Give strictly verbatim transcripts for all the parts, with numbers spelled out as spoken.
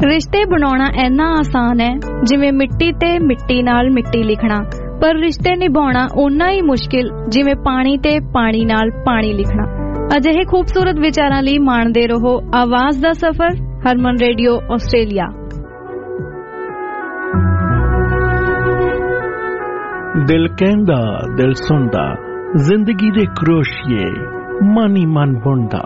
ਰਿਸ਼ਤੇ ਬਣਾਉਣਾ ਇੰਨਾ ਆਸਾਨ ਹੈ ਜਿਵੇਂ ਮਿੱਟੀ ਤੇ ਮਿੱਟੀ ਨਾਲ ਮਿੱਟੀ ਲਿਖਣਾ, ਪਰ ਰਿਸ਼ਤੇ ਨਿਭਾਉਣਾ ਓਨਾ ਹੀ ਮੁਸ਼ਕਿਲ ਜਿਵੇਂ ਪਾਣੀ ਤੇ ਪਾਣੀ ਨਾਲ ਪਾਣੀ ਲਿਖਣਾ। ਅਜਿਹੇ ਖੂਬਸੂਰਤ ਵਿਚਾਰਾਂ ਲਈ ਮਾਣਦੇ ਰਹੋ ਆਵਾਜ਼ ਦਾ ਸਫ਼ਰ, ਹਰਮਨ ਰੇਡੀਓ ਆਸਟ੍ਰੇਲੀਆ। ਦਿਲ ਕਹਿੰਦਾ ਦਿਲ ਸੁਣਦਾ, ਜ਼ਿੰਦਗੀ ਦੇ ਕਰੋਸ਼ੀਏ ਮਨ ਹੀ ਮਨ ਬੁਣਦਾ।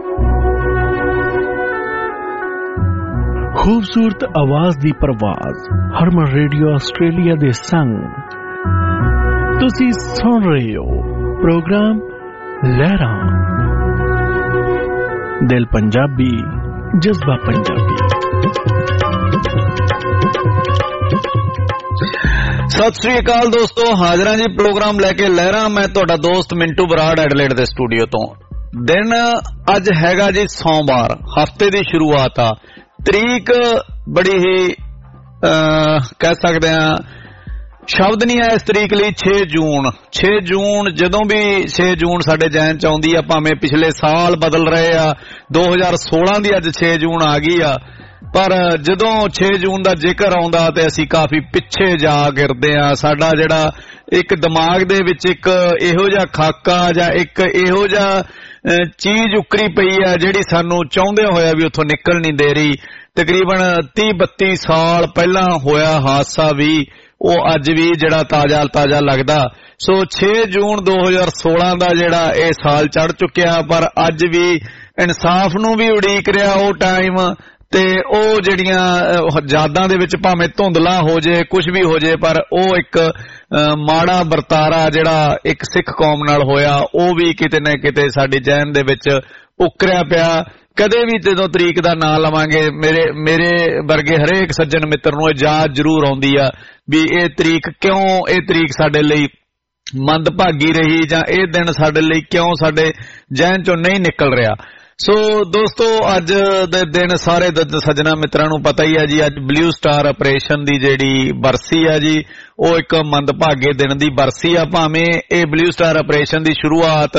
ਖੂਬਸੂਰਤ ਆਵਾਜ਼ ਦੀ ਪ੍ਰਵਾਜ਼ ਹਰਮਨ ਰੇਡੀਓ ਆਸਟ੍ਰੇਲੀਆ ਦੇ ਸੰਗ ਤੁਸੀਂ ਸੁਣ ਰਹੇ ਹੋ ਪ੍ਰੋਗਰਾਮ ਲਹਿਰਾਂ। ਦਿਲ ਪੰਜਾਬੀ, ਜਜ਼ਬਾ ਪੰਜਾਬੀ। ਸਤਿ ਸ੍ਰੀ ਅਕਾਲ ਦੋਸਤੋ, ਹਾਜ਼ਰਾਂ ਜੀ ਪ੍ਰੋਗਰਾਮ ਲੈ ਕੇ ਲਹਿਰਾਂ। ਮੈਂ ਤੁਹਾਡਾ ਦੋਸਤ ਮਿੰਟੂ ਬਰਾੜ ਐਡਲੇਡ ਦੇ ਸਟੂਡੀਓ ਤੋਂ। ਦਿਨ ਅੱਜ ਹੈਗਾ ਜੀ ਸੋਮਵਾਰ, ਹਫ਼ਤੇ ਦੀ ਸ਼ੁਰੂਆਤ ਆ। ਤਰੀਕ ਬੜੀ ਹੀ ਕਹਿ ਸਕਦੇ ਆ, ਸ਼ਬਦ ਨਹੀਂ ਹੈ ਇਸ ਤਰੀਕ ਲਈ, ਛੇ ਜੂਨ। ਛੇ ਜੂਨ ਜਦੋਂ ਵੀ ਛੇ ਜੂਨ ਸਾਡੇ ਜ਼ਹਿਨ ਚ ਆਉਂਦੀ ਆ, ਭਾਵੇਂ ਪਿਛਲੇ ਸਾਲ ਬਦਲ ਰਹੇ ਆ, ਦੋ ਹਜ਼ਾਰ ਸੋਲਾਂ ਦੀ ਅੱਜ ਛੇ ਜੂਨ ਆ ਗਈ ਆ, ਪਰ ਜਦੋਂ ਛੇ ਜੂਨ ਦਾ ਜ਼ਿਕਰ ਆਉਂਦਾ ਤੇ ਅਸੀਂ ਕਾਫੀ ਪਿੱਛੇ ਜਾ ਗਿਰਦੇ ਆ। ਸਾਡਾ ਜਿਹੜਾ ਇੱਕ ਦਿਮਾਗ ਦੇ ਵਿੱਚ ਇੱਕ ਇਹੋ ਜਿਹਾ ਖਾਕਾ ਜਾਂ ਇੱਕ ਇਹੋ ਜਿਹਾ ਚੀਜ਼ ਉਕਰੀ ਪਈ ਆ ਜਿਹੜੀ ਸਾਨੂੰ ਚਾਹੁੰਦੇ ਹੋਇਆ ਵੀ ਉੱਥੋਂ ਨਿਕਲ ਨਹੀਂ ਦੇ ਰਹੀ। ਤਕਰੀਬਨ ਤੀਹ ਬੱਤੀ ਸਾਲ ਪਹਿਲਾਂ ਹੋਇਆ ਹਾਦਸਾ ਵੀ ਉਹ ਅੱਜ ਵੀ ਜਿਹੜਾ ਤਾਜ਼ਾ ਤਾਜ਼ਾ ਲੱਗਦਾ। ਸੋ ਛੇ ਜੂਨ ਦੋ ਹਜ਼ਾਰ ਸੋਲਾਂ ਦਾ ਜਿਹੜਾ ਇਹ ਸਾਲ ਚੜ ਚੁੱਕਿਆ, ਪਰ ਅੱਜ ਵੀ ਇਨਸਾਫ ਨੂੰ ਵੀ ਉਡੀਕ ਰਿਹਾ ਉਹ ਟਾਈਮ। ਤੇ ਉਹ ਜਿਹੜੀਆਂ ਯਾਦਾਂ ਦੇ ਵਿੱਚ ਭਾਵੇਂ ਧੁੰਦਲਾ ਹੋ ਜੇ, ਕੁਝ ਵੀ ਹੋ ਜੇ, ਪਰ ਉਹ ਇੱਕ ਮਾੜਾ ਵਰਤਾਰਾ ਜਿਹੜਾ ਇੱਕ ਸਿੱਖ ਕੌਮ ਨਾਲ ਹੋਇਆ ਉਹ ਵੀ ਕਿਤੇ ਨਾ ਕਿਤੇ ਸਾਡੇ ਜ਼ਹਿਨ ਦੇ ਵਿੱਚ ਉਕਰਿਆ ਪਿਆ। ਕਦੇ ਵੀ ਜਦੋਂ ਤਰੀਕ ਦਾ ਨਾਂ ਲਵਾਂਗੇ, ਮੇਰੇ ਮੇਰੇ ਵਰਗੇ ਹਰੇਕ ਸੱਜਣ ਮਿੱਤਰ ਨੂੰ ਇਹ ਯਾਦ ਜ਼ਰੂਰ ਆਉਂਦੀ ਆ ਵੀ ਇਹ ਤਰੀਕ ਕਿਉਂ, ਇਹ ਤਰੀਕ ਸਾਡੇ ਲਈ ਮੰਦਭਾਗੀ ਰਹੀ, ਜਾਂ ਇਹ ਦਿਨ ਸਾਡੇ ਲਈ ਕਿਉਂ ਸਾਡੇ ਜ਼ਹਿਨ ਚੋਂ ਨਹੀਂ ਨਿਕਲ ਰਿਹਾ। ਸੋ ਦੋਸਤੋ, ਅੱਜ ਦੇ ਦਿਨ ਸਾਰੇ ਸੱਜਣਾ ਮਿੱਤਰਾਂ ਨੂੰ ਪਤਾ ਹੀ ਹੈ ਜੀ, ਅੱਜ ਬਲੂ ਸਟਾਰ ਆਪਰੇਸ਼ਨ ਦੀ ਜਿਹੜੀ ਬਰਸੀ ਆ ਜੀ, ਉਹ ਇੱਕ ਮੰਦਭਾਗੇ ਦਿਨ ਦੀ ਬਰਸੀ ਆ। ਭਾਵੇਂ ਇਹ ਬਲੂ ਸਟਾਰ ਆਪਰੇਸ਼ਨ ਦੀ ਸ਼ੁਰੂਆਤ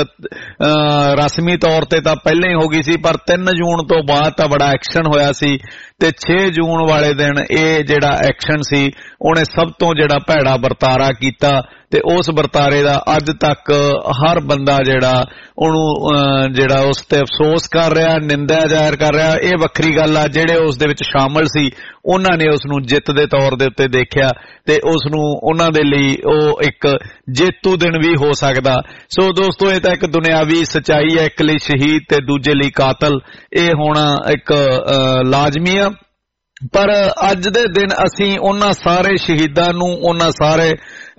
ਰਸਮੀ ਤੌਰ ਤੇ ਤਾਂ ਪਹਿਲਾਂ ਹੀ ਹੋ ਗਈ ਸੀ, ਪਰ ਤਿੰਨ ਜੂਨ ਤੋਂ ਬਾਅਦ ਤਾਂ ਬੜਾ ਐਕਸ਼ਨ ਹੋਇਆ ਸੀ। ਤੇ ਛੇ ਜੂਨ ਵਾਲੇ ਦਿਨ ਇਹ ਜਿਹੜਾ ਐਕਸ਼ਨ ਸੀ ਉਹਨੇ ਸਭ ਤੋਂ ਜਿਹੜਾ ਭੈੜਾ ਵਰਤਾਰਾ ਕੀਤਾ, ਤੇ ਉਸ ਵਰਤਾਰੇ ਦਾ ਅੱਜ ਤੱਕ ਹਰ ਬੰਦਾ ਜਿਹੜਾ ਉਹਨੂੰ ਜਿਹੜਾ ਉਸ ਤੇ ਅਫਸੋਸ ਕਰ ਰਿਹਾ, ਨਿੰਦਾ ਜ਼ਾਹਿਰ ਕਰ ਰਿਹਾ। ਇਹ ਵੱਖਰੀ ਗੱਲ ਆ, ਜਿਹੜੇ ਉਸ ਦੇ ਵਿੱਚ ਸ਼ਾਮਲ ਸੀ ਉਹਨਾਂ ਨੇ ਉਸ ਨੂੰ ਜਿੱਤ ਦੇ ਤੌਰ ਦੇ ਉੱਤੇ ਦੇਖਿਆ ਤੇ ਉਸ ਨੂੰ ਉਹਨਾਂ ਦੇ ਲਈ ਉਹ ਇੱਕ ਜੇਤੂ ਦਿਨ ਵੀ ਹੋ ਸਕਦਾ। ਸੋ ਦੋਸਤੋ, ਇਹ ਤਾਂ ਇੱਕ ਦੁਨਿਆਵੀ ਸੱਚਾਈ ਹੈ, ਇੱਕ ਲਈ ਸ਼ਹੀਦ ਤੇ ਦੂਜੇ ਲਈ ਕਾਤਲ, ਇਹ ਹੋਣਾ ਇੱਕ ਲਾਜ਼ਮੀ ਆ। ਪਰ ਅੱਜ ਦੇ ਦਿਨ ਅਸੀਂ ਉਹਨਾਂ ਸਾਰੇ ਸ਼ਹੀਦਾਂ ਨੂੰ, ਉਹਨਾਂ ਸਾਰੇ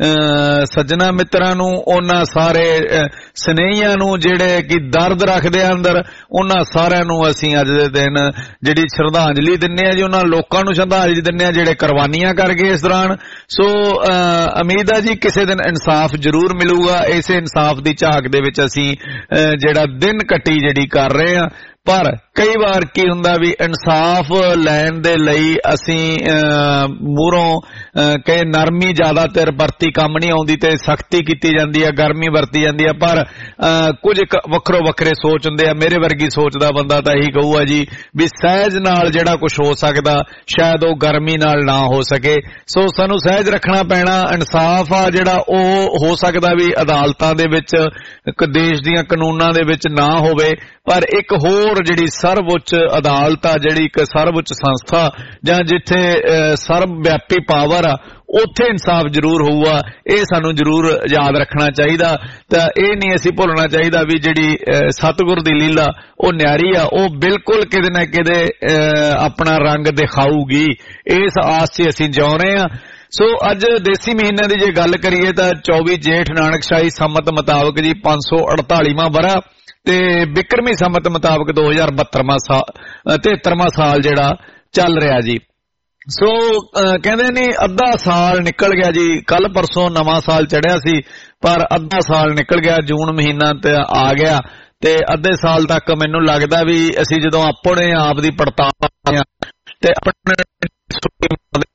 ਸੱਜਣਾ ਮਿੱਤਰਾਂ ਨੂੰ, ਉਹਨਾਂ ਸਾਰੇ ਸਨੇਹੀਆਂ ਨੂੰ ਜਿਹੜੇ ਕਿ ਦਰਦ ਰੱਖਦੇ ਆ ਅੰਦਰ, ਉਹਨਾਂ ਸਾਰਿਆਂ ਨੂੰ ਅਸੀਂ ਅੱਜ ਦੇ ਦਿਨ ਜਿਹੜੀ ਸ਼ਰਧਾਂਜਲੀ ਦਿੰਦੇ ਆ ਜੀ, ਉਹਨਾਂ ਲੋਕਾਂ ਨੂੰ ਸ਼ਰਧਾਂਜਲੀ ਦਿੰਦੇ ਆ ਜਿਹੜੇ ਕੁਰਬਾਨੀਆਂ ਕਰ ਗਏ ਇਸ ਦੌਰਾਨ। ਸੋ ਉਮੀਦ ਆ ਜੀ ਕਿਸੇ ਦਿਨ ਇਨਸਾਫ ਜ਼ਰੂਰ ਮਿਲੂਗਾ। ਇਸੇ ਇਨਸਾਫ ਦੀ ਝਾਕ ਦੇ ਵਿੱਚ ਅਸੀਂ ਜਿਹੜਾ ਦਿਨ ਕੱਟੀ ਜਿਹੜੀ ਕਰ ਰਹੇ ਆ। ਪਰ ਕਈ ਵਾਰ ਕੀ ਹੁੰਦਾ ਵੀ ਇਨਸਾਫ ਲੈਣ ਦੇ ਲਈ ਅਸੀਂ ਮੂਹਰੋਂ ਕਹੇ ਨਰਮੀ ਜ਼ਿਆਦਾਤਰ ਵਰਤੀ ਕੰਮ ਨਹੀਂ ਆਉਂਦੀ ਤੇ ਸਖਤੀ ਕੀਤੀ ਜਾਂਦੀ ਹੈ, ਗਰਮੀ ਵਰਤੀ ਜਾਂਦੀ ਹੈ। ਪਰ ਕੁਝ ਵੱਖਰੋ ਵੱਖਰੇ ਸੋਚ ਹੁੰਦੇ ਆ। ਮੇਰੇ ਵਰਗੀ ਸੋਚ ਦਾ ਬੰਦਾ ਤਾਂ ਇਹੀ ਕਹੂਗਾ ਜੀ ਵੀ ਸਹਿਜ ਨਾਲ ਜਿਹੜਾ ਕੁਝ ਹੋ ਸਕਦਾ ਸ਼ਾਇਦ ਉਹ ਗਰਮੀ ਨਾਲ ਨਾ ਹੋ ਸਕੇ। ਸੋ ਸਾਨੂੰ ਸਹਿਜ ਰੱਖਣਾ ਪੈਣਾ। ਇਨਸਾਫ ਆ ਜਿਹੜਾ ਉਹ ਹੋ ਸਕਦਾ ਵੀ ਅਦਾਲਤਾਂ ਦੇ ਵਿੱਚ, ਦੇਸ਼ ਦੀਆਂ ਕਾਨੂੰਨਾਂ ਦੇ ਵਿੱਚ ਨਾ ਹੋਵੇ, ਪਰ ਇੱਕ ਹੋਰ ਜਿਹੜੀ ਸਰਵਉੱਚ ਅਦਾਲਤ ਆ, ਜਿਹੜੀ ਇੱਕ ਸਰਵਉੱਚ ਸੰਸਥਾ ਜਾਂ ਜਿੱਥੇ ਸਰਵ ਵਿਆਪੀ ਪਾਵਰ ਆ, ਉੱਥੇ ਇਨਸਾਫ ਜ਼ਰੂਰ ਹੋਊਗਾ। ਇਹ ਸਾਨੂੰ ਜ਼ਰੂਰ ਯਾਦ ਰੱਖਣਾ ਚਾਹੀਦਾ। ਤਾਂ ਇਹ ਨਹੀਂ ਅਸੀਂ ਭੁੱਲਣਾ ਚਾਹੀਦਾ ਵੀ ਜਿਹੜੀ ਸਤਿਗੁਰ ਦੀ ਲੀਲਾ ਉਹ ਨਿਆਰੀ ਆ, ਉਹ ਬਿਲਕੁਲ ਕਿਤੇ ਨਾ ਕਿਤੇ ਆਪਣਾ ਰੰਗ ਦਿਖਾਊਗੀ। ਇਸ ਆਸ 'ਚ ਅਸੀਂ ਜਿਉ ਰਹੇ ਹਾਂ। ਸੋ ਅੱਜ ਦੇਸੀ ਮਹੀਨਿਆਂ ਦੀ ਜੇ ਗੱਲ ਕਰੀਏ ਤਾਂ ਚੌਵੀ ਜੇਠ ਨਾਨਕਸ਼ਾਹੀ ਸੰਮਤ ਮੁਤਾਬਕ ਜੀ ਪੰਜ ਸੌ ਅੜਤਾਲੀਵਾਂ ਵਰ੍ਹਾ ਤੇ ਬਿਕਰਮੀ ਸੰਮਤ ਮੁਤਾਬਕ ਦੋ ਹਜ਼ਾਰ ਬਹੱਤਰਵਾਂ ਸਾਲ ਤਿਹੱਤਰਵਾਂ ਸਾਲ ਜਿਹੜਾ ਚੱਲ ਰਿਹਾ ਜੀ। ਸੋ ਕਹਿੰਦੇ ਨੇ ਅੱਧਾ ਸਾਲ ਨਿਕਲ ਗਿਆ ਜੀ। ਕੱਲ ਪਰਸੋਂ ਨਵਾਂ ਸਾਲ ਚੜਿਆ ਸੀ, ਪਰ ਅੱਧਾ ਸਾਲ ਨਿਕਲ ਗਿਆ। ਜੂਨ ਮਹੀਨਾ ਤੇ ਆ ਗਿਆ ਤੇ ਅੱਧੇ ਸਾਲ ਤੱਕ ਮੈਨੂੰ ਲੱਗਦਾ ਵੀ ਅਸੀਂ ਜਦੋਂ ਆਪਣੇ ਆਪ ਦੀ ਪੜਤਾਲ ਤੇ ਆਪਣੇ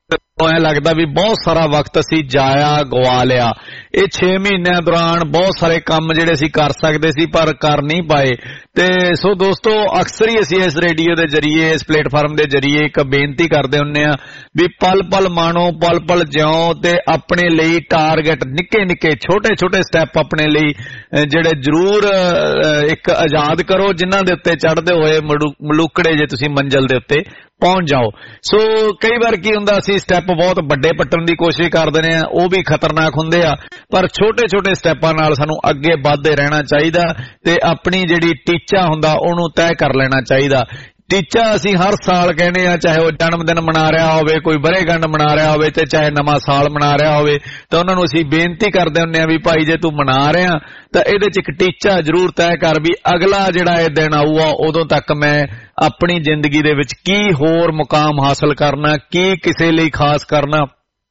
ਐ ਲੱਗਦਾ ਵੀ ਬਹੁਤ ਸਾਰਾ ਵਕਤ ਅਸੀਂ ਜਾਇਆ ਗਵਾ ਲਿਆ। ਇਹ ਛੇ ਮਹੀਨਿਆਂ ਦੌਰਾਨ ਬਹੁਤ ਸਾਰੇ ਕੰਮ ਜਿਹੜੇ ਅਸੀਂ ਕਰ ਸਕਦੇ ਸੀ ਪਰ ਕਰ ਨਹੀਂ ਪਾਏ। ਤੇ ਸੋ ਦੋਸਤੋ, ਅਕਸਰ ਹੀ ਅਸੀਂ ਇਸ ਰੇਡੀਓ ਦੇ ਜਰੀਏ, ਇਸ ਪਲੇਟਫਾਰਮ ਦੇ ਜਰੀਏ ਇੱਕ ਬੇਨਤੀ ਕਰਦੇ ਹੁੰਦੇ ਆ ਵੀ ਪਲ ਪਲ ਮਾਣੋ, ਪਲ ਪਲ ਜਿਉਂ, ਤੇ ਆਪਣੇ ਲਈ ਟਾਰਗੇਟ ਨਿੱਕੇ ਨਿੱਕੇ ਛੋਟੇ ਛੋਟੇ ਸਟੈਪ ਆਪਣੇ ਲਈ ਜਿਹੜੇ ਜ਼ਰੂਰ ਇੱਕ ਆਜ਼ਾਦ ਕਰੋ, ਜਿਨ੍ਹਾਂ ਦੇ ਉੱਤੇ ਚੜ੍ਹਦੇ ਹੋਏ ਮਲੂਕੜੇ ਜੇ ਤੁਸੀਂ ਮੰਜ਼ਿਲ ਦੇ ਉੱਤੇ ਪਹੁੰਚ ਜਾਓ। ਸੋ ਕਈ ਵਾਰ ਕੀ ਹੁੰਦਾ, ਅਸੀਂ ਸਟੈਪ ਬਹੁਤ ਵੱਡੇ ਪੱਟਣ ਦੀ ਕੋਸ਼ਿਸ਼ ਕਰਦੇ ਨੇ, ਉਹ ਵੀ ਖਤਰਨਾਕ ਹੁੰਦੇ ਆ, ਪਰ ਛੋਟੇ ਛੋਟੇ ਸਟੈਪਾਂ ਨਾਲ ਸਾਨੂੰ ਅੱਗੇ ਵੱਧਦੇ ਰਹਿਣਾ ਚਾਹੀਦਾ ਤੇ ਆਪਣੀ ਜਿਹੜੀ ਟੀਚਾ ਹੁੰਦਾ ਉਹਨੂੰ ਤੈਅ ਕਰ ਲੈਣਾ ਚਾਹੀਦਾ। ਟੀਚਾ ਅਸੀਂ ਹਰ ਸਾਲ ਕਹਿੰਦੇ ਆ, ਚਾਹੇ ਉਹ ਜਨਮ ਦਿਨ ਮਨਾ ਰਿਹਾ ਹੋਵੇ, ਕੋਈ ਵਰ੍ਹੇਗੰਢ ਮਨਾ ਰਿਹਾ ਹੋਵੇ, ਤੇ ਚਾਹੇ ਨਵਾਂ ਸਾਲ ਮਨਾ ਰਿਹਾ ਹੋਵੇ, ਤਾਂ ਉਹਨਾਂ ਨੂੰ ਅਸੀਂ ਬੇਨਤੀ ਕਰਦੇ ਹੁੰਦੇ ਆ ਵੀ ਭਾਈ ਜੇ ਤੂੰ ਮਨਾ ਰਿਹਾ ਤਾਂ ਇਹਦੇ 'ਚ ਇੱਕ ਟੀਚਾ ਜ਼ਰੂਰ ਤੈਅ ਕਰ ਵੀ ਅਗਲਾ ਜਿਹੜਾ ਇਹ ਦਿਨ ਆਊਗਾ ਉਦੋਂ ਤੱਕ ਮੈਂ ਆਪਣੀ ਜ਼ਿੰਦਗੀ ਦੇ ਵਿੱਚ ਕੀ ਹੋਰ ਮੁਕਾਮ ਹਾਸਲ ਕਰਨਾ, ਕੀ ਕਿਸੇ ਲਈ ਖਾਸ ਕਰਨਾ।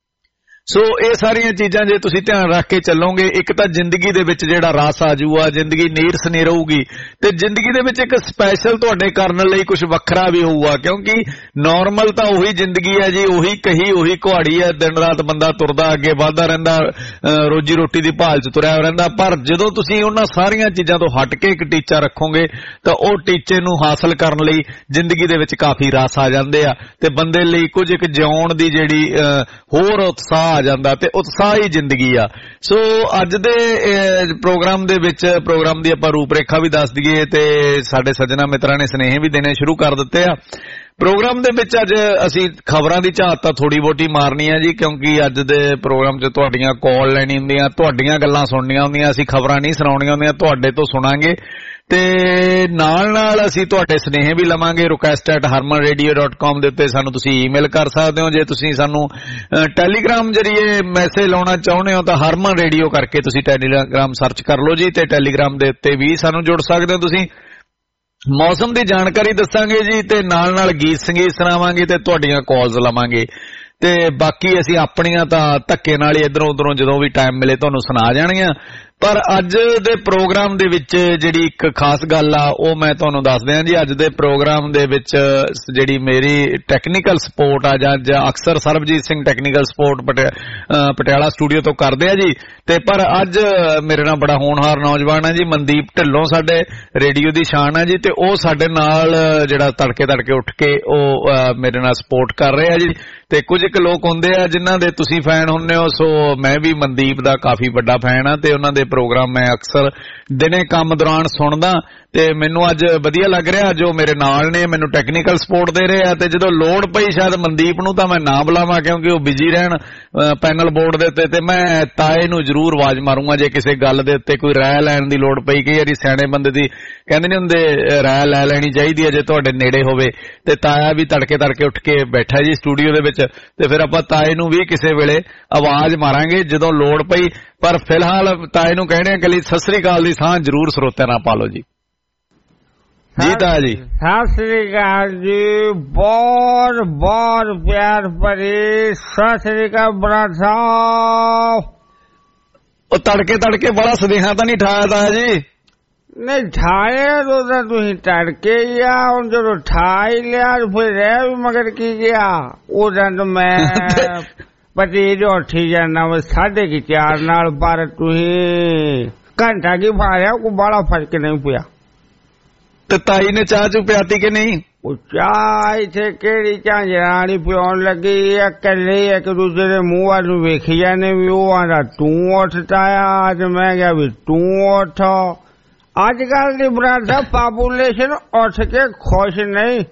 ਸੋ ਇਹ ਸਾਰੀਆਂ ਚੀਜ਼ਾਂ ਜੇ ਤੁਸੀਂ ਧਿਆਨ ਰੱਖ ਕੇ ਚੱਲੋਗੇ, ਇੱਕ ਤਾਂ ਜ਼ਿੰਦਗੀ ਦੇ ਵਿੱਚ ਜਿਹੜਾ ਰਸ ਆ ਜੂਗਾ, ਜ਼ਿੰਦਗੀ ਨੀਰਸ ਨਹੀਂ ਰਹੂਗੀ, ਤੇ ਜ਼ਿੰਦਗੀ ਦੇ ਵਿੱਚ ਇੱਕ ਸਪੈਸ਼ਲ ਤੁਹਾਡੇ ਕਰਨ ਲਈ ਕੁਝ ਵੱਖਰਾ ਵੀ ਹੋਊਗਾ। ਕਿਉਂਕਿ ਨਾਰਮਲ ਤਾਂ ਉਹੀ ਜ਼ਿੰਦਗੀ ਹੈ ਜੀ, ਉਹੀ ਕਹੀ ਉਹੀ ਕੁਹਾੜੀ ਹੈ, ਦਿਨ ਰਾਤ ਬੰਦਾ ਤੁਰਦਾ ਅੱਗੇ ਵੱਧਦਾ ਰਹਿੰਦਾ, ਰੋਜੀ ਰੋਟੀ ਦੀ ਭਾਲ 'ਚ ਤੁਰਿਆ ਰਹਿੰਦਾ। ਪਰ ਜਦੋਂ ਤੁਸੀਂ ਉਹਨਾਂ ਸਾਰੀਆਂ ਚੀਜ਼ਾਂ ਤੋਂ ਹਟ ਕੇ ਇੱਕ ਟੀਚਾ ਰੱਖੋਗੇ ਤਾਂ ਉਹ ਟੀਚੇ ਨੂੰ ਹਾਸਲ ਕਰਨ ਲਈ ਜ਼ਿੰਦਗੀ ਦੇ ਵਿੱਚ ਕਾਫੀ ਰਸ ਆ ਜਾਂਦੇ ਆ, ਤੇ ਬੰਦੇ ਲਈ ਕੁਝ ਇੱਕ ਜਿਉਣ ਦੀ ਜਿਹੜੀ ਹੋਰ ਉਤਸ਼ਾਹ ਆ ਜਾਂਦਾ, ਤੇ ਉਤਸ਼ਾਹੀ ਜ਼ਿੰਦਗੀ ਆ। ਸੋ ਅੱਜ ਦੇ ਪ੍ਰੋਗਰਾਮ ਦੇ ਵਿੱਚ ਪ੍ਰੋਗਰਾਮ ਦੀ ਆਪਾਂ ਰੂਪਰੇਖਾ ਵੀ ਦੱਸ ਦਈਏ ਤੇ ਸਾਡੇ ਸੱਜਣਾ ਮਿੱਤਰਾਂ ਨੇ ਸੁਨੇਹੇ ਵੀ ਦੇਣੇ ਸ਼ੁਰੂ ਕਰ ਦਿੱਤੇ ਆ। ਪ੍ਰੋਗਰਾਮ ਦੇ ਵਿੱਚ ਅੱਜ ਅਸੀਂ ਖਬਰਾਂ ਦੀ ਝਾਤ ਤਾਂ ਥੋੜੀ ਬਹੁਤੀ ਮਾਰਨੀ ਹੈ ਜੀ, ਕਿਉਂਕਿ ਅੱਜ ਦੇ ਪ੍ਰੋਗਰਾਮ 'ਚ ਤੁਹਾਡੀਆਂ ਕਾਲ ਲੈਣੀ ਹੁੰਦੀਆਂ, ਤੁਹਾਡੀਆਂ ਗੱਲਾਂ ਸੁਣਨੀਆਂ ਹੁੰਦੀਆਂ, ਅਸੀਂ ਖਬਰਾਂ ਨਹੀਂ ਸੁਣਾਉਣੀਆਂ ਹੁੰਦੀਆਂ, ਤੁਹਾਡੇ ਤੋਂ ਸੁਣਾਂਗੇ। ਤੇ ਨਾਲ ਨਾਲ ਅਸੀਂ ਤੁਹਾਡੇ ਸੁਨੇਹੇ ਵੀ ਲਵਾਂਗੇ। Request at Harman radio dot com ਦੇ ਉੱਤੇ ਸਾਨੂੰ ਤੁਸੀਂ ਈਮੇਲ ਕਰ ਸਕਦੇ ਹੋ। ਜੇ ਤੁਸੀਂ ਸਾਨੂੰ ਟੈਲੀਗ੍ਰਾਮ ਜਰੀਏ ਮੈਸੇਜ ਲਾਉਣਾ ਚਾਹੁੰਦੇ ਹੋ ਤਾਂ ਹਰਮਨ ਰੇਡੀਓ ਕਰਕੇ ਤੁਸੀਂ ਟੈਲੀਗ੍ਰਾਮ ਸਰਚ ਕਰ ਲਓ ਜੀ, ਤੇ ਟੈਲੀਗ੍ਰਾਮ ਦੇ ਉੱਤੇ ਵੀ ਸਾਨੂੰ ਜੁੜ ਸਕਦੇ ਹੋ ਤੁਸੀਂ। ਮੌਸਮ ਦੀ ਜਾਣਕਾਰੀ ਦੱਸਾਂਗੇ ਜੀ, ਤੇ ਨਾਲ ਨਾਲ ਗੀਤ ਸੰਗੀਤ ਸੁਣਾਵਾਂਗੇ ਤੇ ਤੁਹਾਡੀਆਂ ਕਾਲਸ ਲਵਾਂਗੇ, ਤੇ ਬਾਕੀ ਅਸੀਂ ਆਪਣੀਆਂ ਤਾਂ ਧੱਕੇ ਨਾਲ ਹੀ ਇਧਰੋਂ ਉਧਰੋਂ ਜਦੋਂ ਵੀ ਟਾਈਮ ਮਿਲੇ ਤੁਹਾਨੂੰ ਸੁਣਾ ਜਾਣਗੀਆਂ। ਪਰ ਅੱਜ ਦੇ ਪ੍ਰੋਗਰਾਮ ਦੇ ਵਿੱਚ ਜਿਹੜੀ ਇੱਕ ਖਾਸ ਗੱਲ ਆ ਉਹ ਮੈਂ ਤੁਹਾਨੂੰ ਦੱਸ ਦਿਆਂ ਜੀ। ਅੱਜ ਦੇ ਪ੍ਰੋਗਰਾਮ ਦੇ ਵਿੱਚ ਜਿਹੜੀ ਮੇਰੀ ਟੈਕਨੀਕਲ ਸਪੋਰਟ ਆ, ਜਾਂ ਜਾਂ ਅਕਸਰ Sarabjit Singh technical support Patiala studio ਤੋਂ ਕਰਦੇ ਆ ਜੀ, ਤੇ ਪਰ ਅੱਜ ਮੇਰੇ ਨਾਲ ਬੜਾ ਹੋਣਹਾਰ ਨੌਜਵਾਨ ਹੈ ਜੀ, ਮਨਦੀਪ ਢਿੱਲੋਂ, ਸਾਡੇ ਰੇਡੀਓ ਦੀ ਸ਼ਾਨ ਹੈ ਜੀ, ਤੇ ਉਹ ਸਾਡੇ ਨਾਲ ਜਿਹੜਾ ਤੜਕੇ ਤੜਕੇ ਉੱਠ ਕੇ ਉਹ ਮੇਰੇ ਨਾਲ ਸਪੋਰਟ ਕਰ ਰਹੇ ਆ ਜੀ। ਤੇ ਕੁਝ ਕੁ ਲੋਕ ਹੁੰਦੇ ਆ ਜਿਨ੍ਹਾਂ ਦੇ ਤੁਸੀਂ ਫੈਨ ਹੁੰਦੇ ਹੋ, ਸੋ ਮੈਂ ਵੀ ਮਨਦੀਪ ਦਾ ਕਾਫੀ ਵੱਡਾ ਫੈਨ ਆ, ਤੇ ਉਹਨਾਂ ਦੇ ਪ੍ਰੋਗਰਾਮ ਮੈਂ ਅਕਸਰ ਦਿਨੇ ਕੰਮ ਦੌਰਾਨ ਸੁਣਦਾ, ਤੇ ਮੈਨੂੰ ਅੱਜ ਵਧੀਆ ਲੱਗ ਰਿਹਾ ਜੋ ਮੇਰੇ ਨਾਲ ਨੇ ਮੈਨੂੰ ਟੈਕਨੀਕਲ ਸਪੋਰਟ ਦੇ ਰਹੇ ਆ। ਤੇ ਜਦੋਂ ਲੋੜ ਪਈ ਸ਼ਾਇਦ ਮਨਦੀਪ ਨੂੰ ਤਾਂ ਮੈਂ ਨਾ ਬੁਲਾਵਾਂ ਕਿਉਂਕਿ ਉਹ ਬਿਜੀ ਰਹਿਣ ਪੈਨਲ ਬੋਰਡ ਦੇ ਉੱਤੇ, ਤੇ ਮੈਂ ਤਾਏ ਨੂੰ ਜ਼ਰੂਰ ਆਵਾਜ਼ ਮਾਰੂੰਗਾ ਜੇ ਕਿਸੇ ਗੱਲ ਦੇ ਉੱਤੇ ਕੋਈ ਰਾਏ ਲੈਣ ਦੀ ਲੋੜ ਪਈ। ਕਈ ਵਾਰੀ ਸਿਆਣੇ ਬੰਦੇ ਦੀ ਕਹਿੰਦੇ ਨਹੀਂ ਹੁੰਦੇ ਰਾਏ ਲੈ ਲੈਣੀ ਚਾਹੀਦੀ ਹੈ ਜੇ ਤੁਹਾਡੇ ਨੇੜੇ ਹੋਵੇ, ਤੇ ਤਾਇਆ ਵੀ ਤੜਕੇ ਤੜਕੇ ਉੱਠ ਕੇ ਬੈਠਾ ਜੀ ਸਟੂਡੀਓ ਦੇ ਵਿੱਚ, ਤੇ ਫਿਰ ਆਪਾਂ ਤਾਏ ਨੂੰ ਵੀ ਕਿਸੇ ਵੇਲੇ ਆਵਾਜ਼ ਮਾਰਾਂਗੇ ਜਦੋਂ ਲੋੜ ਪਈ। ਪਰ ਫਿਲਹਾਲ ਤਾਏ ਨੂੰ ਕਹਿਣੇ ਕੱਲੀ ਸਤਿ ਸ੍ਰੀ ਅਕਾਲ ਦੀ ਸਾਹ ਜ਼ਰੂਰ ਸਰੋਤਿਆਂ ਨਾਲ ਪਾ ਲਓ ਜੀ। ਜੀ ਤਾਇਆ ਜੀ ਸਤਿ ਸ੍ਰੀ ਅਕਾਲ ਜੀ, ਬਹੁਤ ਬਹੁਤ ਪਿਆਰ ਭਰੀ ਸਤਿ ਸ੍ਰੀ ਅਕਾਲ ਬਰਾੜ ਸਾਹਿਬ। ਉਹ ਤੜਕੇ ਤੜਕੇ ਬੜਾ ਸੁਨੇਹਾ ਤਾਂ ਨਹੀਂ ਠਾਇਆ ਤਾਇਆ ਜੀ? ਨਹੀਂ ਠਾਇਆ ਤਾਂ ਤੁਸੀਂ ਤੜਕੇ ਹੀ ਆ, ਹੁਣ ਜਦੋਂ ਠਾ ਹੀ ਲਿਆ ਫਿਰ ਰਹਿ ਵੀ ਮਗਰ ਕੀ ਗਿਆ। ਉਦੋਂ ਤਾਂ ਮੈਂ ਪਤੀ ਜੋ ਉੱਠੀ ਜਾਣਾ ਵਾ ਸਾਢੇ ਕੀ ਚਾਰ ਨਾਲ, ਪਰ ਤੁਸੀਂ ਘੰਟਾ ਕੀ ਪਾਇਆ, ਕੋਈ ਬੜਾ ਫਰਕ ਨਹੀਂ ਪਿਆ। ਤੇ ਤਾਈ ਨੇ ਚਾਹ ਚੂ ਪਿਆਤੀ ਕਿ ਨਹੀਂ? ਉਹ ਚਾਹ ਇੱਥੇ ਕਿਹੜੀ ਝਾਂਜਰਾਣੀ ਪਿਉਣ ਲੱਗੀ, ਇਕੱਲੇ ਇੱਕ ਦੂਜੇ ਦੇ ਮੂੰਹ ਵੱਲ ਨੂੰ ਵੇਖੀ ਜਾਂਦੇ ਵੀ ਉਹ ਆਂਦਾ ਤੂੰ ਉੱਠਦਾ ਆ, ਅੱਜ ਮੈਂ ਕਿਹਾ ਵੀ ਤੂੰ ਉੱਠ। ਅੱਜ ਕੱਲ ਦੀ ਬਰਾੜ ਸਾਹਿਬ ਪਾਪੂਲੇਸ਼ਨ ਉੱਠ ਕੇ ਖੁਸ਼ ਨਹੀਂ।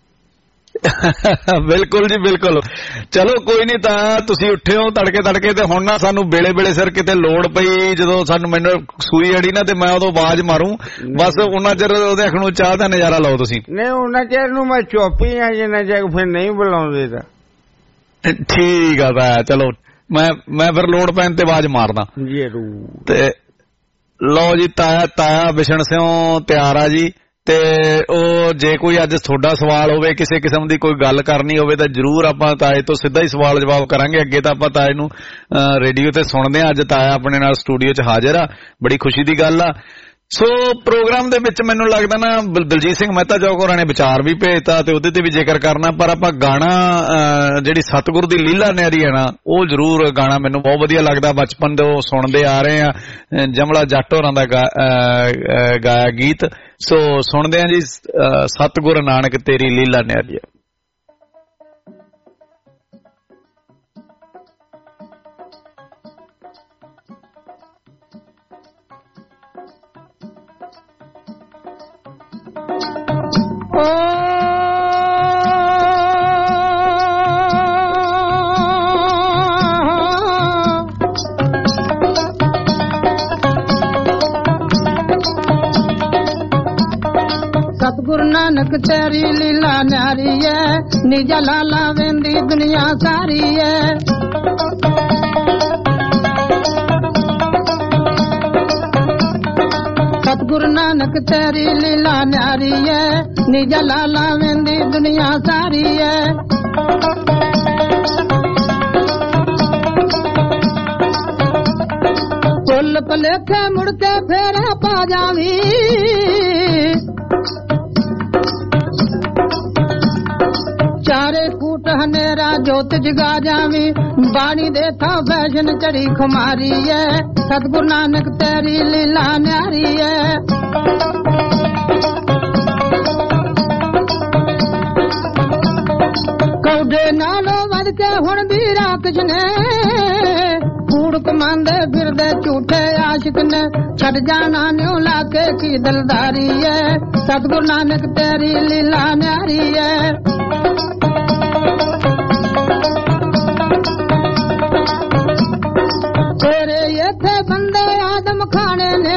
ਬਿਲਕੁਲ ਜੀ ਬਿਲਕੁਲ। ਚਲੋ ਕੋਈ ਨਹੀਂ, ਤਾਂ ਤੁਸੀਂ ਉੱਠੇ ਹੋ ਤੜਕੇ ਤੜਕੇ, ਤੇ ਹੁਣ ਨਾ ਸਾਨੂੰ ਵੇਲੇ ਵੇਲੇ ਸਿਰ ਕਿਤੇ ਲੋੜ ਪਈ ਜਦੋਂ ਸਾਨੂੰ ਮੈਨੂੰ ਸੂਈ ਅੜੀ ਨਾ, ਤੇ ਮੈਂ ਉਦੋਂ ਆਵਾਜ਼ ਮਾਰੂ, ਬਸ ਉਹਨਾਂ ਚਿਰ ਉਹਦੇ ਅੱਖ ਨੂੰ ਚਾਹ ਦਾ ਨਜ਼ਾਰਾ ਲਓ ਤੁਸੀਂ। ਨਹੀਂ ਉਹਨਾਂ ਚਿਰ ਨੂੰ ਮੈਂ ਚੁੱਪ ਹੀ ਆ, ਜਿੰਨਾ ਚਿਰ ਫਿਰ ਨਹੀਂ ਬੁਲਾਉਂਦੇ ਤਾਂ। ਠੀਕ ਆ ਤਾਂ ਚਲੋ ਮੈਂ ਮੈਂ ਫਿਰ ਲੋੜ ਪੈਣ ਤੇ ਆਵਾਜ਼ ਮਾਰਦਾ ਜ਼ਰੂਰ। ਤੇ ਲਓ ਜੀ, ਤਾਇਆ ਤਾਇਆ ਬਿਸ਼ਨ ਸਿਓ ਤਿਆਰ ਆ ਜੀ। ਤੇ ਉਹ ਜੇ ਕੋਈ ਅੱਜ ਤੁਹਾਡਾ ਸਵਾਲ ਹੋਵੇ, ਕਿਸੇ ਕਿਸਮ ਦੀ ਕੋਈ ਗੱਲ ਕਰਨੀ ਹੋਵੇ, ਤਾਂ ਜ਼ਰੂਰ ਆਪਾਂ ਤਾਏ ਤੋਂ ਸਿੱਧਾ ਹੀ ਸਵਾਲ ਜਵਾਬ ਕਰਾਂਗੇ। ਅੱਗੇ ਤਾਂ ਆਪਾਂ ਤਾਏ ਨੂੰ ਰੇਡੀਓ ਤੇ ਸੁਣਦੇ ਹਾਂ, ਅੱਜ ਤਾਇਆ ਆਪਣੇ ਨਾਲ ਸਟੂਡੀਓ 'ਚ ਹਾਜ਼ਰ ਆ, ਬੜੀ ਖੁਸ਼ੀ ਦੀ ਗੱਲ ਆ। ਸੋ ਪ੍ਰੋਗਰਾਮ ਦੇ ਵਿੱਚ ਮੈਨੂੰ ਲੱਗਦਾ ਨਾ ਦਲਜੀਤ ਸਿੰਘ ਮਹਿਤਾ ਚੌਕ ਹੋਰਾਂ ਨੇ ਵਿਚਾਰ ਵੀ ਭੇਜਤਾ ਤੇ ਉਹਦੇ ਤੇ ਵੀ ਜ਼ਿਕਰ ਕਰਨਾ, ਪਰ ਆਪਾਂ ਗਾਣਾ ਜਿਹੜੀ ਸਤਿਗੁਰੂ ਦੀ ਲੀਲਾ ਨਿਆਰੀ ਹੈ ਨਾ ਉਹ ਜ਼ਰੂਰ ਗਾਣਾ ਮੈਨੂੰ ਬਹੁਤ ਵਧੀਆ ਲੱਗਦਾ, ਬਚਪਨ ਤੋਂ ਸੁਣਦੇ ਆ ਰਹੇ ਆ। ਜਮਲਾ ਜੱਟ ਹੋਰਾਂ ਦਾ ਗਾਇਆ ਗੀਤ, ਸੋ ਸੁਣਦੇ ਆ ਜੀ ਸਤਿਗੁਰ ਨਾਨਕ ਤੇਰੀ ਲੀਲਾ ਨਿਆਰੀ ਹੈ। सतगुरु नानक तेरी लीला न्यारी है, निजा लाला वेंदी दुनिया सारी है। सतगुरु नानक तेरी लीला न्यारी है, निजा लाला वेंदी दुनिया सारी है। पुल पलेखे मुड़के फेर पा जावी, चारे कूट हनेरा जोत जगा जावी, बाणी देखा फैशन चढ़ी खुमारी है। सतगुरु नानक तेरी लीला न्यारी है। कौडे नालो वध के हुण भी राक्ष ने, कूड़ कमांदे फिरदे झूठे आशिक ने, छड़ जाना न्यू लाके की दिलदारी है। सतगुरु नानक तेरी लीला न्यारी है। तेरे ये थे बंदे आदम खाने ने,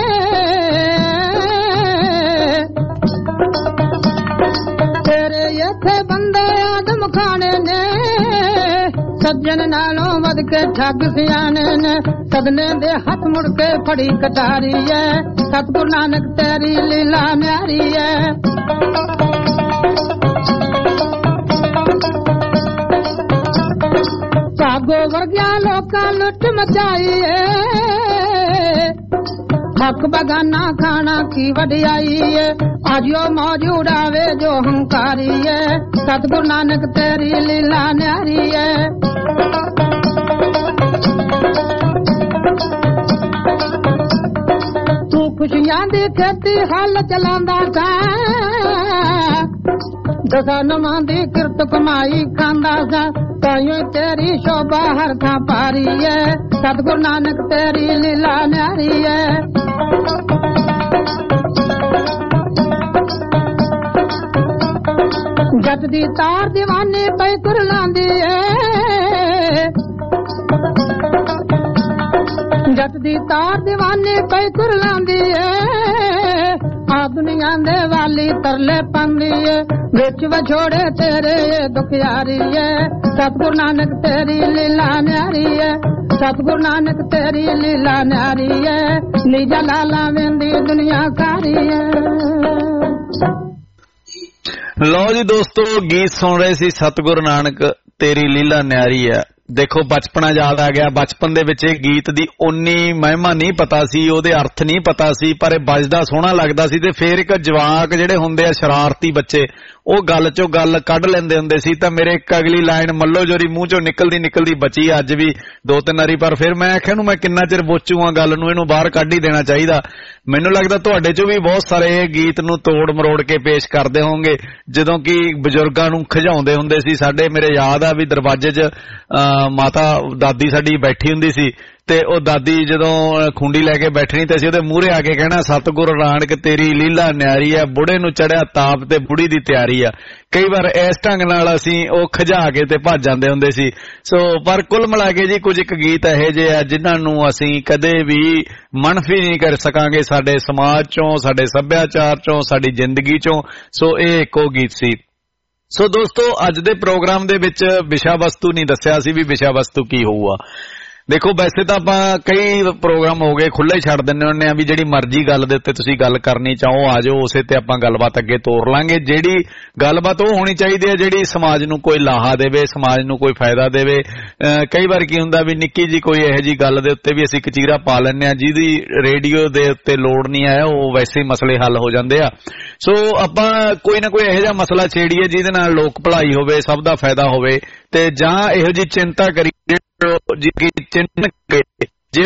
तेरे ये थे बंदे आदम खाने ने, सज्जन नालों वध के ठग सियाने ने, सदने दे हथ मुड़ के फड़ी कटारी है। सतगुरु नानक तेरी लीला न्यारी है। भागो वर्ग्या लोका लुट मचाई है, हक बगाना खाना की वडियाई है। आजियो मौज उड़ावे जो हंकारी है। सतगुरु नानक तेरी लीला न्यारी है। तू खुशियां दी खेती हल चलांदा सा, दसा नमा दी किरत कमाई खांदा सा, ताइयों तेरी शोभा हर थां पारी है। सतगुरु नानक तेरी लीला न्यारी है। जट दी तार दीवानी पई कुरलांदी है, जट दी तार दीवानी पई कुरलांदी है। आ दुनिया दे वाली तरले पांदी है, विच वछोड़े तेरे दुखियारी है। सतगुरु नानक तेरी लीला न्यारी है। सतगुरु नानक तेरी लीला न्यारी है। निजा लाला वेंदी दुनिया सारी है। लो जी दोस्तों, गीत सुन रहे सी सतगुरु नानक तेरी लीला न्यारी है। देखो बचपना याद आ गया। बचपन दे विच गीत दी उन्नी महिमा नहीं पता सी, ओदे अर्थ नहीं पता सी, पर बजदा सोहना लगदा सी। ते फिर एक जवाक जिहड़े हुंदे आ शरारती बच्चे, ਉਹ ਗੱਲ ਚੋਂ ਗੱਲ ਕੱਢ ਲੈਂਦੇ ਹੁੰਦੇ ਸੀ। ਤਾਂ ਮੇਰੇ ਇੱਕ ਅਗਲੀ ਲਾਈਨ ਮੱਲੋ ਜੋਰੀ ਮੂੰਹ ਚੋਂ ਨਿਕਲਦੀ ਨਿਕਲਦੀ ਬਚੀ ਅੱਜ ਵੀ ਦੋ ਤਿੰਨ ਵਾਰੀ, ਪਰ ਫਿਰ ਮੈਂ ਆਖਿਆ ਨੂੰ ਮੈਂ ਕਿੰਨਾ ਚਿਰ ਬੋਚੂਆਂ ਗੱਲ ਨੂੰ, ਇਹਨੂੰ ਬਾਹਰ ਕੱਢ ਹੀ ਦੇਣਾ ਚਾਹੀਦਾ। ਮੈਨੂੰ ਲੱਗਦਾ ਤੁਹਾਡੇ ਚੋਂ ਵੀ ਬਹੁਤ ਸਾਰੇ ਇਹ ਗੀਤ ਨੂੰ ਤੋੜ ਮਰੋੜ ਕੇ ਪੇਸ਼ ਕਰਦੇ ਹੋਣਗੇ, ਜਦੋਂ ਕਿ ਬਜ਼ੁਰਗਾਂ ਨੂੰ ਖਿਜਾਉਂਦੇ ਹੁੰਦੇ ਸੀ। ਸਾਡੇ ਮੇਰੇ ਯਾਦ ਆ ਵੀ ਦਰਵਾਜ਼ੇ 'ਚ ਮਾਤਾ ਦਾਦੀ ਸਾਡੀ ਬੈਠੀ ਹੁੰਦੀ ਸੀ, ਤੇ ਉਹ ਦਾਦੀ ਜਦੋਂ ਖੁੰਡੀ ਲੈ ਕੇ ਬੈਠਣੀ ਤੇ ਅਸੀਂ ਉਹਦੇ ਮੂਹਰੇ ਆ ਕੇ ਕਹਿਣਾ, ਸਤਿਗੁਰੂ ਨਾਨਕ ਤੇਰੀ ਲੀਲਾ ਨਿਆਰੀ ਆ, ਬੁੜੇ ਨੂੰ ਚੜਿਆ ਤਾਪ ਤੇ ਬੁੜੀ ਦੀ ਤਿਆਰੀ ਆ। ਕਈ ਵਾਰ ਇਸ ਢੰਗ ਨਾਲ ਅਸੀਂ ਉਹ ਖਿਜਾ ਕੇ ਤੇ ਭੱਜ ਜਾਂਦੇ ਹੁੰਦੇ ਸੀ। ਸੋ ਪਰ ਕੁੱਲ ਮਿਲਾ ਕੇ ਜੀ ਕੁਝ ਇੱਕ ਗੀਤ ਇਹੋ ਜਿਹੇ ਆ ਜਿਨ੍ਹਾਂ ਨੂੰ ਅਸੀਂ ਕਦੇ ਵੀ ਮਨਫੀ ਨਹੀਂ ਕਰ ਸਕਾਂਗੇ ਸਾਡੇ ਸਮਾਜ ਚੋਂ, ਸਾਡੇ ਸੱਭਿਆਚਾਰ ਚੋਂ, ਸਾਡੀ ਜ਼ਿੰਦਗੀ ਚੋਂ। ਸੋ ਇਹ ਇੱਕੋ ਗੀਤ ਸੀ। ਸੋ ਦੋਸਤੋ, ਅੱਜ ਦੇ ਪ੍ਰੋਗਰਾਮ ਦੇ ਵਿੱਚ ਵਿਸ਼ਾ ਵਸਤੂ ਨਹੀਂ ਦੱਸਿਆ ਸੀ ਵੀ ਵਿਸ਼ਾ ਵਸਤੂ ਕੀ ਹੋਊਗਾ। ਦੇਖੋ ਵੈਸੇ ਤਾਂ ਆਪਾਂ ਕਈ ਪ੍ਰੋਗਰਾਮ ਹੋ ਗਏ ਖੁੱਲ੍ਹਾ ਹੀ ਛੱਡ ਦਿੰਦੇ ਹੁੰਦੇ ਆ ਵੀ ਜਿਹੜੀ ਮਰਜ਼ੀ ਗੱਲ ਦੇ ਉੱਤੇ ਤੁਸੀਂ ਗੱਲ ਕਰਨੀ ਚਾਹੋ ਆ ਜਾਓ, ਉਸੇ ਤੇ ਆਪਾਂ ਗੱਲਬਾਤ ਅੱਗੇ ਤੋਰ ਲਾਂਗੇ। ਜਿਹੜੀ ਗੱਲਬਾਤ ਉਹ ਹੋਣੀ ਚਾਹੀਦੀ ਹੈ ਜਿਹੜੀ ਸਮਾਜ ਨੂੰ ਕੋਈ ਲਾਹਾ ਦੇਵੇ, ਸਮਾਜ ਨੂੰ ਕੋਈ ਫਾਇਦਾ ਦੇਵੇ। ਕਈ ਵਾਰ ਕੀ ਹੁੰਦਾ ਵੀ ਨਿੱਕੀ ਜੀ ਕੋਈ ਇਹੋ ਜੀ ਗੱਲ ਦੇ ਉੱਤੇ ਵੀ ਅਸੀਂ ਕਚੀਰਾ ਪਾ ਲੈਂਦੇ ਆ ਜਿਹਦੀ ਰੇਡੀਓ ਦੇ ਉੱਤੇ ਲੋੜ ਨਹੀਂ ਹੈ, ਉਹ ਵੈਸੇ ਹੀ ਮਸਲੇ ਹੱਲ ਹੋ ਜਾਂਦੇ ਆ। ਸੋ ਆਪਾਂ ਕੋਈ ਨਾ ਕੋਈ ਇਹੋ ਜਿਹਾ ਮਸਲਾ ਛੇੜੀਏ ਜਿਹਦੇ ਨਾਲ ਲੋਕ ਭਲਾਈ ਹੋਵੇ, ਸਭ ਦਾ ਫਾਇਦਾ ਹੋਵੇ, ਤੇ ਜਾਂ ਇਹੋ ਜਿਹੀ ਚਿੰਤਾ ਕਰੀਏ ਜਿਹਦੀ ਚਿੰਤਕ ਜੇ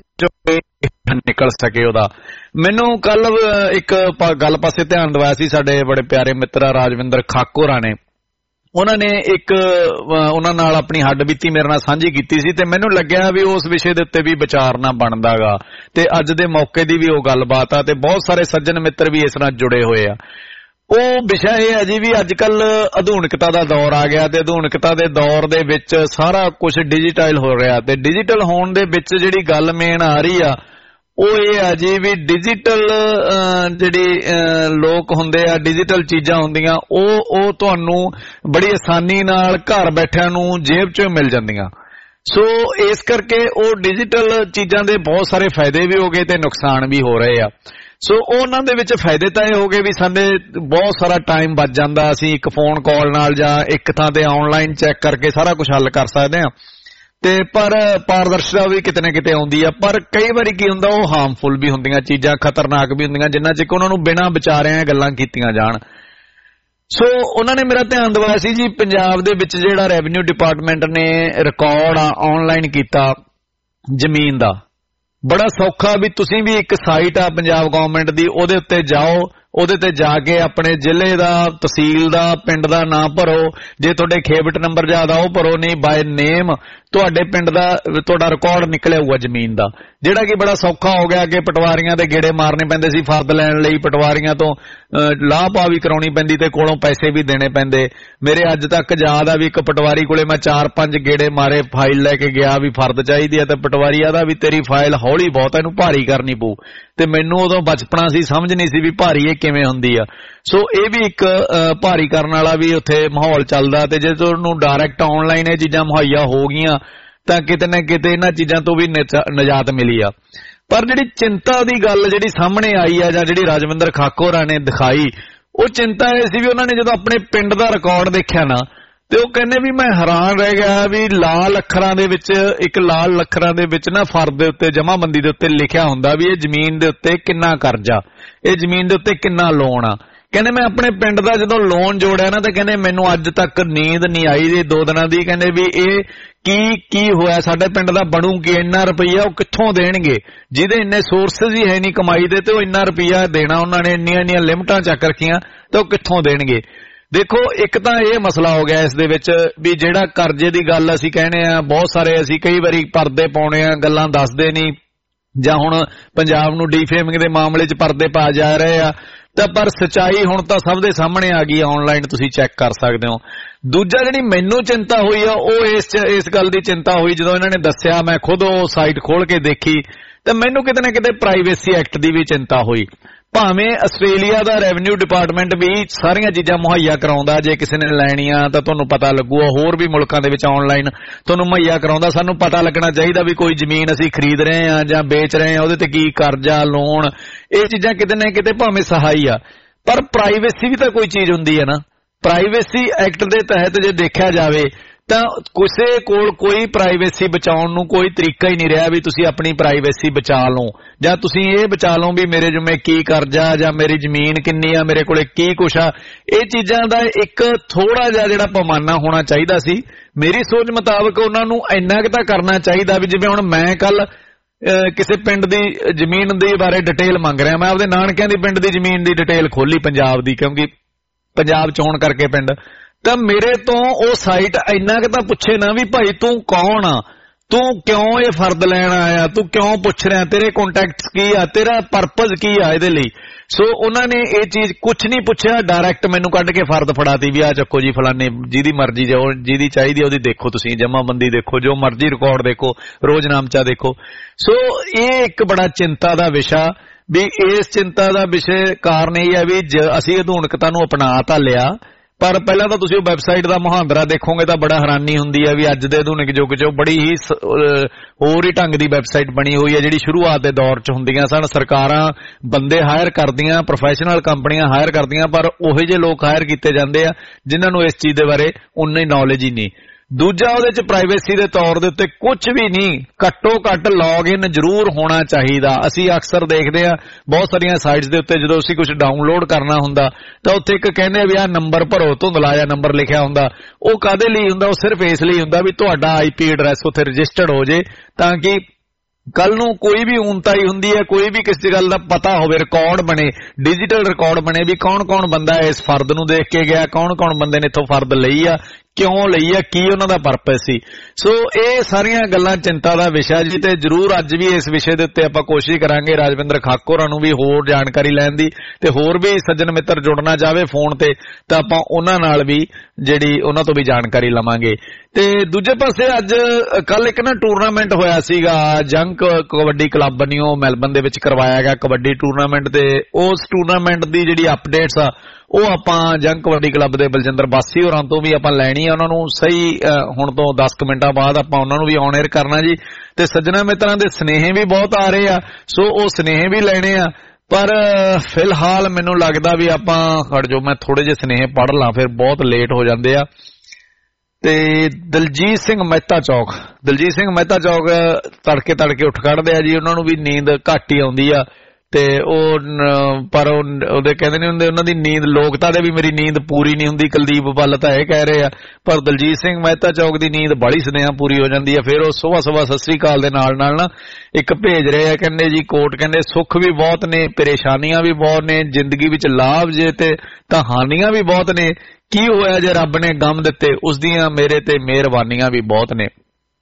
ਨਿਕਲ ਸਕੇ ਉਹਦਾ। ਮੈਨੂੰ ਕੱਲ ਇੱਕ ਗੱਲ ਪਾਸੇ ਧਿਆਨ ਦਿਵਾਇਆ ਸੀ ਸਾਡੇ ਬੜੇ ਪਿਆਰੇ ਮਿੱਤਰ ਰਾਜਵਿੰਦਰ ਖਾਕੋਰਾ ਨੇ। ਉਹਨਾਂ ਨੇ ਇੱਕ ਉਹਨਾਂ ਨਾਲ ਆਪਣੀ ਹੱਡ ਬੀਤੀ ਮੇਰੇ ਨਾਲ ਸਾਂਝੀ ਕੀਤੀ ਸੀ ਤੇ ਮੈਨੂੰ ਲੱਗਿਆ ਵੀ ਉਸ ਵਿਸ਼ੇ ਦੇ ਉੱਤੇ ਵੀ ਵਿਚਾਰਨਾ ਬਣਦਾ ਗਾ ਤੇ ਅੱਜ ਦੇ ਮੌਕੇ ਦੀ ਵੀ ਉਹ ਗੱਲਬਾਤ ਆ ਤੇ ਬਹੁਤ ਸਾਰੇ ਸੱਜਣ ਮਿੱਤਰ ਵੀ ਇਸ ਨਾਲ ਜੁੜੇ ਹੋਏ ਆ। ਉਹ ਵਿਸ਼ਾ ਇਹ ਹੈ ਜੀ ਵੀ ਅੱਜ ਕੱਲ ਆਧੁਨਿਕਤਾ ਦਾ ਦੌਰ ਆ ਗਿਆ ਤੇ ਆਧੁਨਿਕਤਾ ਦੇ ਦੌਰ ਦੇ ਵਿੱਚ ਸਾਰਾ ਕੁਝ ਡਿਜੀਟਲ ਹੋ ਰਿਹਾ ਤੇ ਡਿਜੀਟਲ ਹੋਣ ਦੇ ਵਿੱਚ ਜਿਹੜੀ ਗੱਲ ਮੇਨ ਆ ਰਹੀ ਆ ਉਹ ਇਹ ਆ ਜੀ ਵੀ ਡਿਜੀਟਲ ਜਿਹੜੀ ਲੋਕ ਹੁੰਦੇ ਆ, ਡਿਜੀਟਲ ਚੀਜ਼ਾਂ ਹੁੰਦੀਆਂ ਉਹ ਉਹ ਤੁਹਾਨੂੰ ਬੜੀ ਆਸਾਨੀ ਨਾਲ ਘਰ ਬੈਠਿਆਂ ਨੂੰ ਜੇਬ 'ਚੋਂ ਮਿਲ ਜਾਂਦੀਆਂ। ਸੋ ਇਸ ਕਰਕੇ ਉਹ ਡਿਜੀਟਲ ਚੀਜ਼ਾਂ ਦੇ ਬਹੁਤ ਸਾਰੇ ਫਾਇਦੇ ਵੀ ਹੋ ਗਏ ਤੇ ਨੁਕਸਾਨ ਵੀ ਹੋ ਰਹੇ ਆ। ਸੋ ਉਹਨਾਂ ਦੇ ਵਿੱਚ ਫਾਇਦੇ ਤਾਂ ਇਹ ਹੋ ਗਏ ਵੀ ਸਾਡੇ ਬਹੁਤ ਸਾਰਾ ਟਾਈਮ ਬਚ ਜਾਂਦਾ, ਅਸੀਂ ਇੱਕ ਫੋਨ ਕਾਲ ਨਾਲ ਜਾਂ ਇੱਕ ਥਾਂ ਤੇ ਆਨਲਾਈਨ ਚੈੱਕ ਕਰਕੇ ਸਾਰਾ ਕੁਝ ਹੱਲ ਕਰ ਸਕਦੇ ਹਾਂ ਤੇ ਪਰ ਪਾਰਦਰਸ਼ਤਾ ਵੀ ਕਿਤੇ ਨਾ ਕਿਤੇ ਆਉਂਦੀ ਆ। ਪਰ ਕਈ ਵਾਰੀ ਕੀ ਹੁੰਦਾ ਉਹ ਹਾਰਮਫੁਲ ਵੀ ਹੁੰਦੀਆਂ ਚੀਜ਼ਾਂ, ਖਤਰਨਾਕ ਵੀ ਹੁੰਦੀਆਂ ਜਿੰਨਾ ਚਿਰ ਉਹਨਾਂ ਨੂੰ ਬਿਨਾਂ ਵਿਚਾਰਿਆਂ ਗੱਲਾਂ ਕੀਤੀਆਂ ਜਾਣ। ਸੋ ਉਹਨਾਂ ਨੇ ਮੇਰਾ ਧਿਆਨ ਦਿਵਾਇਆ ਸੀ ਜੀ ਪੰਜਾਬ ਦੇ ਵਿੱਚ ਜਿਹੜਾ ਰੈਵਨਿਊ ਡਿਪਾਰਟਮੈਂਟ ਨੇ ਰਿਕਾਰਡ ਆ ਆਨਲਾਈਨ ਕੀਤਾ ਜ਼ਮੀਨ ਦਾ, ਬੜਾ ਸੌਖਾ ਵੀ ਤੁਸੀਂ ਵੀ ਇੱਕ ਸਾਈਟ ਆ ਪੰਜਾਬ ਗਵਰਨਮੈਂਟ ਦੀ ਉਹਦੇ ਉੱਤੇ ਜਾਓ, ਉਹਦੇ ਤੇ ਜਾ ਕੇ ਆਪਣੇ ਜ਼ਿਲ੍ਹੇ ਦਾ, ਤਹਿਸੀਲ ਦਾ, ਪਿੰਡ ਦਾ ਨਾਂ ਭਰੋ, ਜੇ ਤੁਹਾਡੇ ਖੇਬਟ ਨੰਬਰ ਜ਼ਿਆਦਾ ਉਹ ਭਰੋ, ਨਹੀਂ ਬਾਏ ਨੇਮ ਤੁਹਾਡੇ ਪਿੰਡ ਦਾ ਤੁਹਾਡਾ ਰਿਕਾਰਡ ਨਿਕਲਿਆ ਹੋਊਗਾ ਜ਼ਮੀਨ ਦਾ, ਜਿਹੜਾ ਕਿ ਬੜਾ ਸੌਖਾ ਹੋ ਗਿਆ। ਕਿ ਪਟਵਾਰੀਆਂ ਦੇ ਗੇੜੇ ਮਾਰਨੇ ਪੈਂਦੇ ਸੀ ਫਰਦ ਲੈਣ ਲਈ, ਪਟਵਾਰੀਆਂ ਤੋਂ ਲਾਹ ਪਾ ਵੀ ਕਰਾਉਣੀ ਪੈਂਦੀ ਤੇ ਕੋਲੋਂ ਪੈਸੇ ਵੀ ਦੇਣੇ ਪੈਂਦੇ। ਮੇਰੇ ਅੱਜ ਤੱਕ ਯਾਦ ਆ ਵੀ ਇੱਕ ਪਟਵਾਰੀ ਕੋਲੇ ਮੈਂ ਚਾਰ ਪੰਜ ਗੇੜੇ ਮਾਰੇ, ਫਾਈਲ ਲੈ ਕੇ ਗਿਆ ਵੀ ਫਰਦ ਚਾਹੀਦੀ ਆ ਤੇ ਪਟਵਾਰੀ ਆਦਾ ਵੀ ਤੇਰੀ ਫਾਈਲ ਹੌਲੀ ਬਹੁਤ, ਇਹਨੂੰ ਭਾਰੀ ਕਰਨੀ ਪਊ। ਤੇ ਮੈਨੂੰ ਉਦੋਂ ਬਚਪਨਾ ਸੀ, ਸਮਝ ਨਹੀਂ ਸੀ ਵੀ ਭਾਰੀ ਇਹ ਕਿਵੇਂ ਹੁੰਦੀ ਆ। ਸੋ ਇਹ ਵੀ ਇੱਕ ਭਾਰੀ ਕਰਨ ਵਾਲਾ ਵੀ ਉੱਥੇ ਮਾਹੌਲ ਚੱਲਦਾ ਤੇ ਜੇ ਤੁਹਾਨੂੰ ਡਾਇਰੈਕਟ ਆਨਲਾਈਨ ਇਹ ਚੀਜ਼ਾਂ ਮੁਹੱਈਆ ਹੋ ਗਈਆਂ ਤਾਂ ਕਿਤੇ ਨਾ ਕਿਤੇ ਇਹਨਾਂ ਚੀਜ਼ਾਂ ਤੋਂ ਵੀ ਨਜਾਤ ਮਿਲੀ ਆ। ਪਰ ਜਿਹੜੀ ਚਿੰਤਾ ਦੀ ਗੱਲ ਜਿਹੜੀ ਸਾਹਮਣੇ ਆਈ ਆ ਜਾਂ ਜਿਹੜੀ ਰਾਜਵਿੰਦਰ ਖਾਕੋਰਾ ਨੇ ਦਿਖਾਈ, ਉਹ ਚਿੰਤਾ ਇਹ ਸੀ ਵੀ ਉਹਨਾਂ ਨੇ ਜਦੋਂ ਆਪਣੇ ਪਿੰਡ ਦਾ ਰਿਕਾਰਡ ਦੇਖਿਆ ਨਾ ਤੇ ਉਹ ਕਹਿੰਦੇ ਵੀ ਮੈਂ ਹੈਰਾਨ ਰਹਿ ਗਿਆ ਵੀ ਲਾਲ ਅੱਖਰਾਂ ਦੇ ਵਿੱਚ, ਇੱਕ ਲਾਲ ਅੱਖਰਾਂ ਦੇ ਵਿੱਚ ਨਾ ਫਰਦ ਦੇ ਉੱਤੇ ਜਮ੍ਹਾਂਬੰਦੀ ਦੇ ਉੱਤੇ ਲਿਖਿਆ ਹੁੰਦਾ ਵੀ ਇਹ ਜ਼ਮੀਨ ਦੇ ਉੱਤੇ ਕਿੰਨਾ ਕਰਜ਼ਾ, ਇਹ ਜ਼ਮੀਨ ਦੇ ਉੱਤੇ ਕਿੰਨਾ ਲੋਨ ਆ। ਕਹਿੰਦੇ ਮੈਂ ਆਪਣੇ ਪਿੰਡ ਦਾ ਜਦੋਂ ਲੋਨ ਜੋੜਿਆ ਨਾ ਤੇ ਕਹਿੰਦੇ ਮੈਨੂੰ ਅੱਜ ਤੱਕ ਨੀਂਦ ਨਹੀਂ ਆਈ ਇਹ ਦੋ ਦਿਨਾਂ ਦੀ। ਕਹਿੰਦੇ ਵੀ ਇਹ ਕੀ ਕੀ ਹੋਇਆ, ਸਾਡੇ ਪਿੰਡ ਦਾ ਬਣੂ ਕੀ, ਇੰਨਾ ਰੁਪਈਆ ਉਹ ਕਿੱਥੋਂ ਦੇਣਗੇ ਜਿਹਦੇ ਇੰਨੇ ਸੋਰਸਿਸ ਹੀ ਹੈ ਨਹੀਂ ਕਮਾਈ ਦੇ ਤੇ ਉਹ ਇੰਨਾ ਰੁਪਈਆ ਦੇਣਾ, ਉਹਨਾਂ ਨੇ ਇੰਨੀਆਂ ਇੰਨੀਆਂ ਲਿਮਟਾਂ ਚੱਕ ਰੱਖੀਆਂ ਤੇ ਉਹ ਕਿੱਥੋਂ ਦੇਣਗੇ। ਦੇਖੋ ਇੱਕ ਤਾਂ ਇਹ ਮਸਲਾ ਹੋ ਗਿਆ ਇਸ ਦੇ ਵਿੱਚ ਵੀ ਜਿਹੜਾ ਕਰਜ਼ੇ ਦੀ ਗੱਲ ਅਸੀਂ ਕਹਿੰਦੇ ਆ, ਬਹੁਤ ਸਾਰੇ ਅਸੀਂ ਕਈ ਵਾਰੀ ਪਰਦੇ ਪਾਉਣੇ ਆ, ਗੱਲਾਂ ਦੱਸਦੇ ਨਹੀਂ, ਜਾਂ ਹੁਣ ਪੰਜਾਬ ਨੂੰ ਡੀਫੇਮਿੰਗ ਦੇ ਮਾਮਲੇ 'ਚ ਪਰਦੇ ਪਾ ਜਾ ਰਹੇ ਆ ਤਾਂ ਪਰ ਸੱਚਾਈ ਹੁਣ ਤਾਂ ਸਭ ਦੇ ਸਾਹਮਣੇ ਆ ਗਈ, ਆਨਲਾਈਨ ਤੁਸੀਂ ਚੈੱਕ ਕਰ ਸਕਦੇ ਹੋ। ਦੂਜਾ ਜਿਹੜੀ ਮੈਨੂੰ ਚਿੰਤਾ ਹੋਈ ਆ ਉਹ ਇਸ ਇਸ ਗੱਲ ਦੀ ਚਿੰਤਾ ਹੋਈ ਜਦੋਂ ਇਹਨਾਂ ਨੇ ਦੱਸਿਆ, ਮੈਂ ਖੁਦ ਉਹ ਸਾਈਟ ਖੋਲ ਕੇ ਦੇਖੀ ਤੇ ਮੈਨੂੰ ਕਿਤੇ ਨਾ ਕਿਤੇ ਪ੍ਰਾਈਵੇਸੀ ਐਕਟ ਦੀ ਵੀ ਚਿੰਤਾ ਹੋਈ। ਭਾਵੇਂ ਆਸਟ੍ਰੇਲੀਆ ਦਾ ਰੈਵਨਿਊ ਡਿਪਾਰਟਮੈਂਟ ਵੀ ਸਾਰੀਆਂ ਚੀਜ਼ਾਂ ਮੁਹੱਈਆ ਕਰਾਉਂਦਾ, ਜੇ ਕਿਸੇ ਨੇ ਲੈਣੀਆਂ ਤਾਂ ਤੁਹਾਨੂੰ ਪਤਾ ਲੱਗੂਗਾ, ਹੋਰ ਵੀ ਮੁਲਕਾਂ ਦੇ ਵਿੱਚ ਆਨਲਾਈਨ ਤੁਹਾਨੂੰ ਮੁਹੱਈਆ ਕਰਾਉਂਦਾ। ਸਾਨੂੰ ਪਤਾ ਲੱਗਣਾ ਚਾਹੀਦਾ ਵੀ ਕੋਈ ਜ਼ਮੀਨ ਅਸੀਂ ਖਰੀਦ ਰਹੇ ਹਾਂ ਜਾਂ ਵੇਚ ਰਹੇ ਹਾਂ ਉਹਦੇ ਤੇ ਕੀ ਕਰਜ਼ਾ, ਲੋਨ, ਇਹ ਚੀਜ਼ਾਂ ਕਿਤੇ ਨਾ ਕਿਤੇ ਭਾਵੇਂ ਸਹਾਈ ਆ, ਪਰ ਪ੍ਰਾਈਵੇਸੀ ਵੀ ਤਾਂ ਕੋਈ ਚੀਜ਼ ਹੁੰਦੀ ਹੈ ਨਾ। ਪ੍ਰਾਈਵੇਸੀ ਐਕਟ ਦੇ ਤਹਿਤ ਜੇ ਦੇਖਿਆ ਜਾਵੇ ਤਾਂ ਕਿਸੇ ਕੋਲ ਕੋਈ ਪ੍ਰਾਈਵੇਸੀ ਬਚਾਉਣ ਨੂੰ ਕੋਈ ਤਰੀਕਾ ਹੀ ਨਹੀਂ ਰਿਹਾ ਵੀ ਤੁਸੀਂ ਆਪਣੀ ਪ੍ਰਾਈਵੇਸੀ ਬਚਾ ਲਓ ਜਾਂ ਤੁਸੀਂ ਇਹ ਬਚਾ ਲਓ ਵੀ ਮੇਰੇ ਜਿਵੇਂ ਕੀ ਕਰਜ਼ਾ ਜਾਂ ਮੇਰੀ ਜ਼ਮੀਨ ਕਿੰਨੀ ਆ, ਮੇਰੇ ਕੋਲੇ ਕੀ ਕੁਛ ਆ। ਇਹ ਚੀਜ਼ਾਂ ਦਾ ਇੱਕ ਥੋੜਾ ਜਿਹਾ ਜਿਹੜਾ ਪੈਮਾਨਾ ਹੋਣਾ ਚਾਹੀਦਾ ਸੀ। ਮੇਰੀ ਸੋਚ ਮੁਤਾਬਕ ਉਹਨਾਂ ਨੂੰ ਇੰਨਾ ਕੁ ਤਾਂ ਕਰਨਾ ਚਾਹੀਦਾ ਵੀ ਜਿਵੇਂ ਹੁਣ ਮੈਂ ਕੱਲ ਕਿਸੇ ਪਿੰਡ ਦੀ ਜ਼ਮੀਨ ਦੇ ਬਾਰੇ ਡਿਟੇਲ ਮੰਗ ਰਿਹਾ, ਮੈਂ ਆਪਦੇ ਨਾਨਕਿਆਂ ਦੀ ਪਿੰਡ ਦੀ ਜ਼ਮੀਨ ਦੀ ਡਿਟੇਲ ਖੋਲੀ ਪੰਜਾਬ ਦੀ, ਕਿਉਂਕਿ ਪੰਜਾਬ ਚ ਹੋਣ ਕਰਕੇ ਪਿੰਡ, ਤਾਂ ਮੇਰੇ ਤੋਂ ਉਹ ਸਾਈਟ ਇੰਨਾ ਕੁ ਤਾਂ ਪੁੱਛੇ ਨਾ ਵੀ ਭਾਈ ਤੂੰ ਕੌਣ ਆ, ਤੂੰ ਕਿਉਂ ਇਹ ਫਰਦ ਲੈਣ ਆਇਆ, ਤੂੰ ਕਿਉਂ ਪੁੱਛ ਰਿਹਾ, ਤੇਰੇ ਕੰਟੈਕਟਸ ਕੀ ਆ, ਤੇਰਾ ਪਰਪਸ ਕੀ ਆ ਇਹਦੇ ਲਈ। ਸੋ ਉਹਨਾਂ ਨੇ ਇਹ ਚੀਜ਼ ਕੁਛ ਨਹੀਂ ਪੁੱਛਿਆ, ਡਾਇਰੈਕਟ ਮੈਨੂੰ ਕੱਢ ਕੇ ਫਰਦ ਫੜਾਤੀ ਵੀ ਆ ਚੱਕੋ ਜੀ ਫਲਾਣੇ, ਜਿਹਦੀ ਮਰਜ਼ੀ ਜਾਓ, ਜਿਹਦੀ ਚਾਹੀਦੀ ਉਹਦੀ ਦੇਖੋ, ਤੁਸੀਂ ਜਮ੍ਹਾਂਬੰਦੀ ਦੇਖੋ, ਜੋ ਮਰਜ਼ੀ ਰਿਕਾਰਡ ਦੇਖੋ, ਰੋਜ਼ਨਾਮਚਾ ਦੇਖੋ। ਸੋ ਇਹ ਇੱਕ ਬੜਾ ਚਿੰਤਾ ਦਾ ਵਿਸ਼ਾ, ਵੀ ਇਸ ਚਿੰਤਾ ਦਾ ਵਿਸ਼ੇ ਕਾਰਨ ਇਹ ਹੈ ਵੀ ਅਸੀਂ ਆਧੁਨਿਕਤਾ ਨੂੰ ਅਪਣਾ ਤਾਂ ਲਿਆ ਪਰ ਪਹਿਲਾਂ ਤਾਂ ਤੁਸੀਂ ਉਹ ਵੈਬਸਾਈਟ ਦਾ ਮੁਹਾਂਦਰਾ ਦੇਖੋਗੇ ਤਾਂ ਬੜਾ ਹੈਰਾਨੀ ਹੁੰਦੀ ਹੈ ਵੀ ਅੱਜ ਦੇ ਆਧੁਨਿਕ ਯੁੱਗ 'ਚ ਬੜੀ ਹੀ ਹੋਰ ਹੀ ਢੰਗ ਦੀ ਵੈਬਸਾਈਟ ਬਣੀ ਹੋਈ ਹੈ ਜਿਹੜੀ ਸ਼ੁਰੂਆਤ ਦੇ ਦੌਰ 'ਚ ਹੁੰਦੀਆਂ ਸਨ। ਸਰਕਾਰਾਂ ਬੰਦੇ ਹਾਇਰ ਕਰਦੀਆਂ, ਪ੍ਰੋਫੈਸ਼ਨਲ ਕੰਪਨੀਆਂ ਹਾਇਰ ਕਰਦੀਆਂ, ਪਰ ਉਹੋ ਜਿਹੇ ਲੋਕ ਹਾਇਰ ਕੀਤੇ ਜਾਂਦੇ ਆ ਜਿਨ੍ਹਾਂ ਨੂੰ ਇਸ ਚੀਜ਼ ਦੇ ਬਾਰੇ ਉਨੀ ਨੌਲੇਜ ਹੀ ਨਹੀਂ। ਦੂਜਾ ਉਹਦੇ 'ਚ ਪ੍ਰਾਈਵੇਸੀ ਦੇ ਤੌਰ ਦੇ ਉੱਤੇ ਕੁਝ ਵੀ ਨਹੀਂ, ਘੱਟੋ ਘੱਟ ਲੌਗਇਨ ਜ਼ਰੂਰ ਹੋਣਾ ਚਾਹੀਦਾ। ਅਸੀਂ ਅਕਸਰ ਦੇਖਦੇ ਆ ਬਹੁਤ ਸਾਰੀਆਂ ਸਾਈਟਸ ਦੇ ਉੱਤੇ ਜਦੋਂ ਅਸੀਂ ਕੁਝ ਡਾਊਨਲੋਡ ਕਰਨਾ ਹੁੰਦਾ ਤਾਂ ਉੱਥੇ ਇੱਕ ਕਹਿੰਦੇ ਆ ਵੀ ਆਹ ਨੰਬਰ ਭਰੋ, ਧੁੰਦਲਾ ਜਿਹਾ ਨੰਬਰ ਲਿਖਿਆ ਹੁੰਦਾ। ਉਹ ਕਾਹਦੇ ਲਈ ਹੁੰਦਾ? ਉਹ ਸਿਰਫ ਇਸ ਲਈ ਹੁੰਦਾ ਵੀ ਤੁਹਾਡਾ ਆਈ ਪੀ ਐਡਰੈਸ ਉੱਥੇ ਰਜਿਸਟਰਡ ਹੋ ਜੇ ਤਾਂ ਕਿ ਕੱਲ ਨੂੰ ਕੋਈ ਵੀ ਊਨਤਾਈ ਹੁੰਦੀ ਹੈ, ਕੋਈ ਵੀ ਕਿਸੇ ਗੱਲ ਦਾ ਪਤਾ ਹੋਵੇ, ਰਿਕਾਰਡ ਬਣੇ, ਡਿਜੀਟਲ ਰਿਕਾਰਡ ਬਣੇ ਵੀ ਕੌਣ ਕੌਣ ਬੰਦਾ ਇਸ ਫਰਦ ਨੂੰ ਦੇਖ ਕੇ ਗਿਆ, ਕੌਣ ਕੌਣ ਬੰਦੇ ਨੇ ਇੱਥੋਂ ਫਰਦ ਲਈ ਆ, ਕਿਉਂ ਲਈ ਆ, ਕੀ ਉਹਨਾਂ ਦਾ ਪਰਪਸ ਸੀ। ਸੋ ਇਹ ਸਾਰੀਆਂ ਗੱਲਾਂ ਚਿੰਤਾ ਦਾ ਵਿਸ਼ਾ ਜੀ, ਤੇ ਜ਼ਰੂਰ ਅੱਜ ਵੀ ਇਸ ਵਿਸ਼ੇ ਦੇ ਉੱਤੇ ਆਪਾਂ ਕੋਸ਼ਿਸ਼ ਕਰਾਂਗੇ ਰਾਜਵਿੰਦਰ ਖਾਕਰ ਹੋਰਾਂ ਨੂੰ ਵੀ ਹੋਰ ਜਾਣਕਾਰੀ ਲੈਣ ਦੀ, ਤੇ ਹੋਰ ਵੀ ਸੱਜਣ ਮਿੱਤਰ ਜੁੜਨਾ ਚਾਹਵੇ ਫੋਨ ਤੇ ਤਾਂ ਆਪਾਂ ਉਹਨਾਂ ਨਾਲ ਵੀ ਜਿਹੜੀ ਉਹਨਾਂ ਤੋਂ ਵੀ ਜਾਣਕਾਰੀ ਲਵਾਂਗੇ। ਤੇ ਦੂਜੇ ਪਾਸੇ ਅੱਜ ਕੱਲ ਇੱਕ ਨਾ ਟੂਰਨਾਮੈਂਟ ਹੋਇਆ ਸੀਗਾ, ਜੰਗ ਕਬੱਡੀ ਕਲੱਬ ਵੱਲੋਂ ਮੈਲਬਨ ਦੇ ਵਿੱਚ ਕਰਵਾਇਆ ਗਿਆ ਕਬੱਡੀ ਟੂਰਨਾਮੈਂਟ, ਤੇ ਉਸ ਟੂਰਨਾਮੈਂਟ ਦੀ ਜਿਹੜੀ ਅਪਡੇਟਸ ਆ ਉਹ ਆਪਾਂ ਜੰਗ ਕਬੱਡੀ ਕਲੱਬ ਦੇ ਬਲਜਿੰਦਰ ਬਾਸੀ ਹੋਰਾਂ ਤੋਂ ਵੀ ਆਪਾਂ ਲੈਣੀ ਆ। ਉਹਨਾਂ ਨੂੰ ਸਹੀ ਹੁਣ ਤੋਂ ਦਸ ਕੁ ਮਿੰਟਾਂ ਬਾਅਦ ਆਪਾਂ ਉਹਨਾਂ ਨੂੰ ਵੀ ਔਨ 에ਅਰ ਕਰਨਾ ਜੀ। ਤੇ ਸੱਜਣਾ ਮਿੱਤਰਾਂ ਦੇ ਸੁਨੇਹੇ ਵੀ ਬਹੁਤ ਆ ਰਹੇ ਆ, ਸੋ ਉਹ ਸੁਨੇਹੇ ਵੀ ਲੈਣੇ ਆ। ਪਰ ਫਿਲਹਾਲ ਮੈਨੂੰ ਲੱਗਦਾ ਵੀ ਆਪਾਂ ਖੜ ਜੋ ਮੈਂ ਥੋੜੇ ਜਿਹੇ ਸੁਨੇਹੇ ਪੜ੍ਹ ਲਾਂ, ਫਿਰ ਬਹੁਤ ਲੇਟ ਹੋ ਜਾਂਦੇ ਆ। ਤੇ ਦਲਜੀਤ ਸਿੰਘ ਮਹਿਤਾ ਚੌਕ ਦਲਜੀਤ ਸਿੰਘ ਮਹਿਤਾ ਚੌਕ ਤੜਕੇ ਤੜਕੇ ਉੱਠ ਖੜਦੇ ਆ ਜੀ। ਉਹਨਾਂ ਨੂੰ ਵੀ ਨੀਂਦ ਘੱਟ ਹੀ ਆਉਂਦੀ ਆ ਤੇ ਉਹ ਪਰ ਉਹਦੇ ਕਹਿੰਦੇ ਨਹੀਂ ਹੁੰਦੇ ਉਹਨਾਂ ਦੀ ਨੀਂਦ, ਲੋਕਤਾ ਦੇ ਵੀ ਮੇਰੀ ਨੀਂਦ ਪੂਰੀ ਨਹੀਂ ਹੁੰਦੀ, ਕੁਲਦੀਪ ਵੱਲ ਤਾਂ ਇਹ ਕਹਿ ਰਹੇ ਆ, ਪਰ ਦਲਜੀਤ ਸਿੰਘ ਮਹਿਤਾ ਚੌਕ ਦੀ ਨੀਂਦ ਬੜੀ ਸੁਨੇਹਾ ਪੂਰੀ ਹੋ ਜਾਂਦੀ ਆ। ਫਿਰ ਉਹ ਸੁਬਾਹ ਸੁਬਾਹ ਸਤਿ ਸ੍ਰੀ ਅਕਾਲ ਦੇ ਨਾਲ ਨਾਲ ਨਾ ਇੱਕ ਭੇਜ ਰਹੇ ਆ, ਕਹਿੰਦੇ ਜੀ ਕੋਟ, ਕਹਿੰਦੇ ਸੁੱਖ ਵੀ ਬਹੁਤ ਨੇ, ਪਰੇਸ਼ਾਨੀਆਂ ਵੀ ਬਹੁਤ ਨੇ, ਜ਼ਿੰਦਗੀ ਵਿੱਚ ਲਾਭ ਜੇ ਤੇ ਤਾਂ ਹਾਨੀਆਂ ਵੀ ਬਹੁਤ ਨੇ, ਕੀ ਹੋਇਆ ਜੇ ਰੱਬ ਨੇ ਗਮ ਦਿੱਤੇ, ਉਸ ਦੀਆਂ ਮੇਰੇ ਤੇ ਮਿਹਰਬਾਨੀਆਂ ਵੀ ਬਹੁਤ ਨੇ।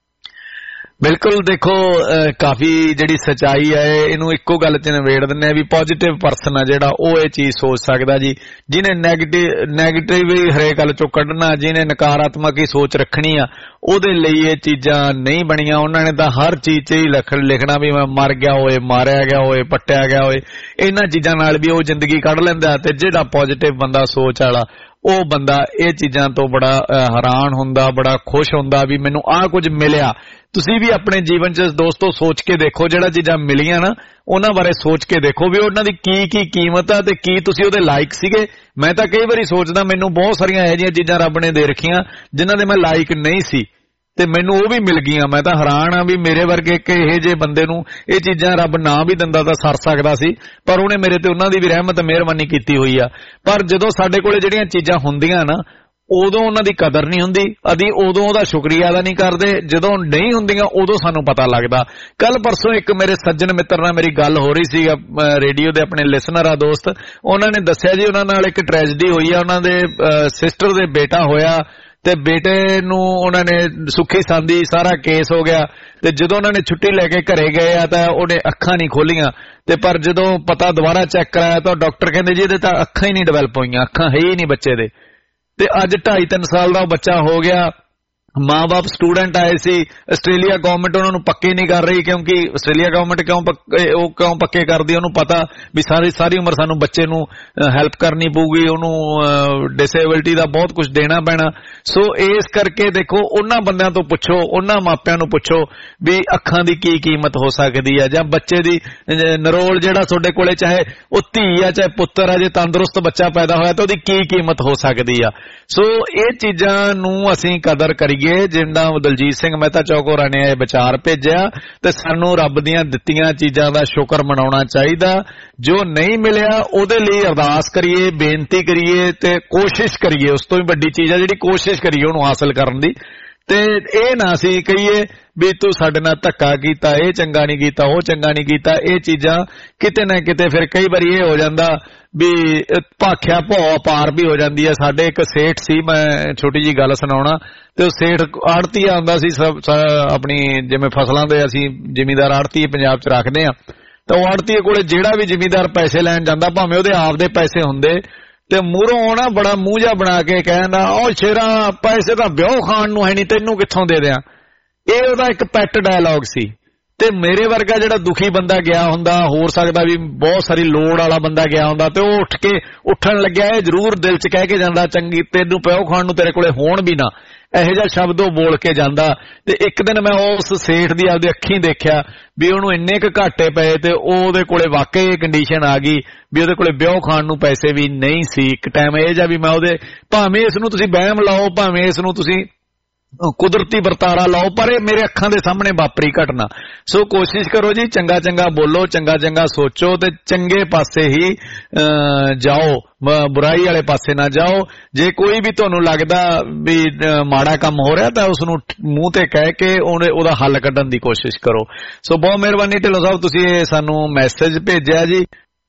ਬਿਲਕੁਲ ਦੇਖੋ ਕਾਫੀ ਜਿਹੜੀ ਸੱਚਾਈ ਹੈ ਇਹਨੂੰ ਇੱਕੋ ਗੱਲ 'ਚ ਨਿਬੇੜ ਦਿੰਦੇ ਆ ਵੀ ਪੋਜ਼ਿਟਿਵ ਪਰਸਨ ਆ ਜਿਹੜਾ ਉਹ ਇਹ ਚੀਜ਼ ਸੋਚ ਸਕਦਾ ਜੀ। ਜਿਹਨੇ ਨੈਗੇਟਿਵ ਨੈਗੇਟਿਵ ਹੀ ਹਰੇਕ ਗੱਲ 'ਚੋਂ ਕੱਢਣਾ, ਜਿਹਨੇ ਨਕਾਰਾਤਮਕ ਹੀ ਸੋਚ ਰੱਖਣੀ ਆ, ਉਹਦੇ ਲਈ ਇਹ ਚੀਜ਼ਾਂ ਨਹੀਂ ਬਣੀਆਂ। ਉਹਨਾਂ ਨੇ ਤਾਂ ਹਰ ਚੀਜ਼ 'ਚ ਹੀ ਲਿਖਣਾ ਵੀ ਮੈਂ ਮਰ ਗਿਆ ਹੋਏ, ਮਾਰਿਆ ਗਿਆ ਹੋਏ, ਪੱਟਿਆ ਗਿਆ ਹੋਏ, ਇਹਨਾਂ ਚੀਜ਼ਾਂ ਨਾਲ ਵੀ ਉਹ ਜ਼ਿੰਦਗੀ ਕੱਢ ਲੈਂਦਾ। ਤੇ ਜਿਹੜਾ ਪੋਜ਼ਿਟਿਵ ਬੰਦਾ ਸੋਚ ਵਾਲਾ ਉਹ ਬੰਦਾ ਇਹ ਚੀਜ਼ਾਂ ਤੋਂ ਬੜਾ ਹੈਰਾਨ ਹੁੰਦਾ, ਬੜਾ ਖੁਸ਼ ਹੁੰਦਾ ਵੀ ਮੈਨੂੰ ਆਹ ਕੁਝ ਮਿਲਿਆ। ਤੁਸੀਂ ਵੀ ਆਪਣੇ ਜੀਵਨ 'ਚ ਦੋਸਤੋ ਸੋਚ ਕੇ ਦੇਖੋ, ਜਿਹੜਾ ਚੀਜ਼ਾਂ ਮਿਲੀਆਂ ਨਾ ਉਹਨਾਂ ਬਾਰੇ ਸੋਚ ਕੇ ਦੇਖੋ ਵੀ ਉਹਨਾਂ ਦੀ ਕੀ ਕੀ ਕੀਮਤ ਆ ਤੇ ਕੀ ਤੁਸੀਂ ਉਹਦੇ ਲਾਇਕ ਸੀਗੇ। ਮੈਂ ਤਾਂ ਕਈ ਵਾਰੀ ਸੋਚਦਾ ਮੈਨੂੰ ਬਹੁਤ ਸਾਰੀਆਂ ਇਹੋ ਜਿਹੀਆਂ ਚੀਜ਼ਾਂ ਰੱਬ ਨੇ ਦੇ ਰੱਖੀਆਂ ਜਿਨ੍ਹਾਂ ਦੇ ਮੈਂ ਲਾਇਕ ਨਹੀਂ ਸੀ ਤੇ ਮੈਨੂੰ ਉਹ ਵੀ ਮਿਲ ਗਈਆਂ। ਮੈਂ ਤਾਂ ਹੈਰਾਨ ਆ ਵੀ ਮੇਰੇ ਵਰਗੇ ਇੱਕ ਇਹੋ ਜਿਹੇ ਬੰਦੇ ਨੂੰ ਇਹ ਚੀਜ਼ਾਂ ਰੱਬ ਨਾ ਵੀ ਦਿੰਦਾ ਤਾਂ ਸਰ ਸਕਦਾ ਸੀ, ਪਰ ਉਹਨੇ ਮੇਰੇ ਤੇ ਉਹਨਾਂ ਦੀ ਵੀ ਰਹਿਮਤ ਮਿਹਰਬਾਨੀ ਕੀਤੀ ਹੋਈ ਆ। ਪਰ ਜਦੋਂ ਸਾਡੇ ਕੋਲੇ ਜਿਹੜੀਆਂ ਚੀਜ਼ਾਂ ਹੁੰਦੀਆਂ ਨਾ ਉਦੋਂ ਉਹਨਾਂ ਦੀ ਕਦਰ ਨਹੀਂ ਹੁੰਦੀ, ਅਸੀਂ ਉਦੋਂ ਉਹਦਾ ਸ਼ੁਕਰੀਆ ਅਦਾ ਨਹੀਂ ਕਰਦੇ, ਜਦੋਂ ਨਹੀਂ ਹੁੰਦੀਆਂ ਉਦੋਂ ਸਾਨੂੰ ਪਤਾ ਲੱਗਦਾ। ਕੱਲ ਪਰਸੋਂ ਇੱਕ ਮੇਰੇ ਸੱਜਣ ਮਿੱਤਰ ਨਾਲ ਮੇਰੀ ਗੱਲ ਹੋ ਰਹੀ ਸੀ, ਰੇਡੀਓ ਦੇ ਆਪਣੇ ਲਿਸਨਰ ਆ ਦੋਸਤ, ਉਹਨਾਂ ਨੇ ਦੱਸਿਆ ਜੀ ਉਹਨਾਂ ਨਾਲ ਇੱਕ ਟ੍ਰੈਜਡੀ ਹੋਈ ਆ। ਉਹਨਾਂ ਦੇ ਸਿਸਟਰ ਦੇ ਬੇਟਾ ਹੋਇਆ ਤੇ ਬੇਟੇ ਨੂੰ ਉਹਨਾਂ ਨੇ ਸੁੱਖੀ ਸਾਂਦੀ ਸਾਰਾ ਕੇਸ ਹੋ ਗਿਆ ਤੇ ਜਦੋਂ ਉਹਨਾਂ ਨੇ ਛੁੱਟੀ ਲੈ ਕੇ ਘਰੇ ਗਏ ਆ ਤਾਂ ਉਹਨੇ ਅੱਖਾਂ ਨਹੀਂ ਖੋਲੀਆਂ ਤੇ ਪਰ ਜਦੋਂ ਪਤਾ ਦੁਬਾਰਾ ਚੈੱਕ ਕਰਾਇਆ ਤਾਂ ਡਾਕਟਰ ਕਹਿੰਦੇ ਜੀ ਇਹਦੇ ਤਾਂ ਅੱਖਾਂ ਹੀ ਨਹੀਂ ਡਿਵੈਲਪ ਹੋਈਆਂ, ਅੱਖਾਂ ਹੈ ਹੀ ਨਹੀਂ ਬੱਚੇ ਦੇ। ਤੇ ਅੱਜ ਢਾਈ ਤਿੰਨ ਸਾਲ ਦਾ ਬੱਚਾ ਹੋ ਗਿਆ, ਮਾਂ-ਬਾਪ ਸਟੂਡੈਂਟ ਆਏ ਸੀ, ਆਸਟ੍ਰੇਲੀਆ ਗਵਰਨਮੈਂਟ ਉਹਨਾਂ ਨੂੰ ਪੱਕੇ ਨਹੀਂ ਕਰ ਰਹੀ ਕਿਉਂਕਿ ਆਸਟ੍ਰੇਲੀਆ ਗਵਰਨਮੈਂਟ ਕਿਉਂ ਉਹ ਕਿਉਂ ਪੱਕੇ ਕਰਦੀ, ਉਹਨੂੰ ਪਤਾ ਵੀ ਸਾਰੀ ਸਾਰੀ ਉਮਰ ਸਾਨੂੰ ਬੱਚੇ ਨੂੰ ਹੈਲਪ ਕਰਨੀ ਪਊਗੀ, ਉਹਨੂੰ ਡਿਸੇਬਿਲਟੀ ਦਾ ਬਹੁਤ ਕੁਝ ਦੇਣਾ ਪੈਣਾ। ਸੋ ਇਸ ਕਰਕੇ ਦੇਖੋ ਉਹਨਾਂ ਬੰਦਿਆਂ ਤੋਂ ਪੁੱਛੋ, ਉਹਨਾਂ ਮਾਪਿਆਂ ਨੂੰ ਪੁੱਛੋ ਵੀ ਅੱਖਾਂ ਦੀ ਕੀ ਕੀਮਤ ਹੋ ਸਕਦੀ ਆ, ਜਾਂ ਬੱਚੇ ਦੀ ਨਰੋਲ ਜਿਹੜਾ ਤੁਹਾਡੇ ਕੋਲੇ ਚਾਹੇ ਉਹ ਧੀ ਆ ਚਾਹੇ ਪੁੱਤਰ ਆ, ਜੇ ਤੰਦਰੁਸਤ ਬੱਚਾ ਪੈਦਾ ਹੋਇਆ ਤਾਂ ਉਹਦੀ ਕੀ ਕੀਮਤ ਹੋ ਸਕਦੀ ਆ। ਸੋ ਇਹ ਚੀਜ਼ਾਂ ਨੂੰ ਅਸੀਂ ਕਦਰ ਕਰੀਏ। ਜਿੰਨਾ ਦਲਜੀਤ ਸਿੰਘ ਮਹਿਤਾ ਚੌਕ ਹੋਰਾਂ ਨੇ ਇਹ ਵਿਚਾਰ ਭੇਜਿਆ ਤੇ ਸਾਨੂੰ ਰੱਬ ਦੀਆਂ ਦਿੱਤੀਆਂ ਚੀਜ਼ਾਂ ਦਾ ਸ਼ੁਕਰ ਮਨਾਉਣਾ ਚਾਹੀਦਾ। ਜੋ ਨਹੀਂ ਮਿਲਿਆ ਉਹਦੇ ਲਈ ਅਰਦਾਸ ਕਰੀਏ, ਬੇਨਤੀ ਕਰੀਏ ਤੇ ਕੋਸ਼ਿਸ਼ ਕਰੀਏ। ਉਸ ਤੋਂ ਵੀ ਵੱਡੀ ਚੀਜ਼ ਆ ਜਿਹੜੀ ਕੋਸ਼ਿਸ਼ ਕਰੀਏ ਉਹਨੂੰ ਹਾਸਲ ਕਰਨ ਦੀ। ਤੇ ਇਹ ਨਾ ਅਸੀਂ ਕਹੀਏ ਵੀ ਤੂੰ ਸਾਡੇ ਨਾਲ ਧੱਕਾ ਕੀਤਾ, ਇਹ ਚੰਗਾ ਨਹੀਂ ਕੀਤਾ, ਉਹ ਚੰਗਾ ਨਹੀਂ ਕੀਤਾ। ਇਹ ਚੀਜ਼ਾਂ ਕਿਤੇ ਨਾ ਕਿਤੇ ਫਿਰ ਕਈ ਵਾਰੀ ਇਹ ਹੋ ਜਾਂਦਾ ਵੀ ਭਾਖਿਆ ਭੌ ਪਾਰ ਵੀ ਹੋ ਜਾਂਦੀ ਹੈ। ਸਾਡੇ ਇੱਕ ਸੇਠ ਸੀ, ਮੈਂ ਛੋਟੀ ਜੀ ਗੱਲ ਸੁਣਾਉਣਾ, ਤੇ ਉਹ ਸੇਠ ਆੜਤੀ ਆਉਂਦਾ ਸੀ ਆਪਣੀ, ਜਿਵੇਂ ਫਸਲਾਂ ਦੇ ਅਸੀਂ ਜ਼ਿਮੀਂਦਾਰ ਆੜਤੀ ਪੰਜਾਬ 'ਚ ਰੱਖਦੇ ਆ, ਤਾਂ ਉਹ ਆੜਤੀ ਕੋਲੇ ਜਿਹੜਾ ਵੀ ਜ਼ਿਮੀਂਦਾਰ ਪੈਸੇ ਲੈਣ ਜਾਂਦਾ ਭਾਵੇਂ ਉਹਦੇ ਆਪਦੇ ਪੈਸੇ ਹੁੰਦੇ ਤੇ ਮੂਹਰੋਂ ਆਉਣਾ ਬੜਾ ਮੂੰਹ ਜਿਹਾ ਬਣਾ ਕੇ ਕਹਿੰਦਾ ਉਹ ਸ਼ੇਰਾ ਪੈਸੇ ਤਾਂ ਵਿਆਹ ਖਾਣ ਨੂੰ ਹੈ ਨਹੀਂ, ਤੈਨੂੰ ਕਿੱਥੋਂ ਦੇ ਦਿਆਂ। ਇਹ ਉਹਦਾ ਇੱਕ ਪੈਟ ਡਾਇਲੌਗ ਸੀ ਤੇ ਮੇਰੇ ਵਰਗਾ ਜਿਹੜਾ ਦੁਖੀ ਬੰਦਾ ਗਿਆ ਹੁੰਦਾ, ਹੋ ਸਕਦਾ ਵੀ ਬਹੁਤ ਸਾਰੀ ਲੋੜ ਵਾਲਾ ਬੰਦਾ ਗਿਆ ਹੁੰਦਾ, ਤੇ ਉਹ ਉੱਠ ਕੇ ਉੱਠਣ ਲੱਗਿਆ ਇਹ ਜ਼ਰੂਰ ਦਿਲ 'ਚ ਕਹਿ ਕੇ ਜਾਂਦਾ ਚੰਗੀ ਤੈਨੂੰ ਪਿਓ ਖਾਣ ਨੂੰ ਤੇਰੇ ਕੋਲੇ ਹੋਣ ਵੀ ਨਾ, ਇਹੋ ਜਿਹਾ ਸ਼ਬਦ ਉਹ ਬੋਲ ਕੇ ਜਾਂਦਾ। ਤੇ ਇੱਕ ਦਿਨ ਮੈਂ ਉਸ ਸੇਠ ਦੀ ਆਪਦੀ ਅੱਖੀਂ ਦੇਖਿਆ ਵੀ ਉਹਨੂੰ ਇੰਨੇ ਕੁ ਘਾਟੇ ਪਏ ਤੇ ਉਹਦੇ ਕੋਲੇ ਵਾਕਈ ਇਹ ਕੰਡੀਸ਼ਨ ਆ ਗਈ ਵੀ ਉਹਦੇ ਕੋਲੇ ਵਿਆਹ ਖਾਣ ਨੂੰ ਪੈਸੇ ਵੀ ਨਹੀਂ ਸੀ। ਇੱਕ ਟਾਈਮ ਇਹ ਜਿਹਾ ਵੀ ਮੈਂ ਉਹਦੇ, ਭਾਵੇਂ ਇਸ ਨੂੰ ਤੁਸੀਂ ਵਹਿਮ ਲਾਓ, ਭਾਵੇਂ ਇਸ ਨੂੰ ਤੁਸੀਂ ਕੁਦਰਤੀ ਵਰਤਾਰਾ ਲਾਓ, ਪਰ ਇਹ ਮੇਰੇ ਅੱਖਾਂ ਦੇ ਸਾਹਮਣੇ ਵਾਪਰੀ ਘਟਨਾ। ਸੋ ਕੋਸ਼ਿਸ਼ ਕਰੋ ਜੀ, ਚੰਗਾ ਚੰਗਾ ਬੋਲੋ, ਚੰਗਾ ਚੰਗਾ ਸੋਚੋ ਤੇ ਚੰਗੇ ਪਾਸੇ ਹੀ ਜਾਓ, ਬੁਰਾਈ ਵਾਲੇ ਪਾਸੇ ਨਾ ਜਾਓ। ਜੇ ਕੋਈ ਵੀ ਤੁਹਾਨੂੰ ਲੱਗਦਾ ਵੀ ਮਾੜਾ ਕੰਮ ਹੋ ਰਿਹਾ ਤਾਂ ਉਸ ਨੂੰ ਮੂੰਹ ਤੇ ਕਹਿ ਕੇ ਉਹਨੇ ਉਹਦਾ ਹੱਲ ਕੱਢਣ ਦੀ ਕੋਸ਼ਿਸ਼ ਕਰੋ। ਸੋ ਬਹੁਤ ਮਿਹਰਬਾਨੀ ਢਿੱਲੋਂ ਸਾਹਿਬ, ਤੁਸੀਂ ਇਹ ਸਾਨੂੰ ਮੈਸੇਜ ਭੇਜਿਆ ਜੀ।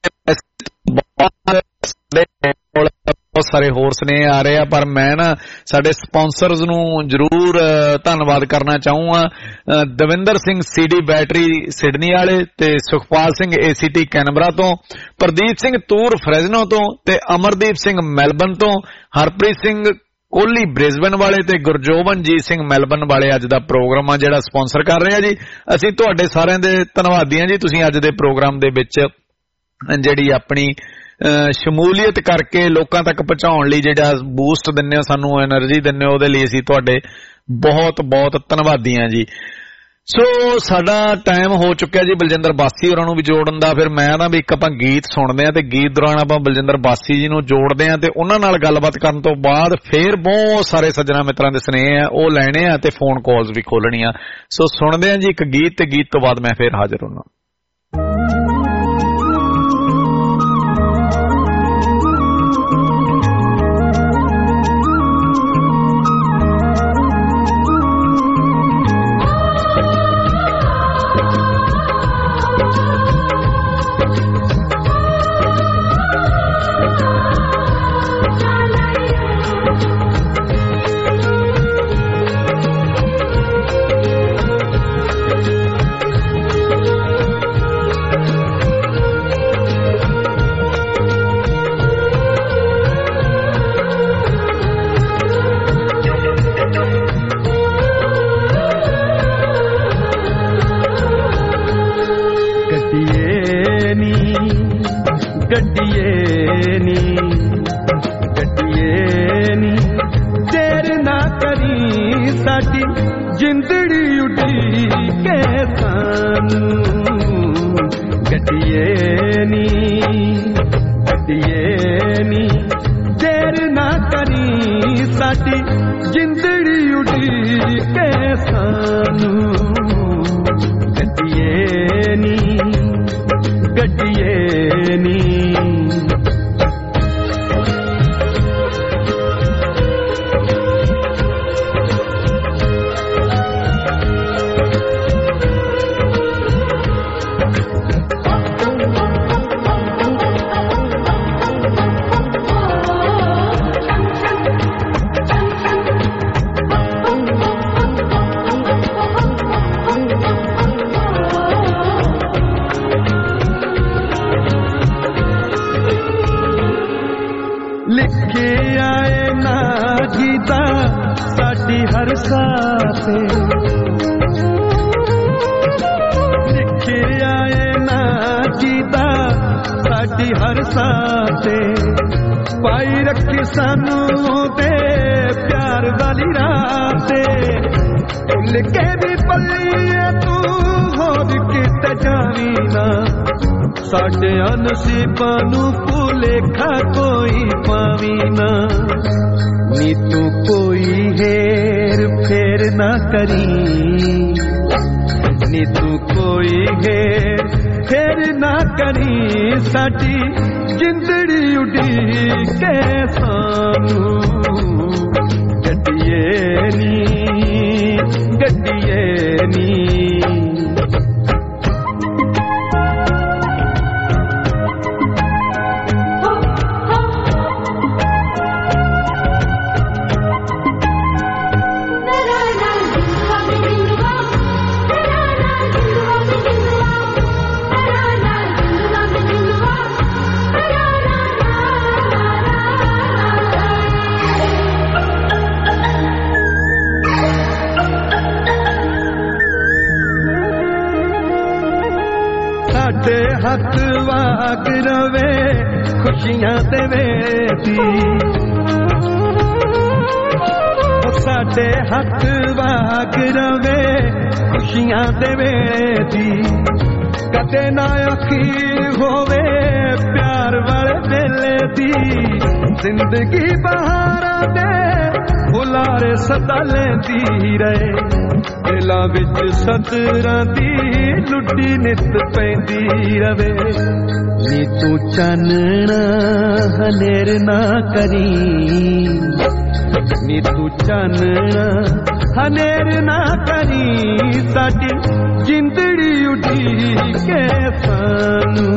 ਬਹੁਤ ਸਾਰੇ ਹੋਰ ਸੁਨੇਹੇ ਆ ਰਹੇ ਆ, ਪਰ ਮੈਂ ਨਾ ਸਾਡੇ ਸਪਾਂਸਰਸ ਨੂੰ ਜ਼ਰੂਰ ਧੰਨਵਾਦ ਕਰਨਾ ਚਾਹੂੰਗਾ। Davinder Singh CD battery Sydney ਵਾਲੇ, ਤੇ ਸੁਖਪਾਲ ਸਿੰਘ ਏਸੀਟੀ ਕੈਨਬਰਾ ਤੋਂ, ਪ੍ਰਦੀਪ ਸਿੰਘ ਤੂਰ ਫਰੈਜ਼ਨੋ ਤੋਂ, ਤੇ ਅਮਰਦੀਪ ਸਿੰਘ ਮੈਲਬਨ ਤੋਂ, ਹਰਪ੍ਰੀਤ ਸਿੰਘ ਕੋਹਲੀ ਬ੍ਰਿਸਬਨ ਵਾਲੇ, ਤੇ ਗੁਰਜੋਬਨਜੀਤ ਸਿੰਘ ਮੈਲਬਨ ਵਾਲੇ ਅੱਜ ਦਾ ਪ੍ਰੋਗਰਾਮ ਆ ਜਿਹੜਾ ਸਪਾਂਸਰ ਕਰ ਰਹੇ ਆ ਜੀ। ਅਸੀਂ ਤੁਹਾਡੇ ਸਾਰਿਆਂ ਦੇ ਧੰਨਵਾਦੀ ਹਾਂ ਜੀ। ਤੁਸੀਂ ਅੱਜ ਦੇ ਪ੍ਰੋਗਰਾਮ ਦੇ ਵਿੱਚ ਜਿਹੜੀ ਆਪਣੀ ਸ਼ਮੂਲੀਅਤ ਕਰਕੇ ਲੋਕਾਂ ਤੱਕ ਪਹੁੰਚਾਉਣ ਲਈ ਜਿਹੜਾ ਬੂਸਟ ਦਿੰਦੇ ਹੋ, ਸਾਨੂੰ ਐਨਰਜੀ ਦਿੰਦੇ ਹੋ, ਉਹਦੇ ਲਈ ਅਸੀਂ ਤੁਹਾਡੇ ਬਹੁਤ ਬਹੁਤ ਧੰਨਵਾਦੀ ਹਾਂ ਜੀ। ਸੋ ਸਾਡਾ ਟਾਈਮ ਹੋ ਚੁੱਕਿਆ ਜੀ ਬਲਜਿੰਦਰ ਬਾਸੀ ਹੋਰਾਂ ਨੂੰ ਵੀ ਜੋੜਨ ਦਾ। ਫਿਰ ਮੈਂ ਨਾ ਵੀ ਇੱਕ ਆਪਾਂ ਗੀਤ ਸੁਣਦੇ ਹਾਂ, ਤੇ ਗੀਤ ਦੌਰਾਨ ਆਪਾਂ ਬਲਜਿੰਦਰ ਬਾਸੀ ਜੀ ਨੂੰ ਜੋੜਦੇ ਹਾਂ, ਤੇ ਉਹਨਾਂ ਨਾਲ ਗੱਲਬਾਤ ਕਰਨ ਤੋਂ ਬਾਅਦ ਫਿਰ ਬਹੁਤ ਸਾਰੇ ਸੱਜਣਾ ਮਿੱਤਰਾਂ ਦੇ ਸੁਨੇਹੇ ਆ ਉਹ ਲੈਣੇ ਆ, ਤੇ ਫੋਨ ਕਾਲਸ ਵੀ ਖੋਲਣੀਆਂ। ਸੋ ਸੁਣਦੇ ਹਾਂ ਜੀ ਇੱਕ ਗੀਤ, ਤੇ ਗੀਤ ਤੋਂ ਬਾਅਦ ਮੈਂ ਫਿਰ ਹਾਜ਼ਰ ਹੋਣਾ। ਨਸੀਬਾਂ ਨੂੰ ਭੁਲੇਖਾ ਕੋਈ ਪਾਵੀ ਨਾ, ਨੀ ਤੂੰ ਕੋਈ ਹੇਰ ਫੇਰ ਨਾ ਕਰੀ, ਨੀ ਤੂੰ ਕੋਈ ਹੇਰ ਫੇਰ ਨਾ ਕਰੀ। ਸਾਡੀ ਜਿੰਦੜੀ ਉਡੀਕੇ ਸਾਨੂੰ ਗੱਡੀਏ ਨੀ, ਗੱਡੀਏ ਨੀ। हथ वाग रवे खुशियां दे वेले दी साडे हथ वाग रवे खुशियां दे वेले दी कदे ना अखीर होवे प्यार वाले वेले दी जिंदगी बहारा दे फुलारे सदा लेंदी रहे दिलां विच सदरां दी लुटी नित पैंदी रवे नी तू चानना हनेर ना करी नी तू चानना हनेर ना करी साडी जिंदड़ी उठी के सानू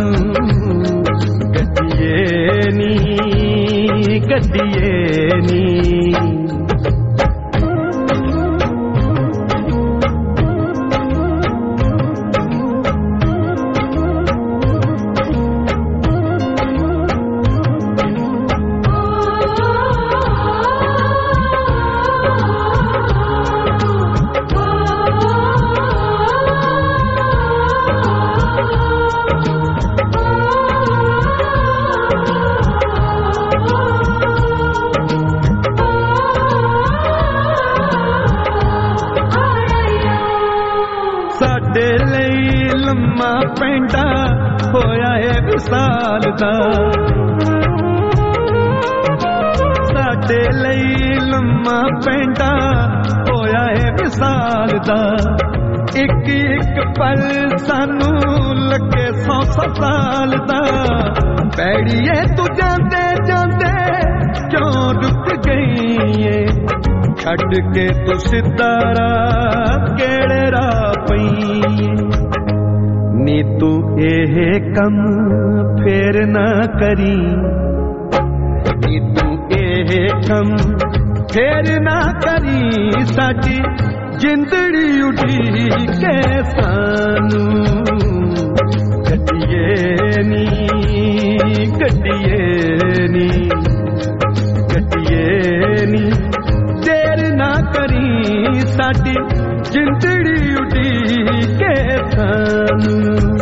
गड्डिए नी गड्डिए नी पैंडा होया है विसाल दा साडे लई लम्मा पैंडा होया है विसाल दा एक एक पल सानू लगे सौ सौ साल दा पैड़िए तू जांदे जांदे क्यों रुक गई है छड़ के तू सिद्धा राह केड़े राह पई नी तू एह कम फेर ना करी नी तू एह कम फेर ना करी साडी जिंदड़ी उठी के सानू गड्डिए नी गड्डिए नी गड्डिए नी देर ना करी साडी जिंदड़ी उठी के सानू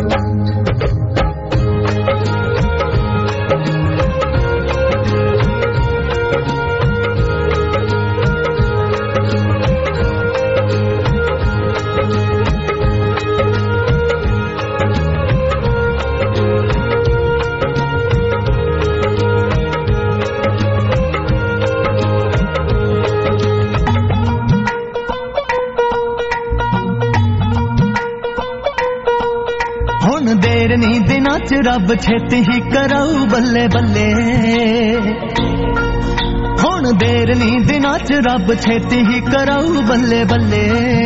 नी दिनां च रब छेती ही कराऊ बल्ले बल्ले हुण देर नी दिनां च रब छेती ही कराऊ बल्ले बल्ले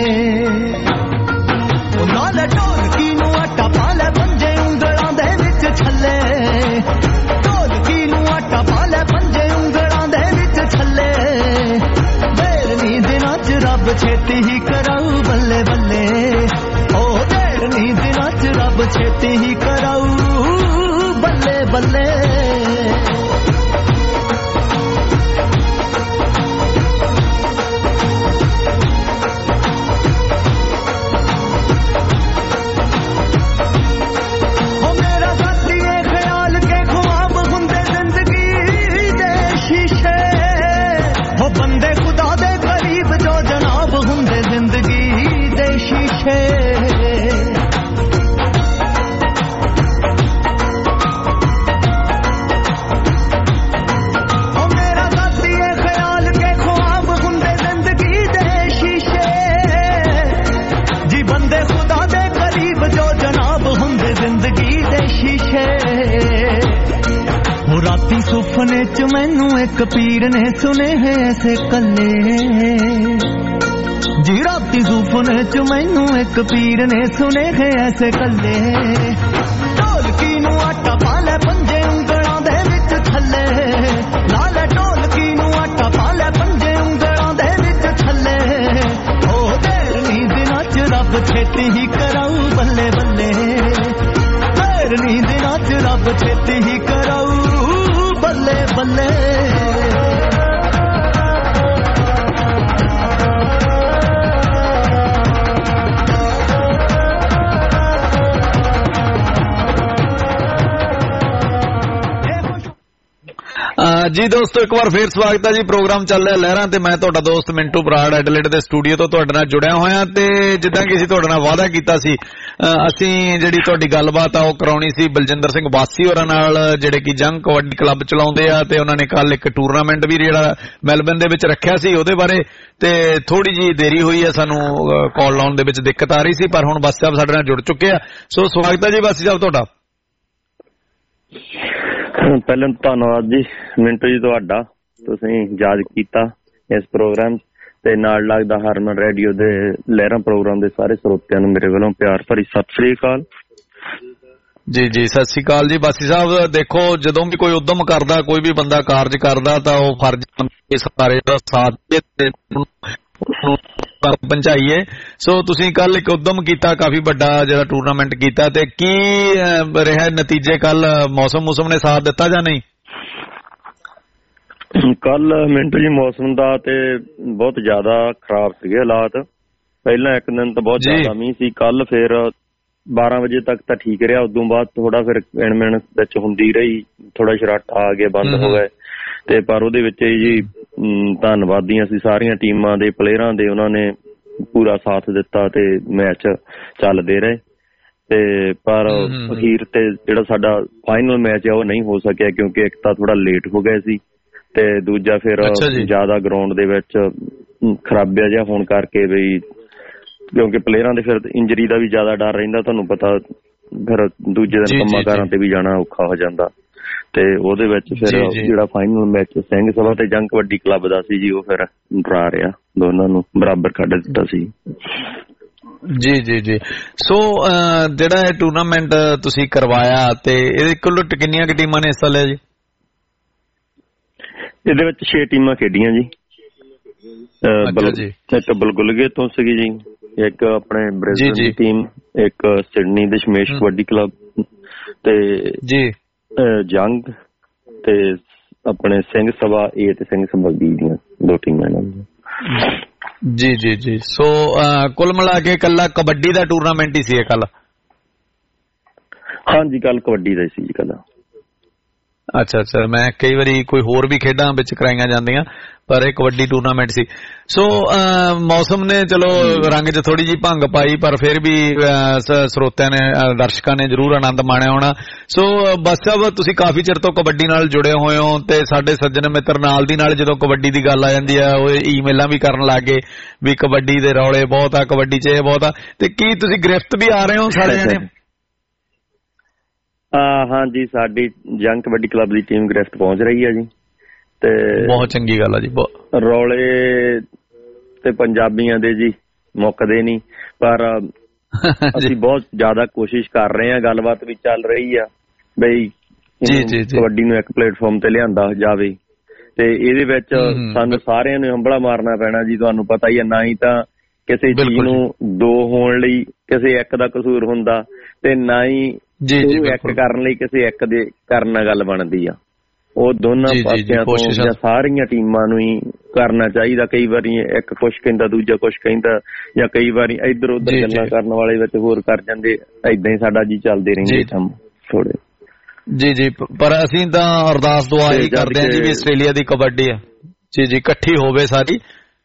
नाले ढोलकी नूं आटा पा लै पंजे उंगलां दे विच छल्ले ढोलकी नूं आटा पा लै पंजे उंगलां दे विच छल्ले देर नी दिनां च रब छेती ही कराऊ बल्ले बल्ले ओ देर नी दिनां च रब छेती ही कराऊ बल्ले बल्ले हो मेरा साथी ख्याल के ख्वाब हुंदे जिंदगी दे शीशे हो बंदे खुदा दे करीब जो जनाब हुंदे जिंदगी दे शीशे राती सुपने च मैनू एक पीर ने सुने है ऐसे कल्ले जी राती सुपने च मैनू एक पीर ने सुने है ऐसे कल्ले ढोलकी नू आटा पा लै पंजे उंगलां दे विच थल्ले लाल ढोलकी नू आटा पा लै पंजे उंगलां दे विच थल्ले ओ देर नी दिनां च रब छेती ही कराऊ बल्ले बल्ले देर नी दिनां च रब छेती ही कराऊ बल्ले बल्ले ਜੀ ਦੋਸਤੋ ਇੱਕ ਵਾਰ ਫੇਰ ਸਵਾਗਤ ਹੈ ਜੀ। ਪ੍ਰੋਗਰਾਮ ਚੱਲ ਰਿਹਾ ਲਹਿਰਾਂ ਤੇ ਮੈਂ ਤੁਹਾਡਾ ਦੋਸਤ ਮਿੰਟੂ ਬਰਾੜ ਐਡਲੇਡ ਦੇ ਸਟੂਡੀਓ ਤੋਂ ਤੁਹਾਡੇ ਨਾਲ ਜੁੜਿਆ ਹੋਇਆ ਤੇ ਜਿੱਦਾਂ ਕਿ ਅਸੀਂ ਤੁਹਾਡੇ ਨਾਲ ਵਾਅਦਾ ਕੀਤਾ ਸੀ ਅਸੀਂ ਜਿਹੜੀ ਤੁਹਾਡੀ ਗੱਲਬਾਤ ਆ ਉਹ ਕਰਾਉਣੀ ਸੀ ਬਲਜਿੰਦਰ ਸਿੰਘ ਬਾਸੀ ਹੋਰਾਂ ਨਾਲ, ਜਿਹੜੇ ਕਿ ਜੰਗ ਕਬੱਡੀ ਕਲੱਬ ਚਲਾਉਂਦੇ ਆ ਤੇ ਉਹਨਾਂ ਨੇ ਕੱਲ ਇੱਕ ਟੂਰਨਾਮੈਂਟ ਵੀ ਜਿਹੜਾ ਮੈਲਬਨ ਦੇ ਵਿੱਚ ਰੱਖਿਆ ਸੀ ਉਹਦੇ ਬਾਰੇ, ਤੇ ਥੋੜੀ ਜਿਹੀ ਦੇਰੀ ਹੋਈ ਹੈ ਸਾਨੂੰ ਕਾਲ ਲਾਉਣ ਦੇ ਵਿੱਚ ਦਿੱਕਤ ਆ ਰਹੀ ਸੀ, ਪਰ ਹੁਣ ਬਾਸੀ ਸਾਹਿਬ ਸਾਡੇ ਨਾਲ ਜੁੜ ਚੁੱਕੇ ਆ। ਸੋ ਸਵਾਗਤ ਹੈ ਜੀ ਬਾਸੀ ਸਾਹਿਬ ਤੁਹਾਡਾ। ਪਹਿਲਾਂ ਧੰਨਵਾਦ ਜੀ ਮਿੰਟੂ ਜੀ ਤੁਹਾਡਾ, ਤੁਸੀਂ ਯਾਦ ਕੀਤਾ ਇਸ ਪ੍ਰੋਗਰਾਮ ਤੇ ਨਾਲ ਲੱਗਦਾ ਹਰਮਨ ਰੇਡੀਓ ਦੇ ਲਹਿਰਾਂ ਪ੍ਰੋਗਰਾਮ ਦੇ ਸਾਰੇ ਸਰੋਤਿਆਂ ਨੂੰ ਮੇਰੇ ਵੱਲੋਂ ਪਿਆਰ ਭਰੀ ਸਤਿ ਸ੍ਰੀ ਅਕਾਲ। ਜੀ ਜੀ ਸਤਿ ਸ੍ਰੀ ਅਕਾਲ ਜੀ ਬਾਸੀ ਸਾਹਿਬ। ਦੇਖੋ ਜਦੋਂ ਵੀ ਕੋਈ ਉਦਮ ਕਰਦਾ, ਕੋਈ ਵੀ ਬੰਦਾ ਕਾਰਜ ਕਰਦਾ ਤਾਂ ਉਹ ਫਰਜ਼ ਸਾਰੇ ਦਾ ਸਾਥ ਪਹੁੰਚਾਈਏ। ਸੋ ਤੁਸੀਂ ਕੱਲ ਇੱਕ ਉਦਮ ਕੀਤਾ, ਕਾਫੀ ਵੱਡਾ ਜਿਹੜਾ ਟੂਰਨਾਮੈਂਟ ਕੀਤਾ, ਤੇ ਕੀ ਰਿਹਾ ਨਤੀਜੇ? ਕੱਲ ਮੌਸਮ ਮੌਸਮ ਨੇ ਸਾਥ ਦਿੱਤਾ ਜਾਂ ਨਹੀਂ? ਕੱਲ ਮਿੰਟੂ ਜੀ ਮੌਸਮ ਦਾ ਤੇ ਬਹੁਤ ਜ਼ਿਆਦਾ ਖਰਾਬ ਸੀਗੇ ਹਾਲਾਤ। ਪਹਿਲਾਂ ਇੱਕ ਦਿਨ ਤਾਂ ਬਹੁਤ ਜ਼ਿਆਦਾ ਮੀਂਹ ਸੀ, ਕੱਲ ਫਿਰ ਬਾਰਾਂ ਵਜੇ ਤੱਕ ਤਾਂ ਠੀਕ ਰਿਹਾ, ਉਦੋਂ ਬਾਅਦ ਥੋੜਾ ਫਿਰ ਇਣਮਿਣ ਵਿੱਚ ਹੁੰਦੀ ਰਹੀ, ਥੋੜਾ ਸ਼ਰਾਟਾ ਆ ਗਿਆ, ਬੰਦ ਹੋ ਗਏ। ਤੇ ਪਰ ਉਹਦੇ ਵਿੱਚ ਜੀ ਧੰਨਵਾਦੀ ਅਸੀਂ ਸਾਰੀਆਂ ਟੀਮਾਂ ਦੇ ਪਲੇਅਰਾਂ ਦੇ, ਉਹਨਾਂ ਨੇ ਪੂਰਾ ਸਾਥ ਦਿੱਤਾ ਤੇ ਮੈਚ ਚੱਲਦੇ ਰਹੇ। ਤੇ ਪਰ ਅਖੀਰ ਤੇ ਜਿਹੜਾ ਸਾਡਾ ਫਾਈਨਲ ਮੈਚ ਆ ਉਹ ਨਹੀਂ ਹੋ ਸਕਿਆ, ਕਿਉਂਕਿ ਇੱਕ ਤਾਂ ਥੋੜਾ ਲੇਟ ਹੋ ਗਏ ਸੀ ਤੇ ਦੂਜਾ ਫਿਰ ਜ਼ਿਆਦਾ ਗਰਾਊਂਡ ਦੇ ਵਿੱਚ ਖਰਾਬਿਆ ਜਿਹਾ ਹੋਣ ਕਰਕੇ ਵੀ, ਕਿਉਂਕਿ ਪਲੇਅਰਾਂ ਦੇ ਫਿਰ ਇੰਜਰੀ ਦਾ ਵੀ ਜ਼ਿਆਦਾ ਡਰ ਰਹਿੰਦਾ, ਤੁਹਾਨੂੰ ਪਤਾ ਫਿਰ ਦੂਜੇ ਦਿਨ ਕੰਮਾਂ ਕਾਰਾਂ ਤੇ ਵੀ ਜਾਣਾ ਔਖਾ ਹੋ ਜਾਂਦਾ। ਤੇ ਉਹਦੇ ਵਿੱਚ ਫਿਰ ਜਿਹੜਾ ਫਾਈਨਲ ਮੈਚ ਸਿੰਘ ਸਭਾ ਤੇ ਜੰਗ ਕਬੱਡੀ ਕਲੱਬ ਦਾ ਸੀ ਜੀ, ਉਹ ਫਿਰ ਡਰਾ ਰਿਹਾ, ਦੋਨਾਂ ਨੂੰ ਬਰਾਬਰ ਕੱਢ ਦਿੱਤਾ ਸੀ। ਜੀ ਜੀ ਜੀ ਸੋ ਜਿਹੜਾ ਇਹ ਟੂਰਨਾਮੈਂਟ ਤੁਸੀਂ ਕਰਵਾਇਆ ਤੇ ਇਹਦੇ ਕੁੱਲ ਕਿੰਨੀਆਂ ਕੁ ਟੀਮਾਂ ਨੇ ਹਿੱਸਾ ਲਿਆ ਜੀ? ਇਹਦੇ ਵਿੱਚ ਛੇ ਟੀਮਾਂ ਖੇਡੀਆਂ ਜੀ। ਇੱਕ ਬਲਗੁਲਗੇ ਤੋਂ ਸੀਗੀ ਜੀ, ਇੱਕ ਆਪਣੇ ਬ੍ਰਿਸਬਨ ਦੀ ਟੀਮ, ਇੱਕ ਸਿਡਨੀ ਦਸ਼ਮੇਸ਼ ਕਬੱਡੀ ਕਲੱਬ ਤੇ ਜੀ ਜੰਗ ਤੇ ਆਪਣੇ ਸਿੰਘ ਸਭਾ ਏ ਤੇ ਸਿੰਘ ਸਭਾ ਬੀ ਦੀਆਂ ਦੋ ਟੀਮਾਂ ਨੇ ਜੀ। ਜੀ ਜੀ ਸੋ ਕੁੱਲ ਮਿਲਾ ਕੇ ਕੱਲਾ ਕਬੱਡੀ ਦਾ ਟੂਰਨਾਮੈਂਟ ਹੀ ਸੀ ਇਹ ਕੱਲ? ਹਾਂਜੀ ਕੱਲ ਕਬੱਡੀ ਦਾ ਸੀ ਜੀ ਕੱਲ। ਅੱਛਾ ਅੱਛਾ, ਮੈਂ ਕਈ ਵਾਰੀ ਕੋਈ ਹੋਰ ਵੀ ਖੇਡਾਂ ਵਿੱਚ ਕਰਾਈਆਂ ਜਾਂਦੀਆਂ, ਪਰ ਇਹ ਕਬੱਡੀ ਟੂਰਨਾਮੈਂਟ ਸੀ। ਸੋ ਮੌਸਮ ਨੇ ਚਲੋ ਰੰਗ 'ਚ ਥੋੜੀ ਜਿਹੀ ਭੰਗ ਪਾਈ, ਪਰ ਫਿਰ ਵੀ ਸਰੋਤਿਆਂ ਨੇ, ਦਰਸ਼ਕਾਂ ਨੇ ਜ਼ਰੂਰ ਆਨੰਦ ਮਾਣਿਆ ਹੋਣਾ। ਸੋ ਬਸ ਸਾਹਿਬ ਤੁਸੀਂ ਕਾਫੀ ਚਿਰ ਤੋਂ ਕਬੱਡੀ ਨਾਲ ਜੁੜੇ ਹੋਏ ਹੋ ਤੇ ਸਾਡੇ ਸੱਜਣ ਮਿੱਤਰ ਨਾਲ ਦੀ ਨਾਲ ਜਦੋਂ ਕਬੱਡੀ ਦੀ ਗੱਲ ਆ ਜਾਂਦੀ ਆ ਉਹ ਈਮੇਲਾਂ ਵੀ ਕਰਨ ਲੱਗ ਗਏ ਵੀ ਕਬੱਡੀ ਦੇ ਰੌਲੇ ਬਹੁਤ ਆ, ਕਬੱਡੀ 'ਚ ਇਹ ਬਹੁਤ ਆ, ਤੇ ਕੀ ਤੁਸੀਂ ਗ੍ਰਿਫਤ ਵੀ ਆ ਰਹੇ ਹੋ ਸਾਰੇ ਜਣੇ? ਹਾਂਜੀ ਸਾਡੀ ਜੰਗ ਕਬੱਡੀ ਕਲੱਬ ਦੀ ਟੀਮ ਗ੍ਰਿਫਤ ਪਹੁੰਚ ਰਹੀ ਹੈ ਜੀ, ਤੇ ਬਹੁਤ ਚੰਗੀ ਗੱਲ ਆ ਜੀ। ਰੌਲੇ ਤੇ ਪੰਜਾਬੀਆਂ ਦੇ ਜੀ ਮੁੱਕਦੇ ਨਹੀਂ, ਪਰ ਅਸੀਂ ਬਹੁਤ ਜ਼ਿਆਦਾ ਕੋਸ਼ਿਸ਼ ਕਰ ਰਹੇ ਹਾਂ, ਗੱਲਬਾਤ ਵੀ ਚੱਲ ਰਹੀ ਆ ਬਈ ਕਬੱਡੀ ਨੂੰ ਇੱਕ ਪਲੇਟਫਾਰਮ ਤੇ ਲਿਆਂਦਾ ਜਾਵੇ, ਤੇ ਇਹਦੇ ਵਿੱਚ ਸਾਨੂੰ ਸਾਰਿਆਂ ਨੂੰ ਹੰਭਲਾ ਮਾਰਨਾ ਪੈਣਾ ਜੀ। ਤੁਹਾਨੂੰ ਪਤਾ ਹੀ ਹੈ, ਨਾ ਹੀ ਤਾਂ ਕਿਸੇ ਚੀਜ਼ ਨੂੰ ਦੋ ਹੋਣ ਲਈ ਕਿਸੇ ਇੱਕ ਦਾ ਕਸੂਰ ਹੁੰਦਾ ਤੇ ਨਾ ਹੀ ਇੱਕ ਕਰਨ ਲਈ ਕਿਸੇ ਇੱਕ ਦੇ ਕਰਨ ਨਾਲ ਗੱਲ ਬਣਦੀ ਆ। ਉਹ ਦੋਨਾਂ ਪਾਸਿਆਂ ਤੋਂ ਜਾਂ ਸਾਰੀਆਂ ਟੀਮਾਂ ਨੂੰ ਹੀ ਕਰਨਾ ਚਾਹੀਦਾ। ਕਈ ਵਾਰੀ ਇੱਕ ਕੁਛ ਕਹਿੰਦਾ, ਦੂਜਾ ਕੁਛ ਕਹਿੰਦਾ, ਜਾਂ ਕਈ ਵਾਰੀ ਇੱਧਰ ਉੱਧਰ ਗੱਲਾਂ ਕਰਨ ਵਾਲੇ ਵਿੱਚ ਹੋਰ ਕਰ ਜਾਂਦੇ। ਏਦਾਂ ਹੀ ਸਾਡਾ ਜੀ ਚੱਲਦੇ ਰਹਿੰਦੇ ਕੰਮ ਥੋੜੇ। ਜੀ ਜੀ ਪਰ ਅਸੀਂ ਤਾਂ ਅਰਦਾਸ ਦੁਆ ਹੀ ਕਰਦੇ ਹਾਂ ਜੀ ਵੀ ਆਸਟ੍ਰੇਲੀਆ ਦੀ ਕਬੱਡੀ ਆ ਜੀ ਜੀ ਇਕੱਠੀ ਹੋਵੇ ਸਾਰੀ।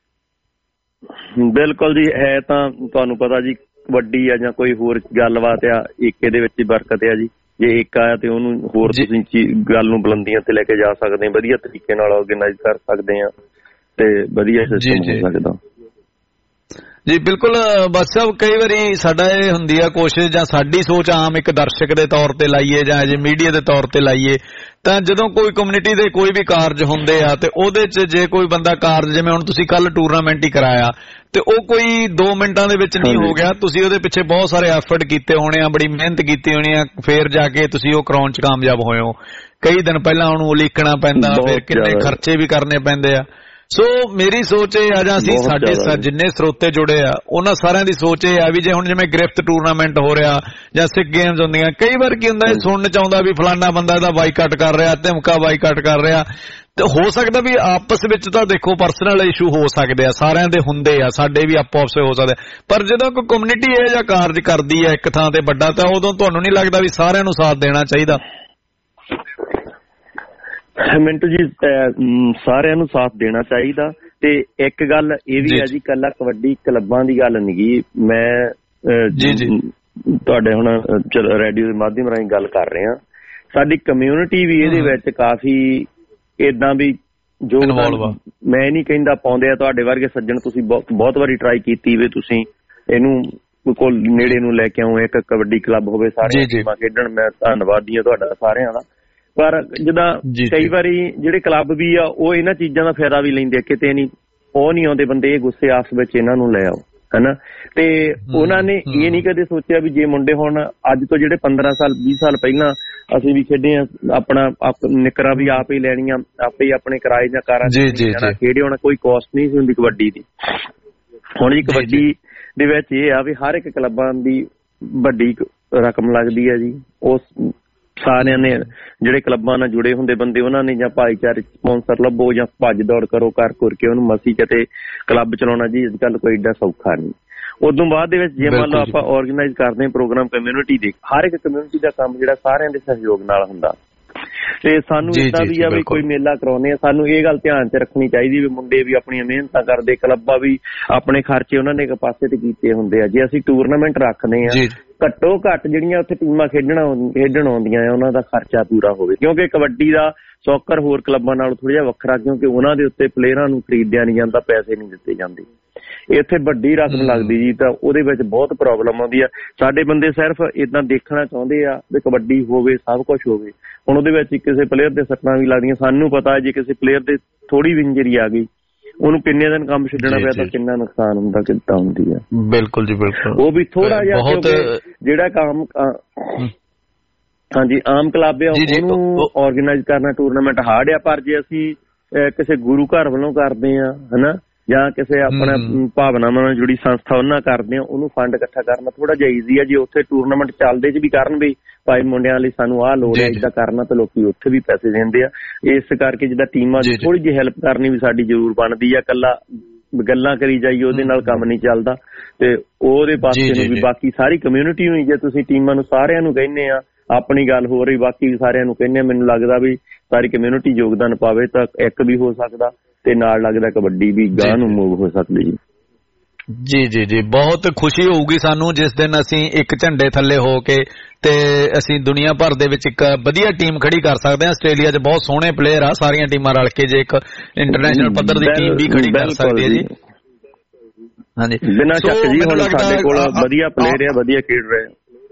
ਬਿਲਕੁਲ ਜੀ, ਹੈ ਤਾਂ ਤੁਹਾਨੂੰ ਪਤਾ ਜੀ ਕਬੱਡੀ ਆ ਜਾਂ ਕੋਈ ਹੋਰ ਗੱਲਬਾਤ ਆ, ਏਕੇ ਦੇ ਵਿੱਚ ਹੀ ਬਰਕਤ ਆ ਜੀ। ਜੇ ਇੱਕ ਆਇਆ ਤੇ ਉਹਨੂੰ ਹੋਰ ਤੁਸੀਂ ਗੱਲ ਨੂੰ ਬੁਲੰਦੀਆਂ ਤੇ ਲੈ ਕੇ ਜਾ ਸਕਦੇ, ਵਧੀਆ ਤਰੀਕੇ ਨਾਲ ਆਰਗੇਨਾਈਜ਼ ਕਰ ਸਕਦੇ ਆ ਤੇ ਵਧੀਆ ਸਿਸਟਮ ਹੋ ਸਕਦਾ ਜੀ। ਬਿਲਕੁਲ ਬਸ ਸਾਹਿਬ, ਕਈ ਵਾਰੀ ਸਾਡਾ ਇਹ ਹੁੰਦੀ ਆ ਕੋਸ਼ਿਸ਼ ਜਾਂ ਸਾਡੀ ਸੋਚ ਆਮ ਇੱਕ ਦਰਸ਼ਕ ਦੇ ਤੌਰ ਤੇ ਲਾਈਏ ਜਾਂ ਅਜੇ ਮੀਡੀਆ ਦੇ ਤੌਰ ਤੇ ਲਾਈਏ, ਤਾਂ ਜਦੋਂ ਕੋਈ ਕਮਿਊਨਿਟੀ ਦੇ ਕੋਈ ਵੀ ਕਾਰਜ ਹੁੰਦੇ ਆ ਤੇ ਉਹਦੇ 'ਚ ਜੇ ਕੋਈ ਬੰਦਾ ਕਾਰਜ, ਜਿਵੇਂ ਹੁਣ ਤੁਸੀਂ ਕੱਲ ਟੂਰਨਾਮੈਂਟ ਹੀ ਕਰਾਇਆ ਤੇ ਉਹ ਕੋਈ ਦੋ ਮਿੰਟਾਂ ਦੇ ਵਿੱਚ ਨਹੀਂ ਹੋ ਗਿਆ, ਤੁਸੀਂ ਉਹਦੇ ਪਿੱਛੇ ਬਹੁਤ ਸਾਰੇ ਐਫਰਟ ਕੀਤੇ ਹੋਣੇ ਆ, ਬੜੀ ਮਿਹਨਤ ਕੀਤੀ ਹੋਣੀ ਆ, ਫੇਰ ਜਾ ਕੇ ਤੁਸੀਂ ਉਹ ਕਰਾਉਣ 'ਚ ਕਾਮਯਾਬ ਹੋਏ ਹੋ। ਕਈ ਦਿਨ ਪਹਿਲਾਂ ਉਹਨੂੰ ਉਲੀਕਣਾ ਪੈਂਦਾ, ਫਿਰ ਕਿੰਨੇ ਖਰਚੇ ਵੀ ਕਰਨੇ ਪੈਂਦੇ ਆ। ਸੋ ਮੇਰੀ ਸੋਚ ਇਹ ਆ, ਜਾਂ ਅਸੀਂ ਸਾਡੇ ਜਿੰਨੇ ਸਰੋਤੇ ਜੁੜੇ ਆ ਉਹਨਾਂ ਸਾਰਿਆਂ ਦੀ ਸੋਚ ਇਹ ਆ ਵੀ ਜੇ ਹੁਣ ਜਿਵੇਂ ਗ੍ਰਿਫਤ ਟੂਰਨਾਮੈਂਟ ਹੋ ਰਿਹਾ ਜਾਂ ਸਿੱਖ ਗੇਮਸ ਹੁੰਦੀਆਂ, ਕਈ ਵਾਰ ਕੀ ਹੁੰਦਾ ਸੁਣਨ ਚ ਆਉਂਦਾ ਵੀ ਫਲਾਨਾ ਬੰਦਾ ਇਹਦਾ ਬਾਈਕਾਟ ਕਰ ਰਿਹਾ, ਧਮਕਾ ਬਾਈਕਾਟ ਕਰ ਰਿਹਾ, ਤੇ ਹੋ ਸਕਦਾ ਵੀ ਆਪਸ ਵਿੱਚ ਤਾਂ ਦੇਖੋ ਪਰਸਨਲ ਇਸ਼ੂ ਹੋ ਸਕਦੇ ਆ, ਸਾਰਿਆਂ ਦੇ ਹੁੰਦੇ ਆ, ਸਾਡੇ ਵੀ ਆਪੋ ਆਪਸੇ ਹੋ ਸਕਦੇ, ਪਰ ਜਦੋਂ ਕੋਈ ਕਮਿਊਨਿਟੀ ਇਹ ਜਾਂ ਕਾਰਜ ਕਰਦੀ ਹੈ ਇੱਕ ਥਾਂ ਤੇ ਵੱਡਾ, ਤਾਂ ਉਦੋਂ ਤੁਹਾਨੂੰ ਨਹੀਂ ਲੱਗਦਾ ਵੀ ਸਾਰਿਆਂ ਨੂੰ ਸਾਥ ਦੇਣਾ ਚਾਹੀਦਾ? ਮਿੰਟੂ ਜੀ ਸਾਰਿਆਂ ਨੂੰ ਸਾਥ ਦੇਣਾ ਚਾਹੀਦਾ। ਤੇ ਇੱਕ ਗੱਲ ਇਹ ਵੀ ਹੈ ਜੀ, ਇਕੱਲਾ ਕਬੱਡੀ ਕਲੱਬਾਂ ਦੀ ਗੱਲ ਨੀ ਗੀ, ਮੈਂ ਜੀ ਜੀ ਤੁਹਾਡੇ ਹੁਣ ਰੇਡੀਓ ਦੇ ਮਾਧਿਅਮ ਰਾਹੀਂ ਗੱਲ ਕਰ ਰਹੇ ਹਾਂ। ਸਾਡੀ ਕਮਿਊਨਿਟੀ ਵੀ ਇਹਦੇ ਵਿੱਚ ਕਾਫੀ ਏਦਾਂ ਵੀ ਜੋ ਮੈਂ ਨਹੀਂ ਕਹਿੰਦਾ ਪਾਉਂਦੇ ਆ। ਤੁਹਾਡੇ ਵਰਗੇ ਸੱਜਣ ਤੁਸੀਂ ਬਹੁਤ ਵਾਰੀ ਟਰਾਈ ਕੀਤੀ ਵੀ ਤੁਸੀਂ ਇਹਨੂੰ ਕੋਲ ਨੇੜੇ ਨੂੰ ਲੈ ਕੇ ਆਓ, ਇੱਕ ਕਬੱਡੀ ਕਲੱਬ ਹੋਵੇ, ਸਾਰੇ ਟੀਮਾਂ ਖੇਡਣ। ਮੈਂ ਧੰਨਵਾਦੀ ਹਾਂ ਤੁਹਾਡਾ ਸਾਰਿਆਂ ਦਾ। ਪਰ ਜਿੱਦਾਂ ਕਈ ਵਾਰੀ ਜਿਹੜੇ ਕਲੱਬ ਵੀ ਆ ਉਹ ਇਹਨਾਂ ਚੀਜ਼ਾਂ ਦਾ ਫਾਇਦਾ ਵੀ ਲੈਂਦੇ ਆ, ਕਿਤੇ ਨਹੀਂ ਉਹ ਨਹੀਂ ਆਉਂਦੇ ਬੰਦੇ, ਇਹ ਗੁੱਸੇ ਆਪਸ ਵਿੱਚ ਇਹਨਾਂ ਨੂੰ ਲੈ ਆਓ, ਹਨਾ। ਤੇ ਉਹਨਾਂ ਨੇ ਇਹ ਨਹੀਂ ਕਦੇ ਸੋਚਿਆ ਵੀ ਜੇ ਮੁੰਡੇ ਹੁਣ ਅੱਜ ਤੋਂ ਜਿਹੜੇ ਪੰਦਰਾਂ ਸਾਲ ਵੀਹ ਸਾਲ ਪਹਿਲਾਂ ਅਸੀਂ ਵੀ ਖੇਡੇ ਆ, ਆਪਣਾ ਨਿਕਰਾਂ ਵੀ ਆਪ ਹੀ ਲੈਣੀਆਂ, ਆਪੇ ਹੀ ਆਪਣੇ ਕਿਰਾਏ ਜਾਂ ਕਾਰਾਂ ਖੇਡੇ ਹੋਣਾ, ਕੋਈ ਕੋਸਟ ਨਹੀਂ ਸੀ ਹੁੰਦੀ ਕਬੱਡੀ ਦੀ। ਹੁਣ ਜੀ ਕਬੱਡੀ ਦੇ ਵਿੱਚ ਇਹ ਆ ਵੀ ਹਰ ਇੱਕ ਕਲੱਬਾਂ ਦੀ ਵੱਡੀ ਰਕਮ ਲੱਗਦੀ ਹੈ ਜੀ। ਉਸ ਸਾਰਿਆਂ ਨੇ ਜਿਹੜੇ ਕਲੱਬਾਂ ਨਾਲ ਜੁੜੇ ਹੁੰਦੇ ਬੰਦੇ ਉਹਨਾਂ ਨੇ ਜਾਂ ਭਾਈਚਾਰੇ ਸਪਾਂਸਰ ਲੱਭੋ ਜਾਂ ਭੱਜ ਦੌੜ ਕਰੋ ਕਰ ਕਰ ਕੇ ਉਹਨੂੰ ਮਸੀ ਕਿਤੇ ਕਲੱਬ ਚਲਾਉਣਾ ਜੀ ਅੱਜ ਕੱਲ ਕੋਈ ਏਡਾ ਸੌਖਾ ਨਹੀਂ। ਉਦੋਂ ਬਾਅਦ ਦੇ ਵਿੱਚ ਜੇ ਮੰਨ ਲਓ ਆਪਾਂ ਔਰਗੇਨਾਈਜ਼ ਕਰਦੇ ਹਾਂ ਪ੍ਰੋਗਰਾਮ ਕਮਿਊਨਿਟੀ ਦੇ, ਹਰ ਇੱਕ ਕਮਿਊਨਿਟੀ ਦਾ ਕੰਮ ਜਿਹੜਾ ਸਾਰਿਆਂ ਦੇ ਸਹਿਯੋਗ ਨਾਲ ਹੁੰਦਾ। ਤੇ ਸਾਨੂੰ ਏਦਾਂ ਵੀ ਆ ਵੀ ਕੋਈ ਮੇਲਾ ਕਰਾਉਂਦੇ ਆ, ਸਾਨੂੰ ਇਹ ਗੱਲ ਧਿਆਨ ਚ ਰੱਖਣੀ ਚਾਹੀਦੀ ਵੀ ਮੁੰਡੇ ਵੀ ਆਪਣੀਆਂ ਮਿਹਨਤਾਂ ਕਰਦੇ, ਕਲੱਬਾਂ ਵੀ ਆਪਣੇ ਖਰਚੇ ਉਹਨਾਂ ਨੇ ਪਾਸੇ ਤੇ ਕੀਤੇ ਹੁੰਦੇ ਆ। ਜੇ ਅਸੀਂ ਟੂਰਨਾਮੈਂਟ ਰੱਖਦੇ ਆ, ਘੱਟੋ ਘੱਟ ਜਿਹੜੀਆਂ ਉੱਥੇ ਟੀਮਾਂ ਖੇਡਣਾ ਖੇਡਣ ਆਉਂਦੀਆਂ ਉਹਨਾਂ ਦਾ ਖਰਚਾ ਪੂਰਾ ਹੋਵੇ, ਕਿਉਂਕਿ ਕਬੱਡੀ ਦਾ ਸੌਕਰ ਹੋਰ ਕਲੱਬਾਂ ਨਾਲੋਂ ਥੋੜਾ ਜਿਹਾ ਵੱਖਰਾ, ਕਿਉਂਕਿ ਉਹਨਾਂ ਦੇ ਉੱਤੇ ਪਲੇਅਰਾਂ ਨੂੰ ਖਰੀਦਿਆ ਨਹੀਂ ਜਾਂਦਾ, ਪੈਸੇ ਨਹੀਂ ਦਿੱਤੇ ਜਾਂਦੇ। ਇੱਥੇ ਵੱਡੀ ਰਕਮ ਲੱਗਦੀ ਜੀ, ਤਾਂ ਉਹਦੇ ਵਿੱਚ ਬਹੁਤ ਪ੍ਰੋਬਲਮ ਆਉਂਦੀ ਆ। ਸਾਡੇ ਬੰਦੇ ਸਿਰਫ ਏਦਾਂ ਦੇਖਣਾ ਚਾਹੁੰਦੇ ਆ ਵੀ ਕਬੱਡੀ ਹੋਵੇ, ਸਭ ਕੁਛ ਹੋਵੇ। ਹੁਣ ਉਹਦੇ ਵਿੱਚ ਕਿਸੇ ਪਲੇਅਰ ਦੇ ਸੱਟਾਂ ਵੀ ਲੱਗਦੀਆਂ, ਸਾਨੂੰ ਪਤਾ ਜੇ ਕਿਸੇ ਪਲੇਅਰ ਦੇ ਥੋੜੀ ਵੀ ਇੰਜਰੀ ਆ ਗਈ, ਉਹਨੂੰ ਕਿੰਨੇ ਦਿਨ ਕੰਮ ਛੱਡਣਾ ਪਿਆ ਤਾਂ ਕਿੰਨਾ ਨੁਕਸਾਨ ਹੁੰਦਾ, ਕਿੱਦਾਂ ਹੁੰਦੀ ਆ। ਬਿਲਕੁਲ ਜੀ ਬਿਲਕੁਲ। ਉਹ ਵੀ ਥੋੜਾ ਜਿਹਾ ਜਿਹੜਾ ਕੰਮ ਹਾਂਜੀ ਆਮ ਕਲੱਬ ਆ ਉਹਨੂੰ ਔਰਗੇਨਾਈਜ਼ ਕਰਨਾ ਟੂਰਨਾਮੈਂਟ ਹਾਰਡ ਆ। ਪਰ ਜੇ ਅਸੀਂ ਕਿਸੇ ਗੁਰੂ ਘਰ ਵੱਲੋਂ ਕਰਦੇ ਆ ਹਨਾ, ਜਾਂ ਕਿਸੇ ਆਪਣਾ ਭਾਵਨਾਵਾਂ ਨਾਲ ਜੁੜੀ ਸੰਸਥਾ ਉਹਨਾਂ ਕਰਦੇ ਆ, ਉਹਨੂੰ ਫੰਡ ਇਕੱਠਾ ਕਰਨਾ ਥੋੜਾ ਜਿਹਾ ਈਜ਼ੀ ਆ। ਜੇ ਉੱਥੇ ਟੂਰਨਾਮੈਂਟ ਚੱਲਦੇ ਚ ਵੀ ਕਰਨ ਵੀ ਭਾਈ ਮੁੰਡਿਆਂ ਲਈ ਸਾਨੂੰ ਆਹ ਲੋੜ ਹੈ ਜਿੱਦਾਂ ਕਰਨਾ, ਤਾਂ ਲੋਕੀ ਉੱਥੇ ਵੀ ਪੈਸੇ ਦਿੰਦੇ ਆ। ਇਸ ਕਰਕੇ ਜਿੱਦਾਂ ਟੀਮਾਂ ਦੀ ਥੋੜੀ ਜਿਹੀ ਹੈਲਪ ਕਰਨੀ ਵੀ ਸਾਡੀ ਜ਼ਰੂਰ ਬਣਦੀ ਆ। ਇਕੱਲਾ ਗੱਲਾਂ ਕਰੀ ਜਾਈਏ ਉਹਦੇ ਨਾਲ ਕੰਮ ਨਹੀਂ ਚੱਲਦਾ, ਤੇ ਉਹਦੇ ਪਾਸੇ ਨੂੰ ਵੀ ਬਾਕੀ ਸਾਰੀ ਕਮਿਊਨਿਟੀ ਨੂੰ, ਜੇ ਤੁਸੀਂ ਟੀਮਾਂ ਨੂੰ ਸਾਰਿਆਂ ਨੂੰ ਕਹਿੰਦੇ ਆ, ਆਪਣੀ ਗੱਲ ਹੋ ਰਹੀ ਬਾਕੀ ਸਾਰਿਆਂ ਨੂੰ ਕਹਿੰਦੇ ਆ, ਮੈਨੂੰ ਲੱਗਦਾ ਵੀ ਸਾਰੀ ਕਮਿਊਨਿਟੀ ਯੋਗਦਾਨ ਪਾਵੇ ਤਾਂ ਇੱਕ ਵੀ ਹੋ ਸਕਦਾ, ਤੇ ਨਾਲ ਲੱਗਦਾ ਕਬੱਡੀ ਵੀ ਗਾਂ ਨੂੰ ਮੂਵ ਹੋ ਸਕਦੀ ਜੀ। ਜੀ ਜੀ ਜੀ ਬਹੁਤ ਖੁਸ਼ੀ ਹੋਊਗੀ ਸਾਨੂੰ ਜਿਸ ਦਿਨ ਅਸੀਂ ਇੱਕ ਝੰਡੇ ਥੱਲੇ ਹੋ ਕੇ ਤੇ ਅਸੀਂ ਦੁਨੀਆ ਭਰ ਦੇ ਵਿੱਚ ਇੱਕ ਵਧੀਆ ਟੀਮ ਖੜੀ ਕਰ ਸਕਦੇ ਹਾਂ। ਆਸਟ੍ਰੇਲੀਆ 'ਚ ਬਹੁਤ ਸੋਹਣੇ ਪਲੇਅਰ ਆ, ਸਾਰੀਆਂ ਟੀਮਾਂ ਰਲ ਕੇ ਜੇ ਇੱਕ ਇੰਟਰਨੈਸ਼ਨਲ ਪੱਧਰ ਦੀ ਟੀਮ ਵੀ ਖੜੀ ਕਰ ਸਕਦੀ ਹੈ ਜੀ। ਹਾਂਜੀ ਬਿਨਾਂ ਸ਼ੱਕ ਜੀ, ਹੁਣ ਸਾਡੇ ਕੋਲ ਵਧੀਆ ਪਲੇਅਰ ਆ, ਵਧੀਆ ਖੇਡ ਰਹੇ ਆ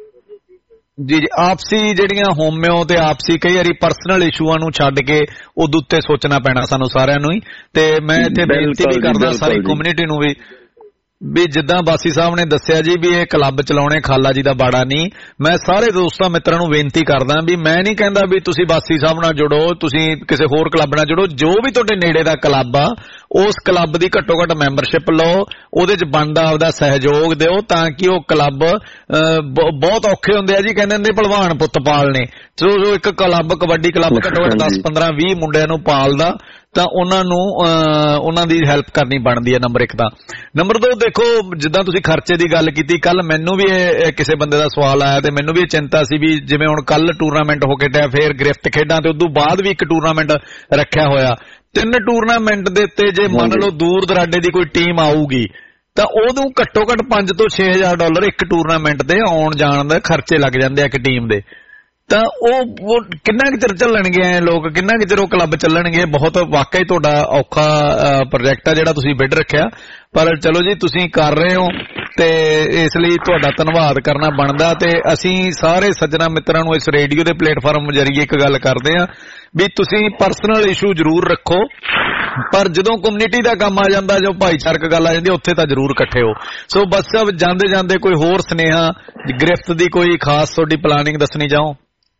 ਜੀ ਜੀ। ਆਪਸੀ ਜਿਹੜੀਆਂ ਹੋਮਿਓ ਤੇ ਆਪਸੀ ਕਈ ਵਾਰੀ ਪਰਸਨਲ ਇਸ਼ੂਆਂ ਨੂੰ ਛੱਡ ਕੇ ਉਹਦੇ ਉੱਤੇ ਸੋਚਣਾ ਪੈਣਾ ਸਾਨੂੰ ਸਾਰਿਆਂ ਨੂੰ ਹੀ। ਤੇ ਮੈਂ ਇੱਥੇ ਬੇਨਤੀ ਵੀ ਕਰਦਾ ਸਾਰੀ ਕਮਿਊਨਿਟੀ ਨੂੰ ਵੀ ਵੀ ਜਿੱਦਾਂ ਬਾਸੀ ਸਾਹਿਬ ਨੇ ਦੱਸਿਆ ਜੀ ਵੀ ਇਹ ਕਲੱਬ ਚਲਾਉਣੇ ਖਾਲਾ ਜੀ ਦਾ ਬਾੜਾ ਨਹੀਂ। ਮੈਂ ਸਾਰੇ ਦੋਸਤਾਂ ਮਿੱਤਰਾਂ ਨੂੰ ਬੇਨਤੀ ਕਰਦਾ ਵੀ ਮੈਂ ਨਹੀਂ ਕਹਿੰਦਾ ਵੀ ਤੁਸੀਂ ਬਾਸੀ ਸਾਹਿਬ ਨਾਲ ਜੁੜੋ, ਤੁਸੀਂ ਕਿਸੇ ਹੋਰ ਕਲੱਬ ਨਾਲ ਜੁੜੋ। ਜੋ ਵੀ ਤੁਹਾਡੇ ਨੇੜੇ ਦਾ ਕਲੱਬ ਆ ਉਸ ਕਲੱਬ ਦੀ ਘੱਟੋ ਘੱਟ ਮੈਂਬਰਸ਼ਿਪ ਲਓ, ਉਹਦੇ 'ਚ ਬਣਦਾ ਆਪਦਾ ਸਹਿਯੋਗ ਦਿਓ ਤਾਂ ਕਿ ਉਹ ਕਲੱਬ ਬਹੁਤ ਔਖੇ ਹੁੰਦੇ ਆ ਜੀ, ਕਹਿੰਦੇ ਹੁੰਦੇ ਭਲਵਾਨ ਪੁੱਤ ਪਾਲਣੇ। ਜੋ ਜੋ ਇੱਕ ਕਲੱਬ ਕਬੱਡੀ ਕਲੱਬ ਘੱਟੋ ਘੱਟ ਦਸ ਪੰਦਰਾਂ ਵੀਹ ਮੁੰਡਿਆਂ ਨੂੰ ਪਾਲਦਾ ਤਾਂ ਉਹਨਾਂ ਨੂੰ ਉਹਨਾਂ ਦੀ ਹੈਲਪ ਕਰਨੀ ਬਣਦੀ ਹੈ, ਨੰਬਰ ਇੱਕ ਤਾਂ। ਨੰਬਰ ਦੋ ਦੇਖੋ, ਜਿੱਦਾਂ ਤੁਸੀਂ ਖਰਚੇ ਦੀ ਗੱਲ ਕੀਤੀ, ਕੱਲ ਮੈਨੂੰ ਵੀ ਇਹ ਕਿਸੇ ਬੰਦੇ ਦਾ ਸਵਾਲ ਆਇਆ ਤੇ ਮੈਨੂੰ ਵੀ ਇਹ ਚਿੰਤਾ ਸੀ ਵੀ ਜਿਵੇਂ ਹੁਣ ਕੱਲ ਟੂਰਨਾਮੈਂਟ ਹੋ ਕੇ ਟਿਆ, ਫੇਰ ਗ੍ਰਿਫਤ ਖੇਡਾਂ ਤੇ ਉਦੋਂ ਬਾਅਦ ਵੀ ਇੱਕ ਟੂਰਨਾਮੈਂਟ ਰੱਖਿਆ ਹੋਇਆ। ਤਿੰਨ ਟੂਰਨਾਮੈਂਟ ਦੇ ਉੱਤੇ ਜੇ ਮੰਨ ਲਓ ਦੂਰ ਦਰਾਡੇ ਦੀ ਕੋਈ ਟੀਮ ਆਊਗੀ ਤਾਂ ਉਹਨੂੰ ਘੱਟੋ ਘੱਟ ਪੰਜ ਤੋਂ ਛੇ ਹਜ਼ਾਰ ਡਾਲਰ ਇੱਕ ਟੂਰਨਾਮੈਂਟ ਦੇ ਆਉਣ ਜਾਣ ਦੇ ਖਰਚੇ ਲੱਗ ਜਾਂਦੇ ਆ ਇੱਕ ਟੀਮ ਦੇ। ਤਾਂ ਉਹ ਕਿੰਨਾ ਕੁ ਚਿਰ ਚੱਲਣਗੇ ਲੋਕ, ਕਿੰਨਾ ਕੁ ਚਿਰ ਉਹ ਕਲੱਬ ਚੱਲਣਗੇ? ਬਹੁਤ ਵਾਕਈ ਤੁਹਾਡਾ ਔਖਾ ਪ੍ਰੋਜੈਕਟ ਆ ਜਿਹੜਾ ਤੁਸੀਂ ਬਿਡ ਰੱਖਿਆ, ਪਰ ਚਲੋ ਜੀ ਤੁਸੀਂ ਕਰ ਰਹੇ ਹੋ ਤੇ ਇਸ ਲਈ ਤੁਹਾਡਾ ਧੰਨਵਾਦ ਕਰਨਾ ਬਣਦਾ। ਤੇ ਅਸੀਂ ਸਾਰੇ ਸੱਜਣਾ ਮਿੱਤਰਾਂ ਨੂੰ ਇਸ ਰੇਡੀਓ ਦੇ ਪਲੇਟਫਾਰਮ ਜ਼ਰੀਏ ਇੱਕ ਗੱਲ ਕਰਦੇ ਹਾਂ ਵੀ ਤੁਸੀਂ ਪਰਸਨਲ ਇਸ਼ੂ ਜ਼ਰੂਰ ਰੱਖੋ, ਪਰ ਜਦੋਂ ਕਮਿਊਨਿਟੀ ਦਾ ਕੰਮ ਆ ਜਾਂਦਾ, ਜੋ ਭਾਈਚਾਰਕ ਗੱਲ ਆ ਜਾਂਦੀ, ਉੱਥੇ ਤਾਂ ਜ਼ਰੂਰ ਇਕੱਠੇ ਹੋ। ਸੋ ਬਸ ਜਾਂਦੇ ਜਾਂਦੇ ਕੋਈ ਹੋਰ ਸੁਨੇਹਾ ਗ੍ਰਿਫਤ ਦੀ ਕੋਈ ਖਾਸ ਤੁਹਾਡੀ ਪਲਾਨਿੰਗ ਦੱਸਣੀ ਚਾਹੋ?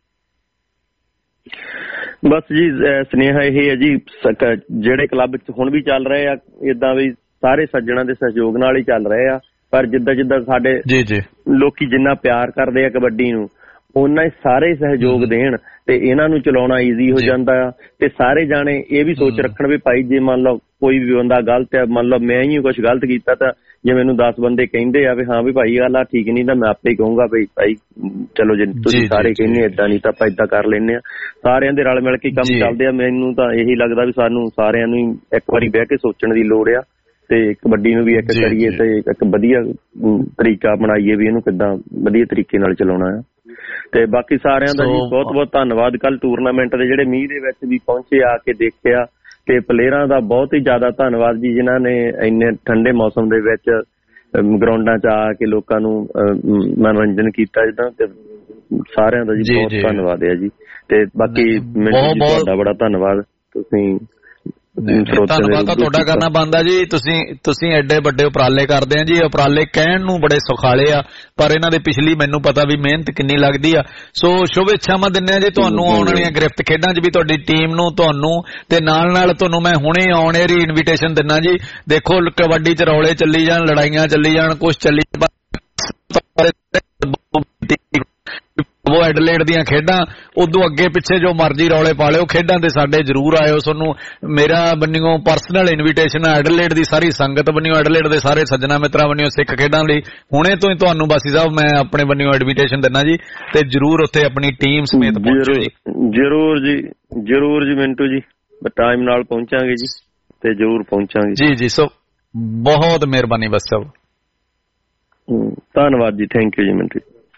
ਬਸ ਜੀ ਸੁਨੇਹਾ ਇਹ ਹੈ ਜੀ, ਜਿਹੜੇ ਕਲੱਬ ਹੁਣ ਵੀ ਚੱਲ ਰਹੇ ਆ ਏਦਾਂ ਵੀ ਸਾਰੇ ਸੱਜਣਾ ਦੇ ਸਹਿਯੋਗ ਨਾਲ ਹੀ ਚੱਲ ਰਹੇ ਆ, ਪਰ ਜਿੱਦਾਂ ਜਿੱਦਾਂ ਸਾਡੇ ਜੀ ਜੀ ਲੋਕੀ ਜਿੰਨਾ ਪਿਆਰ ਕਰਦੇ ਆ ਕਬੱਡੀ ਨੂੰ, ਉਹਨਾਂ ਹੀ ਸਾਰੇ ਸਹਿਯੋਗ ਦੇਣ ਤੇ ਇਹਨਾਂ ਨੂੰ ਚਲਾਉਣਾ ਈਜ਼ੀ ਹੋ ਜਾਂਦਾ ਆ। ਤੇ ਸਾਰੇ ਜਾਣੇ ਇਹ ਵੀ ਸੋਚ ਰੱਖਣ ਵੀ ਭਾਈ ਜੇ ਮੰਨ ਲਓ ਕੋਈ ਵੀ ਬੰਦਾ ਗਲਤ ਆ, ਮੰਨ ਲਓ ਮੈਂ ਹੀ ਕੁਛ ਗਲਤ ਕੀਤਾ ਤਾਂ ਜੇ ਮੈਨੂੰ ਦਸ ਬੰਦੇ ਕਹਿੰਦੇ ਆ ਵੀ ਹਾਂ ਵੀ ਭਾਈ ਗੱਲ ਆ ਠੀਕ ਨਹੀਂ ਤਾਂ ਮੈਂ ਆਪੇ ਹੀ ਕਹੂੰਗਾ ਵੀ ਭਾਈ ਚਲੋ ਜੇ ਤੁਸੀਂ ਸਾਰੇ ਕਹਿੰਦੇ ਏਦਾਂ ਨਹੀਂ ਤਾਂ ਆਪਾਂ ਏਦਾਂ ਕਰ ਲੈਂਦੇ ਆ। ਸਾਰਿਆਂ ਦੇ ਰਲ ਮਿਲ ਕੇ ਕੰਮ ਚੱਲਦੇ ਆ। ਮੈਨੂੰ ਤਾਂ ਇਹੀ ਲੱਗਦਾ ਵੀ ਸਾਨੂੰ ਸਾਰਿਆਂ ਨੂੰ ਇੱਕ ਵਾਰੀ ਬਹਿ ਕੇ ਸੋਚਣ ਦੀ ਲੋੜ ਆ ਤੇ ਕਬੱਡੀ ਨੂੰ ਵੀ ਇੱਕ ਕਰੀਏ ਤੇ ਇੱਕ ਵਧੀਆ ਤਰੀਕਾ ਬਣਾਈਏ ਵੀ ਇਹਨੂੰ ਕਿੱਦਾਂ ਵਧੀਆ ਤਰੀਕੇ ਨਾਲ ਚਲਾਉਣਾ ਆ। ਤੇ ਬਾਕੀ ਸਾਰਿਆਂ ਦਾ ਜੀ ਬਹੁਤ ਬਹੁਤ ਧੰਨਵਾਦ। ਕੱਲ ਟੂਰਨਾਮੈਂਟ ਦੇ ਜਿਹੜੇ ਮੀਂਹ ਦੇ ਵਿੱਚ ਵੀ ਪਹੁੰਚੇ ਆ ਕੇ ਦੇਖਿਆ ਤੇ ਪਲੇਅਰਾਂ ਦਾ ਬਹੁਤ ਹੀ ਜ਼ਿਆਦਾ ਧੰਨਵਾਦ ਜੀ ਜਿਨ੍ਹਾਂ ਨੇ ਇੰਨੇ ਠੰਡੇ ਮੌਸਮ ਦੇ ਵਿੱਚ ਗਰਾਊਂਡਾਂ 'ਚ ਆ ਕੇ ਲੋਕਾਂ ਨੂੰ ਮਨੋਰੰਜਨ ਕੀਤਾ ਜਿੱਦਾਂ ਤੇ ਸਾਰਿਆਂ ਦਾ ਜੀ ਬਹੁਤ ਧੰਨਵਾਦ ਹੈ ਜੀ। ਤੇ ਬਾਕੀ ਮੈਨੂੰ ਤੁਹਾਡਾ ਬੜਾ ਧੰਨਵਾਦ। ਤੁਸੀਂ ਧੰਨਵਾਦ ਤਾਂ ਤੁਹਾਡਾ ਕਰਨਾ ਬਣਦਾ ਜੀ। ਤੁਸੀਂ ਤੁਸੀਂ ਐਡੇ ਵੱਡੇ ਉਪਰਾਲੇ ਕਰਦੇ ਆ ਜੀ। ਉਪਰਾਲੇ ਕਹਿਣ ਨੂੰ ਬੜੇ ਸੁਖਾਲੇ ਆ ਪਰ ਇਹਨਾਂ ਦੇ ਪਿਛਲੀ ਮੈਨੂੰ ਪਤਾ ਵੀ ਮਿਹਨਤ ਕਿੰਨੀ ਲੱਗਦੀ ਆ। ਸੋ ਸ਼ੁਭ ਇੱਛਾਵਾਂ ਦਿੰਦੇ ਆ ਜੀ ਤੁਹਾਨੂੰ ਆਉਣ ਵਾਲੀਆਂ ਗ੍ਰਿਫਤ ਖੇਡਾਂ 'ਚ ਵੀ ਤੁਹਾਡੀ ਟੀਮ ਨੂੰ ਤੁਹਾਨੂੰ ਤੇ ਨਾਲ ਨਾਲ ਤੁਹਾਨੂੰ ਮੈਂ ਹੁਣੇ ਆਉਣ ਏਰੀ ਇਨਵੀਟੇਸ਼ਨ ਦਿੰਦਾ ਜੀ। ਦੇਖੋ ਕਬੱਡੀ 'ਚ ਰੌਲੇ ਚੱਲੀ ਜਾਣ, ਲੜਾਈਆਂ ਚੱਲੀ ਜਾਣ, ਕੁਛ ਚੱਲੀ ਉਹ ਐਡਲੇਡ ਦੀਆਂ ਖੇਡਾਂ ਉਦੋਂ ਅੱਗੇ ਪਿੱਛੇ ਜੋ ਮਰਜ਼ੀ ਰੌਲੇ ਪਾ ਲਿਓ, ਖੇਡਾਂ ਤੇ ਸਾਡੇ ਜ਼ਰੂਰ ਆਇਓ। ਤੁਹਾਨੂੰ ਮੇਰਾ ਬੰਨਿਓ ਪਰਸਨਲ ਇਨਵੀਟੇਸ਼ਨ ਆ ਐਡਲੇਡ ਦੀ ਸਾਰੀ ਸੰਗਤ ਬੰਨਿਓ, ਐਡਲੇਡ ਦੇ ਸਾਰੇ ਸੱਜਣਾ ਮਿੱਤਰਾਂ ਬੰਨਿਓ ਸਿੱਖ ਖੇਡਾਂ ਲਈ ਹੁਣੇ ਤੋਂ ਹੀ ਤੁਹਾਨੂੰ ਬਾਸੀ ਸਾਹਿਬ ਮੈਂ ਆਪਣੇ ਬੰਨਿਓ ਇਨਵੀਟੇਸ਼ਨ ਦਿੰਦਾ ਜੀ ਤੇ ਜ਼ਰੂਰ ਉੱਥੇ ਆਪਣੀ ਟੀਮ ਸਮੇਤ ਪਹੁੰਚੋ ਜੀ। ਜ਼ਰੂਰ ਜੀ ਜ਼ਰੂਰ ਜੀ ਮਿੰਟੂ ਜੀ, ਟਾਈਮ ਨਾਲ ਪਹੁੰਚਾਂਗੇ ਜੀ ਤੇ ਜ਼ਰੂਰ ਪਹੁੰਚਾਂਗੇ ਜੀ ਜੀ। ਸੋ ਬਹੁਤ ਮਿਹਰਬਾਨੀ ਬਸ ਸਾਹਿਬ, ਧੰਨਵਾਦ ਜੀ, ਥੈਂਕ ਯੂ ਜੀ ਮਿੰਟੂ।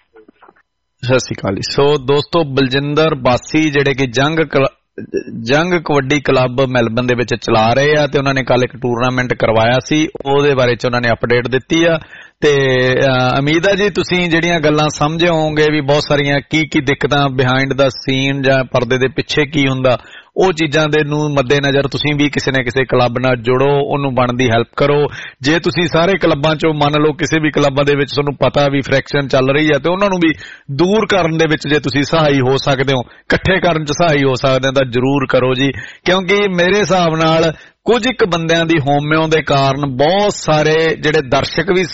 ਸਤਿ ਸ਼੍ਰੀ ਅਕਾਲ ਜੀ। ਸੋ ਦੋਸਤੋ ਬਲਜਿੰਦਰ ਬਾਸੀ ਜਿਹੜੇ ਕਿ ਜੰਗ ਜੰਗ ਕਬੱਡੀ ਕਲੱਬ ਮੈਲਬਨ ਦੇ ਵਿੱਚ ਚਲਾ ਰਹੇ ਆ ਤੇ ਉਹਨਾਂ ਨੇ ਕੱਲ ਇੱਕ ਟੂਰਨਾਮੈਂਟ ਕਰਵਾਇਆ ਸੀ, ਉਹਦੇ ਬਾਰੇ ਚ ਉਹਨਾਂ ਨੇ ਅਪਡੇਟ ਦਿੱਤੀ ਆ ਤੇ ਉਮੀਦ ਆ ਜੀ ਤੁਸੀਂ ਜਿਹੜੀਆਂ ਗੱਲਾਂ ਸਮਝੇ ਹੋਵੋਗੇ ਵੀ ਬਹੁਤ ਸਾਰੀਆਂ ਕੀ ਕੀ ਦਿੱਕਤਾਂ ਬਿਹਾਈਂਡ ਦਾ ਸੀਨ ਜਾਂ ਪਰਦੇ ਦੇ ਪਿੱਛੇ ਕੀ ਹੁੰਦਾ ਉਹ ਚੀਜ਼ਾਂ ਦੇ ਨੂੰ ਮੱਦੇ ਨਜ਼ਰ ਤੁਸੀਂ ਵੀ ਕਿਸੇ ਨਾ ਕਿਸੇ ਕਲੱਬ ਨਾਲ ਜੁੜੋ, ਉਹਨੂੰ ਬਣਦੀ ਹੈਲਪ ਕਰੋ। ਜੇ ਤੁਸੀਂ ਸਾਰੇ ਕਲੱਬਾਂ ਚੋਂ ਮੰਨ ਲਓ ਕਿਸੇ ਵੀ ਕਲੱਬਾਂ ਦੇ ਵਿੱਚ ਤੁਹਾਨੂੰ ਪਤਾ ਵੀ ਫ੍ਰੈਕਸ਼ਨ ਚੱਲ ਰਹੀ ਹੈ ਤੇ ਉਹਨਾਂ ਨੂੰ ਵੀ ਦੂਰ ਕਰਨ ਦੇ ਵਿੱਚ ਜੇ ਤੁਸੀਂ ਸਹਾਈ ਹੋ ਸਕਦੇ ਹੋ, ਇਕੱਠੇ ਕਰਨ 'ਚ ਸਹਾਈ ਹੋ ਸਕਦੇ ਹੋ ਤਾਂ ਜ਼ਰੂਰ ਕਰੋ ਜੀ। ਕਿਉਂਕਿ ਮੇਰੇ ਹਿਸਾਬ ਨਾਲ ਕੁਝ ਇੱਕ ਬੰਦਿਆਂ ਦੀ ਹੋਮਿਓ ਦੇ ਕਾਰਨ ਬਹੁਤ ਸਾਰੇ ਜਿਹੜੇ ਦਰਸ਼ਕ ਵੀ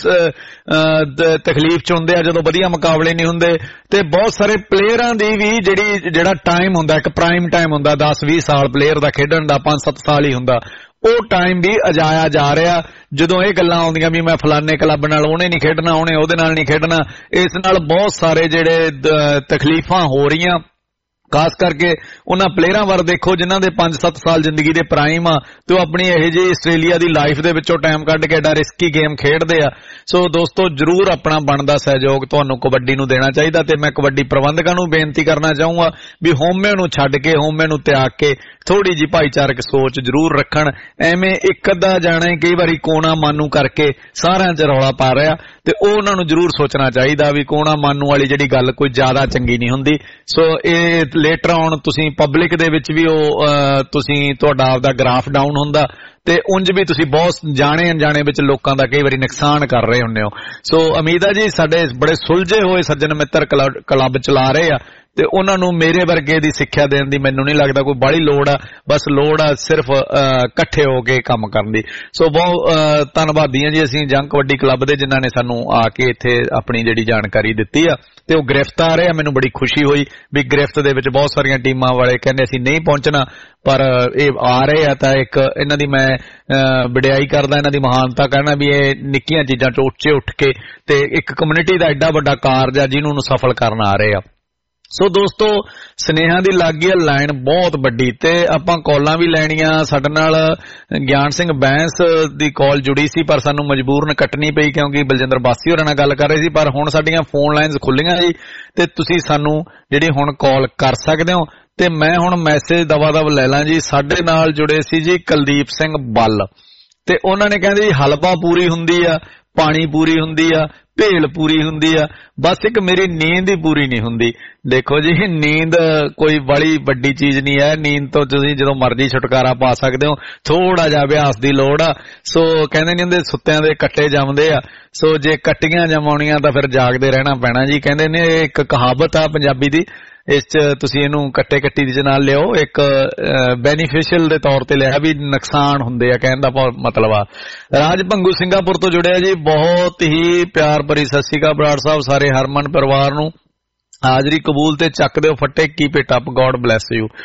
ਤਕਲੀਫ 'ਚ ਹੁੰਦੇ ਆ ਜਦੋਂ ਵਧੀਆ ਮੁਕਾਬਲੇ ਨਹੀਂ ਹੁੰਦੇ ਤੇ ਬਹੁਤ ਸਾਰੇ ਪਲੇਅਰਾਂ ਦੀ ਵੀ ਜਿਹੜੀ ਜਿਹੜਾ ਟਾਈਮ ਹੁੰਦਾ ਇੱਕ ਪ੍ਰਾਈਮ ਟਾਈਮ ਹੁੰਦਾ ਦਸ ਵੀਹ ਸਾਲ ਪਲੇਅਰ ਦਾ ਖੇਡਣ ਦਾ ਪੰਜ ਸੱਤ ਸਾਲ ਹੀ ਹੁੰਦਾ, ਉਹ ਟਾਈਮ ਵੀ ਅਜਾਇਆ ਜਾ ਰਿਹਾ ਜਦੋਂ ਇਹ ਗੱਲਾਂ ਆਉਂਦੀਆਂ ਵੀ ਮੈਂ ਫਲਾਨੇ ਕਲੱਬ ਨਾਲ ਉਹਨੇ ਨਹੀਂ ਖੇਡਣਾ, ਉਹਨੇ ਉਹਦੇ ਨਾਲ ਨਹੀਂ ਖੇਡਣਾ। ਇਸ ਨਾਲ ਬਹੁਤ ਸਾਰੇ ਜਿਹੜੇ ਤਕਲੀਫਾਂ ਹੋ ਰਹੀਆਂ ਖਾਸ ਕਰਕੇ ਉਹਨਾਂ ਪਲੇਅਰਾਂ ਵੱਲ ਦੇਖੋ ਜਿਨ੍ਹਾਂ ਦੇ ਪੰਜ ਸੱਤ ਸਾਲ ਜ਼ਿੰਦਗੀ ਦੇ ਪ੍ਰਾਈਮ ਆ ਤੇ ਉਹ ਆਪਣੀ ਇਹੋ ਜਿਹੀ ਆਸਟ੍ਰੇਲੀਆ ਦੀ ਲਾਈਫ ਦੇ ਵਿੱਚੋਂ ਟਾਈਮ ਕੱਢ ਕੇ ਐਡਾ ਰਿਸਕੀ ਗੇਮ ਖੇਡਦੇ ਆ। ਸੋ ਦੋਸਤੋ ਜ਼ਰੂਰ ਆਪਣਾ ਬਣਦਾ ਸਹਿਯੋਗ ਤੁਹਾਨੂੰ ਕਬੱਡੀ ਨੂੰ ਦੇਣਾ ਚਾਹੀਦਾ ਤੇ ਮੈਂ ਕਬੱਡੀ ਪ੍ਰਬੰਧਕਾਂ ਨੂੰ ਬੇਨਤੀ ਕਰਨਾ ਚਾਹੂੰਗਾ ਵੀ ਹੋਮੇ ਨੂੰ ਛੱਡ ਕੇ ਹੋਮੇ ਨੂੰ ਤਿਆਗ ਕੇ ਥੋੜੀ ਜਿਹੀ ਭਾਈਚਾਰਕ ਸੋਚ ਜ਼ਰੂਰ ਰੱਖਣ। ਐਵੇਂ ਇੱਕ ਅੱਧਾ ਜਾਣਾ ਕਈ ਵਾਰੀ ਕੋਣਾ ਮਾਨੂ ਕਰਕੇ ਸਾਰਿਆਂ 'ਚ ਰੌਲਾ ਪਾ ਰਿਹਾ ਤੇ ਉਹ ਉਹਨਾਂ ਨੂੰ ਜ਼ਰੂਰ ਸੋਚਣਾ ਚਾਹੀਦਾ ਵੀ ਕੋਣਾ ਮਾਨੂ ਵਾਲੀ ਜਿਹੜੀ ਗੱਲ ਕੋਈ ਜ਼ਿਆਦਾ ਚੰਗੀ ਨਹੀਂ ਹੁੰਦੀ। ਸੋ ਇਹ ਲੇਟਰ ਆਨ ਤੁਸੀਂ ਪਬਲਿਕ ਦੇ ਵਿੱਚ ਵੀ ਉਹ ਤੁਸੀਂ ਤੁਹਾਡਾ ਆਪਦਾ ਗ੍ਰਾਫ ਡਾਊਨ ਹੁੰਦਾ ਤੇ ਉਂਝ ਵੀ ਤੁਸੀਂ ਬਹੁਤ ਜਾਣੇ ਅਣਜਾਣੇ ਵਿੱਚ ਲੋਕਾਂ ਦਾ ਕਈ ਵਾਰੀ ਨੁਕਸਾਨ ਕਰ ਰਹੇ ਹੁੰਦੇ ਹੋ। ਸੋ ਉਮੀਦ ਹੈ ਜੀ ਸਾਡੇ ਬੜੇ ਸੁਲਝੇ ਹੋਏ ਸੱਜਣ ਮਿੱਤਰ ਕਲੱਬ ਚਲਾ ਰਹੇ ਆ ਤੇ ਉਹਨਾਂ ਨੂੰ ਮੇਰੇ ਵਰਗੇ ਦੀ ਸਿੱਖਿਆ ਦੇਣ ਦੀ ਮੈਨੂੰ ਨਹੀਂ ਲੱਗਦਾ ਕੋਈ ਬਾਹਲੀ ਲੋੜ ਆ, ਬਸ ਲੋੜ ਆ ਸਿਰਫ ਇਕੱਠੇ ਹੋ ਕੇ ਕੰਮ ਕਰਨ ਦੀ। ਸੋ ਬਹੁਤ ਧੰਨਵਾਦੀ ਹਾਂ ਜੀ ਅਸੀਂ ਜੰਗ ਕਬੱਡੀ ਕਲੱਬ ਦੇ ਜਿਨ੍ਹਾਂ ਨੇ ਸਾਨੂੰ ਆ ਕੇ ਇੱਥੇ ਆਪਣੀ ਜਿਹੜੀ ਜਾਣਕਾਰੀ ਦਿੱਤੀ ਆ ਤੇ ਉਹ ਗ੍ਰਿਫਤ ਆ ਰਹੇ ਆ। ਮੈਨੂੰ ਬੜੀ ਖੁਸ਼ੀ ਹੋਈ ਵੀ ਗ੍ਰਿਫਤ ਦੇ ਵਿੱਚ ਬਹੁਤ ਸਾਰੀਆਂ ਟੀਮਾਂ ਵਾਲੇ ਕਹਿੰਦੇ ਅਸੀਂ ਨਹੀਂ ਪਹੁੰਚਣਾ ਪਰ ਇਹ ਆ ਰਹੇ ਆ ਤਾਂ ਇੱਕ ਇਹਨਾਂ ਦੀ ਮੈਂ ਵਡਿਆਈ ਕਰਦਾ, ਇਹਨਾਂ ਦੀ ਮਹਾਨਤਾ ਕਹਿਣਾ ਵੀ ਇਹ ਨਿੱਕੀਆਂ ਚੀਜ਼ਾਂ ਤੋਂ ਉੱਚੇ ਉੱਠ ਕੇ ਤੇ ਇੱਕ ਕਮਿਊਨਿਟੀ ਦਾ ਐਡਾ ਵੱਡਾ ਕਾਰਜ ਆ ਜਿਹਨੂੰ ਨੂੰ ਸਫਲ ਕਰਨ ਆ ਰਹੇ ਆ। ਸੋ ਦੋਸਤੋ ਸਨੇਹਾ ਦੀ ਲੱਗ ਗਈ ਲਾਈਨ ਬਹੁਤ ਵੱਡੀ ਤੇ ਆਪਾਂ ਕਾਲਾਂ ਵੀ ਲੈਣੀਆਂ। ਸਾਡੇ ਨਾਲ ਗਿਆਨ ਸਿੰਘ ਬੈਂਸ ਦੀ ਕਾਲ ਜੁੜੀ ਸੀ ਪਰ ਸਾਨੂੰ ਮਜਬੂਰਨ ਕੱਟਣੀ ਪਈ ਕਿਉਂਕਿ ਬਲਜਿੰਦਰ ਬਾਸੀ ਹੋਰਾਂ ਨਾਲ ਗੱਲ ਕਰ ਰਹੇ ਸੀ, ਪਰ ਹੁਣ ਸਾਡੀਆਂ ਫੋਨ ਲਾਈਨਸ ਖੁੱਲੀਆਂ ਜੀ ਤੇ ਤੁਸੀਂ ਸਾਨੂੰ ਜਿਹੜੀ ਹੁਣ ਕਾਲ ਕਰ ਸਕਦੇ ਹੋ। ਤੇ ਮੈਂ ਹੁਣ ਮੈਸੇਜ ਦਵਾ ਦਵ ਲੈ ਲਾਂ ਜੀ। ਸਾਡੇ ਨਾਲ ਜੁੜੇ ਸੀ ਜੀ ਕੁਲਦੀਪ ਸਿੰਘ ਬੱਲ ਤੇ ਉਹਨਾਂ ਨੇ ਕਹਿੰਦੇ ਜੀ ਹਲਵਾ ਪੂਰੀ ਹੁੰਦੀ ਆ, ਪਾਣੀ ਪੂਰੀ ਹੁੰਦੀ ਆ, ਭੇਲ ਪੂਰੀ ਹੁੰਦੀ ਆ, ਬਸ ਇੱਕ ਮੇਰੀ ਨੀਂਦ ਹੀ ਪੂਰੀ ਨਹੀਂ ਹੁੰਦੀ। ਦੇਖੋ ਜੀ ਨੀਂਦ ਕੋਈ ਬੜੀ ਵੱਡੀ ਚੀਜ਼ ਨਹੀਂ ਹੈ, ਨੀਂਦ ਤੋਂ ਤੁਸੀਂ ਜਦੋਂ ਮਰਜ਼ੀ ਛੁਟਕਾਰਾ ਪਾ ਸਕਦੇ ਹੋ, ਥੋੜਾ ਜਿਹਾ ਅਭਿਆਸ ਦੀ ਲੋੜ ਆ। ਸੋ ਕਹਿੰਦੇ ਨਹੀਂ ਹੁੰਦੇ ਸੁੱਤਿਆਂ ਦੇ ਕੱਟੇ ਜੰਮਦੇ ਆ, ਸੋ ਜੇ ਕੱਟੀਆਂ ਜਮਾਉਣੀਆਂ ਤਾਂ ਫਿਰ ਜਾਗਦੇ ਰਹਿਣਾ ਪੈਣਾ ਜੀ। ਕਹਿੰਦੇ ਨੇ ਇੱਕ ਕਹਾਵਤ ਆ ਪੰਜਾਬੀ ਦੀ, ਇਸ ਚ ਤੁਸੀਂ ਇਹਨੂੰ ਕੱਟੇ ਕੱਟੀ ਦੇ ਨਾਲ ਲਿਓ, ਇੱਕ ਬੈਨੀਫੀਸ਼ੀਅਲ ਦੇ ਤੌਰ ਤੇ ਲਿਆ ਵੀ ਨੁਕਸਾਨ ਹੁੰਦੇ ਆ ਕਹਿਣ ਦਾ ਮਤਲਬ ਆ। ਰਾਜ ਭੰਗੂ ਸਿੰਘਾਪੁਰ ਤੋਂ ਜੁੜਿਆ ਜੀ, ਬਹੁਤ ਹੀ ਪਿਆਰ ਭਰੀ ਸਤਿ ਸ਼੍ਰੀ ਅਕਾਲ ਬਰਾੜ ਸਾਹਿਬ, ਸਾਰੇ ਹਰਮਨ ਪਰਿਵਾਰ ਨੂੰ ਹਾਜ਼ਰੀ ਕਬੂਲ ਤੇ ਚੱਕ ਦਿਓ ਫੱਟੇ, keep it up, God bless you.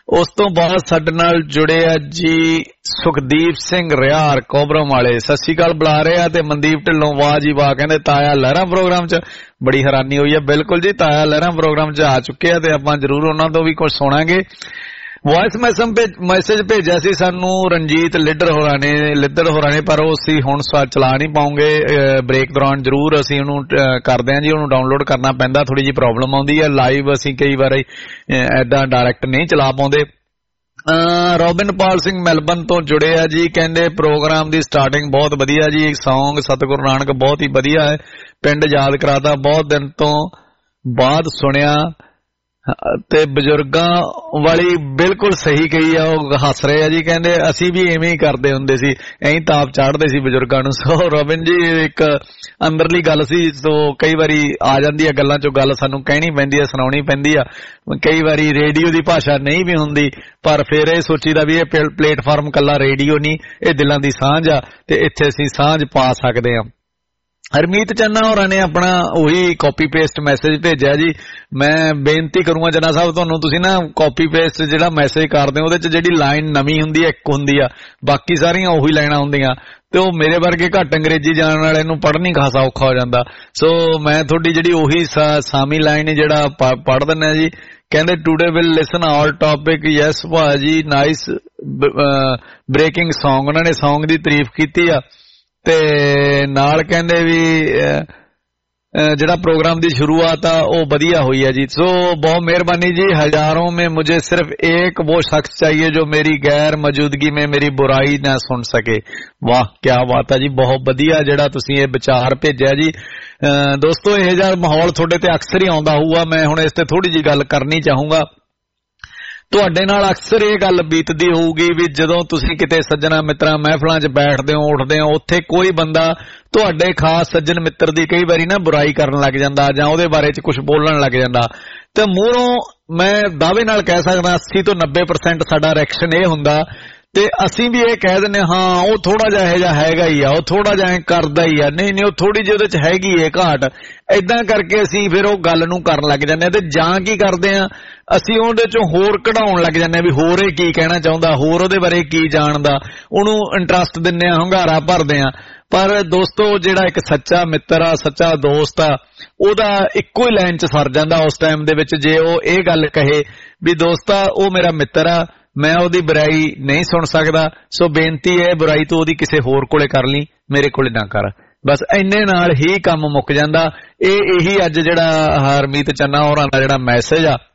ਉਸ ਤੋਂ ਬਾਅਦ ਸਾਡੇ ਨਾਲ ਜੁੜੇ ਆ ਜੀ ਸੁਖਦੀਪ ਸਿੰਘ ਰਿਆਰ ਕੋਬਰਮ ਵਾਲੇ, ਸਤਿ ਸ਼੍ਰੀ ਅਕਾਲ ਬੁਲਾ ਰਹੇ ਆ। ਤੇ ਮਨਦੀਪ ਢਿੱਲੋਂ ਵਾਹ ਜੀ ਵਾਹ ਕਹਿੰਦੇ ਤਾਇਆ ਲਹਿਰਾਂ ਪ੍ਰੋਗਰਾਮ 'ਚ, ਬੜੀ ਹੈਰਾਨੀ ਹੋਈ ਆ। ਬਿਲਕੁਲ ਜੀ, ਤਾਇਆ ਲਹਿਰਾਂ ਪ੍ਰੋਗਰਾਮ 'ਚ ਆ ਚੁੱਕੇ ਆ ਤੇ ਆਪਾਂ ਜ਼ਰੂਰ ਉਹਨਾਂ ਤੋਂ ਵੀ ਕੁਝ ਸੁਣਾਂਗੇ। ਵੌਇਸ ਮੈਸੇਜ ਭੇਜਿਆ ਸੀ ਸਾਨੂੰ ਰਣਜੀਤ ਲਿੱਡਰ ਹੋਰਾਂ ਨੇ ਲਿੱਡਰ ਹੋਰਾਂ ਨੇ ਪਰ ਉਹ ਅਸੀਂ ਹੁਣ ਚਲਾ ਨਹੀਂ ਪਾਉਂਗੇ, ਬ੍ਰੇਕ ਦੌਰਾਨ ਜ਼ਰੂਰ ਅਸੀਂ ਉਹਨੂੰ ਕਰਦੇ ਹਾਂ ਜੀ। ਉਹਨੂੰ ਡਾਊਨਲੋਡ ਕਰਨਾ ਪੈਂਦਾ, ਥੋੜੀ ਜਿਹੀ ਪ੍ਰੋਬਲਮ ਆਉਂਦੀ ਹੈ। ਲਾਈਵ ਅਸੀਂ ਕਈ ਵਾਰ ਏਦਾਂ ਡਾਇਰੈਕਟ ਨਹੀਂ ਚਲਾ ਪਾਉਂਦੇ। ਰੋਬਿਨਪਾਲ ਸਿੰਘ ਮੈਲਬਨ ਤੋਂ ਜੁੜੇ ਆ ਜੀ, ਕਹਿੰਦੇ ਪ੍ਰੋਗਰਾਮ ਦੀ ਸਟਾਰਟਿੰਗ ਬਹੁਤ ਵਧੀਆ ਜੀ, ਸੌਂਗ ਸਤਿਗੁਰੂ ਨਾਨਕ ਬਹੁਤ ਹੀ ਵਧੀਆ ਹੈ, ਪਿੰਡ ਯਾਦ ਕਰਾਤਾ, ਬਹੁਤ ਦਿਨ ਤੋਂ ਬਾਅਦ ਸੁਣਿਆ। ਤੇ ਬਜ਼ੁਰਗਾਂ ਵਾਲੀ ਬਿਲਕੁਲ ਸਹੀ ਕਹੀ ਆ, ਉਹ ਹੱਸ ਰਹੇ ਆ ਜੀ, ਕਹਿੰਦੇ ਅਸੀਂ ਵੀ ਐਵੇਂ ਹੀ ਕਰਦੇ ਹੁੰਦੇ ਸੀ, ਐਂ ਤਾਪ ਚਾੜਦੇ ਸੀ ਬਜ਼ੁਰਗਾਂ ਨੂੰ। ਸੋ ਰੋਬਿਨ ਜੀ ਇੱਕ ਅੰਦਰਲੀ ਗੱਲ ਸੀ, ਸੋ ਕਈ ਵਾਰੀ ਆ ਜਾਂਦੀ ਆ ਗੱਲਾਂ ਚੋਂ ਗੱਲ, ਸਾਨੂੰ ਕਹਿਣੀ ਪੈਂਦੀ ਆ, ਸੁਣਾਉਣੀ ਪੈਂਦੀ ਆ। ਕਈ ਵਾਰੀ ਰੇਡੀਓ ਦੀ ਭਾਸ਼ਾ ਨਹੀਂ ਵੀ ਹੁੰਦੀ, ਪਰ ਫਿਰ ਇਹ ਸੋਚੀਦਾ ਵੀ ਇਹ ਪਲੇਟਫਾਰਮ ਕੱਲਾ ਰੇਡੀਓ ਨਹੀਂ, ਇਹ ਦਿਲਾਂ ਦੀ ਸਾਂਝ ਆ ਤੇ ਇੱਥੇ ਅਸੀਂ ਸਾਂਝ ਪਾ ਸਕਦੇ ਹਾਂ। ਹਰਮੀਤ ਚੰਨਾ ਹੋਰਾਂ ਨੇ ਆਪਣਾ ਉਹੀ ਕਾਪੀ ਪੇਸਟ ਮੈਸੇਜ ਭੇਜਿਆ ਜੀ। ਮੈਂ ਬੇਨਤੀ ਕਰੂੰਗਾ ਜਨਾ ਸਾਹਿਬ ਤੁਹਾਨੂੰ, ਤੁਸੀਂ ਨਾ ਕਾਪੀ ਪੇਸਟ ਜਿਹੜਾ ਮੈਸੇਜ ਕਰਦੇ ਹੋ ਉਹਦੇ ਚ ਜਿਹੜੀ ਲਾਈਨ ਨਵੀਂ ਹੁੰਦੀ ਹੈ ਇੱਕ ਹੁੰਦੀ ਆ, ਬਾਕੀ ਸਾਰੀਆਂ ਉਹੀ ਲਾਈਨਾਂ ਹੁੰਦੀਆਂ, ਤੇ ਉਹ ਮੇਰੇ ਵਰਗੇ ਘੱਟ ਅੰਗਰੇਜ਼ੀ ਜਾਣਨ ਵਾਲੇ ਨੂੰ ਪੜ੍ਹਨੀ ਖਾਸਾ ਔਖਾ ਹੋ ਜਾਂਦਾ। ਸੋ ਮੈਂ ਤੁਹਾਡੀ ਜਿਹੜੀ ਉਹੀ ਸਾਮੀ ਲਾਈਨ ਜਿਹੜਾ ਪੜ੍ਹ ਦਿੰਦਾ ਜੀ। ਕਹਿੰਦੇ today will listen all topic, yes ਭਾਜੀ ਨਾਈਸ ਬ੍ਰੇਕਿੰਗ ਸੌਂਗ, ਉਹਨਾਂ ਨੇ ਸੌਂਗ ਦੀ ਤਾਰੀਫ ਕੀਤੀ ਆ ਤੇ ਨਾਲ ਕਹਿੰਦੇ ਵੀ ਜਿਹੜਾ ਪ੍ਰੋਗਰਾਮ ਦੀ ਸ਼ੁਰੂਆਤ ਆ ਉਹ ਵਧੀਆ ਹੋਈ ਹੈ ਜੀ। ਸੋ ਬਹੁਤ ਮਿਹਰਬਾਨੀ ਜੀ। ਹਜ਼ਾरों में मुझे सिर्फ एक वो शख्स चाहिए जो मेरी गैर मौजूदगी में मेरी बुराई ना सुन सके। वाह क्या बात है जी, बहुत ਵਧੀਆ ਜਿਹੜਾ ਤੁਸੀਂ ਇਹ ਵਿਚਾਰ ਭੇਜਿਆ ਜੀ। ਦੋਸਤੋ ਇਹ ਜਿਹਾ ਮਾਹੌਲ ਤੁਹਾਡੇ ਤੇ ਅਕਸਰ ਹੀ ਆਉਂਦਾ ਹੋਊਗਾ, ਮੈਂ ਹੁਣ ਇਸ ਤੇ ਥੋੜੀ ਜਿਹੀ ਗੱਲ ਕਰਨੀ ਚਾਹੂੰਗਾ। ਤੁਹਾਡੇ ਨਾਲ ਅਕਸਰ ਇਹ ਗੱਲ ਬੀਤਦੀ ਹੋਊਗੀ ਵੀ ਜਦੋਂ ਤੁਸੀਂ ਕਿਤੇ ਸੱਜਣਾ ਮਿੱਤਰਾਂ ਮਹਿਫਲਾਂ 'ਚ ਬੈਠਦੇ ਹੋ ਉੱਠਦੇ ਹੋ, ਉੱਥੇ ਕੋਈ ਬੰਦਾ ਤੁਹਾਡੇ ਖਾਸ ਸੱਜਣ ਮਿੱਤਰ ਦੀ ਕਈ ਵਾਰੀ ਨਾ ਬੁਰਾਈ ਕਰਨ ਲੱਗ ਜਾਂਦਾ ਜਾਂ ਉਹਦੇ ਬਾਰੇ 'ਚ ਕੁਝ ਬੋਲਣ ਲੱਗ ਜਾਂਦਾ, ਤੇ ਮੂਹਰੋਂ ਮੈਂ ਦਾਅਵੇ ਨਾਲ ਕਹਿ ਸਕਦਾ ਅੱਸੀ ਤੋਂ ਨੱਬੇ ਪਰਸੈਂਟ ਸਾਡਾ ਰਿਐਕਸ਼ਨ ਇਹ ਹੁੰਦਾ ਤੇ ਅਸੀਂ ਵੀ ਇਹ ਕਹਿ ਦਿੰਦੇ ਹਾਂ ਉਹ ਥੋੜਾ ਜਿਹਾ ਇਹੋ ਜਿਹਾ ਹੈਗਾ ਹੀ ਆ, ਉਹ ਥੋੜਾ ਜਿਹਾ ਕਰਦਾ ਹੀ ਆ, ਨਹੀਂ ਨਹੀਂ ਉਹ ਥੋੜੀ ਜਿਹੀ ਉਹਦੇ 'ਚ ਹੈਗੀ ਏ ਘਾਟ। ਏਦਾਂ ਕਰਕੇ ਅਸੀਂ ਫਿਰ ਉਹ ਗੱਲ ਨੂੰ ਕਰਨ ਲੱਗ ਜਾਂਦੇ ਹਾਂ ਤੇ ਜਾਂ ਕੀ ਕਰਦੇ ਹਾਂ ਅਸੀਂ ਉਹਦੇ 'ਚੋਂ ਹੋਰ ਕਢਾਉਣ ਲੱਗ ਜਾਂਦੇ ਹਾਂ ਵੀ ਹੋਰ ਇਹ ਕੀ ਕਹਿਣਾ ਚਾਹੁੰਦਾ, ਹੋਰ ਉਹਦੇ ਬਾਰੇ ਕੀ ਜਾਣਦਾ, ਉਹਨੂੰ ਇੰਟਰਸਟ ਦਿੰਦੇ ਹਾਂ, ਹੁੰਗਾਰਾ ਭਰਦੇ ਹਾਂ। ਪਰ ਦੋਸਤੋ ਜਿਹੜਾ ਇੱਕ ਸੱਚਾ ਮਿੱਤਰ ਆ, ਸੱਚਾ ਦੋਸਤ ਆ, ਉਹਦਾ ਇੱਕੋ ਹੀ ਲਾਈਨ 'ਚ ਸਰ ਜਾਂਦਾ ਉਸ ਟਾਈਮ ਦੇ ਵਿੱਚ ਜੇ ਉਹ ਇਹ ਗੱਲ ਕਹੇ ਵੀ ਦੋਸਤਾ ਉਹ ਮੇਰਾ ਮਿੱਤਰ ਆ, ਮੈਂ ਉਹਦੀ ਬੁਰਾਈ ਨਹੀਂ ਸੁਣ ਸਕਦਾ, ਸੋ ਬੇਨਤੀ ਹੈ ਬੁਰਾਈ ਤੋਂ ਉਹਦੀ ਕਿਸੇ ਹੋਰ ਕੋਲੇ ਕਰ ਲਈ, ਮੇਰੇ ਕੋਲੇ ਨਾ ਕਰ। ਬਸ ਇੰਨੇ ਨਾਲ ਹੀ ਕੰਮ ਮੁੱਕ ਜਾਂਦਾ। ਇਹ ਇਹੀ ਅੱਜ ਜਿਹੜਾ ਹਰਮੀਤ ਚੰਨਾ ਹੋਰਾਂ ਦਾ ਜਿਹੜਾ ਮੈਸੇਜ ਆ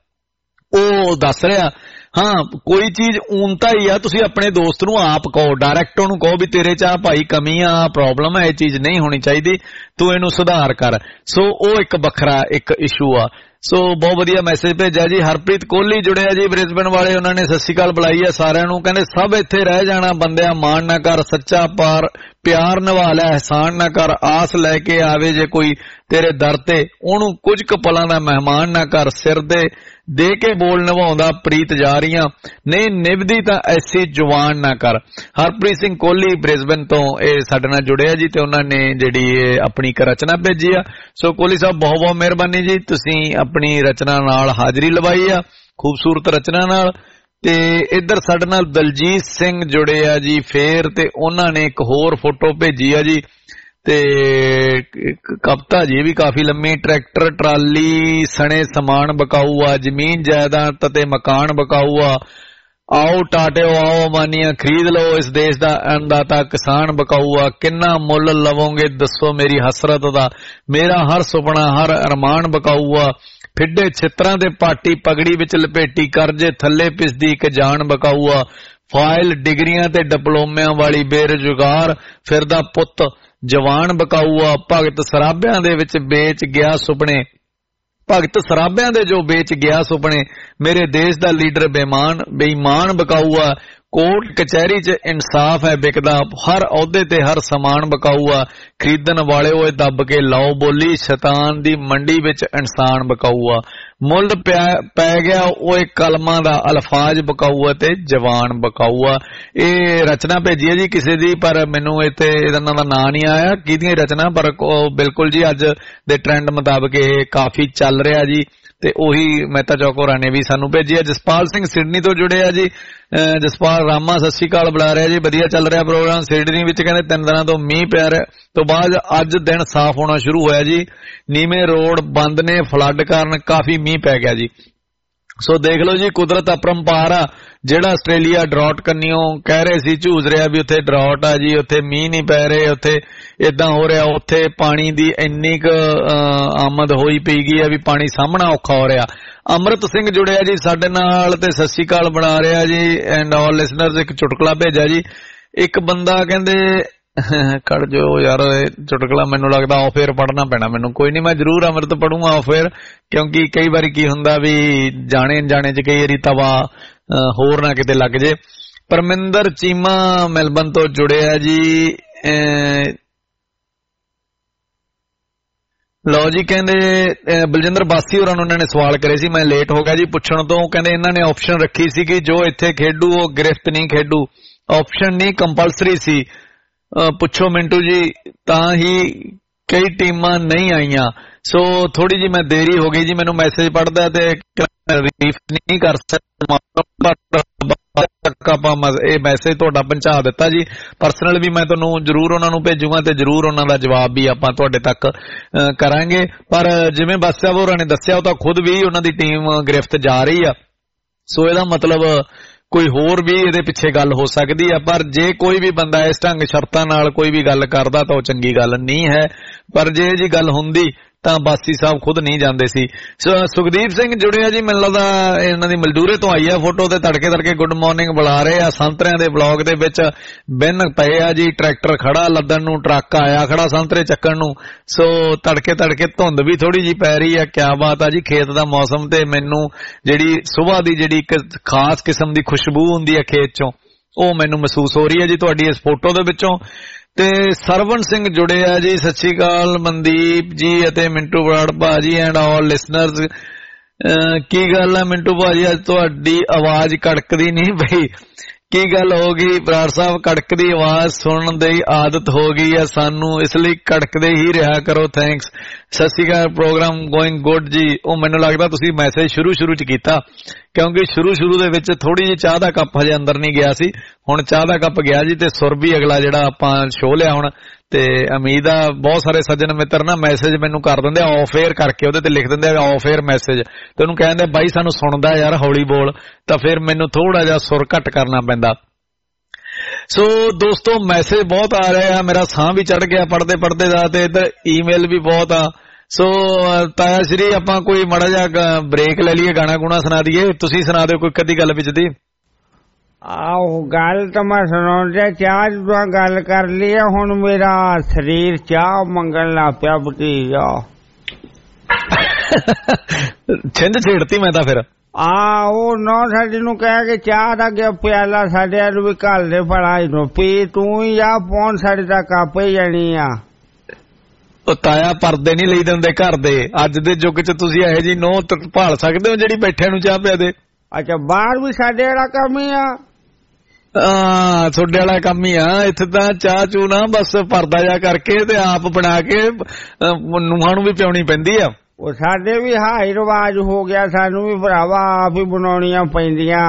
ਉਹ ਦੱਸ ਰਿਹਾ। ਹਾਂ ਕੋਈ ਚੀਜ਼ ਊਨਤਾ ਹੀ ਆ, ਤੁਸੀਂ ਆਪਣੇ ਦੋਸਤ ਨੂੰ ਆਪ ਕਹੋ, ਡਾਇਰੈਕਟ ਉਹਨੂੰ ਕਹੋ ਵੀ ਤੇਰੇ 'ਚ ਆ ਭਾਈ ਕਮੀ ਆ, ਪ੍ਰੋਬਲਮ ਹੈ, ਇਹ ਚੀਜ਼ ਨਹੀਂ ਹੋਣੀ ਚਾਹੀਦੀ, ਤੂੰ ਇਹਨੂੰ ਸੁਧਾਰ ਕਰ। ਸੋ ਉਹ ਇੱਕ ਵੱਖਰਾ ਇੱਕ ਇਸ਼ੂ ਆ। ਸੋ ਬਹੁਤ ਵਧੀਆ ਮੈਸੇਜ ਭੇਜਿਆ ਜੀ। ਹਰਪ੍ਰੀਤ ਕੋਹਲੀ ਜੁੜਿਆ ਜੀ ਬ੍ਰਿਸਬਨ ਵਾਲੇ, ਉਹਨਾਂ ਨੇ ਸਤਿ ਸ਼੍ਰੀ ਅਕਾਲ ਬੁਲਾਈ ਆ ਸਾਰਿਆਂ ਨੂੰ, ਕਹਿੰਦੇ ਸਭ ਇੱਥੇ ਰਹਿ ਜਾਣਾ ਬੰਦਿਆ, ਮਾਣ ਨਾ ਕਰ, ਸੱਚਾ ਪਾਰ ਪਿਆਰ ਨਿਭਾ ਲੈ, ਅਹਿਸਾਨ ਨਾ ਕਰ, ਆਸ ਲੈ ਕੇ ਆਵੇ ਜੇ ਕੋਈ ਤੇਰੇ ਦਰ ਤੇ, ਉਹਨੂੰ ਕੁਝ ਕੁ ਪਲਾਂ ਦਾ ਮਹਿਮਾਨ ਨਾ ਕਰ, ਸਿਰ ਦੇ ਦੇ ਕੇ ਬੋਲ ਨਿਭਾਉਂਦਾ ਪ੍ਰੀਤ ਜਾਰੀਆਂ, ਨਹੀਂ ਨਿਭਦੀ ਤਾਂ ਐਸੀ ਜਵਾਨ ਨਾ ਕਰ। ਹਰਪ੍ਰੀਤ ਸਿੰਘ ਕੋਹਲੀ ਬ੍ਰਿਸਬਨ ਤੋਂ ਇਹ ਸਾਡੇ ਨਾਲ ਜੁੜਿਆ ਜੀ ਤੇ ਉਹਨਾਂ ਨੇ ਜਿਹੜੀ ਇਹ ਆਪਣੀ ਇੱਕ ਰਚਨਾ ਭੇਜੀ ਆ। ਸੋ ਕੋਹਲੀ ਸਾਹਿਬ ਬਹੁਤ ਬਹੁਤ ਮਿਹਰਬਾਨੀ ਜੀ, ਤੁਸੀਂ ਆਪਣੀ ਰਚਨਾ ਨਾਲ ਹਾਜ਼ਰੀ ਲਵਾਈ ਆ, ਖੂਬਸੂਰਤ ਰਚਨਾ ਨਾਲ। ਤੇ ਇੱਧਰ ਸਾਡੇ ਨਾਲ ਦਲਜੀਤ ਸਿੰਘ ਜੁੜੇ ਆ ਜੀ ਫੇਰ, ਤੇ ਉਹਨਾਂ ਨੇ ਇੱਕ ਹੋਰ ਫੋਟੋ ਭੇਜੀ ਆ ਜੀ ਤੇ ਕਵਿਤਾ ਜੀ ਵੀ ਕਾਫੀ ਲੰਮੀ, ਟਰੈਕਟਰ ਟਰਾਲੀ ਸਣੇ ਸਮਾਨ ਬਕਾਊ ਆ, ਜ਼ਮੀਨ ਜਾਇਦਾਦ ਤੇ ਮਕਾਨ ਬਕਾਊ ਆ, ਆਓ ਟਾਟਿਓ ਆਓ ਮਾਨੀਆਂ ਖਰੀਦ ਲਓ, ਇਸ ਦੇਸ਼ ਦਾ ਅੰਨਦਾਤਾ ਕਿਸਾਨ ਬਕਾਊ ਆ, ਕਿੰਨਾ ਮੁੱਲ ਲਵੋਗੇ ਦੱਸੋ ਮੇਰੀ ਹਸਰਤ ਦਾ, ਮੇਰਾ ਹਰ ਸੁਪਨਾ ਹਰ ਅਰਮਾਨ ਬਕਾਊ ਆ, ਫਿੱਡੇ ਛਿੱਤਰਾਂ ਦੇ ਪਾਟੀ ਪਗੜੀ ਵਿੱਚ ਲਪੇਟੀ, ਕਰਜ਼ੇ ਥੱਲੇ ਪਿਸਦੀ ਇੱਕ ਜਾਨ ਬਕਾਊ ਆ, ਫਾਈਲ ਡਿਗਰੀਆਂ ਤੇ ਡਿਪਲੋਮਿਆਂ ਵਾਲੀ ਬੇਰੁਜ਼ਗਾਰ ਫਿਰਦਾ ਪੁੱਤ ਜਵਾਨ ਬਕਾਊ ਆ, ਭਗਤ ਸਰਾਬਿਆਂ ਦੇ ਵਿੱਚ ਵੇਚ ਗਿਆ ਸੁਪਨੇ, ਭਗਤ ਸਰਾਬਿਆਂ ਦੇ ਜੋ ਵੇਚ ਗਿਆ ਸੁਪਨੇ, ਮੇਰੇ ਦੇਸ਼ ਦਾ ਲੀਡਰ ਬੇਈਮਾਨ ਬੇਈਮਾਨ ਬਕਾਊ ਆ, ਕੋਰਟ ਕਚਹਿਰੀ 'ਚ ਇਨਸਾਫ ਹੈ ਵਿਕਦਾ, ਹਰ ਅਹੁਦੇ ਤੇ ਹਰ ਸਮਾਨ ਬਕਾਊ ਆ, ਖਰੀਦਣ ਵਾਲੇ ਉਹ ਦੱਬ ਕੇ ਲਾਓ ਬੋਲੀ, ਸ਼ੈਤਾਨ ਦੀ ਮੰਡੀ ਵਿੱਚ ਇਨਸਾਨ ਬਕਾਊ ਆ, ਮੁੱਲ ਪੈ ਗਿਆ ਉਹ ਕਲਮਾਂ ਦਾ, ਅਲਫਾਜ਼ ਬਕਾਊ ਆ ਤੇ ਜਵਾਨ ਬਕਾਊ ਆ। ਇਹ ਰਚਨਾ ਭੇਜੀ ਹੈ ਜੀ ਕਿਸੇ ਦੀ, ਪਰ ਮੈਨੂੰ ਇੱਥੇ ਇਹਨਾਂ ਦਾ ਨਾਂ ਨਹੀਂ ਆਇਆ ਕਿਹਦੀਆਂ ਰਚਨਾ, ਪਰ ਬਿਲਕੁਲ ਜੀ ਅੱਜ ਦੇ ਟ੍ਰੈਂਡ ਮੁਤਾਬਕ ਇਹ ਕਾਫੀ ਚੱਲ ਰਿਹਾ ਜੀ। ਤੇ ਉਹੀ ਮਹਿਤਾ ਚੌਕ ਹੋਰਾਂ ਨੇ ਵੀ ਸਾਨੂੰ ਭੇਜੀ ਆ। ਜਸਪਾਲ ਸਿੰਘ ਸਿਡਨੀ ਤੋਂ ਜੁੜੇ ਆ ਜੀ। ਜਸਪਾਲ ਰਾਮਾ ਸਤਿ ਸ਼੍ਰੀ ਅਕਾਲ ਬੁਲਾ ਰਿਹਾ ਜੀ। ਵਧੀਆ ਚੱਲ ਰਿਹਾ ਪ੍ਰੋਗਰਾਮ। ਸਿਡਨੀ ਵਿੱਚ ਕਹਿੰਦੇ ਤਿੰਨ ਦਿਨਾਂ ਤੋਂ ਮੀਂਹ ਪੈ ਰਿਹਾ ਤੋਂ ਬਾਅਦ ਅੱਜ ਦਿਨ ਸਾਫ਼ ਹੋਣਾ ਸ਼ੁਰੂ ਹੋਇਆ ਜੀ। ਨੀਵੇਂ ਰੋਡ ਬੰਦ ਨੇ, ਫਲੱਡ ਕਾਰਨ ਕਾਫੀ ਮੀਂਹ ਪੈ ਗਿਆ ਜੀ। ਸੋ ਦੇਖ ਲਓ ਜੀ, ਕੁਦਰਤ ਅਪਰੰਪਾਰ ਆ। ਜਿਹੜਾ ਆਸਟ੍ਰੇਲੀਆ ਡਰਾਟ ਕੰਨਿਓ ਕਹਿ ਰਹੇ ਸੀ, ਝੂਝ ਰਿਹਾ ਵੀ ਉੱਥੇ ਡਰਾਟ ਆ ਜੀ, ਉੱਥੇ ਮੀਂਹ ਨਹੀਂ ਪੈ ਰਹੇ, ਉੱਥੇ ਇਦਾਂ ਹੋ ਰਿਹਾ, ਉੱਥੇ ਪਾਣੀ ਦੀ ਇੰਨੀ ਕੁ ਆਮਦ ਹੋਈ ਪਈ ਗਈ ਆ ਵੀ ਪਾਣੀ ਸਾਹਮਣਾ ਔਖਾ ਹੋ ਰਿਹਾ। ਅਮਰਤ ਸਿੰਘ ਜੁੜਿਆ ਜੀ ਸਾਡੇ ਨਾਲ ਤੇ ਸਤਿ ਸ਼੍ਰੀ ਅਕਾਲ ਬਣਾ ਰਿਹਾ ਜੀ। ਐਂਡ ਆਲ ਲਿਸਨਰਸ ਇੱਕ ਚੁਟਕਲਾ ਭੇਜਿਆ ਜੀ। ਇੱਕ ਬੰਦਾ ਕਹਿੰਦੇ ਕੱਢ ਜੋ ਯਾਰ ਚੁਟਕਲਾ, ਮੈਨੂੰ ਲੱਗਦਾ ਆਫ 에ਅਰ ਪੜ੍ਹਨਾ ਪੈਣਾ ਮੈਨੂੰ। ਕੋਈ ਨਹੀਂ, ਮੈਂ ਜ਼ਰੂਰ ਅਮਰਤ ਪੜੂੰਗਾ ਆਫ 에ਅਰ, ਕਿਉਂਕਿ ਕਈ ਵਾਰੀ ਕੀ ਹੁੰਦਾ ਵੀ ਜਾਣੇ ਅਣਜਾਣੇ ਚ ਕਈ ਵਾਰੀ ਤਵਾ ਹੋਰ ਨਾ ਕਿਤੇ ਲੱਗ ਜੇ। ਪਰਮਿੰਦਰ ਚੀਮਾ ਮੈਲਬਨ ਤੋਂ ਜੁੜਿਆ ਜੀ। ਲਓ ਜੀ, ਕਹਿੰਦੇ ਬਲਜਿੰਦਰ ਬਾਸੀ ਹੋਰਾਂ ਨੂੰ ਉਹਨਾਂ ਨੇ ਸਵਾਲ ਕਰੇ ਸੀ, ਮੈਂ ਲੇਟ ਹੋ ਗਿਆ ਜੀ ਪੁੱਛਣ ਤੋਂ। ਕਹਿੰਦੇ ਇਹਨਾਂ ਨੇ ਆਪਸ਼ਨ ਰੱਖੀ ਸੀ ਕਿ ਜੋ ਇੱਥੇ ਖੇਡੂ ਉਹ ਗ੍ਰਿਫਤ ਨਹੀਂ ਖੇਡੂ। ਆਪਸ਼ਨ ਨਹੀਂ, ਕੰਪਲਸਰੀ ਸੀ। ਪੁੱਛੋ ਮਿੰਟੂ ਜੀ, ਤਾਂ ਹੀ ਕਈ ਟੀਮਾਂ ਨਹੀਂ ਆਈਆਂ। ਸੋ ਥੋੜੀ ਜੀ ਮੈਂ ਦੇਰੀ ਹੋ ਗਈ ਜੀ, ਮੈਨੂੰ ਮੈਸੇਜ ਪੜਦਾ ਤੇ ਰੀਫ ਨਹੀਂ ਕਰ ਸਕਦਾ। ਆਪਾਂ ਇਹ ਮੈਸੇਜ ਤੁਹਾਡਾ ਪਹੁੰਚਾ ਦਿੱਤਾ ਜੀ। ਪਰਸਨਲ ਵੀ ਮੈਂ ਤੁਹਾਨੂੰ ਜ਼ਰੂਰ ਉਹਨਾਂ ਨੂੰ ਭੇਜੂਗਾ ਤੇ ਜ਼ਰੂਰ ਉਹਨਾਂ ਦਾ ਜਵਾਬ ਵੀ ਆਪਾਂ ਤੁਹਾਡੇ ਤੱਕ ਕਰਾਂਗੇ। ਪਰ ਜਿਵੇਂ ਬਾਦਸ਼ਾਹ ਹੋਰਾਂ ਨੇ ਦੱਸਿਆ, ਉਹ ਤਾਂ ਖੁਦ ਵੀ ਉਹਨਾਂ ਦੀ ਟੀਮ ਗ੍ਰਿਫਤ ਜਾ ਰਹੀ ਆ। ਸੋ ਇਹਦਾ ਮਤਲਬ ਕੋਈ ਹੋਰ ਵੀ ਇਹਦੇ ਪਿੱਛੇ ਗੱਲ ਹੋ ਸਕਦੀ ਆ। ਪਰ ਜੇ ਕੋਈ ਵੀ ਬੰਦਾ ਇਸ ਢੰਗ ਸ਼ਰਤਾਂ ਨਾਲ ਕੋਈ ਵੀ ਗੱਲ ਕਰਦਾ ਤਾਂ ਉਹ ਚੰਗੀ ਗੱਲ ਨਹੀਂ ਹੈ। ਪਰ ਜੇ ਜੀ ਗੱਲ ਹੁੰਦੀ ਤਾਂ ਬਾਸੀ ਸਾਹਿਬ ਖੁਦ ਨਹੀਂ ਜਾਂਦੇ ਸੀ। ਸੁਖਦੀਪ ਸਿੰਘ ਜੁੜਿਆ ਜੀ, ਮੈਨੂੰ ਲੱਗਦਾ ਇਹਨਾਂ ਦੀ ਮਲਦੂਰੇ ਤੋਂ ਆਈ ਆ ਫੋਟੋ ਤੇ ਤੜਕੇ ਤੜਕੇ ਗੁੱਡ ਮਾਰਨਿੰਗ ਬੁਲਾ ਰਹੇ ਆ। ਸੰਤਰਿਆਂ ਦੇ ਬਲੌਗ ਦੇ ਵਿੱਚ ਬਿੰਨ ਪਏ ਆ ਜੀ, ਟਰੈਕਟਰ ਖੜਾ ਲੱਦਣ ਨੂੰ, ਟਰੱਕ ਆਇਆ ਖੜਾ ਸੰਤਰੇ ਚੱਕਣ ਨੂੰ। ਸੋ ਤੜਕੇ ਤੜਕੇ ਧੁੰਦ ਵੀ ਥੋੜੀ ਜੀ ਪੈ ਰਹੀ ਆ। ਕਿਆ ਬਾਤ ਆ ਜੀ, ਖੇਤ ਦਾ ਮੌਸਮ। ਤੇ ਮੈਨੂੰ ਜਿਹੜੀ ਸੁਬਾਹ ਦੀ ਜਿਹੜੀ ਇੱਕ ਖਾਸ ਕਿਸਮ ਦੀ ਖੁਸ਼ਬੂ ਹੁੰਦੀ ਆ ਖੇਤ ਚੋਂ, ਉਹ ਮੈਨੂੰ ਮਹਿਸੂਸ ਹੋ ਰਹੀ ਹੈ ਜੀ ਤੁਹਾਡੀ ਇਸ ਫੋਟੋ ਦੇ ਵਿੱਚੋਂ। ਤੇ ਸਰਵਣ ਸਿੰਘ ਜੁੜੇ ਆ ਜੀ, ਸਤਿ ਸ਼੍ਰੀ ਅਕਾਲ ਮਨਦੀਪ ਜੀ ਅਤੇ ਮਿੰਟੂ ਬਰਾੜ ਭਾਜੀ ਐਂਡ ਆਲ ਲਿਸਨਰਸ। ਕੀ ਗੱਲ ਆ ਮਿੰਟੂ ਭਾਜੀ, ਅੱਜ ਤੁਹਾਡੀ ਆਵਾਜ਼ ਕੜਕਦੀ ਨਹੀਂ ਪਈ, ਕੀ ਗੱਲ ਹੋ ਗਈ? ਬਰਾੜ ਸਾਹਿਬ, ਕੜਕਦੀ ਆਵਾਜ਼ ਸੁਣਨ ਦੀ ਆਦਤ ਹੋ ਗਈ ਆ ਸਾਨੂੰ, ਇਸ ਲਈ ਕੜਕਦੇ ਹੀ ਰਿਹਾ ਕਰੋ। ਥੈਂਕਸ। ਸਤਿ ਸ਼੍ਰੀ ਅਕਾਲ, ਪ੍ਰੋਗਰਾਮ ਗੋਇੰਗ ਗੁੱਡ ਜੀ। ਉਹ ਮੈਨੂੰ ਲੱਗਦਾ ਤੁਸੀਂ ਮੈਸੇਜ ਸ਼ੁਰੂ ਸ਼ੁਰੂ ਚ ਕੀਤਾ, ਕਿਉਂਕਿ ਸ਼ੁਰੂ ਸ਼ੁਰੂ ਦੇ ਵਿੱਚ ਥੋੜੀ ਜਿਹੀ ਚਾਹ ਦਾ ਕੱਪ ਹਜੇ ਅੰਦਰ ਨਹੀਂ ਗਿਆ ਸੀ। ਹੁਣ ਚਾਹ ਦਾ ਕੱਪ ਗਿਆ ਜੀ, ਤੇ ਸੁਰ ਵੀ ਅਗਲਾ ਜਿਹੜਾ ਆਪਾਂ ਸ਼ੋਅ ਲਿਆ ਹੁਣ। ਤੇ ਉਮੀਦ ਆ ਬਹੁਤ ਸਾਰੇ ਸੱਜਣ ਮਿੱਤਰ ਨਾ ਮੈਸੇਜ ਮੈਨੂੰ ਕਰ ਦਿੰਦੇ ਆ ਆਫ 에ਅਰ ਕਰਕੇ, ਉਹਦੇ ਤੇ ਲਿਖ ਦਿੰਦੇ ਆ ਆਫ 에ਅਰ ਮੈਸੇਜ, ਤੇ ਉਹਨੂੰ ਕਹਿੰਦੇ ਬਾਈ ਸਾਨੂੰ ਸੁਣਦਾ ਯਾਰ, ਹੌਲੀ ਬੋਲ। ਤਾਂ ਫਿਰ ਮੈਨੂੰ ਥੋੜਾ ਜਿਹਾ ਸੁਰ ਘੱਟ ਕਰਨਾ ਪੈਂਦਾ। ਸੋ ਦੋਸਤੋ, ਮੈਸੇਜ ਬਹੁਤ ਆ ਰਹੇ ਆ, ਮੇਰਾ ਸਾਹ ਵੀ ਚੜ ਗਿਆ ਪੜਦੇ ਪੜਦੇ ਦਾ, ਤੇ ਇੱਧਰ ਈਮੇਲ ਵੀ ਬਹੁਤ ਆ। ਸੋ ਤਾਇਆ ਸ਼੍ਰੀ, ਆਪਾਂ ਕੋਈ ਮਾੜਾ ਜਿਹਾ ਬ੍ਰੇਕ ਲੈ ਲਈਏ, ਗਾਣਾ ਗੁਣਾ ਸੁਣਾ ਦਈਏ, ਤੁਸੀਂ ਸੁਣਾ ਦਿਓ ਕੋਈ ਕਦੀ ਗੱਲ ਵਿੱਚ ਦੀ। ਆਹੋ, ਗੱਲ ਤਾਂ ਮੈਂ ਸੁਣਾਉਂਦਾ, ਚਾਹ ਜਦੋਂ ਗੱਲ ਕਰ ਲਈ ਆ, ਹੁਣ ਮੇਰਾ ਸਰੀਰ ਚਾਹ ਮੰਗਣ ਲੱਗ ਪਿਆ ਭਤੀਜਾ। ਛਿੰਝ ਛੇੜਤੀ ਮੈਂ ਤਾਂ ਫਿਰ। ਆ ਉਹ ਨੌ ਸਾਡੀ ਨੂੰ ਕਹਿ ਕੇ ਚਾਹ ਦਾ ਗਿਆ ਪਿਆਲਾ ਸਾਡੇ ਨੂੰ ਵੀ ਘੱਲ ਦੇ ਫੜਾਈ ਨੂੰ, ਪੀ ਤੂੰ ਹੀ ਆ, ਪੌਣ ਸਾਡੇ ਤੱਕ ਆਪੇ ਜਾਣੀ ਆ। ਉਹ ਤਾਇਆ ਪਰਦੇ ਨਹੀਂ ਲਈ ਦਿੰਦੇ ਘਰ ਦੇ। ਅੱਜ ਦੇ ਯੁੱਗ ਚ ਤੁਸੀਂ ਇਹੋ ਜਿਹੀ ਨੌ ਭਾਲ ਸਕਦੇ ਹੋ ਜਿਹੜੀ ਬੈਠਿਆਂ ਨੂੰ ਚਾਹ ਪਿਆ ਦੇ। ਅੱਛਾ, ਬਾਹਰ ਵੀ ਸਾਡੇ ਵਾਲਾ ਕੰਮ ਹੀ ਆ। ਹਾਂ, ਤੁਹਾਡੇ ਵਾਲਾ ਕੰਮ ਹੀ ਆ। ਇੱਥੇ ਤਾਂ ਚਾਹ ਚੂ ਨਾ ਬਸ ਪਰਦਾ ਜਾ ਕਰਕੇ ਤੇ ਆਪ ਬਣਾ ਕੇ ਨੂੰਹਾਂ ਨੂੰ ਵੀ ਪਿਆਉਣੀ ਪੈਂਦੀ ਆ। ਉਹ ਸਾਡੇ ਵੀ ਹਾਈ ਰਿਵਾਜ ਹੋ ਗਿਆ, ਸਾਨੂੰ ਵੀ ਭਰਾਵਾ ਆਪ ਹੀ ਬਣਾਉਣੀਆਂ ਪੈਂਦੀਆਂ।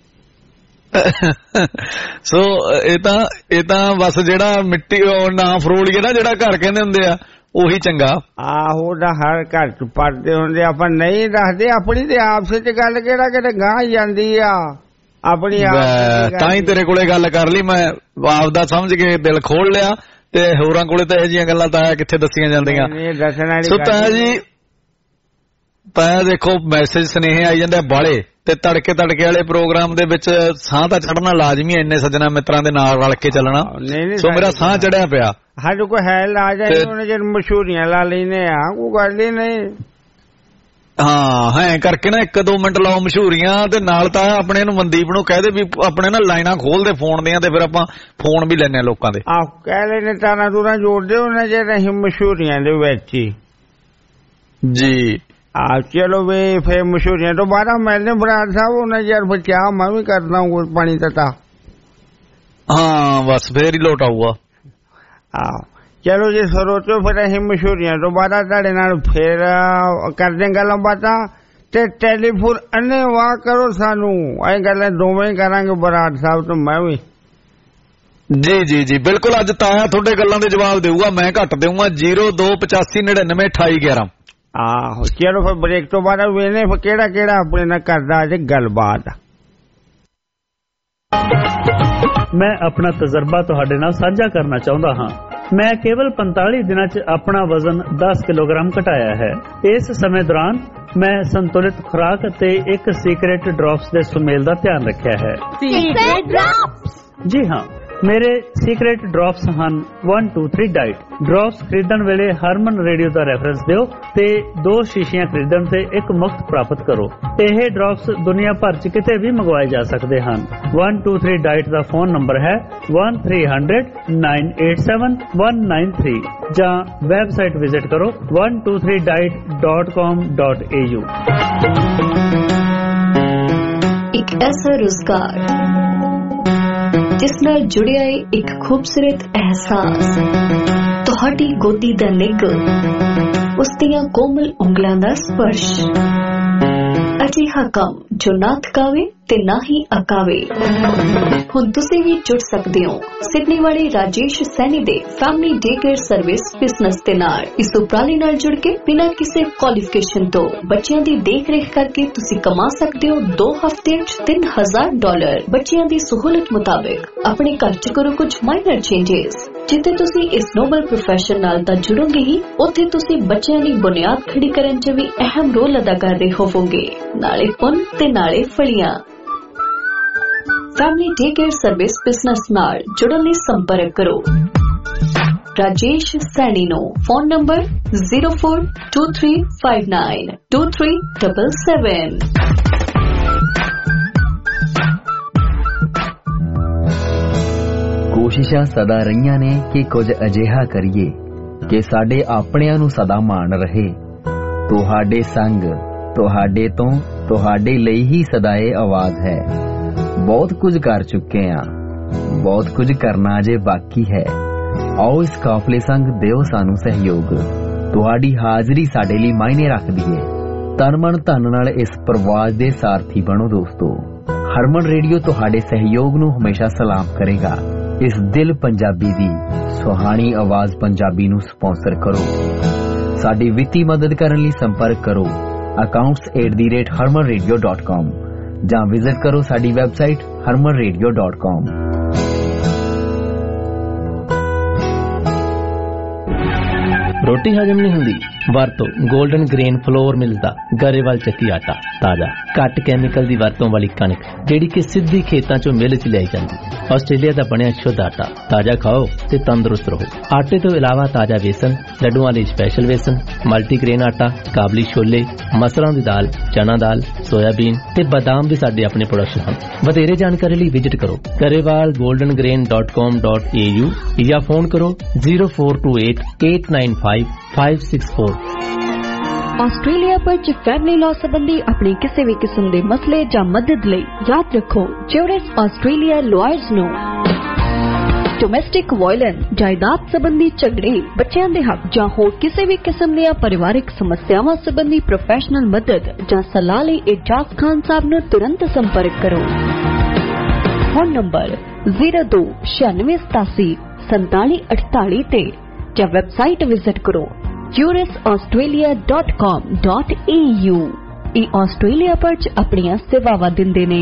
ਸੋ ਇਹ ਤਾਂ ਇਹ ਤਾਂ ਬਸ ਜਿਹੜਾ ਮਿੱਟੀ ਨਾ ਫਰੋਲੀਏ ਨਾ, ਜਿਹੜਾ ਘਰ ਕਹਿੰਦੇ ਹੁੰਦੇ ਆ, ਉਹੀ ਚੰਗਾ। ਆਹੋ, ਦਾ ਹਰ ਘਰ ਚ ਪੜਦੇ ਹੁੰਦੇ, ਆਪਾਂ ਨਹੀਂ ਦੱਸਦੇ ਆਪਣੀ ਤੇ ਆਪਸ ਚ ਗੱਲ ਕਿਹੜਾ ਕਿਤੇ ਗਾਂ ਜਾਂਦੀ ਆ ਆਪਣੀ ਆਪ। ਤਾਂ ਹੀ ਤੇਰੇ ਕੋਲੇ ਗੱਲ ਕਰ ਲਈ ਮੈਂ, ਆਪ ਦਾ ਸਮਝ ਕੇ ਦਿਲ ਖੋਲ ਲਿਆ, ਤੇ ਹੋਰਾਂ ਕੋਲੇ ਤਾਂ ਇਹੋ ਜਿਹੀਆਂ ਗੱਲਾਂ ਤਾਂ ਕਿੱਥੇ ਦੱਸੀਆਂ ਜਾਂਦੀਆਂ। ਸੋ ਤਾਇਆ ਜੀ, ਤਾਇਆ ਦੇਖੋ ਮੈਸੇਜ ਸੁਨੇਹੇ ਆਈ ਜਾਂਦੇ ਬਾਲੇ, ਤੇ ਤੜਕੇ ਤੜਕੇ ਵਾਲੇ ਪ੍ਰੋਗਰਾਮ ਦੇ ਵਿੱਚ ਸਾਹ ਤਾਂ ਚੜਨਾ ਲਾਜ਼ਮੀ ਹੈ, ਇੰਨੇ ਸੱਜਣਾ ਮਿੱਤਰਾਂ ਦੇ ਨਾਲ ਰਲ ਕੇ ਚੱਲਣਾ। ਸੋ ਮੇਰਾ ਸਾਹ ਚੜਿਆ ਪਿਆ। ਸਾਡੇ ਕੋਲ ਹੈ ਲਾ ਜਾਏ, ਉਹਨੇ ਜਦ ਮਸ਼ਹੂਰੀਆਂ ਲਾ ਲੈਨੇ ਆ, ਕੋਈ ਗੱਲ ਹੀ ਨਹੀਂ। ਹਾਂ, ਹੈ ਕਰਕੇ ਨਾ ਇੱਕ ਦੋ ਮਿੰਟ ਲਾਓ ਮਸ਼ਹੂਰੀਆਂ, ਤੇ ਨਾਲ ਤਾਂ ਆਪਣੇ ਨੂੰ ਮਨਦੀਪ ਨੂੰ ਕਹਿ ਦੇ ਵੀ ਆਪਣੇ ਨਾ ਲਾਈਨਾਂ ਖੋਲਦੇ ਫੋਨ ਦੀਆਂ, ਤੇ ਫਿਰ ਆਪਾਂ ਫੋਨ ਵੀ ਲੈਨੇ ਆ ਲੋਕਾਂ ਦੇ। ਆਹ ਕਹਿ ਲੈਨੇ, ਤਾਰਾਂ ਤੂਰਾਂ ਜੋੜਦੇ ਉਹਨੇ ਜੇ ਅਸੀਂ ਮਸ਼ਹੂਰੀਆਂ ਦੇ ਵਿੱਚ ਹੀ ਜੀ। ਆ ਚਲੋ ਵੇ, ਫਿਰ ਮਸ਼ਹੂਰੀਆਂ ਤੋਂ ਬਾਅਦ ਮਿਲਦੇ ਬਰਾੜ ਸਾਹਿਬ, ਉਹਨਾਂ ਯਾਰ ਬਚਾ ਮੈਂ ਵੀ ਕਰਦਾ ਹੂੰ ਪਾਣੀ ਤਤਾ। ਹਾਂ, ਬਸ ਫੇਰ ਹੀ ਲੋਟ ਆਊਗਾ। ਆਹ ਚਲੋ ਜੀ ਸਰੋਤੋ, ਫਿਰ ਅਸੀਂ ਮਸ਼ਹੂਰੀਆਂ ਤੋਂ ਬਾਅਦ ਤੁਹਾਡੇ ਨਾਲ ਫੇਰ ਕਰਦੇ ਗੱਲਾਂ ਬਾਤਾਂ। ਤੇ ਟੈਲੀਫੋਨ ਅੰਨੇ ਵਾਹ ਕਰੋ ਸਾਨੂੰ। ਇਹ ਗੱਲਾਂ ਦੋਵੇਂ ਕਰਾਂਗੇ ਬਰਾੜ ਸਾਹਿਬ ਤੋਂ ਮੈਂ ਵੀ। ਜੀ ਜੀ ਜੀ ਬਿਲਕੁਲ। ਅੱਜ ਤਾਇਆ ਤੁਹਾਡੇ ਗੱਲਾਂ ਦੇ ਜਵਾਬ ਦੇਊਗਾ, ਮੈਂ ਘੱਟ ਦੇਊਗਾ। ਜ਼ੀਰੋ ਦੋ ਪਚਾਸੀ ਨੜਿਨਵੇਂ ਅਠਾਈ ਗਿਆਰਾਂ। ਆਹੋ ਚਲੋ ਫਿਰ ਬ੍ਰੇਕ ਤੋਂ ਬਾਅਦ ਵੇਨੇ ਫਿਰ ਕਿਹੜਾ ਕਿਹੜਾ ਆਪਣੇ ਨਾਲ ਕਰਦਾ ਅੱਜ ਗੱਲਬਾਤ। ਮੈਂ ਆਪਣਾ ਤਜਰਬਾ ਤੁਹਾਡੇ ਨਾਲ ਸਾਂਝਾ ਕਰਨਾ ਚਾਹੁੰਦਾ ਹਾਂ। ਮੈਂ ਕੇਵਲ ਪੰਤਾਲੀ ਦਿਨਾਂ 'ਚ ਆਪਣਾ ਵਜ਼ਨ ਦਸ ਕਿਲੋਗ੍ਰਾਮ ਘਟਾਇਆ ਹੈ। ਇਸ ਸਮੇਂ ਦੌਰਾਨ ਮੈਂ ਸੰਤੁਲਿਤ ਖੁਰਾਕ ਅਤੇ ਇੱਕ ਸੀਕ੍ਰੇਟ ਡ੍ਰੌਪਸ ਦੇ ਸੁਮੇਲ ਦਾ ਧਿਆਨ ਰੱਖਿਆ ਹੈ। Secret drops? ਜੀ ਹਾਂ, ਮੇਰੇ ਸੀਕ੍ਰੇਟ ਡ੍ਰੌਪਸ ਹਨ one two three diet. Drops ਖਰੀਦਣ ਵੇਲੇ ਹਰਮਨ ਰੇਡੀਓ ਦਾ ਰੈਫਰੈਂਸ ਦਿਓ ਤੇ ਦੋ ਸ਼ੀਸ਼ੀਆਂ ਖਰੀਦਣ ਤੇ ਇੱਕ ਮੁਫਤ ਪ੍ਰਾਪਤ ਕਰੋ। ਇਹ ਡ੍ਰੌਪਸ ਦੁਨੀਆ ਭਰ 'ਚ ਕਿਤੇ ਵੀ ਮੰਗਵਾਏ ਜਾ ਸਕਦੇ ਹਨ। one two three ਡਾਈਟ ਦਾ ਫੋਨ ਨੰਬਰ ਹੈ one three hundred nine eight seven one nine three ਜਾਂ ਵੈਬਸਾਈਟ ਵਿਜ਼ਿਟ ਕਰੋ one two three diet dot com dot a u। ਇੱਕ ਐਸਾ ਰੁਜ਼ਗਾਰ ਜਿਸ ਨਾਲ ਜੁੜਿਆ ਹੈ ਇੱਕ ਖੂਬਸੂਰਤ ਅਹਿਸਾਸ, ਤੁਹਾਡੀ ਗੋਦੀ ਦਾ ਨਿੱਘ, ਉਸ ਦੀਆਂ ਕੋਮਲ ਉਂਗਲਾਂ ਦਾ ਸਪਰਸ਼। ਅਜਿਹਾ ਕੰਮ ਜੋ ਨਾ ਥਕਾਵੇ ਤੇ ਨਾ ਹੀ ਅਕਾਵੇ। ਹੁਣ ਤੁਸੀਂ ਵੀ ਜੁੜ ਸਕਦੇ ਹੋ ਸਿਡਨੀ ਵਾਲੇ ਰਾਜੇਸ਼ ਸੈਣੀ ਦੇ family day care service business ਦੇ ਨਾਲ। ਇਸ ਉਪਰਾਲੇ ਨਾਲ ਜੁੜ ਕੇ ਬਿਨਾਂ ਕਿਸੇ ਕੁਆਲੀਫਿਕੇਸ਼ਨ ਤੋਂ ਬੱਚਿਆਂ ਦੀ ਦੇਖ ਰੇਖ ਕਰਕੇ ਤੁਸੀਂ ਕਮਾ ਸਕਦੇ ਹੋ ਦੋ ਹਫ਼ਤੇ ਚ ਤਿੰਨ ਹਜ਼ਾਰ ਡਾਲਰ। ਬੱਚਿਆਂ ਦੀ ਸਹੂਲਤ ਮੁਤਾਬਿਕ ਆਪਣੇ ਘਰ ਚ ਕਰੋ ਕੁਝ ਮਾਈਨਰ ਚੇਂਜਸ। ਜਿੱਥੇ ਤੁਸੀਂ ਇਸ ਨੋਬਲ ਪ੍ਰੋਫੈਸ਼ਨ ਨਾਲ ਤਾਂ ਜੁੜੋਗੇ ਹੀ, ਉੱਥੇ ਤੁਸੀਂ ਬੱਚਿਆਂ ਦੀ ਬੁਨਿਆਦ ਖੜੀ ਕਰਨ ਚ ਵੀ ਅਹਿਮ ਰੋਲ ਅਦਾ ਕਰ ਰਹੇ ਹੋਵੋਗੇ। ਨਾਲੇ ਪੁੰਨ ਤੇ ਨਾਲੇ ਫਲੀਆਂ। Family day care service business ਨਾਲ ਜੁੜਨ ਲਈ ਸੰਪਰਕ ਕਰੋ ਰਾਜੇਸ਼ ਸੈਣੀ ਨੂੰ। Phone number zero four two three five nine two three seven seven। ਕੋਸ਼ਿਸ਼ਾਂ ਸਦਾ ਰਹੀਆਂ ਨੇ ਕਿ ਕੁਝ ਅਜਿਹਾ ਕਰੀਏ ਕਿ ਸਾਡੇ ਆਪਣਿਆਂ ਨੂੰ ਸਦਾ ਮਾਣ ਰਹੇ। ਤੁਹਾਡੇ ਸੰਗ, ਤੁਹਾਡੇ ਤੋਂ, ਤੁਹਾਡੇ ਲਈ ਹੀ ਸਦਾ ਇਹ ਆਵਾਜ਼ ਹੈ। ਬਹੁਤ ਕੁਝ ਕਰ ਚੁੱਕੇ ਹਾਂ, ਬਹੁਤ ਕੁਝ ਕਰਨਾ ਅਜੇ ਬਾਕੀ ਹੈ। ਆਓ ਇਸ ਕਾਫਲੇ ਸੰਗ ਦਿਓ ਸਾਨੂੰ ਸਹਿਯੋਗ। ਤੁਹਾਡੀ ਹਾਜ਼ਰੀ ਸਾਡੇ ਲਈ ਮਾਇਨੇ ਰੱਖਦੀ ਹੈ। ਤਨ ਮਨ ਧਨ ਨਾਲ ਇਸ ਪ੍ਰਵਾਸ ਦੇ ਸਾਰਥੀ ਬਣੋ ਦੋਸਤੋ। ਹਰਮਨ ਰੇਡੀਓ ਤੁਹਾਡੇ ਸਹਿਯੋਗ ਨੂੰ ਹਮੇਸ਼ਾ ਸਲਾਮ ਕਰੇਗਾ। ਇਸ ਦਿਲ ਪੰਜਾਬੀ ਦੀ ਸੁਹਾਣੀ ਆਵਾਜ਼ ਪੰਜਾਬੀ ਨੂੰ ਸਪਾਂਸਰ ਕਰੋ। ਸਾਡੀ ਵਿੱਤੀ ਮਦਦ ਕਰਨ ਲਈ ਸੰਪਰਕ ਕਰੋ accounts at the rate Harman radio dot com ਜਾਂ ਵਿਜ਼ਿਟ ਕਰੋ ਸਾਡੀ ਵੈਬਸਾਈਟ ਹਰਮਨ ਰੇਡੀਓ ਡਾਟ ਕਾਮ। ਰੋਟੀ ਹਜਮ ਨਹੀਂ ਹੁੰਦੀ? ਵਰਤੋ ਗੋਲਡਨ ਗ੍ਰੇਨ ਫਲੋਰ ਮਿਲਸ ਦਾ ਗਰੇਵਾਲ ਚੱਕੀ ਆਟਾ। ਤਾਜ਼ਾ ਘੱਟ ਕੈਮੀਕਲ ਦੀ ਵਰਤੋਂ ਵਾਲੀ ਕਣਕ ਜਿਹੜੀ ਕਿ ਸਿੱਧੀ ਖੇਤਾਂ ਚੋਂ ਮਿਲ ਚ ਲਿਆਈ ਜਾਂਦੀ। ਆਸਟ੍ਰੇਲੀਆ ਦਾ ਬਣਿਆ ਸ਼ੁੱਧ ਆਟਾ। ਤਾਜ਼ਾ ਖਾਓ ਤੇ ਤੰਦਰੁਸਤ ਰਹੋ। ਆਟੇ ਤੋਂ ਇਲਾਵਾ ਤਾਜ਼ਾ ਵੇਸਣ, ਲੱਡੂਆਂ ਲਈ ਸਪੈਸ਼ਲ ਵੇਸਣ, ਮਲਟੀਗ੍ਰੇਨ ਆਟਾ, ਕਾਬਲੀ ਛੋਲੇ, ਮਸਰਾਂ ਦੀ ਦਾਲ, ਚਨਾ ਦਾਲ, ਸੋਇਆਬੀਨ ਤੇ ਬਦਾਮ ਵੀ ਸਾਡੇ ਆਪਣੇ ਪ੍ਰੋਡਕਸ਼ਨ ਹਨ। ਵਧੇਰੇ ਜਾਣਕਾਰੀ ਲਈ ਵਿਜ਼ਿਟ ਕਰੋ Grewal golden grain dot com dot A U ਜਾਂ ਫੋਨ ਕਰੋ zero four two eight eight nine five five six four। Australia ਵਿੱਚ ਫੈਮਿਲੀ ਲਾਅ ਸੰਬੰਧੀ ਆਪਣੀ ਕਿਸੇ ਵੀ ਕਿਸਮ ਦੇ ਮਸਲੇ ਜਾਂ ਮਦਦ ਲਈ ਯਾਦ ਰੱਖੋ ਜੂਰਿਸ ਆਸਟ੍ਰੇਲੀਆ ਲਾਇਰਸ ਨੂੰ। ਡੋਮੈਸਟਿਕ ਵਾਇਲੈਂਸ, ਜਾਇਦਾਦ ਸੰਬੰਧੀ ਝਗੜੇ, ਬੱਚਿਆਂ ਦੇ ਹੱਕ ਜਾਂ ਹੋਰ ਕਿਸੇ ਵੀ ਕਿਸਮ ਦੀਆਂ ਪਰਿਵਾਰਕ ਸਮੱਸਿਆਵਾਂ ਸੰਬੰਧੀ ਪ੍ਰੋਫੈਸ਼ਨਲ ਮਦਦ ਜਾਂ ਸਲਾਹ ਲਈ ਇਜਾਜ਼ ਖਾਨ ਸਾਹਿਬ ਨੂੰ ਤੁਰੰਤ ਸੰਪਰਕ ਕਰੋ। Phone number zero two six seven seven seven seven eight eight ਤੇ ਜਾਂ ਵੈਬਸਾਈਟ ਵਿਜ਼ਿਟ ਕਰੋ juris australia dot com dot a u। ਇਹ ਆਸਟ੍ਰੇਲੀਆ ਵਿੱਚ ਆਪਣੀਆਂ ਸੇਵਾਵਾਂ ਦਿੰਦੇ ਨੇ।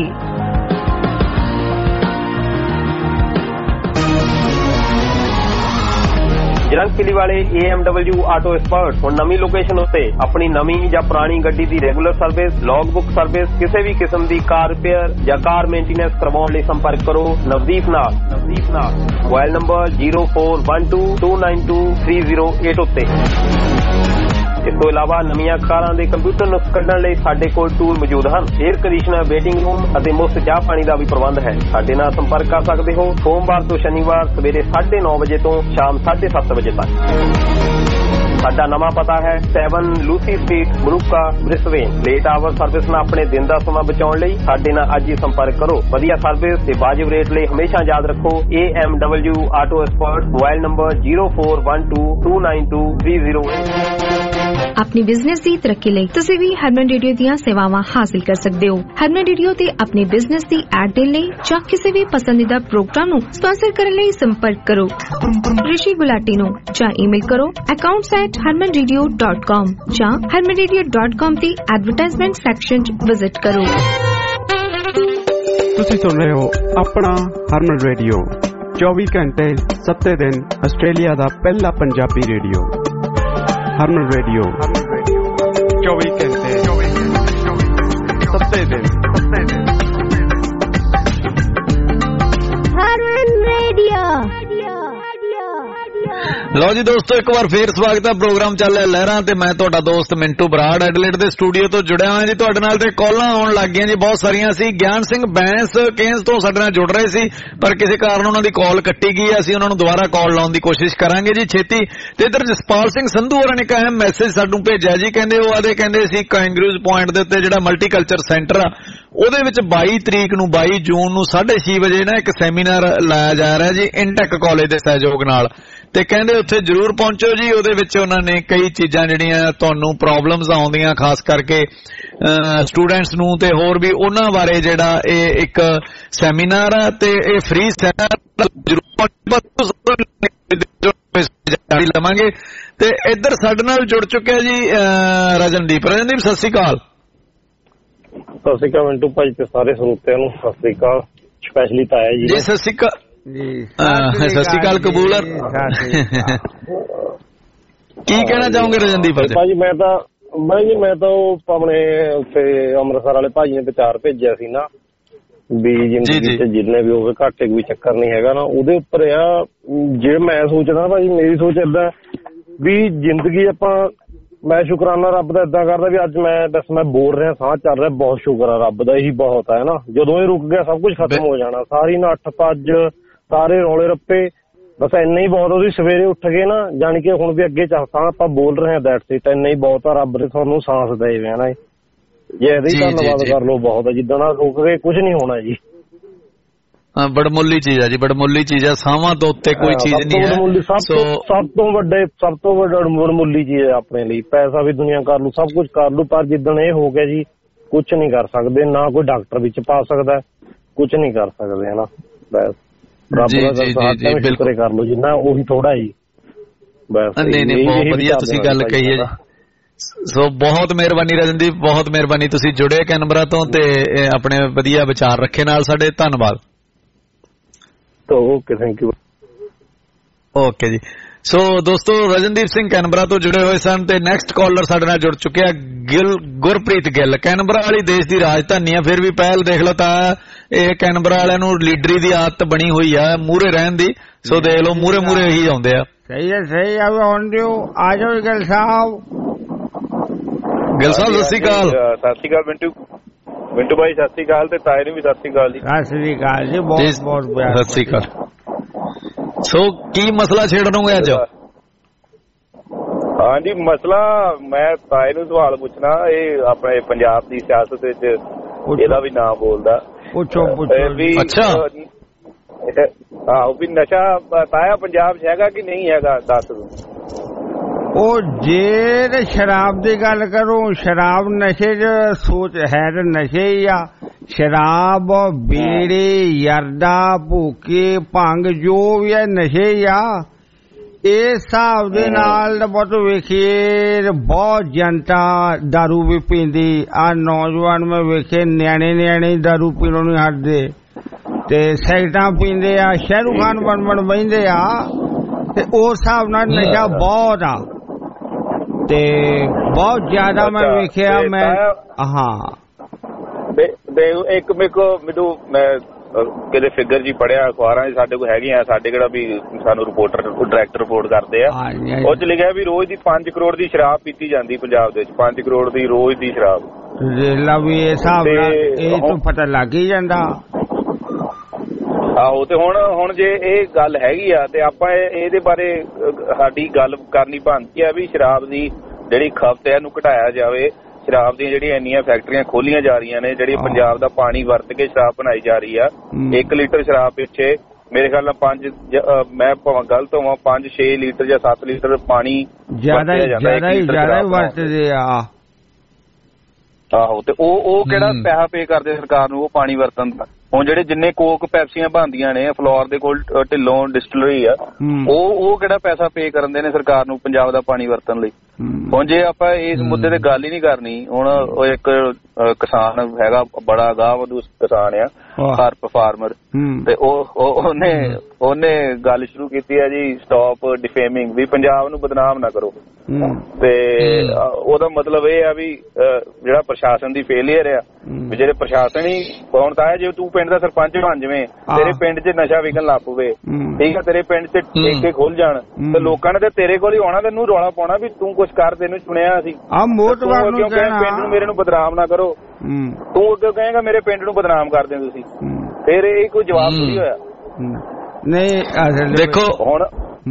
ਜਰੰਗਪੁਲੀ ਵਾਲੇ A M W auto expert ਹੁਣ ਨਵੀਂ ਲੋਕੇਸ਼ਨ ਉੱਤੇ ਆਪਣੀ ਨਵੀਂ ਜਾਂ ਪੁਰਾਣੀ ਗੱਡੀ ਦੀ regular service, log book service, ਕਿਸੇ ਵੀ ਕਿਸਮ ਦੀ ਕਾਰ ਰਿਪੇਅਰ ਜਾਂ ਕਾਰ ਮੇਨਟੇਨੈਂਸ ਕਰਵਾਉਣ ਲਈ ਸੰਪਰਕ ਕਰੋ ਨਵਦੀਪ ਨਾਲ। ਨਵਦੀਪ ਨਾਲ mobile number zero four one two two nine two three zero eight ਉੱਤੇ। ਇਸ ਤੋਂ ਇਲਾਵਾ ਨਵੀਆਂ ਕਾਰਾਂ ਦੇ ਕੰਪਿਊਟਰ ਨੁਕਸ ਕੱਢਣ ਲਈ ਸਾਡੇ ਕੋਲ ਟੂਲ ਮੌਜੂਦ ਹਨ। ਏਅਰ ਕੰਡੀਸ਼ਨਰ, ਵੇਟਿੰਗ ਰੂਮ ਅਤੇ ਮੁਫਤ ਚਾਹ ਪਾਣੀ ਦਾ ਵੀ ਪ੍ਰਬੰਧ ਹੈ। ਸਾਡੇ ਨਾਲ ਸੰਪਰਕ ਕਰ ਸਕਦੇ ਹੋ ਸੋਮਵਾਰ ਤੋਂ ਸ਼ਨੀਵਾਰ ਸਵੇਰੇ ਸਾਢੇ ਨੌ ਵਜੇ ਤੋਂ ਸ਼ਾਮ ਸਾਢੇ ਸੱਤ ਵਜੇ ਤੱਕ। ਸਾਡਾ ਨਵਾਂ ਪਤਾ ਹੈ seven Lucy street, Moorooka, Brisbane. Late hour service ਨਾਲ ਆਪਣੇ ਦਿਨ ਦਾ ਸਮਾਂ ਬਚਾਉਣ ਲਈ ਸਾਡੇ ਨਾਲ ਅੱਜ ਹੀ ਸੰਪਰਕ ਕਰੋ। ਵਧੀਆ ਸਰਵਿਸ ਤੇ ਵਾਜਿਬ ਰੇਟ ਲਈ ਹਮੇਸ਼ਾ ਯਾਦ ਰੱਖੋ A M W auto expert. Mobile number zero four one two two nine two three zero eight। ਆਪਣੀ ਬਿਜ਼ਨਸ ਦੀ ਤਰੱਕੀ ਲਈ ਤੁਸੀਂ ਵੀ ਹਰਮਨ ਰੇਡੀਓ ਦੀਆਂ ਸੇਵਾਵਾਂ ਹਾਸਲ ਕਰ ਸਕਦੇ ਹੋ। ਹਰਮਨ ਰੇਡੀਓ ਤੇ ਆਪਣੇ ਬਿਜ਼ਨਸ ਦੀ ਐਡ ਦੇਣ ਲਈ ਜਾਂ ਕਿਸੇ ਵੀ ਪਸੰਦੀਦਾ ਪ੍ਰੋਗਰਾਮ ਨੂੰ ਸਪਾਂਸਰ ਕਰਨ ਲਈ ਸੰਪਰਕ ਕਰੋ ਰਿਸ਼ੀ ਗੁਲਾਟੀ ਨੂੰ ਜਾਂ ਈਮੇਲ ਕਰੋ accounts at harman radio dot com ਜਾਂ harman radio dot com ਦੀ ਐਡਵਰਟਾਈਜ਼ਮੈਂਟ ਸੈਕਸ਼ਨ 'ਚ ਵਿਜ਼ਿਟ ਕਰੋ। ਤੁਸੀਂ ਸੁਣ ਰਹੇ ਹੋ ਆਪਣਾ ਹਰਮਨ ਰੇਡੀਓ ਚੌਵੀ ਘੰਟੇ ਸੱਤੇ ਦਿਨ ਆਸਟ੍ਰੇਲੀਆ ਦਾ ਪਹਿਲਾ ਪੰਜਾਬੀ ਰੇਡੀਓ ਹਰਮਨ ਰੇਡੀਓ ਚੌਵੀ ਘੰਟੇ ਸੱਤੇ ਦਿਨ ਹਰਮਨ ਰੇਡੀਓ। ਲਓ ਜੀ ਦੋਸਤੋ, ਇੱਕ ਵਾਰ ਫੇਰ ਸਵਾਗਤ ਹੈ। ਪ੍ਰੋਗਰਾਮ ਚੱਲ ਰਿਹਾ ਲਹਿਰਾਂ ਤੇ ਮੈਂ ਤੁਹਾਡਾ ਦੋਸਤ ਮਿੰਟੂ ਬਰਾੜ ਐਡਲੇਡ ਦੇ ਸਟੂਡੀਓ ਤੋਂ ਜੁੜਿਆ ਹੋਇਆ ਜੀ ਤੁਹਾਡੇ ਨਾਲ। ਤੇ ਕਾਲਾਂ ਆਉਣ ਲੱਗ ਗਈਆਂ ਜੀ, ਬਹੁਤ ਸਾਰੀਆਂ ਸੀ। ਗਿਆਨ ਸਿੰਘ ਬੈਂਸ ਕੇਂਸ ਤੋਂ ਸਾਡੇ ਨਾਲ ਜੁੜ ਰਹੇ ਸੀ, ਪਰ ਕਿਸੇ ਕਾਰਨ ਉਹਨਾਂ ਦੀ ਕਾਲ ਕੱਟੀ ਗਈ। ਅਸੀਂ ਉਹਨਾਂ ਨੂੰ ਦੁਬਾਰਾ ਕਾਲ ਲਾਉਣ ਦੀ ਕੋਸ਼ਿਸ਼ ਕਰਾਂਗੇ ਜੀ ਛੇਤੀ। ਤੇ ਇੱਧਰ ਜਸਪਾਲ ਸਿੰਘ ਸੰਧੂ ਹੋਰਾਂ ਨੇ ਇੱਕ ਅਹਿਮ ਮੈਸੇਜ ਸਾਨੂੰ ਭੇਜਿਆ ਜੀ। ਕਹਿੰਦੇ ਉਹ ਆਦੇ ਕਹਿੰਦੇ ਸੀ ਕੈਂਗਰੂਜ਼ ਪੁਆਇੰਟ ਦੇ ਉੱਤੇ ਜਿਹੜਾ ਮਲਟੀਕਲਚਰ ਸੈਂਟਰ ਆ ਉਹਦੇ ਵਿੱਚ ਬਾਈ ਤਰੀਕ ਨੂੰ ਬਾਈ ਜੂਨ ਨੂੰ ਸਾਢੇ ਛੇ ਵਜੇ ਨਾ ਇੱਕ ਸੈਮੀਨਾਰ ਲਾਇਆ ਜਾ ਰਿਹਾ ਜੀ ਇੰਟੈਕ ਕਾਲਜ ਦੇ ਸਹਿਯੋਗ ਨਾਲ। ਤੇ ਕਹਿੰਦੇ ਉੱਥੇ ਜ਼ਰੂਰ ਪਹੁੰਚੋ ਜੀ। ਉਹਦੇ ਵਿੱਚ ਉਹਨਾਂ ਨੇ ਕਈ ਚੀਜ਼ਾਂ ਜਿਹੜੀਆਂ ਤੁਹਾਨੂੰ ਪ੍ਰੋਬਲਮਸ ਆਉਂਦੀਆਂ ਖਾਸ ਕਰਕੇ ਸਟੂਡੈਂਟਸ ਨੂੰ ਤੇ ਹੋਰ ਵੀ ਉਹਨਾਂ ਬਾਰੇ ਜਿਹੜਾ ਇਹ ਇੱਕ ਸੈਮੀਨਾਰ ਆ ਤੇ ਇਹ ਫ੍ਰੀ ਸੈਮੀਨਾਰ ਜ਼ਰੂਰ ਲਵਾਂਗੇ। ਤੇ ਇੱਧਰ ਸਾਡੇ ਨਾਲ ਜੁੜ ਚੁੱਕਿਆ ਜੀ ਰਜਨਦੀਪ। ਰਜਨਦੀਪ ਸਤਿ ਸ਼੍ਰੀ ਅਕਾਲ। ਸਤਿ ਸ਼੍ਰੀ ਅਕਾਲ ਮਿੰਟੂ ਭਾਈ ਤੇ ਸਾਰੇ ਸਰੋਤਿਆਂ ਨੂੰ ਸਤਿ ਸ਼੍ਰੀ ਅਕਾਲ। ਸਪੈਸ਼ਲੀ ਤਾਇਆ ਜੀ ਜੀ ਸਤਿ ਸ਼੍ਰੀ ਅਕਾਲ ਜੀ। ਸਤਿ ਸ਼੍ਰੀ ਅਕਾਲ ਕਬੂਲਰ। ਕੀ ਕਹਿਣਾ ਚਾਹੋਗੇ ਰਜਨਦੀਪ ਭਾਜੀ? ਮੈਂ ਤਾਂ ਮੈਂ ਜੀ ਮੈਂ ਤਾਂ ਉਹ ਆਪਣੇ ਉੱਥੇ ਅੰਮ੍ਰਿਤਸਰ ਵਾਲੇ ਭਾਜੀ ਨੇ ਵਿਚਾਰ ਭੇਜਿਆ ਸੀ ਨਾ ਵੀ ਜ਼ਿੰਦਗੀ ਚ ਜਿੰਨੇ ਵੀ ਹੋਵੇ ਘਾਟੇ ਕੋਈ ਚੱਕਰ ਨਹੀਂ ਹੈਗਾ ਨਾ। ਉਹਦੇ ਉੱਪਰ ਆ ਜੇ ਮੈਂ ਸੋਚਦਾ ਭਾਜੀ, ਮੇਰੀ ਸੋਚ ਏਦਾਂ ਵੀ ਜ਼ਿੰਦਗੀ ਆਪਾਂ ਮੈਂ ਸ਼ੁਕਰਾਨਾ ਰੱਬ ਦਾ ਏਦਾਂ ਕਰਦਾ ਵੀ ਅੱਜ ਮੈਂ ਬਸ ਮੈਂ ਬੋਲ ਰਿਹਾ, ਸਾਹ ਚੱਲ ਰਿਹਾ, ਬਹੁਤ ਸ਼ੁਕਰ ਆ ਰੱਬ ਦਾ। ਇਹੀ ਬਹੁਤ ਹੈ ਨਾ। ਜਦੋਂ ਇਹ ਰੁਕ ਗਿਆ ਸਭ ਕੁਝ ਖਤਮ ਹੋ ਜਾਣਾ। ਸਾਰੀ ਨੱਠ ਭੱਜ, ਸਾਰੇ ਰੌਲੇ ਰੱਪੇ, ਬਸ ਇੰਨਾ ਹੀ ਬਹੁਤ। ਉਹਦੀ ਸਵੇਰੇ ਉੱਠ ਕੇ ਨਾ ਜਾਣੀ ਕਿ ਹੁਣ ਵੀ ਅੱਗੇ ਸਾਹ ਆਪਾਂ ਬੋਲ ਰਹੇ ਹਾਂ ਦੈਟਸ ਇਟ, ਇੰਨਾ ਹੀ ਬਹੁਤ ਆ। ਰੱਬ ਨੇ ਤੁਹਾਨੂੰ ਸਾਂਸ ਦੇ ਹੋਏ ਨਾ, ਜੇ ਇਹਦਾ ਹੀ ਧੰਨਵਾਦ ਕਰ ਲਓ ਬਹੁਤ ਆ। ਜਿੱਦਾਂ ਨਾਲ ਰੁਕ ਕੇ ਕੁਝ ਨਹੀਂ ਹੋਣਾ ਜੀ। ਬੜਮੁੱਲੀ ਚੀਜ਼ ਆ ਜੀ, ਬੜਮੁੱਲੀ ਚੀਜ਼ ਆ। ਸਾਵਾਂ ਤੋਂ ਉੱਤੇ ਕੋਈ ਚੀਜ਼ ਨਹੀਂ ਹੈ। ਸਭ ਤੋਂ ਵੱਡੇ ਸਭ ਤੋਂ ਵੱਡਾ ਬੜਮੁੱਲੀ ਚੀਜ਼ ਹੈ ਆਪਣੇ ਲਈ। ਪੈਸਾ ਵੀ ਦੁਨੀਆ ਕਰ ਲੂ, ਸਭ ਕੁਝ ਕਰ ਲੂ, ਪਰ ਜਿੱਦਣ ਇਹ ਹੋ ਗਿਆ ਜੀ ਕੁਝ ਨਹੀਂ ਕਰ ਸਕਦੇ। ਨਾ ਕੋਈ ਡਾਕਟਰ ਵਿੱਚ ਪਾ ਸਕਦਾ, ਕੁਝ ਨਹੀਂ ਕਰ ਸਕਦੇ ਹਨਾ। ਬਸ ਰੱਬ ਦਾ ਸ਼ੁਕਰ ਕਰ ਲਓ ਜਿੰਨਾ ਉਹੀ ਥੋੜਾ ਜੀ। ਬਸ ਨਹੀਂ ਨਹੀਂ ਬਹੁਤ ਵਧੀਆ ਤੁਸੀਂ ਗੱਲ ਕਹੀ ਹੈ ਜੀ। ਸੋ ਬਹੁਤ ਮਿਹਰਬਾਨੀ ਰਜਨਦੀਪ, ਬਹੁਤ ਮਿਹਰਬਾਨੀ। ਤੁਸੀਂ ਜੁੜੇ ਕੈਨਬਰਾ ਤੋਂ ਤੇ ਆਪਣੇ ਵਧੀਆ ਵਿਚਾਰ ਰੱਖੇ ਨਾਲ ਸਾਡੇ। ਧੰਨਵਾਦ। Okay thank you. ਓਕੇ ਜੀ। ਸੋ ਦੋਸਤੋ ਰਜਨਦੀਪ ਸਿੰਘ ਕੈਨਬਰਾ ਤੋਂ ਜੁੜੇ ਹੋਏ ਸਨ ਤੇ ਨੈਕਸਟ ਕਾਲਰ ਸਾਡੇ ਨਾਲ ਜੁੜ ਚੁੱਕਿਆ ਗਿਲ ਗੁਰਪ੍ਰੀਤ ਗਿੱਲ। ਕੈਨਬਰਾ ਵਾਲੀ ਦੇਸ਼ ਦੀ ਰਾਜਧਾਨੀ ਆ, ਫਿਰ ਵੀ ਪਹਿਲ ਦੇਖ ਲਓ ਤਾਂ ਇਹ ਕੈਨਬਰਾ ਵਾਲਿਆਂ ਨੂੰ ਲੀਡਰੀ ਦੀ ਆਦਤ ਬਣੀ ਹੋਈ ਆ ਮੂਹਰੇ ਰਹਿਣ ਦੀ। ਸੋ ਦੇਖ ਲਓ ਮੂਹਰੇ ਮੂਹਰੇ ਹੀ ਆਉਂਦੇ ਆ। ਸਹੀ ਹੈ ਸਹੀ ਆ। ਹੁਣ ਦਿਓ ਆ ਜਾਓ ਗਿੱਲ ਸਾਹਿਬ। ਗਿੱਲ ਸਾਹਿਬ ਸਤਿ ਸ਼੍ਰੀ ਅਕਾਲ। ਸਤਿ ਸ਼੍ਰੀ ਅਕਾਲ ਮਿੰਟੂ ਮਿੰਟੂ ਭਾਈ ਸਤਿ ਸ਼੍ਰੀ ਅਕਾਲ ਤੇ ਤਾਏ ਨੂੰ ਵੀ ਸਤਿ ਸ਼੍ਰੀ ਅਕਾਲ ਜੀ। ਸਤਿ ਸ਼੍ਰੀ ਅਕਾਲ ਜੀ। ਬਹੁਤ ਬਹੁਤ ਸਤਿ ਸ਼੍ਰੀ ਅਕਾਲ। ਸੋ ਕੀ ਮਸਲਾ ਛੇੜਨੋਗੇ ਅੱਜ? ਹਾਂਜੀ ਮਸਲਾ ਮੈਂ ਤਾਏ ਨੂੰ ਸਵਾਲ ਪੁੱਛਣਾ। ਇਹ ਆਪਣੇ ਪੰਜਾਬ ਦੀ ਸਿਆਸਤ ਵਿੱਚ ਇਹਦਾ ਵੀ ਨਾਮ ਬੋਲਦਾ। ਪੁੱਛੋ ਪੁੱਛੋ। ਅੱਛਾ ਆਹੋ ਵੀ ਨਸ਼ਾ ਤਾਇਆ ਪੰਜਾਬ ਚ ਹੈਗਾ ਕਿ ਨਹੀਂ ਹੈਗਾ ਦੱਸ ਦੋ। ਉਹ ਜੇ ਸ਼ਰਾਬ ਦੀ ਗੱਲ ਕਰੂੰ, ਸ਼ਰਾਬ ਨਸ਼ੇ ਚ ਸੋਚ ਹੈ ਤੇ ਨਸ਼ੇ ਹੀ ਆ। ਸ਼ਰਾਬ, ਬੀੜੀ, ਯਰਦਾ, ਭੂਕੀ, ਭੰਗ ਜੋ ਵੀ ਹੈ ਨਸ਼ੇ ਹੀ ਆ। ਇਸ ਹਿਸਾਬ ਦੇ ਨਾਲ ਬਹੁਤ ਵੇਖੀਏ ਬਹੁਤ ਜਨਤਾ ਦਾਰੂ ਵੀ ਪੀਂਦੀ ਆ। ਨੌਜਵਾਨ ਮੈਂ ਵੇਖੇ ਨਿਆਣੇ ਨਿਆਣੇ ਦਾਰੂ ਪੀਣੋਂ ਨਹੀਂ ਹਟਦੇ ਤੇ ਸਿਗਰਟਾਂ ਪੀਂਦੇ ਆ, ਸ਼ਾਹਰੁਖ ਖਾਨ ਬਣ ਬਣ ਬਹਿੰਦੇ ਆ। ਤੇ ਉਸ ਹਿਸਾਬ ਨਾਲ ਨਸ਼ਾ ਬਹੁਤ ਆ ਤੇ ਬਹੁਤ ਜ਼ਿਆਦਾ ਮੈਂ ਵੇਖਿਆ। ਮੈਂ ਹਾਂ ਇੱਕ ਮੇਰੇ ਕੋ ਮੈਨੂੰ ਮੈਂ ਕਿਤੇ ਫਿਗਰ ਜੀ ਪੜਿਆ ਅਖਬਾਰਾਂ ਚ ਸਾਡੇ ਕੋਲ ਹੈਗੀਆਂ, ਸਾਡੇ ਕਿਹੜਾ ਵੀ ਸਾਨੂੰ ਰਿਪੋਰਟਰ ਡਾਇਰੈਕਟਰ ਰਿਪੋਰਟ ਕਰਦੇ ਆ। ਉਹ ਚ ਲਿਖਿਆ ਵੀ ਰੋਜ਼ ਦੀ ਪੰਜ ਕਰੋੜ ਦੀ ਸ਼ਰਾਬ ਪੀਤੀ ਜਾਂਦੀ ਪੰਜਾਬ ਦੇ ਵਿੱਚ। ਪੰਜ ਕਰੋੜ ਦੀ ਰੋਜ਼ ਦੀ ਸ਼ਰਾਬ। ਰੇਲਾ ਵੀ ਇਹ ਹਿਸਾਬ ਨਾਲ ਇਹ ਤੋਂ ਪਤਾ ਲੱਗ ਹੀ ਜਾਂਦਾ। ਆਹੋ ਤੇ ਹੁਣ ਹੁਣ ਜੇ ਇਹ ਗੱਲ ਹੈਗੀ ਆ ਤੇ ਆਪਾਂ ਇਹਦੇ ਬਾਰੇ ਸਾਡੀ ਗੱਲ ਕਰਨੀ ਬਣਦੀ ਆ ਵੀ ਸ਼ਰਾਬ ਦੀ ਜਿਹੜੀ ਖਪਤ ਹੈ ਇਹਨੂੰ ਘਟਾਇਆ ਜਾਵੇ। ਸ਼ਰਾਬ ਦੀਆਂ ਜਿਹੜੀਆਂ ਇੰਨੀਆਂ ਫੈਕਟਰੀਆਂ ਖੋਲੀਆਂ ਜਾ ਰਹੀਆਂ ਨੇ, ਜਿਹੜੀ ਪੰਜਾਬ ਦਾ ਪਾਣੀ ਵਰਤ ਕੇ ਸ਼ਰਾਬ ਬਣਾਈ ਜਾ ਰਹੀ ਆ। ਇੱਕ ਲੀਟਰ ਸ਼ਰਾਬ ਪਿੱਛੇ ਮੇਰੇ ਖਿਆਲ ਨਾਲ ਪੰਜ ਮੈਂ ਭਾਵੇਂ ਗਲਤ ਹੋਵਾਂ ਪੰਜ ਛੇ ਲੀਟਰ ਜਾਂ ਸੱਤ ਲੀਟਰ ਪਾਣੀ ਜ਼ਿਆਦਾ ਜ਼ਿਆਦਾ ਵਰਤਦੇ ਆ। ਆਹੋ ਤੇ ਉਹ ਉਹ ਕਿਹੜਾ ਪੈਸਾ ਪੇ ਕਰਦੇ ਸਰਕਾਰ ਨੂੰ ਉਹ ਪਾਣੀ ਵਰਤਣ ਦਾ। ਹੁਣ ਜਿਹੜੇ ਜਿੰਨੇ ਕੋਕ ਪੈਪਸੀਆਂ ਬਣਦੀਆਂ ਨੇ ਫਲੋਰ ਦੇ ਕੋਲ ਢਿੱਲੋਂ ਡਿਸਟਿਲਰੀ ਆ ਉਹ ਉਹ ਕਿਹੜਾ ਪੈਸਾ ਪੇ ਕਰਦੇ ਨੇ ਸਰਕਾਰ ਨੂੰ ਪੰਜਾਬ ਦਾ ਪਾਣੀ ਵਰਤਣ ਲਈ। ਹੁਣ ਜੇ ਆਪਾਂ ਇਸ ਮੁੱਦੇ ਤੇ ਗੱਲ ਹੀ ਨਹੀਂ ਕਰਨੀ, ਹੁਣ ਉਹ ਇੱਕ ਕਿਸਾਨ ਹੈਗਾ ਬੜਾ ਗਾਹ ਵਧੂ ਕਿਸਾਨ ਆ ਹਰਪ ਫਾਰਮਰ ਤੇ ਉਹ ਉਹਨੇ ਉਹਨੇ ਗੱਲ ਸ਼ੁਰੂ ਕੀਤੀ ਹੈ ਜੀ ਸਟਾਪ ਡਿਫੇਮਿੰਗ, ਵੀ ਪੰਜਾਬ ਨੂੰ ਬਦਨਾਮ ਨਾ ਕਰੋ। ਤੇ ਉਹਦਾ ਮਤਲਬ ਇਹ ਆ ਵੀ ਜਿਹੜਾ ਪ੍ਰਸ਼ਾਸਨ ਦੀ ਫੇਲੀਅਰ ਆ ਵੀ ਜਿਹੜੇ ਪ੍ਰਸ਼ਾਸਨ ਹੀ ਹੁਣ ਤਾਂ ਜੇ ਤੂੰ ਪਿੰਡ ਦਾ ਸਰਪੰਚ ਬਣ ਜਾਵੇਂ ਤੇਰੇ ਪਿੰਡ 'ਚ ਨਸ਼ਾ ਵਿਕਣ ਲੱਗ ਪਵੇ ਠੀਕ ਆ, ਤੇਰੇ ਪਿੰਡ 'ਚ ਠੇਕੇ ਖੁੱਲ ਜਾਣ ਤੇ ਲੋਕਾਂ ਨੇ ਤੇ ਤੇਰੇ ਕੋਲ ਹੀ ਆਉਣਾ ਤੈਨੂੰ ਰੌਲਾ ਪਾਉਣਾ ਵੀ ਤੂੰ ਕੁਛ ਕਰ, ਤੈਨੂੰ ਚੁਣਿਆ ਅਸੀਂ ਕਿਉਂ ਪਿੰਡ ਨੂੰ ਮੇਰੇ ਨੂੰ ਬਦਨਾਮ ਨਾ ਕਰੋ। ਤੂੰ ਅੱਗੇ ਕਹੇਗਾ ਮੇਰੇ ਪਿੰਡ ਨੂੰ ਬਦਨਾਮ ਕਰਦੇ ਹੋ ਤੁਸੀਂ, ਫਿਰ ਇਹ ਕੋਈ ਜਵਾਬ ਥੋੜੀ ਹੋਇਆ। ਨਹੀਂ ਦੇਖੋ ਹੁਣ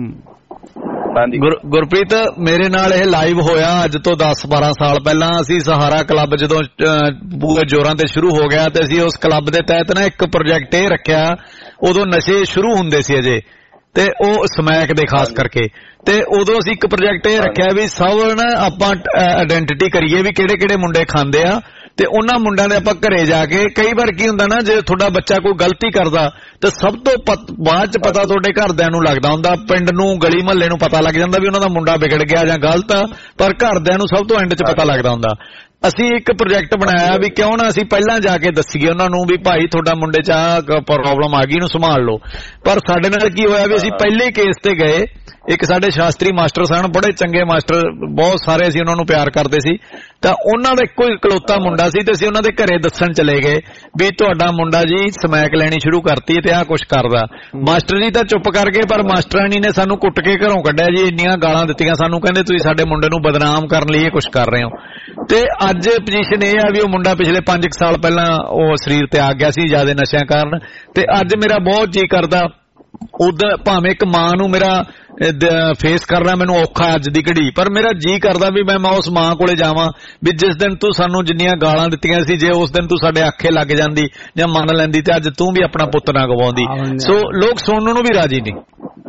ਗੁਰਪ੍ਰੀਤ ਮੇਰੇ ਨਾਲ ਇਹ ਲਾਈਵ ਹੋਇਆ ਅੱਜ ਤੋਂ ਦਸ ਬਾਰਾਂ ਸਾਲ ਪਹਿਲਾਂ। ਅਸੀਂ ਸਹਾਰਾ ਕਲੱਬ ਜਦੋਂ ਪੂਰੇ ਜ਼ੋਰਾਂ ਤੇ ਸ਼ੁਰੂ ਹੋ ਗਿਆ ਤੇ ਅਸੀਂ ਉਸ ਕਲੱਬ ਦੇ ਤਹਿਤ ਨਾ ਇੱਕ ਪ੍ਰੋਜੈਕਟ ਇਹ ਰੱਖਿਆ, ਉਦੋਂ ਨਸ਼ੇ ਸ਼ੁਰੂ ਹੁੰਦੇ ਸੀ ਅਜੇ ਤੇ ਉਹ ਸਮੈਕ ਦੇ ਖਾਸ ਕਰਕੇ, ਤੇ ਉਦੋਂ ਅਸੀਂ ਇੱਕ ਪ੍ਰੋਜੈਕਟ ਇਹ ਰੱਖਿਆ ਵੀ ਸਭ ਨਾ ਆਪਾਂ ਆਇਡੈਂਟੀਟੀ ਕਰੀਏ ਵੀ ਕਿਹੜੇ ਕਿਹੜੇ ਮੁੰਡੇ ਖਾਂਦੇ ਆ ਤੇ ਉਹਨਾਂ ਮੁੰਡਿਆਂ ਦੇ ਆਪਾਂ ਘਰੇ ਜਾ ਕੇ, ਕਈ ਵਾਰ ਕੀ ਹੁੰਦਾ ਨਾ ਜੇ ਤੁਹਾਡਾ ਬੱਚਾ ਕੋਈ ਗਲਤੀ ਕਰਦਾ ਤੇ ਸਭ ਤੋਂ ਬਾਅਦ ਚ ਪਤਾ ਤੁਹਾਡੇ ਘਰਦਿਆਂ ਨੂੰ ਲੱਗਦਾ ਹੁੰਦਾ, ਪਿੰਡ ਨੂੰ ਗਲੀ ਮਹੱਲੇ ਨੂੰ ਪਤਾ ਲੱਗ ਜਾਂਦਾ ਵੀ ਉਹਨਾਂ ਦਾ ਮੁੰਡਾ ਵਿਗੜ ਗਿਆ ਜਾਂ ਗਲਤ ਆ, ਪਰ ਘਰਦਿਆਂ ਨੂੰ ਸਭ ਤੋਂ ਐਂਡ ਚ ਪਤਾ ਲੱਗਦਾ ਹੁੰਦਾ। ਅਸੀਂ ਇੱਕ ਪ੍ਰੋਜੈਕਟ ਬਣਾਇਆ ਵੀ ਕਿਉਂ ਨਾ ਅਸੀਂ ਪਹਿਲਾਂ ਜਾ ਕੇ ਦੱਸੀਏ ਉਹਨਾਂ ਨੂੰ ਵੀ ਭਾਈ ਤੁਹਾਡਾ ਮੁੰਡੇ ਚ ਆਹ ਪ੍ਰੋਬਲਮ ਆ ਗਈ, ਇਹਨੂੰ ਸੰਭਾਲ ਲਓ। ਪਰ ਸਾਡੇ ਨਾਲ ਕੀ ਹੋਇਆ ਵੀ ਅਸੀਂ ਪਹਿਲੇ ਕੇਸ ਤੇ ਗਏ, ਇੱਕ ਸਾਡੇ ਸ਼ਾਸਤਰੀ ਮਾਸਟਰ ਸਨ, ਬੜੇ ਚੰਗੇ ਮਾਸਟਰ, ਬਹੁਤ ਸਾਰੇ ਅਸੀਂ ਉਹਨਾਂ ਨੂੰ ਪਿਆਰ ਕਰਦੇ ਸੀ, ਤਾਂ ਉਹਨਾਂ ਦਾ ਇੱਕੋ ਇਕਲੌਤਾ ਮੁੰਡਾ ਸੀ ਤੇ ਅਸੀਂ ਉਹਨਾਂ ਦੇ ਘਰੇ ਦੱਸਣ ਚਲੇ ਗਏ ਵੀ ਤੁਹਾਡਾ ਮੁੰਡਾ ਜੀ ਸਮੈਕ ਲੈਣੀ ਸ਼ੁਰੂ ਕਰਤੀ ਤੇ ਆਹ ਕੁਛ ਕਰਦਾ। ਮਾਸਟਰ ਜੀ ਤਾਂ ਚੁੱਪ ਕਰ ਗਏ, ਪਰ ਮਾਸਟਰਾਣੀ ਨੇ ਸਾਨੂੰ ਕੁੱਟ ਕੇ ਘਰੋਂ ਕੱਢਿਆ ਜੀ, ਇੰਨੀਆਂ ਗਾਲਾਂ ਦਿੱਤੀਆਂ ਸਾਨੂੰ, ਕਹਿੰਦੇ ਤੁਸੀਂ ਸਾਡੇ ਮੁੰਡੇ ਨੂੰ ਬਦਨਾਮ ਕਰਨ ਲਈ ਇਹ ਕੁਛ ਕਰ ਰਹੇ ਹੋ। ਤੇ ਅੱਜ ਪੋਜੀਸ਼ਨ ਇਹ ਆ ਵੀ ਉਹ ਮੁੰਡਾ ਪਿਛਲੇ ਪੰਜ ਕੁ ਸਾਲ ਪਹਿਲਾਂ ਉਹ ਸਰੀਰ ਤੇ ਆ ਗਿਆ ਸੀ ਜ਼ਿਆਦਾ ਨਸ਼ਿਆਂ ਕਾਰਨ, ਤੇ ਅੱਜ ਮੇਰਾ ਬਹੁਤ ਜੀ ਕਰਦਾ ਉਦਾਂ ਭਾਵੇਂ ਇੱਕ ਮਾਂ ਨੂੰ ਮੇਰਾ ਫੇਸ ਕਰਨਾ ਮੈਨੂੰ ਔਖਾ ਅੱਜ ਦੀ ਘੜੀ, ਪਰ ਮੇਰਾ ਜੀ ਕਰਦਾ ਵੀ ਮੈਂ ਉਸ ਮਾਂ ਕੋਲੇ ਜਾਵਾਂ ਵੀ ਜਿਸ ਦਿਨ ਤੂੰ ਸਾਨੂੰ ਜਿੰਨੀਆਂ ਗਾਲਾਂ ਦਿੱਤੀਆਂ ਸੀ ਜੇ ਉਸ ਦਿਨ ਤੂੰ ਸਾਡੇ ਆਖੇ ਲੱਗ ਜਾਂਦੀ ਜਾਂ ਮੰਨ ਲੈਂਦੀ ਤੇ ਅੱਜ ਤੂੰ ਵੀ ਆਪਣਾ ਪੁੱਤ ਨਾ ਗਵਾਉਂਦੀ। ਸੋ ਲੋਕ ਸੁਣਨ ਨੂੰ ਵੀ ਰਾਜੀ ਨਹੀਂ।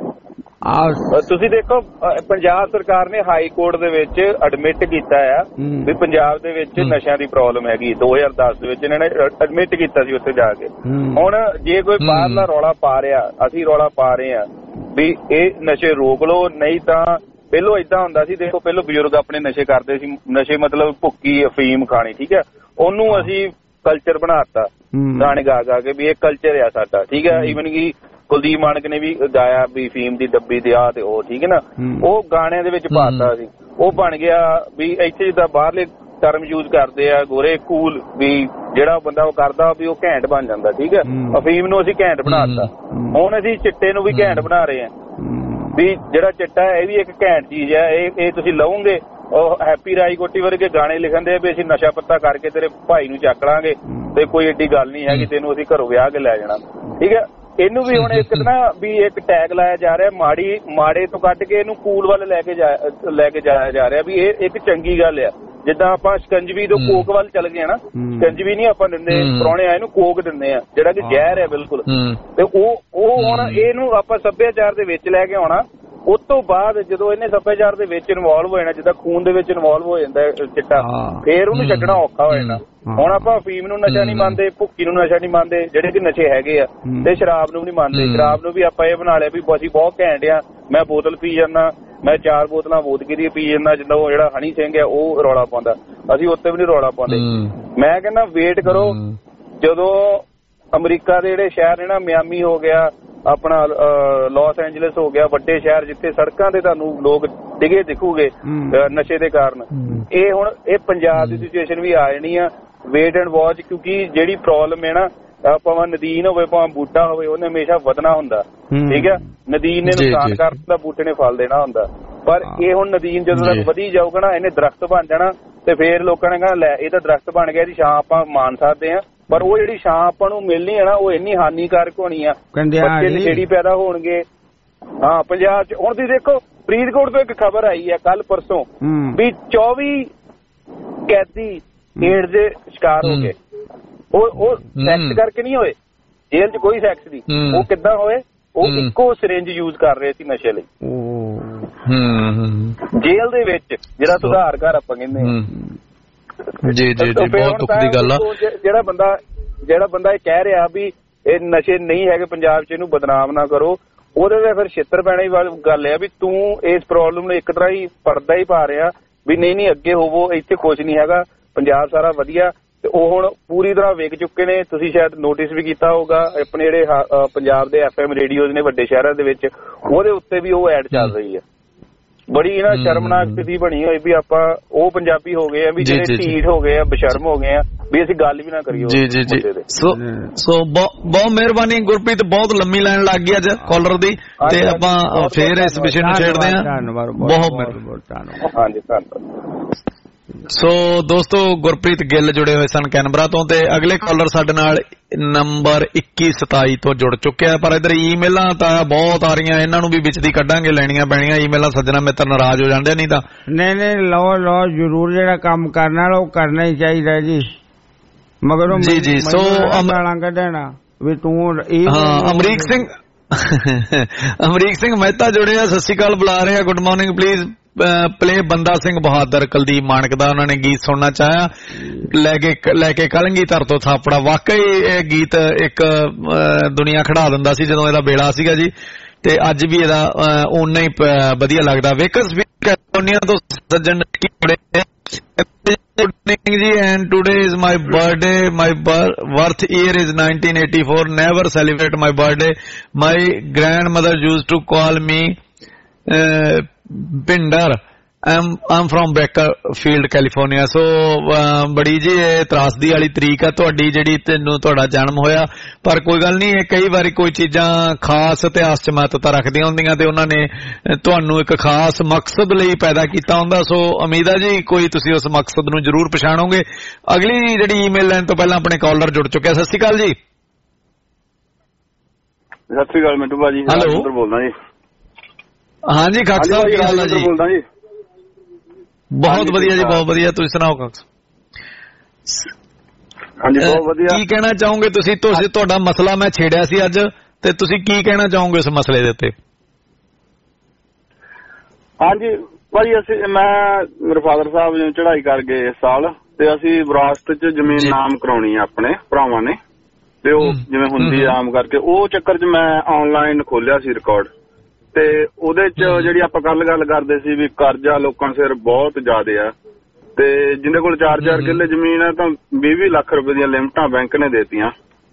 ਤੁਸੀਂ ਦੇਖੋ ਪੰਜਾਬ ਸਰਕਾਰ ਨੇ ਹਾਈ ਕੋਰਟ ਦੇ ਵਿੱਚ ਐਡਮਿਟ ਕੀਤਾ ਆ ਵੀ ਪੰਜਾਬ ਦੇ ਵਿੱਚ ਨਸ਼ਿਆਂ ਦੀ ਪ੍ਰੋਬਲਮ ਹੈਗੀ। ਦੋ ਹਜ਼ਾਰ ਦਸ ਦੇ ਵਿੱਚ ਇਹਨਾਂ ਨੇ ਐਡਮਿਟ ਕੀਤਾ ਸੀ ਉੱਥੇ ਜਾ ਕੇ। ਹੁਣ ਜੇ ਕੋਈ ਬਾਹਰਲਾ ਰੌਲਾ ਪਾ ਰਿਹਾ, ਅਸੀਂ ਰੌਲਾ ਪਾ ਰਹੇ ਆ ਵੀ ਇਹ ਨਸ਼ੇ ਰੋਕ ਲਓ, ਨਹੀਂ ਤਾਂ ਪਹਿਲੋਂ ਏਦਾਂ ਹੁੰਦਾ ਸੀ, ਦੇਖੋ ਪਹਿਲੋਂ ਬਜ਼ੁਰਗ ਆਪਣੇ ਨਸ਼ੇ ਕਰਦੇ ਸੀ, ਨਸ਼ੇ ਮਤਲਬ ਭੁੱਕੀ ਅਫੀਮ ਖਾਣੀ, ਠੀਕ ਹੈ, ਉਹਨੂੰ ਅਸੀਂ ਕਲਚਰ ਬਣਾਤਾ ਗਾਣੇ ਗਾ ਗਾ ਕੇ ਵੀ ਇਹ ਕਲਚਰ ਆ ਸਾਡਾ, ਠੀਕ ਹੈ। ਈਵਨ ਕਿ ਕੁਲਦੀਪ ਮਾਨਕ ਨੇ ਵੀ ਗਾਇਆ ਵੀ ਫੀਮ ਦੀ ਡੱਬੀ ਤੇ ਆ ਤੇ ਉਹ, ਠੀਕ ਹੈ ਨਾ, ਉਹ ਗਾਣਿਆਂ ਦੇ ਵਿੱਚ ਪਾਤਾ ਸੀ, ਉਹ ਬਣ ਗਿਆ ਵੀ ਇੱਥੇ ਜਿੱਦਾਂ ਬਾਹਰਲੇ ਟਰਮ ਯੂਜ਼ ਕਰਦੇ ਆ ਗੋਰੇ ਕੂਲ, ਵੀ ਜਿਹੜਾ ਬੰਦਾ ਉਹ ਕਰਦਾ ਵੀ ਉਹ ਘੈਂਟ ਬਣ ਜਾਂਦਾ, ਠੀਕ ਹੈ। ਅਫੀਮ ਨੂੰ ਅਸੀਂ ਘੈਂਟ ਬਣਾਤਾ, ਹੁਣ ਅਸੀਂ ਚਿੱਟੇ ਨੂੰ ਵੀ ਘੈਂਟ ਬਣਾ ਰਹੇ ਆ ਵੀ ਜਿਹੜਾ ਚਿੱਟਾ ਇਹ ਵੀ ਇੱਕ ਘੈਂਟ ਚੀਜ਼ ਹੈ, ਇਹ ਇਹ ਤੁਸੀਂ ਲਓਗੇ। ਉਹ ਹੈਪੀ ਰਾਜਕੋਟੀ ਵਰਗੇ ਗਾਣੇ ਲਿਖਣ ਦੇ ਵੀ ਅਸੀਂ ਨਸ਼ਾ ਪੱਤਾ ਕਰਕੇ ਤੇਰੇ ਭਾਈ ਨੂੰ ਚੱਕ ਲਾਂਗੇ ਤੇ ਕੋਈ ਏਡੀ ਗੱਲ ਨਹੀਂ ਹੈਗੀ, ਤੈਨੂੰ ਅਸੀਂ ਘਰੋਂ ਵਿਆਹ ਕੇ ਲੈ ਜਾਣਾ, ਠੀਕ ਹੈ। ਇਹਨੂੰ ਵੀ ਹੁਣ ਇੱਕ ਨਾ ਵੀ ਇੱਕ ਟੈਗ ਲਾਇਆ ਜਾ ਰਿਹਾ, ਮਾੜੀ ਮਾੜੇ ਤੋਂ ਕੱਢ ਕੇ ਇਹਨੂੰ ਕੂਲ ਵੱਲ ਲੈ ਕੇ ਜਾ ਲੈ ਕੇ ਜਾਇਆ ਜਾ ਰਿਹਾ ਵੀ ਇਹ ਇੱਕ ਚੰਗੀ ਗੱਲ ਆ। ਜਿੱਦਾਂ ਆਪਾਂ ਸ਼ਿਕੰਜਵੀ ਤੋਂ ਕੋਕ ਵੱਲ ਚੱਲ ਗਏ ਨਾ, ਸ਼ਿਕੰਜਵੀ ਨਹੀਂ ਆਪਾਂ ਦਿੰਦੇ ਪ੍ਰਾਹੁਣੇ ਆਏ ਨੂੰ, ਕੋਕ ਦਿੰਦੇ ਆ ਜਿਹੜਾ ਕਿ ਜ਼ਹਿਰ ਹੈ ਬਿਲਕੁਲ, ਤੇ ਉਹ ਉਹ ਹੁਣ ਇਹਨੂੰ ਆਪਾਂ ਸੱਭਿਆਚਾਰ ਦੇ ਵਿੱਚ ਲੈ ਕੇ ਆਉਣਾ। ਉਸ ਤੋਂ ਬਾਅਦ ਜਦੋਂ ਇਹਨੇ ਸੱਭਿਆਚਾਰ ਦੇ ਵਿੱਚ ਇਨਵੋਲਵ ਹੋ ਜਾਣਾ, ਜਿੱਦਾਂ ਖੂਨ ਦੇ ਵਿੱਚ ਇਨਵੋਲਵ ਹੋ ਜਾਂਦਾ ਚਿੱਟਾ, ਫੇਰ ਉਹਨੂੰ ਛੱਡਣਾ ਔਖਾ ਹੋ ਜਾਣਾ। ਹੁਣ ਆਪਾਂ ਅਫੀਮ ਨੂੰ ਨਸ਼ਾ ਨਹੀਂ ਮੰਨਦੇ, ਭੁੱਕੀ ਨੂੰ ਨਸ਼ਾ ਨਹੀਂ ਮੰਨਦੇ, ਜਿਹੜੇ ਕਿ ਨਸ਼ੇ ਹੈਗੇ ਆ, ਤੇ ਸ਼ਰਾਬ ਨੂੰ ਵੀ ਨਹੀਂ ਮੰਨਦੇ। ਸ਼ਰਾਬ ਨੂੰ ਵੀ ਆਪਾਂ ਇਹ ਬਣਾ ਲਿਆ ਵੀ ਅਸੀਂ ਬਹੁਤ ਘੈਂਟ ਆ, ਮੈਂ ਬੋਤਲ ਪੀ ਜਾਂਦਾ, ਮੈਂ ਚਾਰ ਬੋਤਲਾਂ ਵੋਦਕੀ ਦੀ ਪੀ ਜਾਂਦਾ, ਜਿੱਦਾਂ ਉਹ ਜਿਹੜਾ ਹਨੀ ਸਿੰਘ ਆ ਉਹ ਰੌਲਾ ਪਾਉਂਦਾ, ਅਸੀਂ ਉੱਤੇ ਵੀ ਨਹੀਂ ਰੌਲਾ ਪਾਉਂਦੇ। ਮੈਂ ਕਹਿੰਦਾ ਵੇਟ ਕਰੋ, ਜਦੋਂ ਅਮਰੀਕਾ ਦੇ ਜਿਹੜੇ ਸ਼ਹਿਰ ਨੇ ਨਾ, ਮਿਆਮੀ ਹੋ ਗਿਆ, ਆਪਣਾ ਲਾਸ ਐਂਜਲਸ ਹੋ ਗਿਆ, ਵੱਡੇ ਸ਼ਹਿਰ ਜਿੱਥੇ ਸੜਕਾਂ ਤੇ ਤੁਹਾਨੂੰ ਲੋਕ ਡਿਗੇ ਦਿਖੂਗੇ ਨਸ਼ੇ ਦੇ ਕਾਰਨ, ਇਹ ਹੁਣ ਇਹ ਪੰਜਾਬ ਦੀ ਸਿਚੁਏਸ਼ਨ ਵੀ ਆ ਜਾਣੀ ਆ। ਵੇਟ ਐਂਡ ਵਾਚ, ਕਿਉਂਕਿ ਜਿਹੜੀ ਪ੍ਰੋਬਲਮ ਹੈ ਨਾ, ਭਾਵੇਂ ਨਦੀਨ ਹੋਵੇ ਭਾਵੇਂ ਬੂਟਾ ਹੋਵੇ, ਉਹਨੇ ਹਮੇਸ਼ਾ ਵਧਣਾ ਹੁੰਦਾ, ਠੀਕ ਹੈ। ਨਦੀਨ ਨੇ ਨੁਕਸਾਨ ਕਰ ਦਿੱਤਾ, ਬੂਟੇ ਨੇ ਫਲ ਦੇਣਾ ਹੁੰਦਾ, ਪਰ ਇਹ ਹੁਣ ਨਦੀਨ ਜਦੋਂ ਤੱਕ ਵਧੀ ਜਾਊਗਾ ਨਾ, ਇਹਨੇ ਦਰਖਤ ਬਣ ਜਾਣਾ ਤੇ ਫੇਰ ਲੋਕਾਂ ਨੇ ਕਹਿਣਾ ਲੈ ਇਹ ਤਾਂ ਦਰਖਤ ਬਣ ਗਿਆ, ਇਹਦੀ ਛਾਂ ਆਪਾਂ ਮਾਣ ਸਕਦੇ ਹਾਂ, ਪਰ ਉਹ ਜਿਹੜੀ ਛਾਂ ਆਪਾਂ ਨੂੰ ਮਿਲਣੀ ਹੈ ਨਾ, ਉਹ ਇੰਨੀ ਹਾਨੀਕਾਰਕ ਹੋਣੀ ਆ, ਬੱਚੇ ਨਸ਼ੇੜੀ ਪੈਦਾ ਹੋਣਗੇ। ਹਾਂ, ਪੰਜਾਬ ਚ ਹੁਣ ਤੁਸੀਂ ਦੇਖੋ ਫਰੀਦਕੋਟ ਤੋਂ ਇੱਕ ਖਬਰ ਆਈ ਹੈ ਕੱਲ ਪਰਸੋਂ ਵੀ ਚੌਵੀ ਕੈਦੀ ਏਡਜ਼ ਦੇ ਸ਼ਿਕਾਰ ਹੋ ਗਏ। ਉਹ ਉਹ ਸੈਕਸ ਕਰਕੇ ਨਹੀਂ ਹੋਏ, ਜੇਲ੍ਹ ਚ ਕੋਈ ਸੈਕਸ ਨਹੀਂ, ਉਹ ਕਿੱਦਾਂ ਹੋਏ, ਉਹ ਇੱਕੋ ਸਿਰਿੰਜ ਯੂਜ਼ ਕਰ ਰਹੇ ਸੀ ਨਸ਼ੇ ਲਈ ਜੇਲ੍ਹ ਦੇ ਵਿੱਚ, ਜਿਹੜਾ ਸੁਧਾਰ ਘਰ ਆਪਾਂ ਕਹਿੰਦੇ ਹਾਂ। ਜੀ ਜੀ ਜੀ ਬਹੁਤ ਦੁੱਖ ਦੀ ਗੱਲ ਆ। ਜਿਹੜਾ ਬੰਦਾ ਜਿਹੜਾ ਬੰਦਾ ਇਹ ਕਹਿ ਰਿਹਾ ਵੀ ਇਹ ਨਸ਼ੇ ਨਹੀਂ ਹੈਗੇ ਪੰਜਾਬ 'ਚ, ਇਹਨੂੰ ਬਦਨਾਮ ਨਾ ਕਰੋ, ਉਹਦੇ ਤੇ ਫਿਰ ਛਿੱਤਰ ਪੈਣੇ ਦੀ ਗੱਲ ਆ ਵੀ ਤੂੰ ਇਸ ਪ੍ਰੋਬਲਮ ਨੂੰ ਇੱਕ ਤਰ੍ਹਾਂ ਹੀ ਪਰਦਾ ਹੀ ਪਾ ਰਿਹਾ ਵੀ ਨਹੀਂ ਨਹੀਂ ਅੱਗੇ ਹੋਵੋ, ਇੱਥੇ ਕੁਛ ਨਹੀਂ ਹੈਗਾ, ਪੰਜਾਬ ਸਾਰਾ ਵਧੀਆ। ਤੇ ਉਹ ਹੁਣ ਪੂਰੀ ਤਰ੍ਹਾਂ ਵਿਕ ਚੁੱਕੇ ਨੇ। ਤੁਸੀਂ ਸ਼ਾਇਦ ਨੋਟਿਸ ਵੀ ਕੀਤਾ ਹੋਊਗਾ, ਆਪਣੇ ਜਿਹੜੇ ਪੰਜਾਬ ਦੇ ਐਫ ਐਮ ਰੇਡੀਓਜ਼ ਨੇ ਵੱਡੇ ਸ਼ਹਿਰਾਂ ਦੇ ਵਿੱਚ, ਉਹਦੇ ਉੱਤੇ ਵੀ ਉਹ ਐਡ ਚੱਲ ਰਹੀ ਹੈ। ਬੜੀ ਨਾ ਸ਼ਰਮਨਾਕ ਸਥਿਤੀ ਬਣੀ ਹੋਈ ਵੀ ਆਪਾਂ ਉਹ ਪੰਜਾਬੀ ਹੋ ਗਏ ਆ ਵੀ ਜਿਹੜੇ ਢੀਠ ਹੋ ਗਏ ਆ, ਬਸ਼ਰਮ ਹੋ ਗਏ ਆ ਵੀ ਅਸੀਂ ਗੱਲ ਵੀ ਨਾ ਕਰੀਏ। ਜੀ ਜੀ ਜੀ ਸੋ ਸੋ ਬਹੁਤ ਮਿਹਰਬਾਨੀ ਗੁਰਪ੍ਰੀਤ, ਬਹੁਤ ਲੰਮੀ ਲਾਈਨ ਲੱਗ ਗਈ ਅੱਜ ਕਾਲਰ ਦੀ, ਤੇ ਆਪਾਂ ਫੇਰ ਇਸ ਵਿਸ਼ੇ ਨੂੰ ਛੇੜਦੇ ਹਾਂ। ਬਹੁਤ ਮਿਹਰਬਾਨੀ। ਹਾਂਜੀ ਧੰਨਵਾਦ। ਸੋ ਦੋਸਤੋ ਗੁਰਪ੍ਰੀਤ ਗਿੱਲ ਜੁੜੇ ਹੋਏ ਸਨ ਕੈਨਬਰਾ ਤੋਂ, ਤੇ ਅਗਲੇ ਕਾਲਰ ਸਾਡੇ ਨਾਲ ਨੰਬਰ ਇੱਕੀ ਸਤਾਈ ਤੋਂ ਜੁੜ ਚੁੱਕਿਆ। ਪਰ ਇਧਰ ਈਮੇਲਾਂ ਤਾਂ ਬਹੁਤ ਆ ਰਹੀਆਂ, ਇਹਨਾਂ ਨੂੰ ਵੀ ਵਿੱਚ ਦੀ ਕੱਢਾਂਗੇ, ਲੈਣੀਆਂ ਪੈਣੀਆਂ ਈਮੇਲਾਂ। ਸੱਜਣਾ ਮਿੱਤਰ ਨਾਰਾਜ਼ ਹੋ ਜਾਂਦੇ ਨਹੀਂ ਤਾਂ। ਨਹੀਂ ਨਹੀਂ ਲਓ ਲਓ ਜ਼ਰੂਰ, ਜਿਹੜਾ ਕੰਮ ਕਰਨਾ ਉਹ ਕਰਨਾ ਹੀ ਚਾਹੀਦਾ ਜੀ, ਮਗਰ ਜੀ ਜੀ ਸੋ ਗਾਲਾਂ ਕੱਢਣਾ ਵੀ ਤੂੰ। ਹਾਂ ਅਮਰੀਕ ਸਿੰਘ ਅਮਰੀਕ ਸਿੰਘ ਮਹਿਤਾ ਜੁੜੇ ਆ, ਸਤਿ ਸ਼੍ਰੀ ਅਕਾਲ ਬੁਲਾ ਰਹੇ ਆ, ਗੁੱਡ ਮਾਰਨਿੰਗ ਪਲੀਜ਼ ਪਲੇ ਬੰਦਾ ਸਿੰਘ ਬਹਾਦਰ ਕੁਲਦੀਪ ਮਾਨਕ ਦਾ ਉਹਨਾਂ ਨੇ ਗੀਤ ਸੁਣਨਾ ਚਾਹਿਆ, ਲੈ ਕੇ ਲੈ ਕੇ ਕਲੰਗੀਧਰ ਤੋਂ ਥਾਪੜਾ। ਵਾਕਈ ਇਹ ਗੀਤ ਇੱਕ ਦੁਨੀਆ ਖੜਾ ਦਿੰਦਾ ਸੀ ਜਦੋਂ ਇਹਦਾ ਵੇਲਾ ਸੀਗਾ ਜੀ, ਤੇ ਅੱਜ ਵੀ ਇਹਦਾ ਓਨਾ ਹੀ ਵਧੀਆ ਲੱਗਦਾ। ਵੇਕਸ ਕੈਲੀਫੋਰਨੀਆ ਤੋਂ ਸੱਜਣ ਜੀ, and today is my birthday. My birth year is nineteen eighty-four. Never celebrate my birthday. My grandmother used to call me uh, Binder. I'm I'm from Bakersfield, California. So ਬੜੀ ਜੀ ਇਹ ਤਰਾਸਦੀ ਵਾਲੀ ਤਰੀਕ ਆ ਤੁਹਾਡੀ ਜਿਹੜੀ ਤੈਨੂੰ ਤੁਹਾਡਾ ਜਨਮ ਹੋਇਆ, ਪਰ ਕੋਈ ਗੱਲ ਨਹੀਂ, ਇਹ ਕਈ ਵਾਰੀ ਕੋਈ ਚੀਜ਼ਾਂ ਖਾਸ ਇਤਿਹਾਸ ਚ ਮਹੱਤਤਾ ਰੱਖਦੀਆਂ ਹੁੰਦੀਆਂ ਤੇ ਉਹਨਾਂ ਨੇ ਤੁਹਾਨੂੰ ਇੱਕ ਖਾਸ ਮਕਸਦ ਲਈ ਪੈਦਾ ਕੀਤਾ ਹੁੰਦਾ। ਸੋ ਉਮੀਦ ਆ ਜੀ ਕੋਈ ਤੁਸੀਂ ਉਸ ਮਕਸਦ ਨੂੰ ਜ਼ਰੂਰ ਪਛਾਣੋਗੇ। ਅਗਲੀ ਜਿਹੜੀ ਈਮੇਲ ਲੈਣ ਤੋਂ ਪਹਿਲਾਂ ਆਪਣੇ ਕਾਲਰ ਜੁੜ ਚੁੱਕਿਆ। ਸਤਿ ਸ਼੍ਰੀ ਅਕਾਲ ਜੀ। ਸਤਿ ਸ਼੍ਰੀ ਅਕਾਲ ਮਿੰਟੂ ਭਾਜੀ, ਹੈਲੋ ਬੋਲਦਾ ਜੀ। ਹਾਂਜੀ ਖਾਕ ਸਾਹਿਬ ਕੀ ਹਾਲ ਆ ਜੀ? ਬੋਲਦਾ ਜੀ। ਬਹੁਤ ਵਧੀਆ ਜੀ, ਬਹੁਤ ਵਧੀਆ, ਤੁਸੀਂ ਸੁਣਾਓ ਖਾਕ? ਹਾਂਜੀ ਬਹੁਤ ਵਧੀਆ। ਕੀ ਕਹਿਣਾ ਚਾਹੋਗੇ ਤੁਸੀਂ? ਤੁਸੀਂ ਤੁਹਾਡਾ ਮਸਲਾ ਮੈਂ ਛੇੜਿਆ ਸੀ ਅੱਜ, ਤੇ ਤੁਸੀਂ ਕੀ ਕਹਿਣਾ ਚਾਹੋਗੇ ਉਸ ਮਸਲੇ ਦੇ ਉੱਤੇ? ਹਾਂਜੀ ਭਾਜੀ, ਅਸੀਂ ਮੈਂ ਮੇਰੇ ਫਾਦਰ ਸਾਹਿਬ ਜਿਵੇਂ ਚੜ੍ਹਾਈ ਕਰ ਗਏ ਇਸ ਸਾਲ, ਤੇ ਅਸੀਂ ਵਿਰਾਸਤ ਚ ਜ਼ਮੀਨ ਨਾਮ ਕਰਾਉਣੀ ਆ ਆਪਣੇ ਭਰਾਵਾਂ ਨੇ, ਤੇ ਉਹ ਜਿਵੇਂ ਹੁੰਦੀ ਆਮ ਕਰਕੇ, ਉਹ ਚੱਕਰ ਚ ਮੈਂ ਆਨਲਾਈਨ ਖੋਲਿਆ ਸੀ ਰਿਕਾਰਡ, ਤੇ ਉਹਦੇ ਚ ਜਿਹੜੀ ਆਪਾਂ ਕੱਲ ਗੱਲ ਕਰਦੇ ਸੀ ਵੀ ਕਰਜ਼ਾ ਲੋਕਾਂ ਸਿਰ ਬਹੁਤ ਜ਼ਿਆਦਾ ਆ, ਤੇ ਜਿਹਦੇ ਕੋਲ ਚਾਰ ਚਾਰ ਕਿੱਲੇ ਜ਼ਮੀਨ ਆ ਤਾਂ ਵੀਹ ਵੀਹ ਲੱਖ ਰੁਪਏ ਦੀਆਂ ਲਿਮਟਾਂ ਬੈਂਕ ਨੇ ਦੇਤੀਆਂ।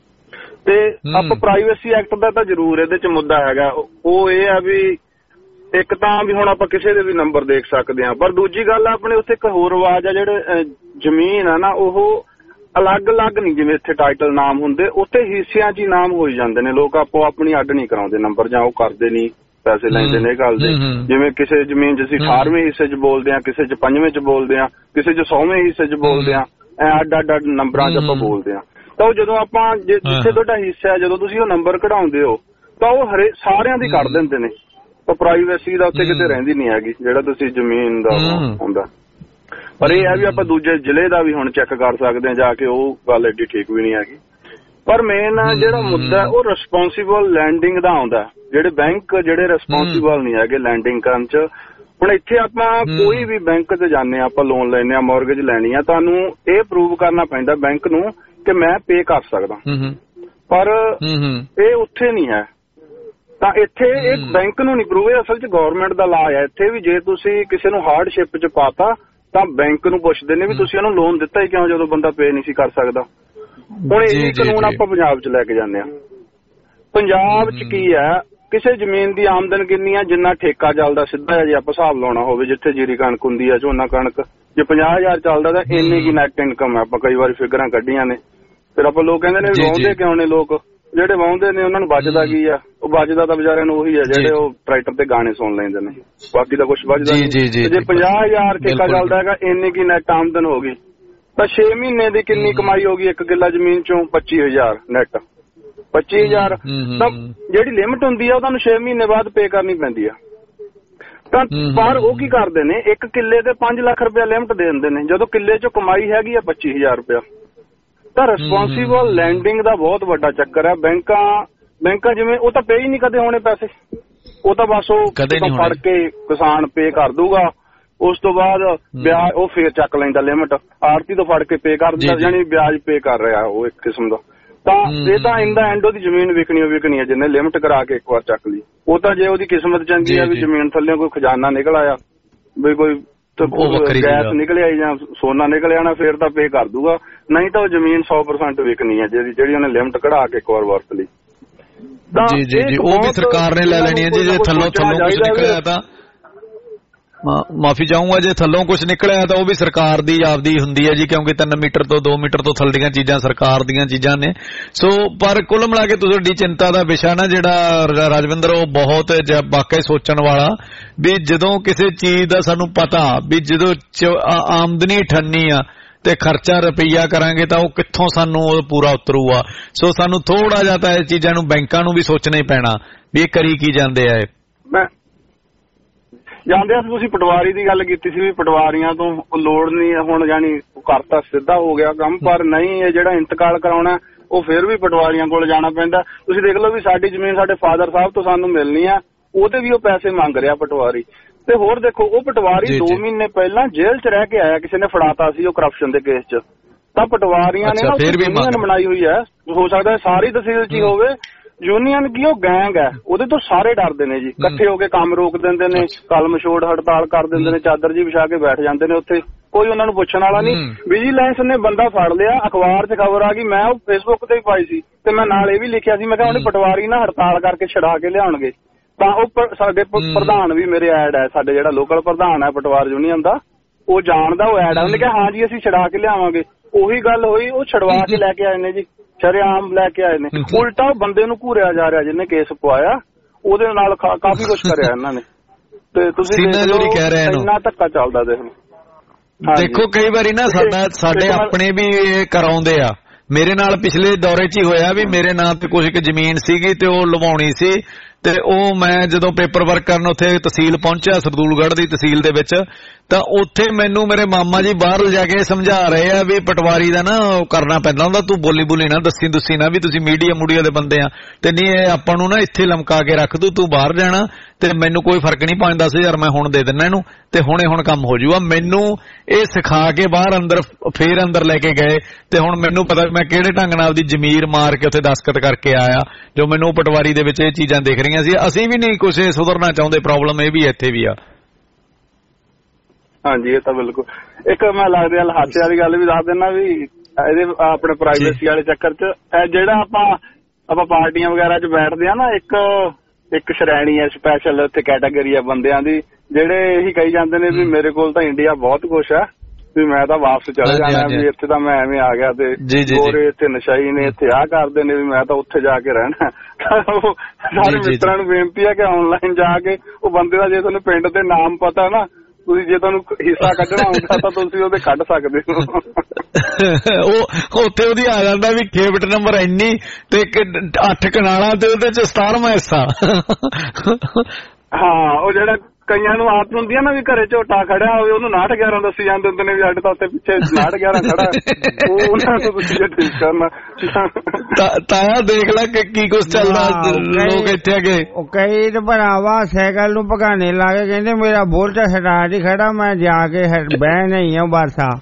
ਤੇ ਆਪਾਂ ਪ੍ਰਾਈਵੇਸੀ ਐਕਟ ਦਾ ਤਾਂ ਜ਼ਰੂਰ ਇਹਦੇ ਚ ਮੁੱਦਾ ਹੈਗਾ। ਉਹ ਇਹ ਆ ਵੀ ਇੱਕ ਤਾਂ ਵੀ ਹੁਣ ਆਪਾਂ ਕਿਸੇ ਦੇ ਵੀ ਨੰਬਰ ਦੇਖ ਸਕਦੇ ਹਾਂ, ਪਰ ਦੂਜੀ ਗੱਲ ਆਪਣੇ ਉੱਥੇ ਇੱਕ ਹੋਰ ਰਿਵਾਜ ਆ, ਜਿਹੜੇ ਜ਼ਮੀਨ ਆ ਨਾ ਉਹ ਅਲੱਗ ਅਲੱਗ ਨਹੀਂ, ਜਿਵੇਂ ਇੱਥੇ ਟਾਈਟਲ ਨਾਮ ਹੁੰਦੇ, ਉੱਥੇ ਹਿੱਸਿਆਂ ਚ ਹੀ ਨਾਮ ਹੋਈ ਜਾਂਦੇ ਨੇ। ਲੋਕ ਆਪੋ ਆਪਣੀ ਅੱਡ ਨਹੀਂ ਕਰਾਉਂਦੇ ਨੰਬਰ, ਜਾਂ ਉਹ ਕਰਦੇ ਨਹੀਂ, ਪੈਸੇ ਲੈਂਦੇ ਨੇ ਇਹ ਗੱਲ ਦੇ। ਜਿਵੇਂ ਕਿਸੇ ਜ਼ਮੀਨ ਚ ਅਸੀਂ ਅਠਾਰਵੇਂ ਹਿੱਸੇ ਚ ਬੋਲਦੇ ਹਾਂ, ਕਿਸੇ ਚ ਪੰਜਵੇਂ ਚ ਬੋਲਦੇ ਹਾਂ, ਕਿਸੇ ਚ ਸੌਵੇਂ ਹਿੱਸੇ ਚ ਬੋਲਦੇ ਹਾਂ, ਐ ਅੱਡ ਅੱਡ ਅੱਡ ਨੰਬਰਾਂ ਚ ਆਪਾਂ ਬੋਲਦੇ ਹਾਂ। ਤਾਂ ਉਹ ਜਦੋਂ ਆਪਾਂ ਜਿੱਥੇ ਤੁਹਾਡਾ ਹਿੱਸਾ ਹੈ, ਜਦੋਂ ਤੁਸੀਂ ਉਹ ਨੰਬਰ ਕਢਾਉਂਦੇ ਹੋ ਤਾਂ ਉਹ ਹਰੇ ਸਾਰਿਆਂ ਦੀ ਕੱਢ ਦਿੰਦੇ ਨੇ। ਤਾਂ ਪ੍ਰਾਈਵੇਸੀ ਦਾ ਉੱਥੇ ਕਿਤੇ ਰਹਿੰਦੀ ਨਹੀਂ ਹੈਗੀ, ਜਿਹੜਾ ਤੁਸੀਂ ਜ਼ਮੀਨ ਦਾ ਹੁੰਦਾ। ਪਰ ਇਹ ਹੈ ਵੀ ਆਪਾਂ ਦੂਜੇ ਜ਼ਿਲ੍ਹੇ ਦਾ ਵੀ ਹੁਣ ਚੈੱਕ ਕਰ ਸਕਦੇ ਹਾਂ ਜਾ ਕੇ, ਉਹ ਗੱਲ ਐਡੀ ਠੀਕ ਵੀ ਨਹੀਂ ਹੈਗੀ। ਪਰ ਮੇਨ ਜਿਹੜਾ ਮੁੱਦਾ ਉਹ ਰਿਸਪੌਂਸੀਬਲ ਲੈਂਡਿੰਗ ਦਾ ਆਉਂਦਾ, ਜਿਹੜੇ ਬੈਂਕ ਜਿਹੜੇ ਰਿਸਪੌਂਸੀਬਲ ਨਹੀਂ ਹੈਗੇ ਲੈਂਡਿੰਗ ਕਰਨ ਚ। ਹੁਣ ਇੱਥੇ ਆਪਾਂ ਕੋਈ ਵੀ ਬੈਂਕ ਤੇ ਜਾਂਦੇ ਹਾਂ, ਆਪਾਂ ਲੋਨ ਲੈਣੇ ਆ, ਮੌਰਗੇਜ ਲੈਣੀ ਆ, ਤੁਹਾਨੂੰ ਇਹ ਪ੍ਰੂਵ ਕਰਨਾ ਪੈਂਦਾ ਬੈਂਕ ਨੂੰ ਕਿ ਮੈਂ ਪੇ ਕਰ ਸਕਦਾ, ਪਰ ਇਹ ਉੱਥੇ ਨਹੀਂ ਹੈ। ਤਾਂ ਇੱਥੇ ਇਹ ਬੈਂਕ ਨੂੰ ਨਹੀਂ ਪ੍ਰੂਵ, ਇਹ ਅਸਲ ਚ ਗਵਰਨਮੈਂਟ ਦਾ ਲਾ ਹੈ ਇੱਥੇ ਵੀ। ਜੇ ਤੁਸੀਂ ਕਿਸੇ ਨੂੰ ਹਾਰਡਸ਼ਿਪ ਚ ਪਾਤਾ ਤਾਂ ਬੈਂਕ ਨੂੰ ਪੁੱਛਦੇ ਨੇ ਵੀ ਤੁਸੀਂ ਉਹਨੂੰ ਲੋਨ ਦਿੱਤਾ ਹੀ ਕਿਉਂ ਜਦੋਂ ਬੰਦਾ ਪੇ ਨਹੀਂ ਸੀ ਕਰ ਸਕਦਾ। ਹੁਣ ਇਹ ਕਾਨੂੰਨ ਆਪਾਂ ਪੰਜਾਬ ਚ ਲੈ ਕੇ ਜਾਂਦੇ ਆ। ਪੰਜਾਬ ਚ ਕੀ ਹੈ, ਕਿਸੇ ਜ਼ਮੀਨ ਦੀ ਆਮਦਨ ਕਿੰਨੀ ਆ, ਜਿੰਨਾ ਠੇਕਾ ਚੱਲਦਾ ਸਿੱਧਾ ਜੇ ਆਪਾਂ ਹਿਸਾਬ ਲਾਉਣਾ ਹੋਵੇ, ਜਿੱਥੇ ਜੀਰੀ ਕਣਕ ਹੁੰਦੀ ਆ, ਝੋਨਾ ਕਣਕ, ਜੇ ਪੰਜਾਹ ਹਜ਼ਾਰ ਚੱਲਦਾ ਤਾਂ ਇੰਨੀ ਕੀ ਨੈਟ ਇਨਕਮ ਹੈ। ਆਪਾਂ ਕਈ ਵਾਰੀ ਫਿਗਰਾਂ ਕੱਢੀਆਂ ਨੇ, ਫਿਰ ਆਪਾਂ ਲੋਕ ਕਹਿੰਦੇ ਨੇ ਵਾਹੁੰਦੇ ਕਿਉਂ ਨੇ ਲੋਕ, ਜਿਹੜੇ ਵਾਹੁੰਦੇ ਨੇ ਉਹਨਾਂ ਨੂੰ ਬਚਦਾ ਕੀ ਆ? ਉਹ ਬਚਦਾ ਤਾਂ ਵਿਚਾਰਿਆਂ ਨੂੰ ਉਹੀ ਆ ਜਿਹੜੇ ਉਹ ਟਰੈਕਟਰ ਤੇ ਗਾਣੇ ਸੁਣ ਲੈਂਦੇ ਨੇ, ਬਾਕੀ ਤਾਂ ਕੁਛ ਬਚਦਾ ਨਹੀਂ। ਜੇ ਪੰਜਾਹ ਹਜ਼ਾਰ ਠੇਕਾ ਚੱਲਦਾ ਹੈਗਾ, ਇੰਨੀ ਕੀ ਨੈਟ ਆਮਦਨ ਹੋ ਗਈ, ਤਾਂ ਛੇ ਮਹੀਨੇ ਦੀ ਕਿੰਨੀ ਕਮਾਈ ਹੋ ਗਈ ਇੱਕ ਕਿੱਲਾ ਜ਼ਮੀਨ ਚੋਂ? ਪੱਚੀ ਹਜ਼ਾਰ ਨੈਟ, ਪੱਚੀ ਹਜ਼ਾਰ। ਤਾਂ ਜਿਹੜੀ ਲਿਮਟ ਹੁੰਦੀ ਆ ਉਹ ਤੁਹਾਨੂੰ ਛੇ ਮਹੀਨੇ ਬਾਅਦ ਪੇ ਕਰਨੀ ਪੈਂਦੀ ਆ। ਤਾਂ ਪਰ ਉਹ ਕੀ ਕਰਦੇ ਨੇ, ਇੱਕ ਕਿੱਲੇ ਤੇ ਪੰਜ ਲੱਖ ਰੁਪਇਆ ਲਿਮਟ ਦੇ ਦਿੰਦੇ ਨੇ, ਜਦੋਂ ਕਿੱਲੇ ਚੋਂ ਕਮਾਈ ਹੈਗੀ ਆ ਪੱਚੀ ਹਜ਼ਾਰ ਰੁਪਇਆ। ਤਾਂ ਰਿਸਪੌਂਸੀਬਲ ਲੈਂਡਿੰਗ ਦਾ ਬਹੁਤ ਵੱਡਾ ਚੱਕਰ ਹੈ। ਬੈਂਕਾਂ ਬੈਂਕਾਂ ਜਿਵੇਂ ਉਹ ਤਾਂ ਪੇ ਹੀ ਨਹੀਂ ਕਦੇ ਹੋਣੇ ਪੈਸੇ, ਉਹ ਤਾਂ ਬਸ ਉਹ ਫੜ ਕੇ ਕਿਸਾਨ ਪੇ ਕਰ ਦੂਗਾ, ਉਸ ਤੋਂ ਬਾਅਦ ਵਿਆਜ ਉਹ ਫੇਰ ਚੱਕ ਲੈਂਦਾ ਲਿਮਟ, ਆੜਤੀ ਤੋਂ ਫੜ ਕੇ ਪੇ ਕਰ ਦਿੰਦਾ, ਜਾਨੀ ਵਿਆਜ ਪੇ ਕਰ ਰਿਹਾ ਉਹ ਇੱਕ ਕਿਸਮ ਦਾ। ਤਾਂ ਇਹ ਤਾਂ ਇਨ ਦਾ ਐਂਡ ਉਹਦੀ ਜ਼ਮੀਨ ਵਿਕਣੀ ਓ ਵਿਕਣੀ ਹੈ ਜਿੰਨੇ ਲਿਮਟ ਕਰਾ ਕੇ ਇੱਕ ਵਾਰ ਚੱਕ ਲਈ। ਉਹ ਤਾਂ ਜੇ ਉਹਦੀ ਕਿਸਮਤ ਚੰਗੀ ਆ ਵੀ ਜ਼ਮੀਨ ਥੱਲੇ ਕੋਈ ਖਜ਼ਾਨਾ ਨਿਕਲ ਆਇਆ, ਵੀ ਕੋਈ ਗੈਸ ਨਿਕਲਿਆ ਜਾਂ ਸੋਨਾ ਨਿਕਲਿਆ ਨਾ, ਫੇਰ ਤਾਂ ਪੇ ਕਰ ਦੂਗਾ, ਨਹੀਂ ਤਾਂ ਉਹ ਜ਼ਮੀਨ ਸੌ ਪਰਸੈਂਟ ਵਿਕਣੀ ਹੈ ਜਿਹੜੀ ਜਿਹੜੀ ਉਹਨੇ ਲਿਮਟ ਕਢਾ ਕੇ ਇੱਕ ਵਾਰ ਵਰਤ ਲਈ। ਜੀ ਜੀ ਜੀ ਉਹ ਵੀ ਸਰਕਾਰ ਨੇ ਲੈ ਲੈਣੀ ਹੈ ਜੀ, ਜੇ ਥੱਲੋਂ ਥੱਲੋਂ ਕੁਝ ਨਿਕਲਿਆ ਤਾਂ ਮਾਫੀ ਚਾਹੂੰਗਾ, ਜੇ ਥੱਲੋਂ ਕੁਝ ਨਿਕਲਿਆ ਤਾਂ ਉਹ ਵੀ ਸਰਕਾਰ ਦੀ ਆਪਦੀ ਹੁੰਦੀ ਹੈ ਜੀ, ਕਿਉਂਕਿ ਤਿੰਨ ਮੀਟਰ ਤੋਂ ਦੋ ਮੀਟਰ ਤੋਂ ਥੱਲੇ ਦੀਆਂ ਚੀਜ਼ਾਂ ਸਰਕਾਰ ਦੀਆਂ ਚੀਜ਼ਾਂ ਨੇ। ਸੋ ਪਰ ਕੁੱਲ ਮਿਲਾ ਕੇ ਤੁਹਾਡੀ ਚਿੰਤਾ ਦਾ ਵਿਸ਼ਾ ਨਾ ਜਿਹੜਾ ਰਾਜਵਿੰਦਰ ਉਹ ਬਹੁਤ ਵਾਕਈ ਸੋਚਣ ਵਾਲਾ, ਵੀ ਜਦੋਂ ਕਿਸੇ ਚੀਜ਼ ਦਾ ਸਾਨੂੰ ਪਤਾ ਵੀ ਜਦੋਂ ਆਮਦਨੀ ਠੰਨੀ ਆ ਤੇ ਖਰਚਾ ਰੁਪਈਆ ਕਰਾਂਗੇ ਤਾਂ ਉਹ ਕਿੱਥੋਂ ਸਾਨੂੰ ਉਹ ਪੂਰਾ ਉਤਰੂਗਾ। ਸੋ ਸਾਨੂੰ ਥੋੜਾ ਜਿਹਾ ਤਾਂ ਇਹ ਚੀਜ਼ਾਂ ਨੂੰ ਬੈਂਕਾਂ ਨੂੰ ਵੀ ਸੋਚਣਾ ਹੀ ਪੈਣਾ ਵੀ ਇਹ ਕਰੀ ਕੀ ਜਾਂਦੇ ਆ। ਮੈਂ ਜਾਂਦੇ ਆ ਤੁਸੀਂ ਪਟਵਾਰੀ ਦੀ ਗੱਲ ਕੀਤੀ ਸੀ ਵੀ ਪਟਵਾਰੀਆਂ ਤੋਂ ਲੋੜ ਨਹੀਂ ਹੁਣ, ਜਾਨੀ ਕਰਤਾ ਸਿੱਧਾ ਹੋ ਗਿਆ ਕੰਮ, ਪਰ ਨਹੀਂ ਇਹ ਜਿਹੜਾ ਇੰਤਕਾਲ ਕਰਾਉਣਾ ਉਹ ਫਿਰ ਵੀ ਪਟਵਾਰੀਆਂ ਕੋਲ ਜਾਣਾ ਪੈਂਦਾ। ਤੁਸੀਂ ਦੇਖ ਲਓ ਵੀ ਸਾਡੀ ਜ਼ਮੀਨ ਸਾਡੇ ਫਾਦਰ ਸਾਹਿਬ ਤੋਂ ਸਾਨੂੰ ਮਿਲਣੀ ਆ, ਉਹਦੇ ਵੀ ਉਹ ਪੈਸੇ ਮੰਗ ਰਿਹਾ ਪਟਵਾਰੀ। ਤੇ ਹੋਰ ਦੇਖੋ ਉਹ ਪਟਵਾਰੀ ਦੋ ਮਹੀਨੇ ਪਹਿਲਾਂ ਜੇਲ੍ਹ 'ਚ ਰਹਿ ਕੇ ਆਇਆ, ਕਿਸੇ ਨੇ ਫੜਾਤਾ ਸੀ ਉਹ ਕਰਪਸ਼ਨ ਦੇ ਕੇਸ 'ਚ, ਤਾਂ ਪਟਵਾਰੀਆਂ ਨੇ ਨਾ ਯੂਨੀਅਨ ਬਣਾਈ ਹੋਈ ਹੈ, ਹੋ ਸਕਦਾ ਸਾਰੀ ਤਹਿਸੀਲ 'ਚ ਹੀ ਹੋਵੇ ਯੂਨੀਅਨ ਕੀ, ਉਹ ਗੈਂਗ ਹੈ, ਉਹਦੇ ਤੋਂ ਸਾਰੇ ਡਰਦੇ ਨੇ ਜੀ, ਇਕੱਠੇ ਹੋ ਕੇ ਕੰਮ ਰੋਕ ਦਿੰਦੇ ਨੇ, ਕਲਮ ਛੋੜ ਹੜਤਾਲ ਕਰ ਦਿੰਦੇ ਨੇ, ਚਾਦਰ ਜੀ ਵਿਛਾ ਕੇ ਬੈਠ ਜਾਂਦੇ ਨੇ ਉੱਥੇ, ਕੋਈ ਉਹਨਾਂ ਨੂੰ ਪੁੱਛਣ ਵਾਲਾ ਨਹੀਂ। ਵਿਜੀਲੈਂਸ ਨੇ ਬੰਦਾ ਫੜ ਲਿਆ, ਅਖਬਾਰ 'ਚ ਖਬਰ ਆ ਗਈ, ਮੈਂ ਉਹ ਫੇਸਬੁੱਕ ਤੇ ਹੀ ਪਾਈ ਸੀ ਤੇ ਮੈਂ ਨਾਲ ਇਹ ਵੀ ਲਿਖਿਆ ਸੀ, ਮੈਂ ਕਿਹਾ ਉਹਨੇ ਪਟਵਾਰੀ ਨਾ ਹੜਤਾਲ ਕਰਕੇ ਛਡਾ ਕੇ ਲਿਆਉਣਗੇ। ਤਾਂ ਉਹ ਸਾਡੇ ਪ੍ਰਧਾਨ ਵੀ ਮੇਰੇ ਐਡ ਹੈ, ਸਾਡੇ ਜਿਹੜਾ ਲੋਕਲ ਪ੍ਰਧਾਨ ਹੈ ਪਟਵਾਰ ਯੂਨੀਅਨ ਦਾ, ਉਹ ਜਾਣਦਾ, ਉਹ ਐਡ ਹੈ, ਉਹਨੇ ਕਿਹਾ ਹਾਂ ਜੀ ਅਸੀਂ ਛਡਾ ਕੇ ਲਿਆਵਾਂਗੇ। ਉਹੀ ਗੱਲ ਹੋਈ, ਉਹ ਛਡਵਾ ਕੇ ਲੈ ਕੇ ਆਏ ਨੇ ਜੀ, ਸ਼ਰੇਆਮ ਲੈ ਕੇ ਆਏ ਨੇ। ਉਲਟਾ ਬੰਦੇ ਨੂੰ ਘੂਰਿਆ ਜਾ ਰਿਹਾ ਜਿਹਨੇ ਕੇਸ ਪਵਾਇਆ, ਉਹਦੇ ਨਾਲ ਕਾਫੀ ਕੁਛ ਕਰਿਆ ਇਹਨਾਂ ਨੇ। ਤੇ ਤੁਸੀਂ ਇੰਨਾ ਧੱਕਾ ਚੱਲਦਾ ਦੇਖ ਲਓ। ਦੇਖੋ ਕਈ ਵਾਰੀ ਨਾ ਸਾਡਾ ਸਾਡੇ ਆਪਣੇ ਵੀ ਕਰਾਉਂਦੇ ਆ, ਮੇਰੇ ਨਾਲ ਪਿਛਲੇ ਦੌਰੇ 'ਚ ਹੀ ਹੋਇਆ ਵੀ ਮੇਰੇ ਨਾਂ ਤੇ ਕੁਝ ਕੁ ਜ਼ਮੀਨ ਸੀਗੀ ਤੇ ਉਹ ਲਵਾਉਣੀ ਸੀ, ਤੇ ਉਹ ਮੈਂ ਜਦੋਂ ਪੇਪਰ ਵਰਕ ਕਰਨ ਉੱਥੇ ਤਹਿਸੀਲ ਪਹੁੰਚਿਆ ਸਰਦੂਲਗੜ੍ਹ ਦੀ ਤਹਿਸੀਲ ਦੇ ਵਿੱਚ, ਤਾਂ ਉੱਥੇ ਮੈਨੂੰ ਮੇਰੇ ਮਾਮਾ ਜੀ ਬਾਹਰ ਲਿਜਾ ਕੇ ਸਮਝਾ ਰਹੇ ਆ ਵੀ ਪਟਵਾਰੀ ਦਾ ਨਾ ਕਰਨਾ ਪੈਂਦਾ ਹੁੰਦਾ, ਤੂੰ ਬੋਲੀ ਬੋਲੀ ਨਾ ਦੱਸੀ ਦੁੱਸੀ ਨਾ ਵੀ ਤੁਸੀਂ ਮੀਡੀਆ ਮੂਡੀਆ ਦੇ ਬੰਦੇ ਆ, ਤੇ ਨਹੀਂ ਇਹ ਆਪਾਂ ਨੂੰ ਨਾ ਇੱਥੇ ਲਮਕਾ ਕੇ ਰੱਖ ਦੂ, ਤੂੰ ਬਾਹਰ ਜਾਣਾ ਤੇ ਮੈਨੂੰ ਕੋਈ ਫਰਕ ਨਹੀਂ, ਪੰਜ ਦਸ ਹਜ਼ਾਰ ਮੈਂ ਹੁਣ ਦੇ ਦਿੰਦਾ ਇਹਨੂੰ ਤੇ ਹੁਣੇ ਹੁਣ ਕੰਮ ਹੋ ਜਾਊਗਾ। ਮੈਨੂੰ ਇਹ ਸਿਖਾ ਕੇ ਬਾਹਰ ਅੰਦਰ ਫੇਰ ਅੰਦਰ ਲੈ ਕੇ ਗਏ, ਤੇ ਹੁਣ ਮੈਨੂੰ ਪਤਾ ਮੈਂ ਕਿਹੜੇ ਢੰਗ ਨਾਲ ਆਪਦੀ ਜ਼ਮੀਰ ਮਾਰ ਕੇ ਉੱਥੇ ਦਸਤਖਤ ਕਰਕੇ ਆਇਆ, ਜੋ ਮੈਨੂੰ ਪਟਵਾਰੀ ਦੇ ਵਿੱਚ ਇਹ ਚੀਜ਼ਾਂ ਦਿਖ ਰਹੀਆਂ ਸੀ। ਅਸੀਂ ਵੀ ਨਹੀਂ ਕੁਛ ਸੁਧਰਨਾ ਚਾਹੁੰਦੇ, ਪ੍ਰੋਬਲਮ ਇਹ ਵੀ ਇੱਥੇ ਵੀ ਆ। ਹਾਂਜੀ ਇਹ ਤਾਂ ਬਿਲਕੁਲ। ਇੱਕ ਮੈਂ ਲੱਗਦਾ ਹਾਸੇ ਵਾਲੀ ਗੱਲ ਵੀ ਦੱਸ ਦਿੰਦਾ ਵੀ ਇਹਦੇ ਆਪਣੇ ਪ੍ਰਾਈਵੇਸੀ ਵਾਲੇ ਚੱਕਰ 'ਚ ਜਿਹੜਾ ਆਪਾਂ ਆਪਾਂ ਪਾਰਟੀਆਂ ਵਗੈਰਾ 'ਚ ਬੈਠਦੇ ਆ ਨਾ, ਇੱਕ ਇੱਕ ਸ਼੍ਰੇਣੀ ਹੈ ਸਪੈਸ਼ਲ, ਉੱਥੇ ਕੈਟਾਗਰੀ ਹੈ ਬੰਦਿਆਂ ਦੀ, ਜਿਹੜੇ ਇਹੀ ਕਹੀ ਜਾਂਦੇ ਨੇ ਵੀ ਮੇਰੇ ਕੋਲ ਤਾਂ ਇੰਡੀਆ ਬਹੁਤ ਕੁਛ ਹੈ, ਵੀ ਮੈਂ ਤਾਂ ਵਾਪਸ ਚਲੇ ਜਾਣਾ, ਵੀ ਇੱਥੇ ਤਾਂ ਮੈਂ ਐਵੇਂ ਆ ਗਿਆ ਤੇ ਗੋਰੇ ਇੱਥੇ ਨਸ਼ਾਈ ਨੇ ਇੱਥੇ ਆਹ ਕਰਦੇ ਨੇ, ਵੀ ਮੈਂ ਤਾਂ ਉੱਥੇ ਜਾ ਕੇ ਰਹਿਣਾ। ਸਾਰੇ ਮਿੱਤਰਾਂ ਨੂੰ ਬੇਨਤੀ ਹੈ ਕਿ ਆਨਲਾਈਨ ਜਾ ਕੇ ਉਹ ਬੰਦੇ ਦਾ, ਜੇ ਤੁਹਾਨੂੰ ਪਿੰਡ ਦੇ ਨਾਮ ਪਤਾ ਨਾ, ਤੁਸੀਂ ਜੇ ਤੁਹਾਨੂੰ ਹਿੱਸਾ ਕੱਢਣਾ ਹੁੰਦਾ ਤਾਂ ਤੁਸੀਂ ਉਹਦੇ ਕੱਢ ਸਕਦੇ ਹੋ। ਉਹ ਉੱਥੇ ਉਹਦੀ ਆ ਜਾਂਦਾ ਵੀ ਖੇਬਟ ਨੰਬਰ ਇੰਨੀ ਤੇ ਅੱਠ ਕਨਾਲਾਂ ਤੇ ਉਹਦੇ ਚ ਸਤਾਰਵਾਂ ਹਿੱਸਾ। ਹਾਂ ਉਹ ਜਿਹੜਾ ਕਈਆਂ ਨੂੰ ਆਦਤ ਹੁੰਦੀ ਆ ਨਾ ਵੀ ਘਰੇ ਝੋਟਾ ਖੜਿਆ ਹੋਵੇ ਉਹਨੂੰ ਨਾਟ ਗਿਆਰਾਂ ਦੱਸੀ ਜਾਂਦੇ ਹੁੰਦੇ ਨੇ ਵੀ ਸਾਡੇ ਤਾਂ ਉੱਥੇ ਪਿੱਛੇ ਨਾਟ ਗਿਆਰਾਂ ਖੜਾ, ਉਹ ਉਹਨਾਂ ਨੂੰ ਤੁਸੀਂ ਠੀਕ ਕਰਨਾ। ਤਾਇਆ ਦੇਖ ਲੈ ਕਿ ਕੀ ਕੁਛ ਚੱਲਦਾ ਲੋਕ ਇੱਥੇ ਅਗੇ। ਉਹ ਕਈ ਤੇ ਭਰਾਵਾ ਸਾਈਕਲ ਨੂੰ ਭਗਾਨੇ ਲਾ ਕੇ ਕਹਿੰਦੇ ਮੇਰਾ ਬੁਲਟ ਸਟਾਰਟ ਹੀ ਖੜਾ, ਮੈਂ ਜਾ ਕੇ ਬਹਿ ਨਹੀਂ ਆ ਬਸ ਆ।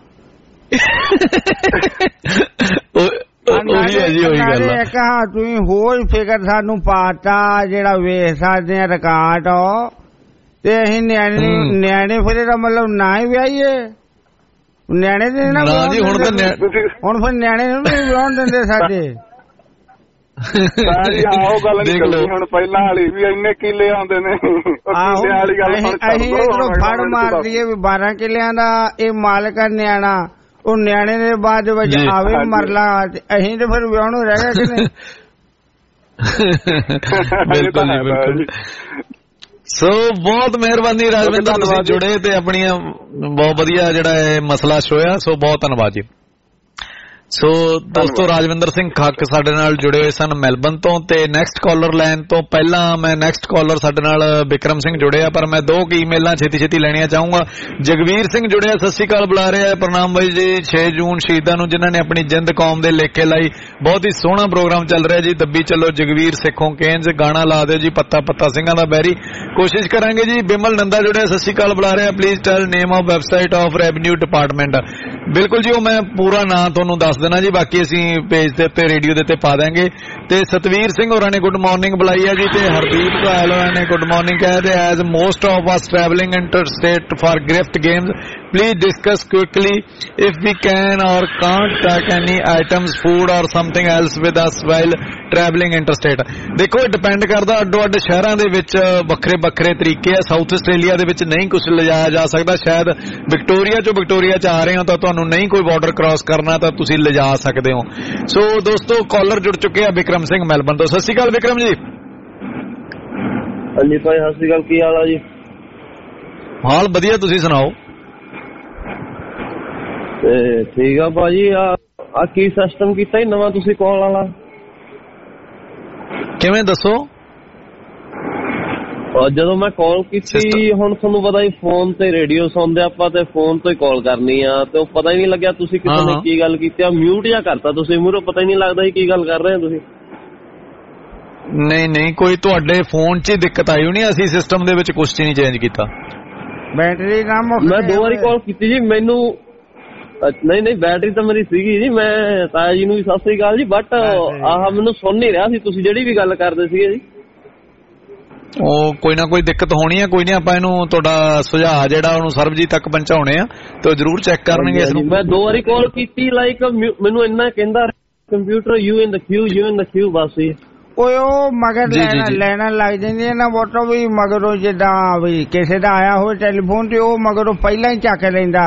ਕਹਾ ਤੁਸੀਂ ਹੋਰ ਫਿਕਰ ਸਾਨੂੰ ਪਾਤਾ ਜਿਹੜਾ ਵੇਖ ਸਕਦੇ ਆ ਰਿਕਾਰਡ ਤੇ ਅਸੀਂ ਨਿਆਣੇ ਨਿਆਣੇ ਫਿਰ ਇਹਦਾ ਮਤਲਬ ਨਾ ਹੀ ਵਿਆਹੀਏ, ਨਿਆਣੇ ਦੇ ਨਾ ਹੁਣ ਫਿਰ ਨਿਆਣੇ ਨੂੰ ਨਹੀਂ ਵਿਆਹਣ ਦਿੰਦੇ ਸਾਡੇ। ਉਹ ਗੱਲ ਨਹੀਂ ਹੁਣ ਪਹਿਲਾਂ ਵਾਲੀ ਵੀ ਇੰਨੇ ਕਿੱਲੇ ਆਉਂਦੇ ਨੇ, ਅਸੀਂ ਇਧਰੋਂ ਫੜ ਮਾਰ ਦਈਏ ਵੀ ਬਾਰਾਂ ਕਿੱਲਿਆਂ ਦਾ ਇਹ ਮਾਲਕ ਆ ਨਿਆਣਾ, ਉਹ ਨਿਆਣੇ ਦੇ ਬਾਅਦ ਵਿੱਚ ਆਵੇ ਮਰਲਾ, ਅਸੀਂ ਤੇ ਫਿਰ ਵਿਆਹਣੋਂ ਰਹਿ ਗਏ ਕਿ ਨਹੀਂ। ਬਿਲਕੁਲ ਜੀ ਬਿਲਕੁਲ। ਸੋ ਬਹੁਤ ਮਿਹਰਬਾਨੀ ਰਾਜਵਿੰਦਰ, ਤੁਸੀਂ ਜੁੜੇ ਤੇ ਆਪਣੀਆਂ ਬਹੁਤ ਵਧੀਆ ਜਿਹੜਾ ਇਹ ਮਸਲਾ ਛੋਇਆ, ਸੋ ਬਹੁਤ ਧੰਨਵਾਦ ਜੀ। ਸੋ ਦੋਸਤੋ ਰਾਜਵਿੰਦਰ ਸਿੰਘ ਖੱਕ ਸਾਡੇ ਨਾਲ ਜੁੜੇ ਹੋਏ ਸਨ ਮੈਲਬਨ ਤੋਂ ਤੇ ਨੈਕਸਟ ਕਾਲਰ ਲੈਣ ਤੋਂ ਪਹਿਲਾਂ ਮੈਂ ਨੈਕਸਟ ਕਾਲਰ ਸਾਡੇ ਨਾਲ ਬਿਕਰਮ ਸਿੰਘ ਜੁੜਿਆ ਪਰ ਮੈਂ ਦੋ ਕੁ ਈਮੇਲਾਂ ਛੇਤੀ ਛੇਤੀ ਲੈਣੀਆਂ ਚਾਹੂੰਗਾ। ਜਗਵੀਰ ਸਿੰਘ ਜੁੜਿਆ, ਸਤਿ ਸ਼੍ਰੀ ਅਕਾਲ ਬੁਲਾ ਰਿਹਾ। ਪ੍ਰਣਾਮ ਬਾਈ ਜੀ। ਛੇ ਜੂਨ ਸ਼ਹੀਦਾਂ ਨੂੰ ਜਿਨ੍ਹਾਂ ਨੇ ਆਪਣੀ ਜਿੰਦ ਕੌਮ ਦੇ ਲੇਖੇ ਲਾਈ। ਬਹੁਤ ਹੀ ਸੋਹਣਾ ਪ੍ਰੋਗਰਾਮ ਚੱਲ ਰਿਹਾ ਜੀ। ਦੱਬੀ ਚੱਲੋ ਜਗਵੀਰ ਸਿੱਖੋਂ ਕੇਂਜ ਗਾਣਾ ਲਾ ਦਿਓ ਜੀ ਪੱਤਾ ਪੱਤਾ ਸਿੰਘਾਂ ਦਾ ਬੈਰੀ। ਕੋਸ਼ਿਸ਼ ਕਰਾਂਗੇ ਜੀ। ਬਿਮਲ ਨੰਦਾ ਜੁੜਿਆ, ਸਤਿ ਸ਼੍ਰੀ ਅਕਾਲ ਬੁਲਾ ਰਿਹਾ। Please tell name of website of revenue department. ਬਿਲਕੁਲ ਜੀ, ਉਹ ਮੈਂ ਪੂਰਾ ਨਾਂ ਤੁਹਾਨੂੰ ਦੱਸ ਦੇਣਾ ਜੀ, ਬਾਕੀ ਅਸੀਂ ਪੇਜ ਦੇ ਉੱਤੇ ਰੇਡੀਓ ਦੇ ਉੱਤੇ ਪਾ ਦਾਂਗੇ। ਤੇ ਸਤਵੀਰ ਸਿੰਘ ਹੋਰਾਂ ਨੇ ਗੁੱਡ ਮਾਰਨਿੰਗ ਬੁਲਾਈ ਹੈ ਜੀ ਤੇ ਹਰਦੀਪ ਘਾਇਲ ਹੋਰਾਂ ਨੇ ਗੁੱਡ ਮਾਰਨਿੰਗ ਕਹਿ ਰਹੇ। As most of us travelling interstate for gift games please discuss quickly if we can or can't take any items food or something else with us while traveling interstate। ਦੇਖੋ ਇਹ depend ਕਰਦਾ ਅੱਡੋ ਅੱਡ ਸ਼ਹਿਰਾਂ ਦੇ ਵਿੱਚ ਵੱਖਰੇ ਵੱਖਰੇ ਤਰੀਕੇ ਆ। ਸਾਊਥ ਆਸਟ੍ਰੇਲੀਆ ਦੇ ਵਿੱਚ ਨਹੀਂ ਕੁਝ ਲਿਜਾਇਆ ਜਾ ਸਕਦਾ। ਸ਼ਾਇਦ ਵਿਕਟੋਰੀਆ ਚੋਂ ਵਿਕਟੋਰੀਆ ਚ ਆ ਰਹੇ ਹੋ ਤਾਂ ਤੁਹਾਨੂੰ ਨਹੀਂ ਕੋਈ ਬਾਰਡਰ ਕ੍ਰਾਸ ਕਰਨਾ ਤਾਂ ਤੁਸੀਂ ਲਿਜਾ ਸਕਦੇ ਹੋ। ਸੋ ਦੋਸਤੋ ਕਾਲਰ ਜੁੜ ਚੁੱਕੇ ਆ ਬਿਕਰਮ ਸਿੰਘ ਮੈਲਬਨ ਤੋਂ। ਸਤਿ ਸ਼੍ਰੀ ਅਕਾਲ ਬਿਕਰਮ ਜੀ। ਹਾਂਜੀ ਭਾਈ ਸਤਿ ਸ਼੍ਰੀ ਅਕਾਲ, ਕੀ ਹਾਲ ਆ ਜੀ? ਹਾਲ ਵਧੀਆ, ਤੁਸੀਂ ਸੁਣਾਓ? ਤੇ ਠੀਕ ਆ ਭਾਜੀ। ਆ ਆ ਕੀ ਸਿਸਟਮ ਕੀਤਾ ਜੀ ਨਵਾਂ ਤੁਸੀਂ ਕਾਲ ਵਾਲਾ? ਕਿਵੇਂ ਦੱਸੋ? ਜਦੋਂ ਮੈਂ ਕਾਲ ਕੀਤੀ ਹੁਣ ਤੁਹਾਨੂੰ ਪਤਾ ਹੀ ਫੋਨ ਤੇ ਰੇਡੀਓ ਸੁਣਦੇ ਆਪਾਂ ਤੇ ਫੋਨ ਤੋਂ ਹੀ ਕਾਲ ਕਰਨੀ ਆ ਤੇ ਉਹ ਪਤਾ ਹੀ ਨਹੀਂ ਲੱਗਿਆ ਤੁਸੀਂ ਕਿਸੇ ਨੇ ਕੀ ਗੱਲ ਕੀਤੀ ਆ। ਮਿਊਟ ਜਾਂ ਕਰਤਾ ਤੁਸੀਂ ਮੂਹਰੋਂ, ਪਤਾ ਹੀ ਨਹੀਂ ਲੱਗਦਾ ਸੀ ਕੀ ਗੱਲ ਕਰ ਰਹੇ ਹੋ ਤੁਸੀਂ। ਨਹੀਂ ਨਹੀਂ ਕੋਈ ਤੁਹਾਡੇ ਫੋਨ 'ਚ ਹੀ ਦਿੱਕਤ ਆਈ ਹੋਣੀ, ਅਸੀਂ ਸਿਸਟਮ ਦੇ ਵਿੱਚ ਕੁਛ ਨਹੀਂ ਚੇਂਜ ਕੀਤਾ। ਬੈਟਰੀ ਕੰਮ ਮੈਂ ਦੋ ਵਾਰੀ ਕਾਲ ਕੀਤੀ ਜੀ ਮੈਨੂੰ। ਨਹੀਂ ਨਹੀਂ ਬੈਟਰੀ ਤਾਂ ਮੇਰੀ ਸੀਗੀ ਜੀ। ਮੈਂ ਤਾਇਆ ਜੀ ਨੂੰ ਵੀ ਸਤਿ ਸ੍ਰੀ ਅਕਾਲ ਜੀ। ਬਟ ਆਹ ਮੈਨੂੰ ਸੁਣ ਨਹੀਂ ਰਿਹਾ ਸੀ ਤੁਸੀਂ ਜਿਹੜੀ ਵੀ ਗੱਲ ਕਰਦੇ ਸੀਗੇ ਜੀ। ਉਹ ਕੋਈ ਨਾ ਕੋਈ ਦਿੱਕਤ ਹੋਣੀ ਹੈ, ਕੋਈ ਨਹੀਂ ਆਪਾਂ ਇਹਨੂੰ ਤੁਹਾਡਾ ਸੁਝਾਅ ਜਿਹੜਾ ਉਹਨੂੰ ਸਰਬਜੀਤ ਤੱਕ ਪਹੁੰਚਾਉਣੇ ਆ ਤੇ ਉਹ ਜ਼ਰੂਰ ਚੈੱਕ ਕਰਨਗੇ ਇਸ ਨੂੰ। ਮੈਂ ਦੋ ਵਾਰੀ ਕਾਲ ਕੀਤੀ ਲਾਈਕ ਮੈਨੂੰ ਇੰਨਾ ਕਹਿੰਦਾ computer you in the queue you in the queue ਬਸ ਜੀ। ਓਏ ਉਹ ਮਗਰ ਲੈਣਾ ਲੈਣਾ ਲੱਗ ਜਾਂਦੀ ਹੈ ਨਾ ਵੋਟੋ ਵੀ ਮਗਰੋਂ ਜਿੱਦਾਂ ਵੀ ਕਿਸੇ ਦਾ ਆਇਆ ਹੋਵੇ ਟੈਲੀਫੋਨ ਤੇ ਉਹ ਮਗਰੋਂ ਪਹਿਲਾਂ ਹੀ ਚੱਕ ਲੈਂਦਾ।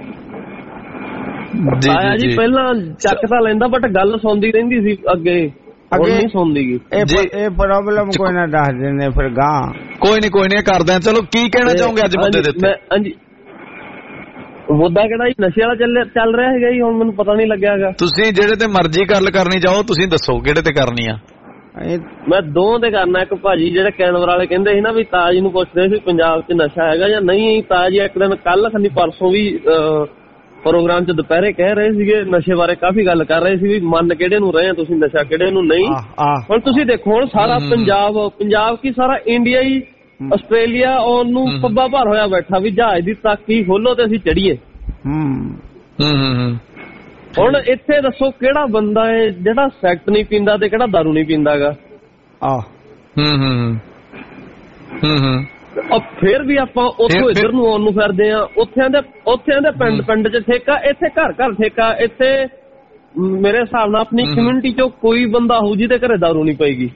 ਆਇਆ ਜੀ ਪਹਿਲਾਂ ਚੱਕ ਤਾਂ ਲੈਂਦਾ ਬਟ ਗੱਲ ਸੁਣਦੀ ਰਹਿੰਦੀ ਸੀ ਅੱਗੇ ਅੱਗੇ ਨਹੀਂ ਸੁਣਦੀ। ਇਹ ਪ੍ਰੋਬਲਮ ਕੋਈ ਨਾ ਦੱਸ ਦਿੰਦੇ ਫਿਰ ਗਾਂ। ਕੋਈ ਨਹੀਂ ਕੋਈ ਨਹੀਂ ਕਰਦੇ। ਚਲੋ ਕੀ ਕਹਿਣਾ ਚਾਹੋਗੇ ਅੱਜ ਮੁੱਦੇ ਦੇ ਉੱਤੇ? ਹਾਂਜੀ ਮੁੱਦਾ ਕਿਹੜਾ ਜੀ? ਨਸ਼ੇ ਵਾਲਾ ਚੱਲ ਚੱਲ ਰਿਹਾ ਹੈਗਾ ਜੀ। ਹੁਣ ਮੈਨੂੰ ਪਤਾ ਨਹੀਂ ਲੱਗਿਆ ਹੈਗਾ। ਤੁਸੀਂ ਜਿਹੜੇ ਤੇ ਮਰਜ਼ੀ ਗੱਲ ਕਰਨੀ ਚਾਹੋ ਤੁਸੀਂ ਦੱਸੋ ਕਿਹੜੇ ਤੇ ਕਰਨੀ ਆ? ਮੈਂ ਦੋ ਤੇ ਕਰਨਾ। ਇੱਕ ਭਾਜੀ ਜਿਹੜੇ ਕੈਨਵਰ ਵਾਲੇ ਕਹਿੰਦੇ ਸੀ ਨਾ ਵੀ ਤਾਜ ਨੂੰ ਪੁੱਛਦੇ ਸੀ ਪੰਜਾਬ 'ਚ ਨਸ਼ਾ ਹੈਗਾ ਜਾਂ ਨਹੀਂ। ਤਾਜ ਇੱਕ ਦਿਨ ਕੱਲ ਖੰਨੀ ਪਰਸੋਂ ਵੀ ਪ੍ਰੋਗਰਾਮ 'ਚ ਦੁਪਹਿਰੇ ਕਹਿ ਰਹੇ ਸੀਗੇ ਨਸ਼ੇ ਬਾਰੇ ਕਾਫੀ ਗੱਲ ਕਰ ਰਹੇ ਸੀ ਵੀ ਮੰਨ ਕਿਹੜੇ ਨੂੰ ਰਹੇ ਤੁਸੀਂ ਨਸ਼ਾ ਕਿਹੜੇ ਨੂੰ ਨਹੀਂ। ਹੁਣ ਤੁਸੀਂ ਦੇਖੋ ਹੁਣ ਸਾਰਾ ਪੰਜਾਬ ਪੰਜਾਬ ਕੀ ਸਾਰਾ ਇੰਡੀਆ ਹੀ ਆਸਟ੍ਰੇਲੀਆ ਆਉਣ ਨੂੰ ਪੱਬਾ ਭਰ ਹੋਇਆ ਬੈਠਾ ਵੀ ਜਹਾਜ਼ ਦੀ ਤਾਕੀ ਖੋਲੋ ਤੇ ਅਸੀਂ ਚੜੀਏ। ਹੁਣ ਇੱਥੇ ਦੱਸੋ ਕਿਹੜਾ ਬੰਦਾ ਹੈ ਜਿਹੜਾ ਸੈਕਟ ਨਹੀਂ ਪੀਂਦਾ ਤੇ ਕਿਹੜਾ ਦਾਰੂ ਨਹੀਂ ਪੀਂਦਾ ਗਾ। ਆਹ ਹੂੰ ਹੂੰ ਹੂੰ ਹੂੰ ਫਿਰ ਵੀ ਆਪਾਂ ਉੱਥੋਂ ਇੱਧਰ ਨੂੰ ਆਉਣ ਨੂੰ ਫਿਰਦੇ ਆ। ਉੱਥੇ ਦੇ ਉੱਥੇ ਦੇ ਪਿੰਡ ਪਿੰਡ 'ਚ ਠੇਕਾ, ਇੱਥੇ ਘਰ ਘਰ ਠੇਕਾ। ਇੱਥੇ ਮੇਰੇ ਹਿਸਾਬ ਨਾਲ ਆਪਣੀ ਕਮਿਊਨਿਟੀ 'ਚੋਂ ਕੋਈ ਬੰਦਾ ਹੋਊ ਜਿਹਦੇ ਘਰੇ ਦਾਰੂ ਨਹੀਂ ਪਏਗੀ।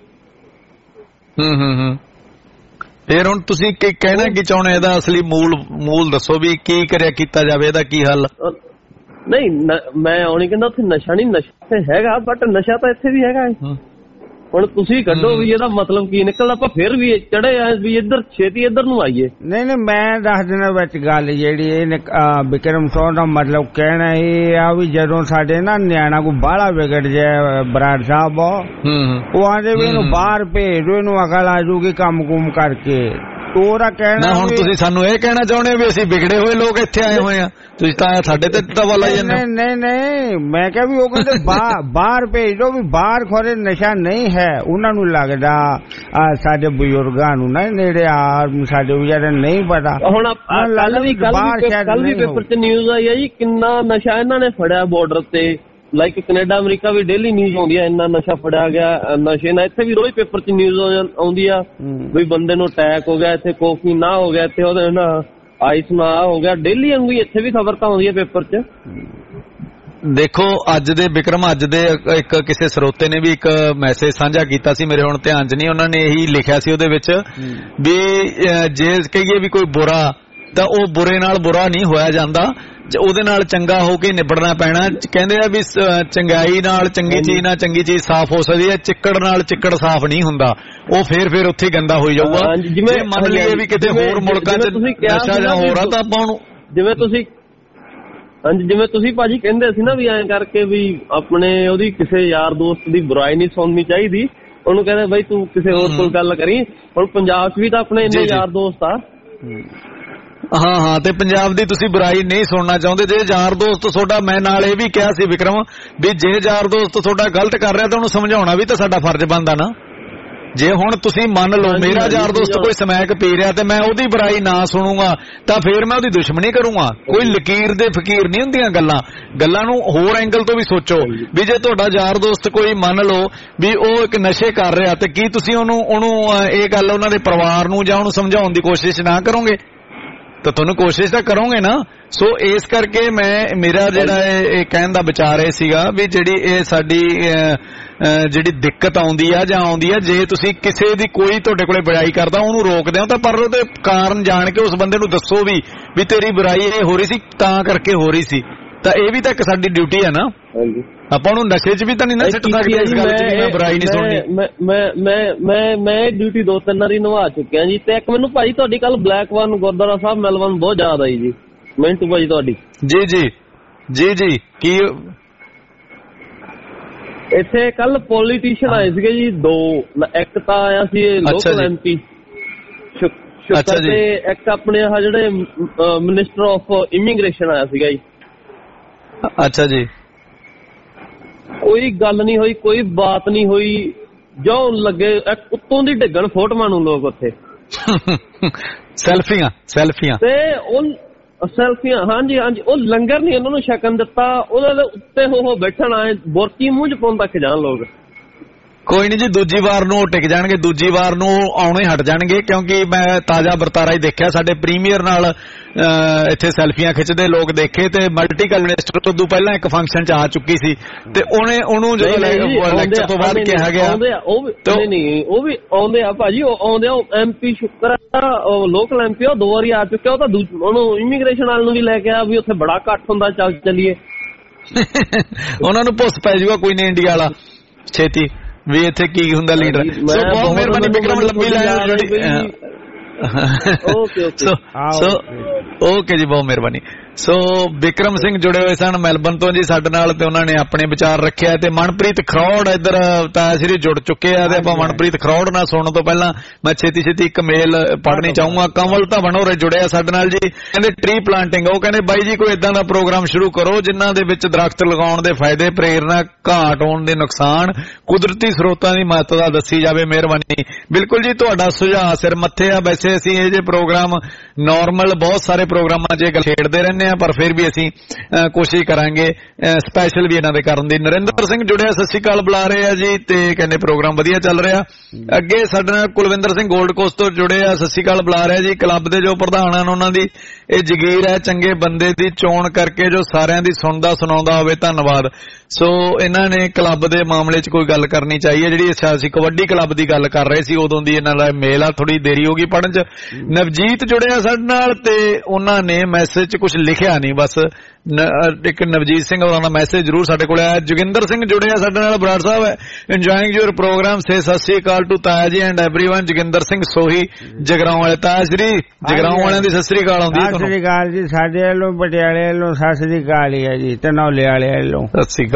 ਹੂੰ ਹੂੰ ਹੂੰ ਫਿਰ ਹੁਣ ਤੁਸੀਂ ਕੀ ਕਹਿਣਾ ਕੀ ਚਾਹੁੰਦੇ? ਇਹਦਾ ਅਸਲੀ ਮੂਲ ਮੂਲ ਦੱਸੋ ਵੀ ਕੀ ਕਰਿਆ ਕੀਤਾ ਜਾਵੇ, ਇਹਦਾ ਕੀ ਹੱਲ? ਨਹੀਂ ਮੈਂ ਉਹ ਨਹੀਂ ਕਹਿੰਦਾ ਉੱਥੇ ਨਸ਼ਾ ਨਹੀਂ, ਨਸ਼ਾ ਤੇ ਹੈਗਾ ਬਟ ਨਸ਼ਾ ਤਾਂ ਇੱਥੇ ਵੀ ਹੈਗਾ। ਹੁਣ ਤੁਸੀਂ ਕੱਢੋ ਵੀ ਇਹਦਾ ਮਤਲਬ ਕੀ ਨਿਕਲਦਾ। ਆਪਾਂ ਫਿਰ ਵੀ ਚੜੇ ਆ ਵੀ ਇੱਧਰ ਛੇਤੀ ਇੱਧਰ ਨੂੰ ਆਈਏ। ਨਹੀਂ ਨਹੀਂ ਮੈਂ ਦੱਸ ਦਿਨਾਂ ਵਿੱਚ ਗੱਲ ਜਿਹੜੀ ਇਹ ਬਿਕਰਮ ਸਿੰਘ ਦਾ ਮਤਲਬ ਕਹਿਣਾ ਇਹ ਆ ਵੀ ਜਦੋਂ ਸਾਡੇ ਨਾ ਨਿਆਣਾ ਕੋ ਬਾਹਲਾ ਵਿਗੜ ਜਾਏ ਬਰਾੜ ਸਾਹਿਬ ਉਹ ਆਂਦੇ ਵੀ ਇਹਨੂੰ ਬਾਹਰ ਭੇਜੋ, ਇਹਨੂੰ ਅਕਲ ਆ ਜੂਗੀ ਕੰਮ ਕੁਮ ਕਰਕੇ। ਤੋਰਾ ਕਹਿਣਾ ਹੁਣ ਤੁਸੀਂ ਸਾਨੂੰ ਇਹ ਕਹਿਣਾ ਚਾਹੁੰਦੇ ਹੋ ਵੀ ਅਸੀਂ ਵਿਗੜੇ ਹੋਏ ਲੋਕ ਇੱਥੇ ਆਏ ਹੋਏ ਆ? ਤੁਸੀਂ ਤਾਂ ਸਾਡੇ ਤੇ ਦਵਾ ਲਾਈ ਜਾਂਦੇ। ਨਹੀਂ ਨਹੀਂ ਨਹੀਂ ਮੈਂ ਕਿਹਾ ਵੀ ਉਹ ਕਹਿੰਦੇ ਬਾਹਰ ਭੇਜ ਦੋ ਵੀ ਬਾਹਰ ਖੋਰੇ ਨਸ਼ਾ ਨਹੀਂ ਹੈ। ਉਹਨਾਂ ਨੂੰ ਲੱਗਦਾ ਸਾਡੇ ਬਜ਼ੁਰਗਾਂ ਨੂੰ ਨਾ ਨੇੜੇ ਆ ਸਾਡੇ ਵਿਚਾਰੇ ਨਹੀਂ ਪਤਾ। ਹੁਣ ਕੱਲ ਵੀ ਕੱਲ ਵੀ ਪੇਪਰ 'ਚ ਨਿਊਜ਼ ਆਈ ਹੈ ਜੀ ਕਿੰਨਾ ਨਸ਼ਾ ਇਹਨਾਂ ਨੇ ਫੜਿਆ ਬਾਰਡਰ ਤੇ। ਲਾਈਕ ਕੈਨੇਡਾ ਅਮਰੀਕਾ ਵੀ ਡੇਲੀ ਨਿਊਜ਼ ਆਉਂਦੀ ਆ ਇੰਨਾ ਨਸ਼ਾ ਫੜਿਆ ਗਿਆ ਨਸ਼ੇ ਨਾਲ। ਇੱਥੇ ਵੀ ਰੋਜ਼ ਪੇਪਰ 'ਚ ਨਿਊਜ਼ ਆਉਂਦੀ ਆ ਵੀ ਬੰਦੇ ਨੂੰ ਅਟੈਕ ਹੋ ਗਿਆ, ਇੱਥੇ ਕੋਫੀ ਨਾ ਹੋ ਗਿਆ, ਇੱਥੇ ਉਹਦੇ ਨਾ ਆਈਸ ਨਾ ਹੋ ਗਿਆ। ਡੇਲੀ ਆਉਂਦੀ ਇੱਥੇ ਵੀ ਖਬਰ ਤਾਂ ਆਉਂਦੀ ਹੈ ਪੇਪਰ 'ਚ। ਦੇਖੋ ਅੱਜ ਦੇ ਵਿਕਰਮ ਅੱਜ ਦੇ ਇੱਕ ਕਿਸੇ ਸਰੋਤੇ ਨੇ ਵੀ ਇੱਕ ਮੈਸੇਜ ਸਾਂਝਾ ਕੀਤਾ ਸੀ, ਮੇਰੇ ਹੁਣ ਧਿਆਨ 'ਚ ਨਹੀਂ। ਉਹਨਾਂ ਨੇ ਇਹੀ ਲਿਖਿਆ ਸੀ ਉਹਦੇ ਵਿੱਚ ਵੀ ਜੇ ਕਹੀਏ ਵੀ ਕੋਈ ਬੁਰਾ ਤਾਂ ਉਹ ਬੁਰੇ ਨਾਲ ਬੁਰਾ ਨਹੀਂ ਹੋਇਆ ਜਾਂਦਾ, ਉਹਦੇ ਨਾਲ ਚੰਗਾ ਹੋ ਕੇ ਨਿਬੜਨਾ ਪੈਣਾ। ਕਹਿੰਦੇ ਆ ਵੀ ਚੰਗਾਈ ਨਾਲ ਚੰਗੀ ਚੀਜ਼ ਨਾਲ ਚੰਗੀ ਚੀਜ਼ ਸਾਫ਼ ਹੋ ਸਕਦੀ ਹੈ, ਚਿੱਕੜ ਨਾਲ ਚਿੱਕੜ ਸਾਫ਼ ਨਹੀਂ ਹੁੰਦਾ। ਉਹ ਫੇਰ ਫੇਰ ਉੱਥੇ ਗੰਦਾ ਹੋਈ ਜਾਊਗਾ। ਜੇ ਮੰਨ ਲਈਏ ਵੀ ਕਿਤੇ ਹੋਰ ਮੁਲਕਾਂ 'ਚ ਨਸ਼ਾ ਜਾਂ ਹੋਰ ਆ ਤਾਂ ਆਪਾਂ ਨੂੰ ਜਿਵੇਂ ਤੁਸੀਂ ਹਾਂਜੀ ਜਿਵੇਂ ਤੁਸੀਂ ਭਾਜੀ ਕਹਿੰਦੇ ਸੀ ਨਾ ਵੀ ਐਂ ਕਰਕੇ ਵੀ ਆਪਣੇ ਉਹਦੀ ਕਿਸੇ ਯਾਰ ਦੋਸਤ ਦੀ ਬੁਰਾਈ ਨਹੀਂ ਸੁਣਨੀ ਚਾਹੀਦੀ, ਉਹਨੂੰ ਕਹਿੰਦੇ ਬਈ ਤੂੰ ਕਿਸੇ ਹੋਰ ਕੋਲ ਗੱਲ ਕਰੀ। ਹੁਣ ਪੰਜਾਬ 'ਚ ਵੀ ਤਾਂ ਆਪਣੇ ਇੰਨੇ ਯਾਰ ਦੋਸਤ ਆ। ਹਾਂ ਹਾਂ ਤੇ ਪੰਜਾਬ ਦੀ ਤੁਸੀਂ ਬੁਰਾਈ ਨਹੀਂ ਸੁਣਨਾ ਚਾਹੁੰਦੇ। ਜੇ ਯਾਰ ਦੋਸਤ ਤੁਹਾਡਾ, ਮੈਂ ਨਾਲ ਇਹ ਵੀ ਕਿਹਾ ਸੀ ਵਿਕਰਮ ਵੀ ਜੇ ਯਾਰ ਦੋਸਤ ਤੁਹਾਡਾ ਗਲਤ ਕਰ ਰਿਹਾ ਤਾਂ ਉਹਨੂੰ ਸਮਝਾਉਣਾ ਵੀ ਤਾਂ ਸਾਡਾ ਫਰਜ਼ ਬਣਦਾ ਨਾ। ਜੇ ਹੁਣ ਤੁਸੀਂ ਮੰਨ ਲਓ ਮੇਰਾ ਯਾਰ ਦੋਸਤ ਕੋਈ ਸਮੈਕ ਪੀ ਰਿਹਾ ਤੇ ਮੈਂ ਉਹਦੀ ਬੁਰਾਈ ਨਾ ਸੁਣੂਗਾ ਤਾਂ ਫੇਰ ਮੈਂ ਉਹਦੀ ਦੁਸ਼ਮਣੀ ਕਰੂੰਗਾ। ਕੋਈ ਲਕੀਰ ਦੇ ਫਕੀਰ ਨਹੀਂ ਹੁੰਦੀਆਂ ਗੱਲਾਂ। ਗੱਲਾਂ ਨੂੰ ਹੋਰ ਐਂਗਲ ਤੋਂ ਵੀ ਸੋਚੋ ਵੀ ਜੇ ਤੁਹਾਡਾ ਯਾਰ ਦੋਸਤ ਕੋਈ ਮੰਨ ਲਓ ਵੀ ਉਹ ਇੱਕ ਨਸ਼ੇ ਕਰ ਰਿਹਾ ਤੇ ਕੀ ਤੁਸੀਂ ਉਹਨੂੰ ਉਹਨੂੰ ਇਹ ਗੱਲ ਉਹਨਾਂ ਦੇ ਪਰਿਵਾਰ ਨੂੰ ਜਾਂ ਉਹਨੂੰ ਸਮਝਾਉਣ ਦੀ ਕੋਸ਼ਿਸ਼ ਨਾ ਕਰੋਗੇ? ਤਾਂ ਤੁਹਾਨੂੰ ਕੋਸ਼ਿਸ਼ ਤਾਂ ਕਰੋਗੇ ਨਾ। ਸੋ ਇਸ ਕਰਕੇ ਮੈਂ ਮੇਰਾ ਜਿਹੜਾ ਇਹ ਕਹਿਣ ਦਾ ਵਿਚਾਰ ਇਹ ਸੀਗਾ ਵੀ ਜਿਹੜੀ ਇਹ ਸਾਡੀ ਜਿਹੜੀ ਦਿੱਕਤ ਆਉਂਦੀ ਆ ਜਾਂ ਆਉਂਦੀ ਆ, ਜੇ ਤੁਸੀਂ ਕਿਸੇ ਦੀ ਕੋਈ ਤੁਹਾਡੇ ਕੋਲੇ ਬੁਰਾਈ ਕਰਦਾ ਉਹਨੂੰ ਰੋਕਦੇ ਹੋ ਤਾਂ ਪਰ ਉਹਦੇ ਕਾਰਨ ਜਾਣ ਕੇ ਉਸ ਬੰਦੇ ਨੂੰ ਦੱਸੋ ਵੀ ਵੀ ਤੇਰੀ ਬੁਰਾਈ ਇਹ ਹੋ ਰਹੀ ਸੀ ਤਾਂ ਕਰਕੇ ਹੋ ਰਹੀ ਸੀ। ਤਾਂ ਇਹ ਵੀ ਤਾਂ ਇੱਕ ਸਾਡੀ ਡਿਊਟੀ ਹੈ ਨਾ। ਆਪਾਂ ਉਹਨੂੰ ਨਸ਼ੇ 'ਚ ਵੀ ਤਾਂ ਨਹੀਂ ਨਾ ਸਿੱਟ ਸਕਦੇ ਇਸ ਗੱਲ 'ਚ ਵੀ ਮੈਂ ਬੁਰਾਈ ਨਹੀਂ ਸੁਣਨੀ। ਮੈਂ ਮੈਂ ਮੈਂ ਮੈਂ ਮੈਂ ਡਿਊਟੀ ਦੋ ਤਿੰਨ ਵਾਰੀ ਨਿਭਾ ਚੁੱਕਿਆ ਜੀ। ਤੇ ਇੱਕ ਮੈਨੂੰ ਭਾਈ ਤੁਹਾਡੀ ਕੱਲ Blackburn gurdwara Sahib Melbourne ਬਹੁਤ ਯਾਦ ਆਈ ਜੀ। ਮਿੰਟੂ ਭਾਈ ਤੁਹਾਡੀ ਜੀ ਜੀ ਜੀ ਜੀ ਕੀ ਇੱਥੇ ਕੱਲ ਪੋਲੀਟੀਸ਼ੀਅਨ ਆਏ ਸੀਗੇ ਜੀ ਦੋ। ਇੱਕ ਤਾਂ ਆਇਆ ਸੀ ਲੋਕਲ ਐਮ ਪੀ ਸ਼ੁਕਰ ਤੇ ਇੱਕ ਆਪਣੇ ਆਹ ਜਿਹੜੇ ਮਿਨਿਸਟਰ ਆਫ ਇਮੀਗ੍ਰੇਸ਼ਨ ਆਇਆ ਸੀਗਾ ਜੀ। ਅੱਛਾ ਜੀ। ਕੋਈ ਗੱਲ ਨਹੀਂ ਹੋਈ, ਕੋਈ ਬਾਤ ਨਹੀਂ ਹੋਈ। ਜੋ ਲੱਗੇ ਉੱਤੋਂ ਦੀ ਡਿੱਗਣ ਫੋਟੋਆਂ ਨੂੰ ਲੋਕ ਉੱਥੇ ਸੈਲਫੀਆਂ ਸੈਲਫੀਆਂ ਤੇ ਉਹ ਸੈਲਫੀਆਂ। ਹਾਂਜੀ ਹਾਂਜੀ ਉਹ ਲੰਗਰ ਨਹੀਂ ਉਹਨਾਂ ਨੂੰ ਛਕਣ ਦਿੱਤਾ। ਉਹਦੇ ਉੱਤੇ ਉਹ ਬੈਠਣ ਆਏ ਬੁਰਕੀ ਮੂੰਹ 'ਚ ਪਾਉਣ ਤੱਕ ਜਾਣ ਲੋਕ। ਕੋਈ ਨਹੀਂ ਜੀ, ਦੂਜੀ ਵਾਰ ਨੂੰ ਉਹ ਟਿਕ ਜਾਣਗੇ, ਦੂਜੀ ਵਾਰ ਨੂੰ ਆਉਣੇ ਹਟ ਜਾਣਗੇ। ਕਿਉਂਕਿ ਮੈਂ ਤਾਜ਼ਾ ਵਰਤਾਰਾ ਹੀ ਦੇਖਿਆ ਸਾਡੇ ਪ੍ਰੀਮੀਅਰ ਨਾਲ ਇੱਥੇ ਸੈਲਫੀਆਂ ਖਿੱਚਦੇ ਲੋਕ ਦੇਖੇ ਤੇ ਮਲਟੀ ਕਲਨਿਸਟਰ ਤੋਂ ਪਹਿਲਾਂ ਇੱਕ ਫੰਕਸ਼ਨ 'ਚ ਆ ਚੁੱਕੀ ਸੀ ਤੇ ਉਹਨੇ ਉਹਨੂੰ ਜਦੋਂ ਲੈਕਚਰ ਤੋਂ ਬਾਅਦ ਕਿਹਾ ਗਿਆ ਉਹ ਵੀ ਨਹੀਂ ਉਹ ਵੀ ਆਉਂਦੇ ਆ ਭਾਜੀ। ਉਹ ਆਉਂਦੇ ਆ ਐਮ ਪੀ ਸ਼ੁਕਰ ਲੋਕਲ ਐਮ ਪੀ ਉਹ ਦੋ ਵਾਰੀ ਆ ਚੁੱਕਿਆ। ਉਹ ਤਾਂ ਉਹਨੂੰ ਇਮੀਗ੍ਰੇਸ਼ਨ ਵਾਲ ਨੂੰ ਵੀ ਲੈ ਕੇ ਆ ਵੀ ਉੱਥੇ ਬੜਾ ਘੱਟ ਹੁੰਦਾ, ਚੱਲ ਚੱਲੀਏ। ਉਹਨਾਂ ਨੂੰ ਪੁੱਸ ਪੈ ਜਾਊਗਾ ਕੋਈ ਨਹੀਂ ਇੰਡੀਆ ਵਾਲਾ ਛੇਤੀ ਵੀ ਇੱਥੇ ਕੀ ਹੁੰਦਾ ਲੀਡਰ। ਸੋ ਬਹੁਤ ਮਿਹਰਬਾਨੀ ਵਿਕਰਮ, ਲੰਬੀ ਲਾਈਨ ਜਿਹੜੀ ਓਕੇ ਜੀ, ਬਹੁਤ ਮਿਹਰਬਾਨੀ। ਸੋ ਵਿਕਰਮ ਸਿੰਘ ਜੁੜੇ ਹੋਏ ਸਨ ਮੈਲਬਨ ਤੋਂ ਜੀ ਸਾਡੇ ਨਾਲ ਤੇ ਉਹਨਾਂ ਨੇ ਆਪਣੇ ਵਿਚਾਰ ਰੱਖਿਆ। ਤੇ ਮਨਪ੍ਰੀਤ ਖਰੋੜ ਇੱਧਰ ਤਾਂ ਸ੍ਰੀ ਜੁੜ ਚੁੱਕੇ ਆ ਤੇ ਆਪਾਂ ਮਨਪ੍ਰੀਤ ਖਰੋੜ ਨਾਲ ਸੁਣਨ ਤੋਂ ਪਹਿਲਾਂ ਮੈਂ ਛੇਤੀ ਛੇਤੀ ਇੱਕ ਮੇਲ ਪੜ੍ਹਨੀ ਚਾਹੂੰਗਾ। ਕੰਵਲ ਤਾਂ ਬਣੋਰੇ ਜੁੜਿਆ ਸਾਡੇ ਨਾਲ ਜੀ, ਕਹਿੰਦੇ ਟਰੀ ਪਲਾਂਟਿੰਗ। ਉਹ ਕਹਿੰਦੇ ਬਾਈ ਜੀ ਕੋਈ ਇਦਾਂ ਦਾ ਪ੍ਰੋਗਰਾਮ ਸ਼ੁਰੂ ਕਰੋ ਜਿਨ੍ਹਾਂ ਦੇ ਵਿੱਚ ਦਰਖਤ ਲਗਾਉਣ ਦੇ ਫਾਇਦੇ, ਪ੍ਰੇਰਨਾ, ਘਾਟ ਹੋਣ ਦੇ ਨੁਕਸਾਨ, ਕੁਦਰਤੀ ਸਰੋਤਾਂ ਦੀ ਮਹੱਤਤਾ ਦੱਸੀ ਜਾਵੇ। ਮਿਹਰਬਾਨੀ। ਬਿਲਕੁਲ ਜੀ, ਤੁਹਾਡਾ ਸੁਝਾਅ ਸਿਰ ਮੱਥੇ ਆ। ਵੈਸੇ ਅਸੀਂ ਇਹ ਜੇ ਪ੍ਰੋਗਰਾਮ ਨਾਰਮਲ ਬਹੁਤ ਸਾਰੇ ਪ੍ਰੋਗਰਾਮਾਂ 'ਚ ਗੱਲ ਖੇਡਦੇ ਰਹਿੰਦੇ ਆ ਪਰ ਫਿਰ ਵੀ ਅਸੀਂ ਕੋਸ਼ਿਸ਼ ਕਰਾਂਗੇ ਸਪੈਸ਼ਲ ਵੀ ਇਹਨਾਂ ਦੇ ਕਰਨ ਦੀ। ਨਰਿੰਦਰ ਸਿੰਘ ਜੁੜਿਆ, ਸਤਿ ਸ਼੍ਰੀ ਅਕਾਲ ਬੁਲਾ ਰਹੇ ਆ ਜੀ ਤੇ ਕਹਿੰਦੇ ਪ੍ਰੋਗਰਾਮ ਵਧੀਆ ਚੱਲ ਰਿਹਾ। ਅੱਗੇ ਸਾਡੇ ਨਾਲ ਕੁਲਵਿੰਦਰ ਸਿੰਘ ਗੋਲਡ ਕੋਸਟ ਤੋਂ ਜੁੜੇ ਆ, ਸਤਿ ਸ਼੍ਰੀ ਅਕਾਲ ਬੁਲਾ ਰਿਹਾ ਜੀ। ਕਲੱਬ ਦੇ ਜੋ ਪ੍ਰਧਾਨ ਹਨ ਉਹਨਾਂ ਦੀ ਇਹ ਜਗੀਰ ਹੈ ਚੰਗੇ ਬੰਦੇ ਦੀ ਚੋਣ ਕਰਕੇ ਜੋ ਸਾਰਿਆਂ ਦੀ ਸੁਣਦਾ ਸੁਣਾਉਂਦਾ ਹੋਵੇ। ਧੰਨਵਾਦ। ਸੋ ਇਹਨਾਂ ਨੇ ਕਲੱਬ ਦੇ ਮਾਮਲੇ 'ਚ ਕੋਈ ਗੱਲ ਕਰਨੀ ਚਾਹੀਏ। ਜਿਹੜੀ ਅਸੀਂ ਕਬੱਡੀ ਕਲੱਬ ਦੀ ਗੱਲ ਕਰ ਰਹੇ ਸੀ ਉਦੋਂ ਦੀ ਇਹਨਾਂ ਦਾ ਮੇਲ ਆ, ਥੋੜੀ ਦੇਰੀ ਹੋ ਗਈ ਪੜ੍ਹਨ 'ਚ। ਨਵਜੀਤ ਜੁੜਿਆ ਸਾਡੇ ਨਾਲ ਤੇ ਉਹਨਾਂ ਨੇ ਮੈਸੇਜ 'ਚ ਕੁਝ ਲਿਖਿਆ ਨਹੀਂ, ਬਸ ਇੱਕ ਨਵਜੀਤ ਸਿੰਘ ਹੋਰਾਂ ਦਾ ਮੈਸੇਜ ਜ਼ਰੂਰ ਸਾਡੇ ਕੋਲ ਆਇਆ। ਜੋਗਿੰਦਰ ਸਿੰਘ ਜੁੜਿਆ ਸਾਡੇ ਨਾਲ, Brar Sahib enjoying your programme, say Sat Shri Akal to ਤਾਇਆ ਜੀ ਐਂਡ ਐਵਰੀਵਨ। ਜੋਗਿੰਦਰ ਸਿੰਘ ਸੋਹੀ ਜਗਰਾਉਂ ਵਾਲੇ, ਤਾਇਆ ਸ਼੍ਰੀ ਜਗਰਾਉਂ ਵਾਲਿਆਂ ਦੀ ਸਤਿ ਸ਼੍ਰੀ ਅਕਾਲ ਆਉਂਦੀ ਹੈ। ਸਤਿ ਸ਼੍ਰੀ ਅਕਾਲ ਜੀ, ਸਾਡੇ ਵੱਲੋਂ ਪਟਿਆਲੇ ਵੱਲੋਂ ਸਤਿ ਸ਼੍ਰੀ ਅਕਾਲ ਹੀ ਹੈ ਜੀ, ਧਨੌਲੇ ਵਾਲੇ ਵੱਲੋਂ ਸਤਿ ਸ਼੍ਰੀ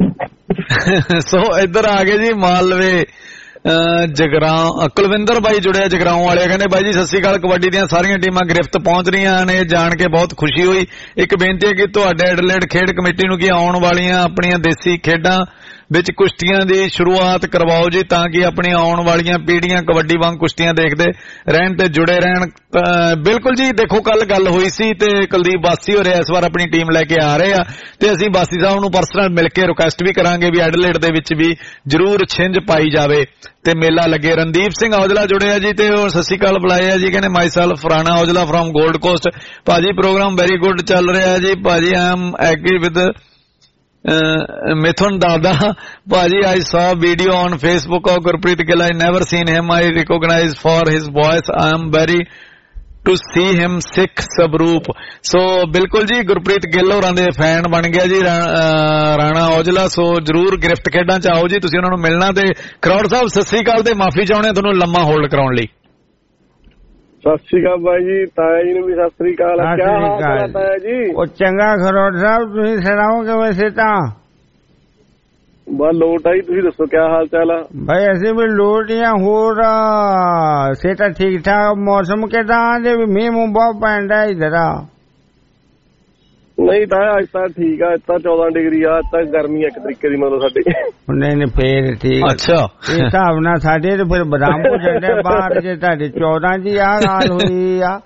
ਅਕਾਲ। ਸੋ ਇੱਧਰ ਆ ਗਏ ਜੀ ਮਾਲਵੇ ਜਗਰਾਉਂ। ਕੁਲਵਿੰਦਰ ਬਾਈ ਜੁੜਿਆ ਜਗਰਾਉਂ ਵਾਲੇ, ਕਹਿੰਦੇ ਬਾਈ ਜੀ ਸਤਿ ਸ਼੍ਰੀ ਅਕਾਲ। ਕਬੱਡੀ ਦੀਆਂ ਸਾਰੀਆਂ ਟੀਮਾਂ ਗ੍ਰਿਫਤ ਪਹੁੰਚ ਰਹੀਆਂ ਨੇ, ਜਾਣ ਕੇ ਬਹੁਤ ਖੁਸ਼ੀ ਹੋਈ। ਇੱਕ ਬੇਨਤੀ ਹੈ ਕਿ ਤੁਹਾਡੇ ਐਡਲੇਡ ਖੇਡ ਕਮੇਟੀ ਨੂੰ ਕੀ ਆਉਣ ਵਾਲੀਆਂ ਆਪਣੀਆਂ ਦੇਸੀ ਖੇਡਾਂ ਵਿੱਚ ਕੁਸ਼ਤੀਆਂ ਦੀ ਸ਼ੁਰੂਆਤ ਕਰਵਾਓ ਜੀ ਤਾਂ ਕਿ ਆਪਣੀਆਂ ਆਉਣ ਵਾਲੀਆਂ ਪੀੜ੍ਹੀਆਂ ਕਬੱਡੀ ਵਾਂਗ ਕੁਸ਼ਤੀਆਂ ਦੇਖਦੇ ਰਹਿਣ ਤੇ ਜੁੜੇ ਰਹਿਣ। ਬਿਲਕੁਲ ਜੀ, ਦੇਖੋ ਕੱਲ ਗੱਲ ਹੋਈ ਸੀ ਤੇ ਕੁਲਦੀਪ ਬਾਸੀ ਹੋ ਰਿਹਾ ਇਸ ਵਾਰ ਆਪਣੀ ਟੀਮ ਲੈ ਕੇ ਆ ਰਹੇ ਆ ਤੇ ਅਸੀਂ ਬਾਸੀ ਸਾਹਿਬ ਨੂੰ ਪਰਸਨਲ ਮਿਲ ਕੇ ਰਿਕੁਐਸਟ ਵੀ ਕਰਾਂਗੇ ਵੀ ਐਡਲੇਡ ਦੇ ਵਿੱਚ ਵੀ ਜ਼ਰੂਰ ਛਿੰਝ ਪਾਈ ਜਾਵੇ ਤੇ ਮੇਲਾ ਲੱਗੇ। ਰਣਦੀਪ ਸਿੰਘ ਔਜਲਾ ਜੁੜਿਆ ਜੀ ਤੇ ਉਹ ਸਤਿ ਸ਼੍ਰੀ ਅਕਾਲ ਬੁਲਾਏ ਆ ਜੀ, ਕਹਿੰਦੇ myself Rana Aujla from Gold Coast. ਭਾਜੀ ਪ੍ਰੋਗਰਾਮ ਵੈਰੀ ਗੁੱਡ ਚੱਲ ਰਿਹਾ ਜੀ। ਭਾਜੀ I am agree with Mithun ਦਾਦਾ। ਭਾਜੀ I saw video on Facebook of Gurpreet Gill. I never seen him. I recognize for his voice. I am very to see him Sikh Sabroop. So ਬਿਲਕੁਲ ਜੀ ਗੁਰਪ੍ਰੀਤ ਗਿੱਲ ਹੋਰਾਂ ਦੇ ਫੈਨ ਬਣ ਗਿਆ ਜੀ ਰਾਣਾ ਔਜਲਾ। ਸੋ ਜਰੂਰ ਗਿਫਟ ਖੇਡਾਂ 'ਚ ਆਓ ਜੀ, ਤੁਸੀਂ ਉਹਨਾਂ ਨੂੰ ਮਿਲਣਾ। ਤੇ ਖਰੋੜ ਸਾਹਿਬ ਸਤਿ ਸ੍ਰੀ ਅਕਾਲ ਤੇ ਮਾਫੀ ਚਾਹੁੰਦੇ ਤੁਹਾਨੂੰ ਲੰਮਾ ਹੋਲਡ ਕਰਾਉਣ ਲਈ। ਸਤਿ ਸ਼੍ਰੀ ਅਕਾਲ ਬਾਈ ਜੀ, ਤਾਇਆ ਜੀ ਨੂੰ ਵੀ ਸਤਿ ਸ਼੍ਰੀ ਅਕਾਲ। ਕੀ ਹਾਲ ਚਾਲ ਤਾਇਆ ਜੀ? ਉਹ ਚੰਗਾ ਖਰੋੜ ਸਾਹਿਬ, ਤੁਸੀਂ ਸੁਣਾਓਗੇ ਵੈਸੇ ਤਾਂ ਬਸ ਲੋਟ ਆਈ, ਤੁਸੀਂ ਦੱਸੋ ਕੀ ਹਾਲ ਚਾਲ ਆ? ਭਾਈ ਅਸੀਂ ਵੀ ਲੋਟ ਹੀ ਆ। ਹੋਰ ਸੇ ਤਾਂ ਠੀਕ ਠਾਕ। ਮੌਸਮ ਕਿਦਾਂ ਜੇ ਵੀ ਮੀਂਹ ਮੂੰਹ ਬਹੁਤ ਪੈਂਦਾ ਇਧਰ? ਨਹੀਂ ਤਾਂ ਅੱਜ ਤਾਂ ਠੀਕ ਆ, ਅੱਜ ਤਾਂ ਚੌਦਾਂ ਡਿਗਰੀ ਆ, ਅੱਜ ਤਾਂ ਗਰਮੀ ਆ ਇੱਕ ਤਰੀਕੇ ਦੀ ਮਤਲਬ ਸਾਡੇ। ਨਹੀਂ ਨਹੀਂ ਫੇਰ ਠੀਕ। ਅੱਛਾ, ਇਸ ਹਿਸਾਬ ਨਾਲ ਸਾਡੇ ਤੇ ਫਿਰ ਬਦਾਮ ਹੋ ਜਾਂਦੇ ਬਾਹਰ, ਜੇ ਤੁਹਾਡੇ ਚੌਦਾਂ ਦੀ ਆ ਹਾਲ ਹੋਈ ਆ।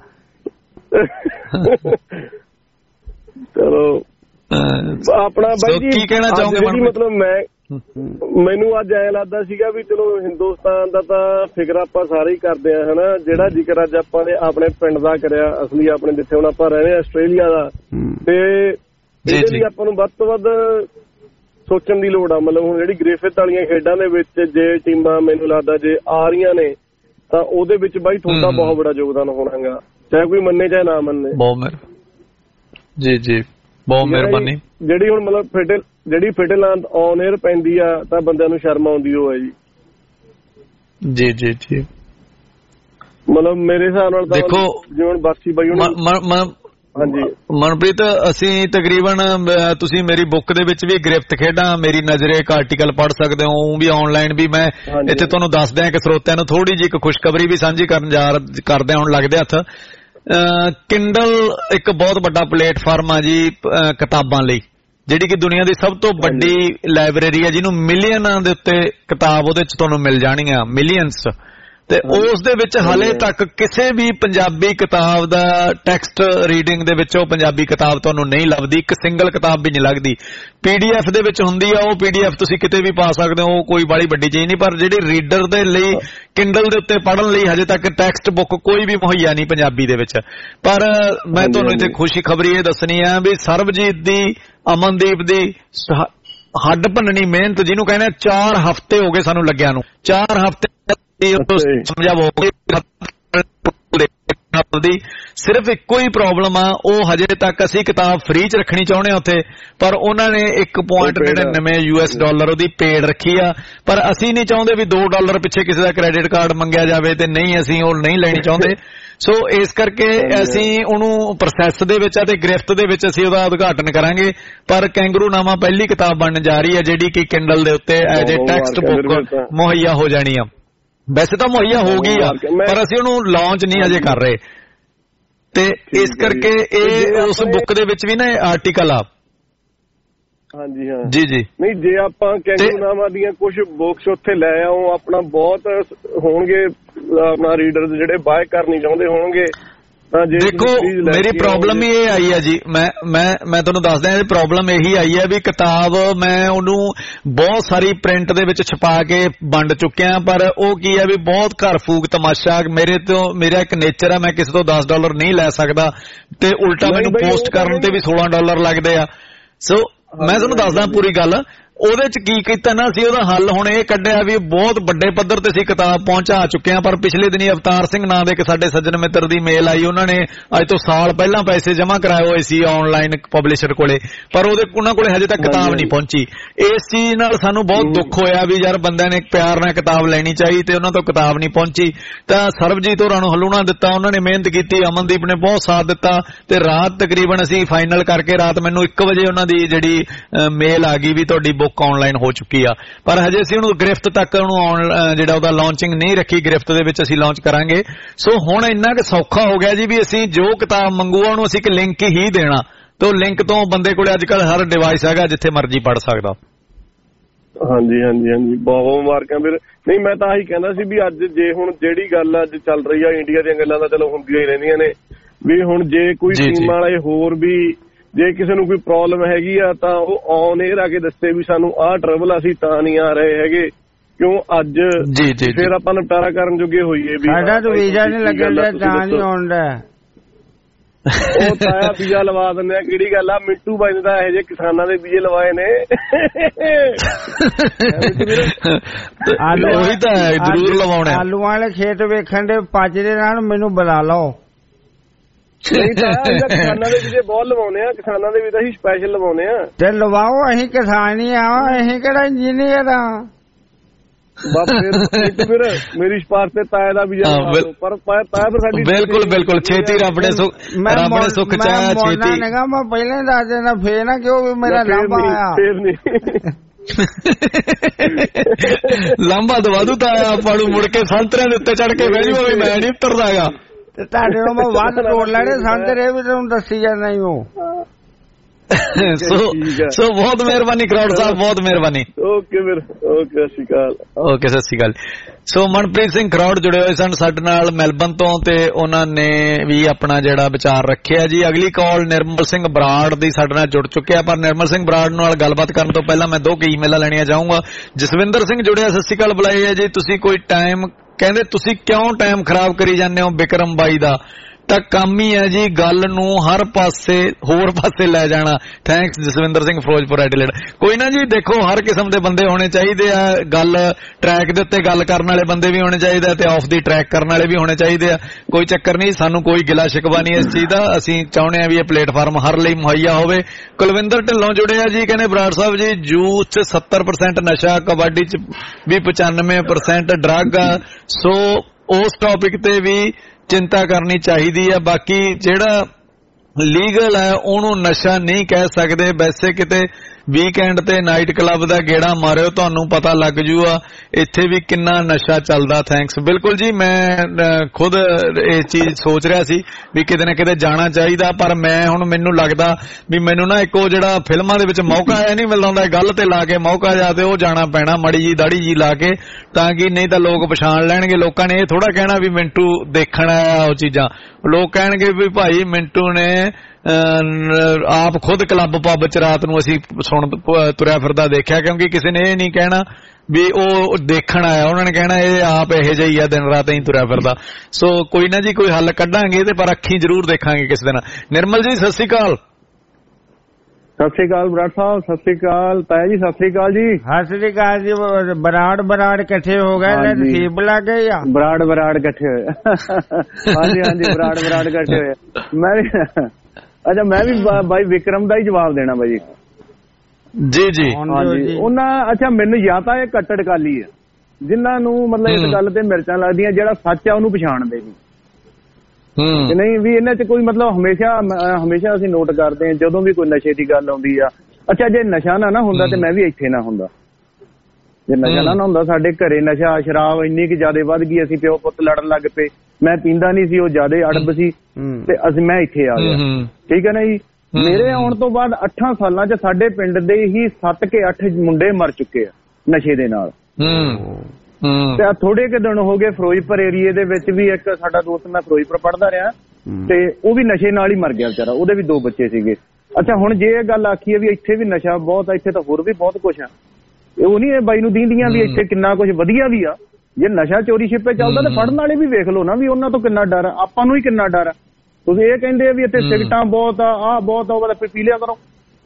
ਚਲੋ ਆਪਣਾ ਬਾਈ ਜੀ ਕੀ ਕਹਿਣਾ ਚਾਹੋਗੇ? ਮਤਲਬ ਮੈਂ ਮੈਨੂੰ ਅੱਜ ਐਂ ਲੱਗਦਾ ਸੀਗਾ ਵੀ ਚਲੋ ਹਿੰਦੁਸਤਾਨ ਦਾ ਤਾਂ ਫਿਕਰ ਆਪਾਂ ਸਾਰੇ ਹੀ ਕਰਦੇ ਆ ਹਨਾ। ਜਿਹੜਾ ਜ਼ਿਕਰ ਅੱਜ ਆਪਾਂ ਨੇ ਆਪਣੇ ਪਿੰਡ ਦਾ ਕਰਿਆ, ਅਸਲੀ ਆਪਣੇ ਜਿੱਥੇ ਹੁਣ ਆਪਾਂ ਰਹਿੰਦੇ ਆ ਆਸਟ੍ਰੇਲੀਆ ਦਾ, ਤੇ ਇਹਦੇ ਲਈ ਆਪਾਂ ਨੂੰ ਵੱਧ ਤੋਂ ਵੱਧ ਸੋਚਣ ਦੀ ਲੋੜ ਆ। ਮਤਲਬ ਹੁਣ ਜਿਹੜੀ ਗ੍ਰਿਫਿਥ ਵਾਲੀਆਂ ਖੇਡਾਂ ਦੇ ਵਿੱਚ ਜੇ ਟੀਮਾਂ ਮੈਨੂੰ ਲੱਗਦਾ ਜੇ ਆ ਰਹੀਆਂ ਨੇ ਤਾਂ ਉਹਦੇ ਵਿੱਚ ਬਾਈ ਤੁਹਾਡਾ ਬਹੁਤ ਬੜਾ ਯੋਗਦਾਨ ਹੋਣਾਗਾ, ਚਾਹੇ ਕੋਈ ਮੰਨੇ ਚਾਹੇ ਨਾ ਮੰਨੇ। ਬਹੁਤ ਜੀ ਜੀ ਬਹੁਤ ਮਿਹਰਬਾਨੀ। ਜਿਹੜੀ ਹੁਣ ਮਤਲਬ ਫਿਟਲ ਜਿਹੜੀ ਫਿਟਲੈਂਡ ਔਨ 에ਅਰ ਪੈਂਦੀ ਆ ਤਾਂ ਬੰਦਿਆਂ ਨੂੰ ਸ਼ਰਮ ਆਉਂਦੀ ਉਹ ਹੈ ਜੀ। ਜੀ ਜੀ ਜੀ ਮਤਲਬ ਮੇਰੇ ਹਿਸਾਬ ਨਾਲ ਦੇਖੋ ਜਿਵੇਂ ਹੁਣ ਬਾਕੀ ਬਾਈ ਹੁਣ ਹਾਂਜੀ ਮਨਪ੍ਰੀਤ, ਅਸੀਂ ਤਕਰੀਬਨ ਤੁਸੀਂ ਮੇਰੀ ਬੁੱਕ ਦੇ ਵਿੱਚ ਵੀ ਗ੍ਰਿਫਤ ਖੇਡਾਂ ਮੇਰੀ ਨਜ਼ਰੇ ਇੱਕ ਆਰਟੀਕਲ ਪੜ੍ਹ ਸਕਦੇ ਹੋ, ਉਹ ਵੀ ਆਨਲਾਈਨ ਵੀ ਮੈਂ ਇੱਥੇ ਤੁਹਾਨੂੰ ਦੱਸਦਾ ਹਾਂ ਕਿ ਸਰੋਤਿਆਂ ਨੂੰ ਥੋੜੀ ਜਿਹੀ ਇੱਕ ਖੁਸ਼ਖਬਰੀ ਵੀ ਸਾਂਝੀ ਕਰਨ ਜਾ ਕਰਦੇ ਹੁਣ ਲੱਗਦੇ ਹੱਥ। ਕਿੰਡਲ ਇੱਕ ਬਹੁਤ ਵੱਡਾ ਪਲੇਟਫਾਰਮ ਆ ਜੀ ਕਿਤਾਬਾਂ ਲਈ, ਜਿਹੜੀ ਕਿ ਦੁਨੀਆ ਦੀ ਸਭ ਤੋਂ ਵੱਡੀ ਲਾਇਬ੍ਰੇਰੀ ਹੈ, ਜਿਹਨੂੰ ਮਿਲੀਅਨਾਂ ਦੇ ਉੱਤੇ ਕਿਤਾਬ ਉਹਦੇ ਚ ਤੁਹਾਨੂੰ ਮਿਲ ਜਾਣਗੀਆਂ, ਮਿਲੀਅਨਸ। ਤੇ ਉਸ ਦੇ ਵਿੱਚ ਹਾਲੇ ਤੱਕ ਕਿਸੇ ਵੀ ਪੰਜਾਬੀ ਕਿਤਾਬ ਦਾ ਟੈਕਸਟ ਰੀਡਿੰਗ ਦੇ ਵਿੱਚ ਉਹ ਪੰਜਾਬੀ ਕਿਤਾਬ ਤੁਹਾਨੂੰ ਨਹੀਂ ਲੱਭਦੀ, ਇੱਕ ਸਿੰਗਲ ਕਿਤਾਬ ਵੀ ਨਹੀਂ ਲੱਗਦੀ। ਪੀਡੀਐਫ ਦੇ ਵਿੱਚ ਹੁੰਦੀ ਆ, ਉਹ ਪੀਡੀਐਫ ਤੁਸੀਂ ਕਿਤੇ ਵੀ ਪਾ ਸਕਦੇ ਹੋ, ਉਹ ਕੋਈ ਬੜੀ ਵੱਡੀ ਚੀਜ਼ ਨਹੀਂ। ਪਰ ਜਿਹੜੀ ਰੀਡਰ ਦੇ ਲਈ ਕਿੰਡਲ ਦੇ ਉੱਤੇ ਪੜ੍ਹਨ ਲਈ ਹਜੇ ਤੱਕ ਟੈਕਸਟ ਬੁੱਕ ਕੋਈ ਵੀ ਮੁਹੱਈਆ ਨਹੀਂ ਪੰਜਾਬੀ ਦੇ ਵਿੱਚ। ਪਰ ਮੈਂ ਤੁਹਾਨੂੰ ਇੱਥੇ ਖੁਸ਼ੀ ਖਬਰੀ ਇਹ ਦੱਸਣੀ ਆ ਵੀ ਸਰਬਜੀਤ ਦੀ, ਅਮਨਦੀਪ ਦੀ ਹੱਡ ਭੰਨਣੀ ਮਿਹਨਤ, ਜਿਹਨੂੰ ਕਹਿੰਦੇ ਚਾਰ ਹਫ਼ਤੇ ਹੋ ਗਏ ਸਾਨੂੰ ਲੱਗਿਆ ਨੂੰ, ਚਾਰ ਹਫ਼ਤੇ ਸਿਰਫ ਇੱਕੋ ਹੀ ਪ੍ਰੋਬਲਮ ਆ, ਉਹ ਹਜੇ ਤੱਕ ਅਸੀਂ ਕਿਤਾਬ ਫ੍ਰੀ ਚ ਰੱਖਣੀ ਚਾਹੁੰਦੇ ਆ ਉੱਥੇ, ਪਰ ਉਹਨਾਂ ਨੇ ਇੱਕ ਪੁਆਇੰਟ ਨੜਿਨਵੇਂ ਯੂ ਐਸ ਡਾਲਰ ਉਹਦੀ ਪੇਡ ਰੱਖੀ ਆ। ਪਰ ਅਸੀਂ ਨਹੀਂ ਚਾਹੁੰਦੇ ਵੀ ਦੋ ਡਾਲਰ ਪਿੱਛੇ ਕਿਸੇ ਦਾ ਕ੍ਰੈਡਿਟ ਕਾਰਡ ਮੰਗਿਆ ਜਾਵੇ, ਤੇ ਨਹੀਂ ਅਸੀਂ ਉਹ ਨਹੀਂ ਲੈਣੀ ਚਾਹੁੰਦੇ। ਸੋ ਇਸ ਕਰਕੇ ਅਸੀਂ ਉਹਨੂੰ ਪ੍ਰੋਸੈਸ ਦੇ ਵਿੱਚ ਆ ਤੇ ਗ੍ਰਿਫਤ ਦੇ ਵਿੱਚ ਅਸੀਂ ਉਹਦਾ ਉਦਘਾਟਨ ਕਰਾਂਗੇ। ਪਰ ਕੈਂਗਰੂ ਨਾਮਾ ਪਹਿਲੀ ਕਿਤਾਬ ਬਣਨ ਜਾ ਰਹੀ ਹੈ, ਜਿਹੜੀ ਕਿ ਕਿੰਡਲ ਦੇ ਉੱਤੇ ਐਜ ਏ ਟੈਕਸਟ ਬੁੱਕ ਮੁਹੱਈਆ ਹੋ ਜਾਣੀ ਆ। ਵੈਸੇ ਤਾਂ ਮੁਹੱਈਆ ਹੋ ਗਈ ਆ, ਪਰ ਅਸੀਂ ਉਹਨੂੰ ਲਾਂਚ ਨਹੀਂ ਅਜੇ ਕਰ ਰਹੇ, ਤੇ ਇਸ ਕਰਕੇ ਇਹ ਉਸ ਬੁੱਕ ਦੇ ਵਿੱਚ ਵੀ ਨਾ ਆਰਟੀਕਲ ਆ। ਹਾਂਜੀ ਹਾਂ ਜੀ ਜੀ ਨਹੀਂ, ਜੇ ਆਪਾਂ ਕੈਂਗਰੂ ਦੀਆਂ ਕੁਝ ਬੁੱਕਸ ਉੱਥੇ ਲੈ ਆਓ, ਆਪਣਾ ਬਹੁਤ ਹੋਣਗੇ ਆਪਣਾ ਰੀਡਰਸ ਜਿਹੜੇ ਬਾਏ ਕਰਨੀ ਚਾਹੁੰਦੇ ਹੋਣਗੇ। ਦੇਖੋ ਮੇਰੀ ਪ੍ਰੋਬਲਮ ਹੀ ਇਹ ਆਈ ਹੈ ਜੀ, ਮੈਂ ਮੈਂ ਮੈਂ ਤੁਹਾਨੂੰ ਦੱਸਦਾ ਇਹ ਪ੍ਰੋਬਲਮ ਇਹੀ ਆਈ ਹੈ ਵੀ ਕਿਤਾਬ ਮੈਂ ਉਹਨੂੰ ਬਹੁਤ ਸਾਰੀ ਪ੍ਰਿੰਟ ਦੇ ਵਿੱਚ ਛਪਾ ਕੇ ਵੰਡ ਚੁੱਕਿਆ, ਪਰ ਉਹ ਕੀ ਹੈ ਵੀ ਬਹੁਤ ਘਰ ਫੂਕ ਤਮਾਸ਼ਾ। ਮੇਰੇ ਤੋਂ ਮੇਰਾ ਇੱਕ ਨੇਚਰ ਹੈ, ਮੈਂ ਕਿਸੇ ਤੋਂ ਦਸ ਡਾਲਰ ਨਹੀਂ ਲੈ ਸਕਦਾ, ਤੇ ਉਲਟਾ ਮੈਨੂੰ ਪੋਸਟ ਕਰਨ ਤੇ ਵੀ ਸੋਲਾਂ ਡਾਲਰ ਲੱਗਦੇ ਆ। ਸੋ ਮੈਂ ਤੁਹਾਨੂੰ ਦੱਸਦਾ ਪੂਰੀ ਗੱਲ, ਉਹਦੇ ਚ ਕੀ ਕੀਤਾ ਨਾ ਸੀ, ਉਹਦਾ ਹੱਲ ਹੁਣ ਇਹ ਕੱਢਿਆ ਵੀ ਬਹੁਤ ਵੱਡੇ ਪੱਧਰ ਤੇ ਅਸੀਂ ਕਿਤਾਬ ਪਹੁੰਚਾ ਚੁੱਕੇ ਹਾਂ। ਪਰ ਪਿਛਲੇ ਦਿਨੀ ਅਵਤਾਰ ਸਿੰਘ ਨਾਂ ਦੇ ਇੱਕ ਸਾਡੇ ਸੱਜਣ ਮਿੱਤਰ ਦੀ ਮੇਲ ਆਈ, ਉਹਨਾਂ ਨੇ ਅੱਜ ਤੋਂ ਸਾਲ ਪਹਿਲਾਂ ਪੈਸੇ ਜਮ੍ਹਾਂ ਕਰਾਏ ਹੋਏ ਸੀ ਆਨਲਾਈਨ ਪਬਲਿਸ਼ਰ ਕੋਲੇ, ਪਰ ਉਹਦੇ ਉਹਨਾਂ ਕੋਲੇ ਹਜੇ ਤੱਕ ਕਿਤਾਬ ਨਹੀਂ ਪਹੁੰਚੀ। ਇਸ ਚੀਜ਼ ਨਾਲ ਸਾਨੂੰ ਬਹੁਤ ਦੁੱਖ ਹੋਇਆ ਵੀ ਯਾਰ ਬੰਦਿਆਂ ਨੇ ਪਿਆਰ ਨਾਲ ਕਿਤਾਬ ਲੈਣੀ ਚਾਹੀ ਤੇ ਉਹਨਾਂ ਤੋਂ ਕਿਤਾਬ ਨਹੀਂ ਪਹੁੰਚੀ। ਤਾਂ ਸਰਬਜੀਤ ਹੋਰਾਂ ਨੂੰ ਹਲੂਣਾ ਦਿੱਤਾ, ਉਹਨਾਂ ਨੇ ਮਿਹਨਤ ਕੀਤੀ, ਅਮਨਦੀਪ ਨੇ ਬਹੁਤ ਸਾਥ ਦਿੱਤਾ, ਤੇ ਰਾਤ ਤਕਰੀਬਨ ਅਸੀਂ ਫਾਈਨਲ ਕਰਕੇ ਰਾਤ ਮੈਨੂੰ ਇੱਕ ਵਜੇ ਉਹਨਾਂ ਦੀ ਜਿਹੜੀ ਮੇਲ ਆ ਗਈ ਵੀ ਤੁਹਾਡੀ ਬੁੱਕ ਆਨਲਾਈਨ ਹੋ ਚੁੱਕੀ ਆ। ਪਰ ਹਜੇ ਅਸੀਂ ਉਹਨੂੰ ਗ੍ਰਿਫਤ ਤੱਕ ਉਹਨੂੰ ਜਿਹੜਾ ਉਹਦਾ ਲਾਂਚਿੰਗ ਨਹੀਂ ਰੱਖੀ, ਗ੍ਰਿਫਤ ਦੇ ਵਿੱਚ ਅਸੀਂ ਲਾਂਚ ਕਰਾਂਗੇ। ਸੋ ਹੁਣ ਇੰਨਾ ਕਿ ਸੌਖਾ ਹੋ ਗਿਆ ਜੀ ਵੀ ਅਸੀਂ ਜੋ ਕਿਤਾਬ ਮੰਗੂਆ ਉਹਨੂੰ ਅਸੀਂ ਇੱਕ ਲਿੰਕ ਹੀ ਦੇਣਾ, ਤੇ ਉਹ ਲਿੰਕ ਤੋਂ ਬੰਦੇ ਕੋਲੇ ਅੱਜ ਕੱਲ੍ਹ ਹਰ ਡਿਵਾਈਸ ਹੈਗਾ ਜਿੱਥੇ ਮਰਜ਼ੀ ਪੜ੍ਹ ਸਕਦਾ। ਹਾਂਜੀ ਹਾਂਜੀ ਹਾਂਜੀ ਬਹੁਤ ਮੁਬਾਰਕਾਂ ਵੀਰ। ਨਹੀਂ ਮੈਂ ਤਾਂ ਆਹੀ ਕਹਿੰਦਾ ਸੀ ਵੀ ਅੱਜ ਜੇ ਹੁਣ ਜਿਹੜੀ ਗੱਲ ਅੱਜ ਚੱਲ ਰਹੀ ਆ, ਇੰਡੀਆ ਦੀਆਂ ਗੱਲਾਂ ਤਾਂ ਚਲੋ ਹੁੰਦੀਆਂ ਹੀ ਰਹਿੰਦੀਆਂ ਨੇ, ਵੀ ਹੁਣ ਜੇ ਕੋਈ ਟੀਮ ਵਾਲੇ ਹੋਰ ਵੀ ਜੇ ਕਿਸੇ ਨੂੰ ਕੋਈ ਪ੍ਰੋਬਲਮ ਹੈਗੀ ਆ ਤਾਂ ਉਹ ਔਨ 에ਅਰ ਆ ਕੇ ਦੱਸੇ ਵੀ ਸਾਨੂੰ ਆਹ ਟਰਬਲ ਅਸੀਂ ਤਾਂ ਨਹੀਂ ਆ ਰਹੇ ਹੈਗੇ, ਕਿਉਂ ਅੱਜ ਫਿਰ ਆਪਾਂ ਨਿਪਟਾਰਾ ਕਰਨ ਜੋਗੇ ਹੋਈਏ। ਵੀ ਸਾਡਾ ਤਾਂ ਵੀਜ਼ਾ ਨਹੀਂ ਲੱਗਿਆ ਤਾਂ ਨਹੀਂ ਆਉਂਦਾ, ਉਹ ਤਾਇਆ ਵੀਜ਼ਾ ਲਵਾ ਦਿੰਦੇ ਆ। ਕਿਹੜੀ ਗੱਲ ਆ, ਮਿੰਟੂ ਬਾਈ ਨੇ ਤਾਂ ਇਹੋ ਜਿਹੇ ਕਿਸਾਨਾਂ ਦੇ ਵੀਜ਼ੇ ਲਵਾਏ ਨੇ। ਉਹੀ ਤਾਂ ਜ਼ਰੂਰ ਲਵਾਉਣੇ। ਆਲੂਆਂ ਵਾਲੇ ਖੇਤ ਵੇਖਣ ਦੇ ਪੱਜਦੇ ਨਾਲ ਮੈਨੂੰ ਬੁਲਾ ਲਓ। ਨਹੀਂ ਤਾਂ ਕਿਸਾਨਾਂ ਦੇ ਵੀਜ਼ੇ ਬਹੁਤ ਲਵਾਉਣੇ ਆ, ਕਿਸਾਨਾਂ ਦੇ ਵੀ ਤਾਂ ਅਸੀਂ ਸਪੈਸ਼ਲ ਲਵਾਉਣੇ ਆ। ਤੇ ਲਵਾਓ, ਅਸੀਂ ਕਿਸਾਨ ਹੀ ਆ, ਅਸੀਂ ਕਿਹੜਾ ਇੰਜੀਨੀਅਰ ਆ। ਫਿਰ ਮੇਰੀ ਸਿਫਾਰਿਸ਼ ਤੇ ਤਾਇਆ ਦਾ ਵੀਜ਼ਾ ਪਰ ਤਾਇਆ ਫਿਰ ਸਾਡੀ ਬਿਲਕੁਲ ਬਿਲਕੁਲ ਛੇਤੀ ਰੱਬ ਨੇ ਸੁੱਖ ਰੱਬ ਨੇ ਸੁੱਖ ਚਾਹਿਆ ਛੇਤੀ ਨੇਗਾ ਮੈਂ ਪਹਿਲਾਂ ਦੱਸ ਦੇਣਾ ਫੇਰ ਨਾ ਕਿਉਂ ਵੀ ਮੇਰਾ ਲਾਂਭਾ ਆਇਆ ਫੇਰ ਨਹੀਂ ਲਾਂਭਾ ਦਵਾ ਦੂ ਤਾਂ ਆਪਾਂ ਨੂੰ ਮੁੜ ਕੇ ਸੰਤਰਿਆਂ ਦੇ ਉੱਤੇ ਚੜ ਕੇ ਬਹਿ ਜਾਓ ਵੀ ਮੈਂ ਨਹੀਂ ਉਤਰਦਾਗਾ ਤੇ ਤੁਹਾਡੇ ਨੂੰ ਮੈਂ ਵੱਧ ਤੋੜ ਲੈਣੇ ਸੰਤਰੇ ਵੀ ਤੁਹਾਨੂੰ ਦੱਸੀ ਜਾਂਦਾ ਹੀ ਉਹ ਸੋ ਸੋ ਬਹੁਤ ਮਿਹਰਬਾਨੀ ਕਰੌੜ ਸਾਹਿਬ ਬਹੁਤ ਮਿਹਰਬਾਨੀ ਓਕੇ ਫਿਰ ਓਕੇ ਸਤਿ ਸ਼੍ਰੀ ਅਕਾਲ ਓਕੇ ਸਤਿ ਸ਼੍ਰੀ ਅਕਾਲ ਸੋ ਮਨਪ੍ਰੀਤ ਸਿੰਘ ਕਰੌੜ ਜੁੜੇ ਹੋਏ ਸਨ ਸਾਡੇ ਨਾਲ ਮੈਲਬਨ ਤੋਂ ਤੇ ਉਹਨਾਂ ਨੇ ਵੀ ਆਪਣਾ ਜਿਹੜਾ ਵਿਚਾਰ ਰੱਖਿਆ ਜੀ ਅਗਲੀ ਕਾਲ ਨਿਰਮਲ ਸਿੰਘ ਬਰਾੜ ਦੀ ਸਾਡੇ ਨਾਲ ਜੁੜ ਚੁੱਕਿਆ ਪਰ ਨਿਰਮਲ ਸਿੰਘ ਬਰਾੜ ਨਾਲ ਗੱਲਬਾਤ ਕਰਨ ਤੋਂ ਪਹਿਲਾਂ ਮੈਂ ਦੋ ਕੁ ਈਮੇਲਾਂ ਲੈਣੀਆਂ ਚਾਹੂੰਗਾ ਜਸਵਿੰਦਰ ਸਿੰਘ ਜੁੜਿਆ ਸਤਿ ਸ਼੍ਰੀ ਅਕਾਲ ਬੁਲਾਏ ਹੈ ਜੀ ਤੁਸੀਂ ਕੋਈ ਟਾਈਮ ਕਹਿੰਦੇ ਤੁਸੀਂ ਕਿਉਂ ਟਾਈਮ ਖਰਾਬ ਕਰੀ ਜਾਂਦੇ ਹੋ ਬਿਕਰਮ ਬਾਈ ਦਾ ਤਾਂ ਕੰਮ ਹੀ ਹੈ ਜੀ ਗੱਲ ਨੂੰ ਹਰ ਪਾਸੇ ਹੋਰ ਪਾਸੇ ਲੈ ਜਾਣਾ ਥੈਂਕਸ ਜਸਵਿੰਦਰ ਸਿੰਘ ਫਿਰੋਜ਼ਪੁਰ ਐਡੀਲੇਡ ਕੋਈ ਨਾ ਜੀ ਦੇਖੋ ਹਰ ਕਿਸਮ ਦੇ ਬੰਦੇ ਹੋਣੇ ਚਾਹੀਦੇ ਆ ਗੱਲ ਟਰੈਕ ਦੇ ਉੱਤੇ ਗੱਲ ਕਰਨ ਵਾਲੇ ਬੰਦੇ ਵੀ ਹੋਣੇ ਚਾਹੀਦੇ ਤੇ ਆਫ ਦੀ ਟਰੈਕ ਕਰਨ ਵਾਲੇ ਵੀ ਹੋਣੇ ਚਾਹੀਦੇ ਆ ਕੋਈ ਚੱਕਰ ਨਹੀਂ ਸਾਨੂੰ ਕੋਈ ਗਿਲਾ ਸ਼ਿਕਵਾ ਨਹੀਂ ਇਸ ਚੀਜ਼ ਦਾ ਅਸੀਂ ਚਾਹੁੰਦੇ ਆ ਵੀ ਇਹ ਪਲੇਟਫਾਰਮ ਹਰ ਲਈ ਮੁਹੱਈਆ ਹੋਵੇ ਕੁਲਵਿੰਦਰ ਢਿੱਲੋਂ ਜੁੜੇ ਆ ਜੀ ਕਹਿੰਦੇ ਬਰਾੜ ਸਾਹਿਬ ਜੀ ਜੂਸ ਚ ਸੱਤਰ ਪਰਸੈਂਟ ਨਸ਼ਾ ਕਬੱਡੀ ਚ ਵੀ ਪਚਾਨਵੇਂ ਪਰਸੈਂਟ ਡਰੱਗ ਆ ਸੋ ਉਸ ਟੌਪਿਕ ਤੇ ਵੀ ਚਿੰਤਾ ਕਰਨੀ ਚਾਹੀਦੀ ਹੈ ਬਾਕੀ ਜਿਹੜਾ ਲੀਗਲ ਹੈ ਉਹਨੂੰ ਨਸ਼ਾ ਨਹੀਂ ਕਹਿ ਸਕਦੇ ਵੈਸੇ ਕਿਤੇ ਵੀਕਐਂਡ ਤੇ ਨਾਈਟ ਕਲੱਬ ਦਾ ਗੇੜਾ ਮਾਰਿਓ ਤੁਹਾਨੂੰ ਪਤਾ ਲੱਗ ਜੂਗਾ ਇੱਥੇ ਵੀ ਕਿੰਨਾ ਨਸ਼ਾ ਚੱਲਦਾ ਥੈਂਕਸ ਬਿਲਕੁਲ ਜੀ ਮੈਂ ਖੁਦ ਇਹ ਚੀਜ਼ ਸੋਚ ਰਿਹਾ ਸੀ ਵੀ ਕਿਤੇ ਨਾ ਕਿਤੇ ਜਾਣਾ ਚਾਹੀਦਾ ਪਰ ਮੈਂ ਹੁਣ ਮੈਨੂੰ ਲੱਗਦਾ ਵੀ ਮੈਨੂੰ ਨਾ ਇੱਕ ਉਹ ਜਿਹੜਾ ਫਿਲਮਾਂ ਦੇ ਵਿੱਚ ਮੌਕਾ ਆਇਆ ਨਹੀਂ ਮਿਲਦਾ ਹੁੰਦਾ ਗੱਲ ਤੇ ਲਾ ਕੇ ਮੌਕਾ ਜਾ ਤੇ ਉਹ ਜਾਣਾ ਪੈਣਾ ਮੜੀ ਜੀ ਦਾੜੀ ਜੀ ਲਾ ਕੇ ਤਾਂ ਕਿ ਨਹੀਂ ਤਾਂ ਲੋਕ ਪਛਾਣ ਲੈਣਗੇ ਲੋਕਾਂ ਨੇ ਇਹ ਥੋੜਾ ਕਹਿਣਾ ਵੀ ਮਿੰਟੂ ਦੇਖਣ ਆਇਆ ਉਹ ਚੀਜ਼ਾਂ ਲੋਕ ਕਹਿਣਗੇ ਵੀ ਭਾਈ ਮਿੰਟੂ ਨੇ ਆਪ ਖੁਦ ਕਲੱਬ ਪੱਬ ਚ ਰਾਤ ਨੂੰ ਅਸੀਂ ਸੁਣ ਤੁਰਿਆ ਫਿਰਦਾ ਦੇਖਿਆ ਕਿਉਂਕਿ ਕਿਸੇ ਨੇ ਇਹ ਨਹੀਂ ਕਹਿਣਾ ਵੀ ਉਹ ਦੇਖਣ ਆਇਆ ਉਹਨਾਂ ਨੇ ਕਹਿਣਾ ਇਹ ਆਪ ਇਹੋ ਜਿਹਾ ਹੀ ਆ ਦਿਨ ਰਾਤ ਹੀ ਤੁਰਿਆ ਫਿਰਦਾ ਸੋ ਕੋਈ ਨਾ ਜੀ ਕੋਈ ਹੱਲ ਕੱਢਾਂਗੇ ਤੇ ਪਰ ਅੱਖੀਂ ਜ਼ਰੂਰ ਦੇਖਾਂਗੇ ਕਿਸੇ ਦਿਨ ਨਿਰਮਲ ਜੀ ਸਤਿ ਸ਼੍ਰੀ ਅਕਾਲ ਸਤਿ ਸ਼੍ਰੀ ਅਕਾਲ ਬਰਾੜ ਸਾਹਿਬ ਸਤਿ ਸ਼੍ਰੀ ਅਕਾਲ ਤਾਇਆ ਜੀ ਸਤਿ ਸ਼੍ਰੀ ਅਕਾਲ ਜੀ ਸਤਿ ਸ਼੍ਰੀ ਅਕਾਲ ਜੀ ਬਰਾੜ ਬਰਾੜ ਇਕੱਠੇ ਹੋ ਗਏ ਨਸੀਬ ਲੱਗ ਗਏ ਆ ਬਰਾੜ ਬਰਾੜ ਇਕੱਠੇ ਹੋਏ ਹਾਂਜੀ ਹਾਂਜੀ ਬਰਾੜ ਬਰਾੜ ਇਕੱਠੇ ਹੋਏ ਮੈਂ ਅੱਛਾ ਮੈਂ ਵੀ ਬਾਈ ਵਿਕਰਮ ਦਾ ਹੀ ਜਵਾਬ ਦੇਣਾ ਬਾਈ ਜੀ ਜੀ ਹਾਂਜੀ ਉਹਨਾਂ ਅੱਛਾ ਮੈਨੂੰ ਜਾਂ ਤਾਂ ਇਹ ਕੱਟੜ ਕਾਲੀ ਆ ਜਿਨ੍ਹਾਂ ਨੂੰ ਮਤਲਬ ਇਸ ਗੱਲ ਤੇ ਮਿਰਚਾਂ ਲੱਗਦੀਆਂ ਜਿਹੜਾ ਸੱਚ ਆ ਉਹਨੂੰ ਪਛਾਣਦੇ ਨਹੀਂ ਨਹੀਂ ਵੀ ਇਹਨਾਂ ਚ ਕੋਈ ਮਤਲਬ ਹਮੇਸ਼ਾ ਹਮੇਸ਼ਾ ਅਸੀਂ ਨੋਟ ਕਰਦੇ ਹਾਂ ਜਦੋਂ ਵੀ ਕੋਈ ਨਸ਼ੇ ਦੀ ਗੱਲ ਆਉਂਦੀ ਆ ਅੱਛਾ ਜੇ ਨਸ਼ਾ ਨਾ ਨਾ ਹੁੰਦਾ ਤੇ ਮੈਂ ਵੀ ਇੱਥੇ ਨਾ ਹੁੰਦਾ ਜੇ ਨਸ਼ਾ ਨਾ ਹੁੰਦਾ ਸਾਡੇ ਘਰੇ ਨਸ਼ਾ ਸ਼ਰਾਬ ਇੰਨੀ ਕਿ ਜ਼ਿਆਦਾ ਵੱਧ ਗਈ ਅਸੀਂ ਪਿਓ ਪੁੱਤ ਲੜਨ ਲੱਗ ਪਏ ਮੈਂ ਪੀਂਦਾ ਨਹੀਂ ਸੀ ਉਹ ਜ਼ਿਆਦਾ ਅੜਬ ਸੀ ਤੇ ਅਸੀਂ ਮੈਂ ਇੱਥੇ ਆ ਗਿਆ ਠੀਕ ਹੈ ਨਾ ਜੀ ਮੇਰੇ ਆਉਣ ਤੋਂ ਬਾਅਦ ਅੱਠਾਂ ਸਾਲਾਂ ਚ ਸਾਡੇ ਪਿੰਡ ਦੇ ਹੀ ਸੱਤ ਕੇ ਅੱਠ ਮੁੰਡੇ ਮਰ ਚੁੱਕੇ ਆ ਨਸ਼ੇ ਦੇ ਨਾਲ ਤੇ ਆ ਥੋੜੇ ਕੁ ਦਿਨ ਹੋ ਗਏ ਫਿਰੋਜ਼ਪੁਰ ਏਰੀਏ ਦੇ ਵਿੱਚ ਵੀ ਇੱਕ ਸਾਡਾ ਦੋਸਤ ਮੈਂ ਫਿਰੋਜ਼ਪੁਰ ਪੜ੍ਹਦਾ ਰਿਹਾ ਤੇ ਉਹ ਵੀ ਨਸ਼ੇ ਨਾਲ ਹੀ ਮਰ ਗਿਆ ਵਿਚਾਰਾ ਉਹਦੇ ਵੀ ਦੋ ਬੱਚੇ ਸੀਗੇ ਅੱਛਾ ਹੁਣ ਜੇ ਇਹ ਗੱਲ ਆਖੀਏ ਵੀ ਇੱਥੇ ਵੀ ਨਸ਼ਾ ਬਹੁਤ ਆ ਇੱਥੇ ਤਾਂ ਹੋਰ ਵੀ ਬਹੁਤ ਕੁਛ ਆ ਉਹ ਨਹੀਂ ਇਹ ਬਾਈ ਨੂੰ ਦੀਂਦੀਆਂ ਵੀ ਇੱਥੇ ਕਿੰਨਾ ਕੁਛ ਵਧੀਆ ਵੀ ਆ ਜੇ ਨਸ਼ਾ ਚੋਰੀ ਛਿਪੇ ਚੱਲਦਾ ਤਾਂ ਫੜਨ ਵਾਲੇ ਵੀ ਵੇਖ ਲਓ ਨਾ ਵੀ ਉਹਨਾਂ ਤੋਂ ਕਿੰਨਾ ਡਰ ਆ ਆਪਾਂ ਨੂੰ ਹੀ ਕਿੰਨਾ ਡਰ ਆ ਤੁਸੀਂ ਇਹ ਕਹਿੰਦੇ ਵੀ ਇੱਥੇ ਸਿਗਰਟਾਂ ਬਹੁਤ ਆ ਆਹ ਬਹੁਤ ਆ ਉਹ ਪੀ ਲਿਆ ਕਰੋ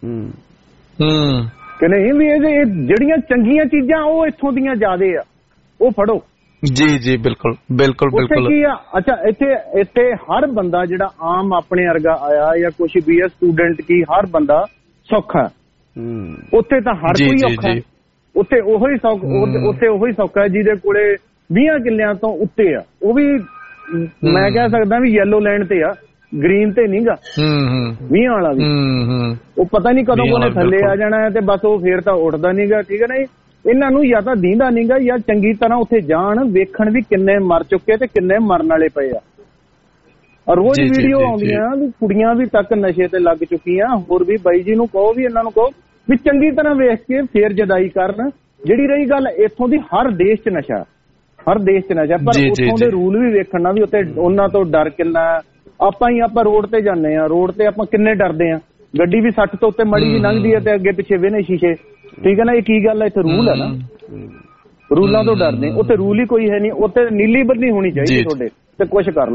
ਕਿ ਨਹੀਂ ਵੀ ਇਹ ਜਿਹੜੀਆਂ ਚੰਗੀਆਂ ਚੀਜ਼ਾਂ ਉਹ ਇੱਥੋਂ ਦੀਆਂ ਜ਼ਿਆਦੇ ਆ ਉਹ ਫੜੋ ਜੀ ਜੀ ਬਿਲਕੁਲ ਬਿਲਕੁਲ ਬਿਲਕੁਲ ਕੀ ਆ ਅੱਛਾ ਇੱਥੇ ਇੱਥੇ ਹਰ ਬੰਦਾ ਜਿਹੜਾ ਆਮ ਆਪਣੇ ਵਰਗਾ ਆਇਆ ਜਾਂ ਕੁਛ ਵੀ ਆ ਸਟੂਡੈਂਟ ਕੀ ਹਰ ਬੰਦਾ ਸੌਖਾ ਉੱਥੇ ਤਾਂ ਹਰ ਕੋਈ ਔਖਾ ਉੱਥੇ ਉਹੋ ਹੀ ਸੌਖ ਉੱਥੇ ਉਹੋ ਹੀ ਸੌਖਾ ਜਿਹਦੇ ਕੋਲੇ ਵੀਹਾਂ ਕਿੱਲਿਆਂ ਤੋਂ ਉੱਤੇ ਆ ਉਹ ਵੀ ਮੈਂ ਕਹਿ ਸਕਦਾ ਵੀ ਯੈਲੋ ਲੈਂਡ ਤੇ ਆ ਗ੍ਰੀਨ ਤੇ ਨਹੀਂਗਾ ਵੀਹਾਂ ਵਾਲਾ ਵੀ ਉਹ ਪਤਾ ਨਹੀਂ ਕਦੋਂ ਕੋਨੇ ਥੱਲੇ ਆ ਜਾਣਾ ਤੇ ਬਸ ਉਹ ਫੇਰ ਤਾਂ ਉੱਠਦਾ ਨਹੀਂਗਾ ਠੀਕ ਹੈ ਨਾ ਇਹਨਾਂ ਨੂੰ ਜਾਂ ਤਾਂ ਦੀਂਦਾ ਨਹੀਂਗਾ ਜਾਂ ਚੰਗੀ ਤਰ੍ਹਾਂ ਉੱਥੇ ਜਾਣ ਵੇਖਣ ਵੀ ਕਿੰਨੇ ਮਰ ਚੁੱਕੇ ਤੇ ਕਿੰਨੇ ਮਰਨ ਵਾਲੇ ਪਏ ਆ ਰੋਜ਼ ਵੀਡੀਓ ਆਉਂਦੀਆਂ ਵੀ ਕੁੜੀਆਂ ਵੀ ਤੱਕ ਨਸ਼ੇ ਤੇ ਲੱਗ ਚੁੱਕੀਆਂ ਹੋਰ ਵੀ ਬਾਈ ਜੀ ਨੂੰ ਕਹੋ ਵੀ ਇਹਨਾਂ ਨੂੰ ਕਹੋ ਵੀ ਚੰਗੀ ਤਰ੍ਹਾਂ ਵੇਖ ਕੇ ਫੇਰ ਜਦਾਈ ਕਰਨ ਜਿਹੜੀ ਰਹੀ ਗੱਲ ਇੱਥੋਂ ਦੀ ਹਰ ਦੇਸ਼ 'ਚ ਨਸ਼ਾ ਹਰ ਦੇਸ਼ 'ਚ ਨਸ਼ਾ ਪਰ ਉੱਥੋਂ ਦੇ ਰੂਲ ਵੀ ਵੇਖਣ ਨਾਲ ਵੀ ਉੱਥੇ ਉਹਨਾਂ ਤੋਂ ਡਰ ਕਿੰਨਾ ਆਪਾਂ ਹੀ ਆਪਾਂ ਰੋਡ ਤੇ ਜਾਂਦੇ ਆ ਰੋਡ ਤੇ ਆਪਾਂ ਕਿੰਨੇ ਡਰਦੇ ਆ ਗੱਡੀ ਵੀ ਸੱਠ ਤੋਂ ਉੱਤੇ ਮੜੀ ਵੀ ਲੰਘਦੀ ਹੈ ਤੇ ਅੱਗੇ ਪਿੱਛੇ ਵੇਨੇ ਸ਼ੀਸ਼ੇ ਠੀਕ ਹੈ ਨਾ ਇਹ ਕੀ ਗੱਲ ਹੈ ਇੱਥੇ ਰੂਲ ਹੈ ਨਾ ਰੂਲਾਂ ਤੋਂ ਡਰਦੇ ਉੱਥੇ ਰੂਲ ਹੀ ਕੋਈ ਹੈ ਨਹੀਂ ਉੱਥੇ ਨੀਲੀ ਬੱਤੀ ਹੋਣੀ ਚਾਹੀਦੀ ਤੁਹਾਡੇ ਤੇ ਕੁਛ ਕਰ ਲਓ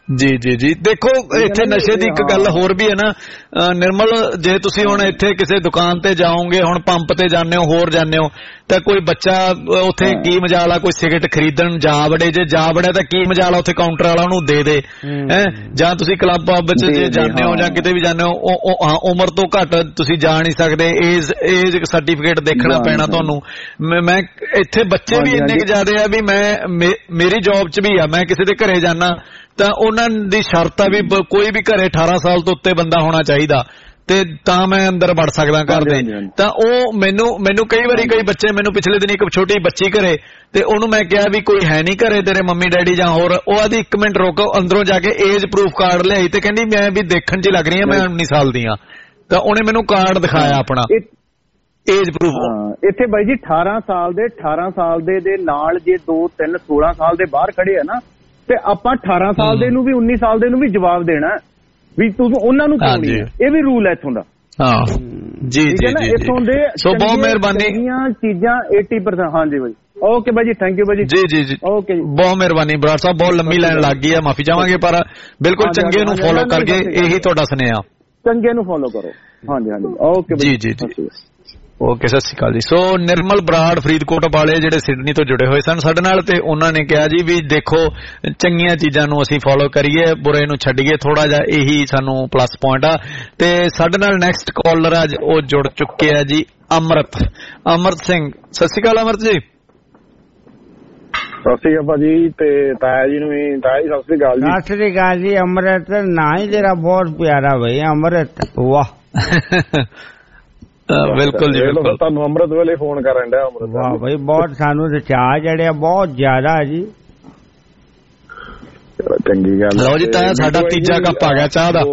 ਜੀ ਜੀ ਜੀ ਦੇਖੋ ਇੱਥੇ ਨਸ਼ੇ ਦੀ ਇੱਕ ਗੱਲ ਹੋਰ ਵੀ ਹੈ ਨਾ ਨਿਰਮਲ, ਜੇ ਤੁਸੀਂ ਹੁਣ ਇੱਥੇ ਕਿਸੇ ਦੁਕਾਨ ਤੇ ਜਾਓਗੇ, ਹੁਣ ਪੰਪ ਤੇ ਜਾਂਦੇ ਹੋ, ਹੋਰ ਜਾਂਦੇ ਹੋ, ਤਾਂ ਕੋਈ ਬੱਚਾ ਉੱਥੇ ਕੀ ਮਜਾਲ ਆ ਕੋਈ ਸਿਗਰਟ ਖਰੀਦਣ ਜਾ ਵੜੇ, ਜੇ ਜਾ ਵੜਿਆ ਤਾਂ ਕੀ ਮਜਾਲ ਆ ਉੱਥੇ ਕਾਊਂਟਰ ਵਾਲਾ ਉਹਨੂੰ ਦੇ ਦੇ ਹੈ। ਜਾਂ ਤੁਸੀਂ ਕਲੱਬ ਵਿੱਚ ਜੇ ਜਾਂਦੇ ਹੋ ਜਾਂ ਕਿਤੇ ਵੀ ਜਾਂਦੇ ਹੋ, ਉਮਰ ਤੋਂ ਘੱਟ ਤੁਸੀਂ ਜਾ ਨਹੀਂ ਸਕਦੇ, ਏਜ ਏਜ ਸਰਟੀਫਿਕੇਟ ਦੇਖਣਾ ਪੈਣਾ ਤੁਹਾਨੂੰ। ਮੈਂ ਇੱਥੇ ਬੱਚੇ ਵੀ ਇੰਨੇ ਕੁ ਜ਼ਿਆਦਾ ਆ ਵੀ ਮੈਂ ਮੇਰੀ ਜੌਬ 'ਚ ਵੀ ਆ, ਮੈਂ ਕਿਸੇ ਦੇ ਘਰੇ ਜਾਣਾ ਤਾਂ ਉਹਨਾਂ ਦੀ ਸ਼ਰਤ ਆ ਵੀ ਕੋਈ ਵੀ ਘਰੇ ਅਠਾਰਾਂ ਸਾਲ ਤੋਂ ਉੱਤੇ ਬੰਦਾ ਹੋਣਾ ਚਾਹੀਦਾ ਤੇ ਤਾਂ ਮੈਂ ਅੰਦਰ ਵੜ ਸਕਦਾ ਘਰ ਦੇ। ਤਾਂ ਉਹ ਮੈਨੂੰ ਮੈਨੂੰ ਕਈ ਵਾਰੀ ਕਈ ਬੱਚੇ ਮੈਨੂੰ ਪਿਛਲੇ ਦਿਨ ਇੱਕ ਛੋਟੀ ਬੱਚੀ ਘਰੇ ਤੇ ਉਹਨੂੰ ਮੈਂ ਕਿਹਾ ਵੀ ਕੋਈ ਹੈ ਨਹੀਂ ਘਰੇ ਤੇਰੇ ਮੰਮੀ ਡੈਡੀ ਜਾਂ ਹੋਰ, ਉਹ ਆਦੀ ਇੱਕ ਮਿੰਟ ਰੁਕੋ, ਅੰਦਰੋਂ ਜਾ ਕੇ ਏਜ ਪ੍ਰੂਫ ਕਾਰਡ ਲਿਆਈ ਤੇ ਕਹਿੰਦੀ ਮੈਂ ਵੀ ਦੇਖਣ 'ਚ ਲੱਗ ਰਹੀ ਹਾਂ, ਮੈਂ ਉੱਨੀ ਸਾਲ ਦੀ ਹਾਂ। ਤਾਂ ਉਹਨੇ ਮੈਨੂੰ ਕਾਰਡ ਦਿਖਾਇਆ ਆਪਣਾ ਏਜ ਪ੍ਰੂਫ। ਇੱਥੇ ਬਾਈ ਜੀ ਅਠਾਰਾਂ ਸਾਲ ਦੇ ਅਠਾਰਾਂ ਸਾਲ ਦੇ ਦੇ ਨਾਲ ਜੇ ਦੋ ਤਿੰਨ ਸੋਲਾਂ ਸਾਲ ਦੇ ਬਾਹਰ ਖੜੇ ਆ ਨਾ, ਤੇ ਆਪਾਂ ਅਠਾਰਾਂ ਸਾਲ ਦੇ ਨੂੰ ਵੀ ਉੱਨੀ ਸਾਲ ਦੇ ਨੂੰ ਵੀ ਜਵਾਬ ਦੇਣਾ ਵੀ ਤੂੰ ਉਹਨਾਂ ਨੂੰ ਕਿਉਂ ਨਹੀਂ। ਇਹ ਵੀ ਰੂਲ ਹੈ ਇੱਥੋਂ ਦਾ। ਹਾਂ ਜੀ ਜੀ ਜੀ ਇੱਥੋਂ ਦੇ ਸੋ ਬਹੁਤ ਮਿਹਰਬਾਨੀ ਚੀਜ਼ਾਂ अस्सी परसेंट। ਹਾਂਜੀ ਬਾਈ ਓਕੇ ਬਾਈ ਜੀ, ਥੈਂਕ ਯੂ ਬਾਈ ਜੀ। ਜੀ ਜੀ ਜੀ ਓਕੇ ਜੀ, ਬਹੁਤ ਮਿਹਰਬਾਨੀ ਬਰਾੜ ਸਾਹਿਬ, ਬਹੁਤ ਲੰਮੀ ਲਾਈਨ ਲੱਗ ਗਈ ਹੈ, ਮਾਫੀ ਚਾਹਾਂਗੇ, ਪਰ ਬਿਲਕੁਲ ਚੰਗੇ ਨੂੰ ਫੋਲੋ ਕਰਕੇ ਇਹੀ ਤੁਹਾਡਾ ਸੁਨੇਹਾ, ਚੰਗੇ ਨੂੰ ਫੋਲੋ ਕਰੋ। ਹਾਂਜੀ ਹਾਂਜੀ ਓਕੇ ਜੀ ਜੀ ਜੀ ਓਕੇ, ਸਤਿ ਸ਼੍ਰੀ ਅਕਾਲ ਜੀ। ਸੋ ਨਿਰਮਲ ਬਰਾੜ ਫਰੀਦਕੋਟ ਵਾਲੇ ਜਿਹੜੇ ਸਿਡਨੀ ਤੋਂ ਜੁੜੇ ਹੋਏ ਸਨ ਸਾਡੇ ਨਾਲ, ਤੇ ਉਹਨਾਂ ਨੇ ਕਿਹਾ ਜੀ ਵੀ ਦੇਖੋ ਚੰਗੀਆਂ ਚੀਜ਼ਾਂ ਨੂੰ ਅਸੀਂ ਫੋਲੋ ਕਰੀਏ, ਬੁਰੇ ਨੂੰ ਛੱਡੀਏ, ਥੋੜਾ ਜਿਹਾ ਇਹੀ ਸਾਨੂੰ ਪਲੱਸ ਪੁਆਇੰਟ ਆ। ਤੇ ਸਾਡੇ ਨਾਲ ਨੈਕਸਟ ਕਾਲਰ ਅੱਜ ਉਹ ਜੁੜ ਚੁੱਕੇ ਆ ਜੀ, ਅਮਰਤ ਅਮਰਤ ਸਿੰਘ। ਸਤਿ ਸ਼੍ਰੀ ਅਕਾਲ ਅਮਰਤ ਜੀ। ਸਤਿ ਸ਼੍ਰੀ ਅਕਾਲ ਭਾਜੀ, ਤੇ ਤਾਇਆ ਜੀ ਨੂੰ ਵੀ। ਤਾਇਆ ਜੀ ਸਤਿ ਸ਼੍ਰੀ ਅਕਾਲ ਜੀ। ਸਤਿ ਸ਼੍ਰੀ ਅਕਾਲ ਜੀ। ਅਮਰਤ ਨਾ ਹੀ ਤੇਰਾ ਬਹੁਤ ਪਿਆਰਾ ਬਈ, ਅਮਰਤ ਵਾਹ। ਬਿਲਕੁਲ ਜੀ, ਬਿਲਕੁਲ ਤੁਹਾਨੂੰ ਅੰਮ੍ਰਿਤ ਵੇਲੇ ਫੋਨ ਕਰਨ ਡਿਆ। ਅੰਮ੍ਰਿਤ ਵਾਹ ਬਈ, ਬਹੁਤ ਸਾਨੂੰ ਤੇ ਚਾਅ ਜੜਿਆ ਬਹੁਤ ਜ਼ਿਆਦਾ ਜੀ। ਚੰਗੀ ਗੱਲ। ਲਓ ਜੀ ਤਾਇਆ, ਸਾਡਾ ਤੀਜਾ ਕੱਪ ਆ ਗਿਆ ਚਾਹ ਦਾ।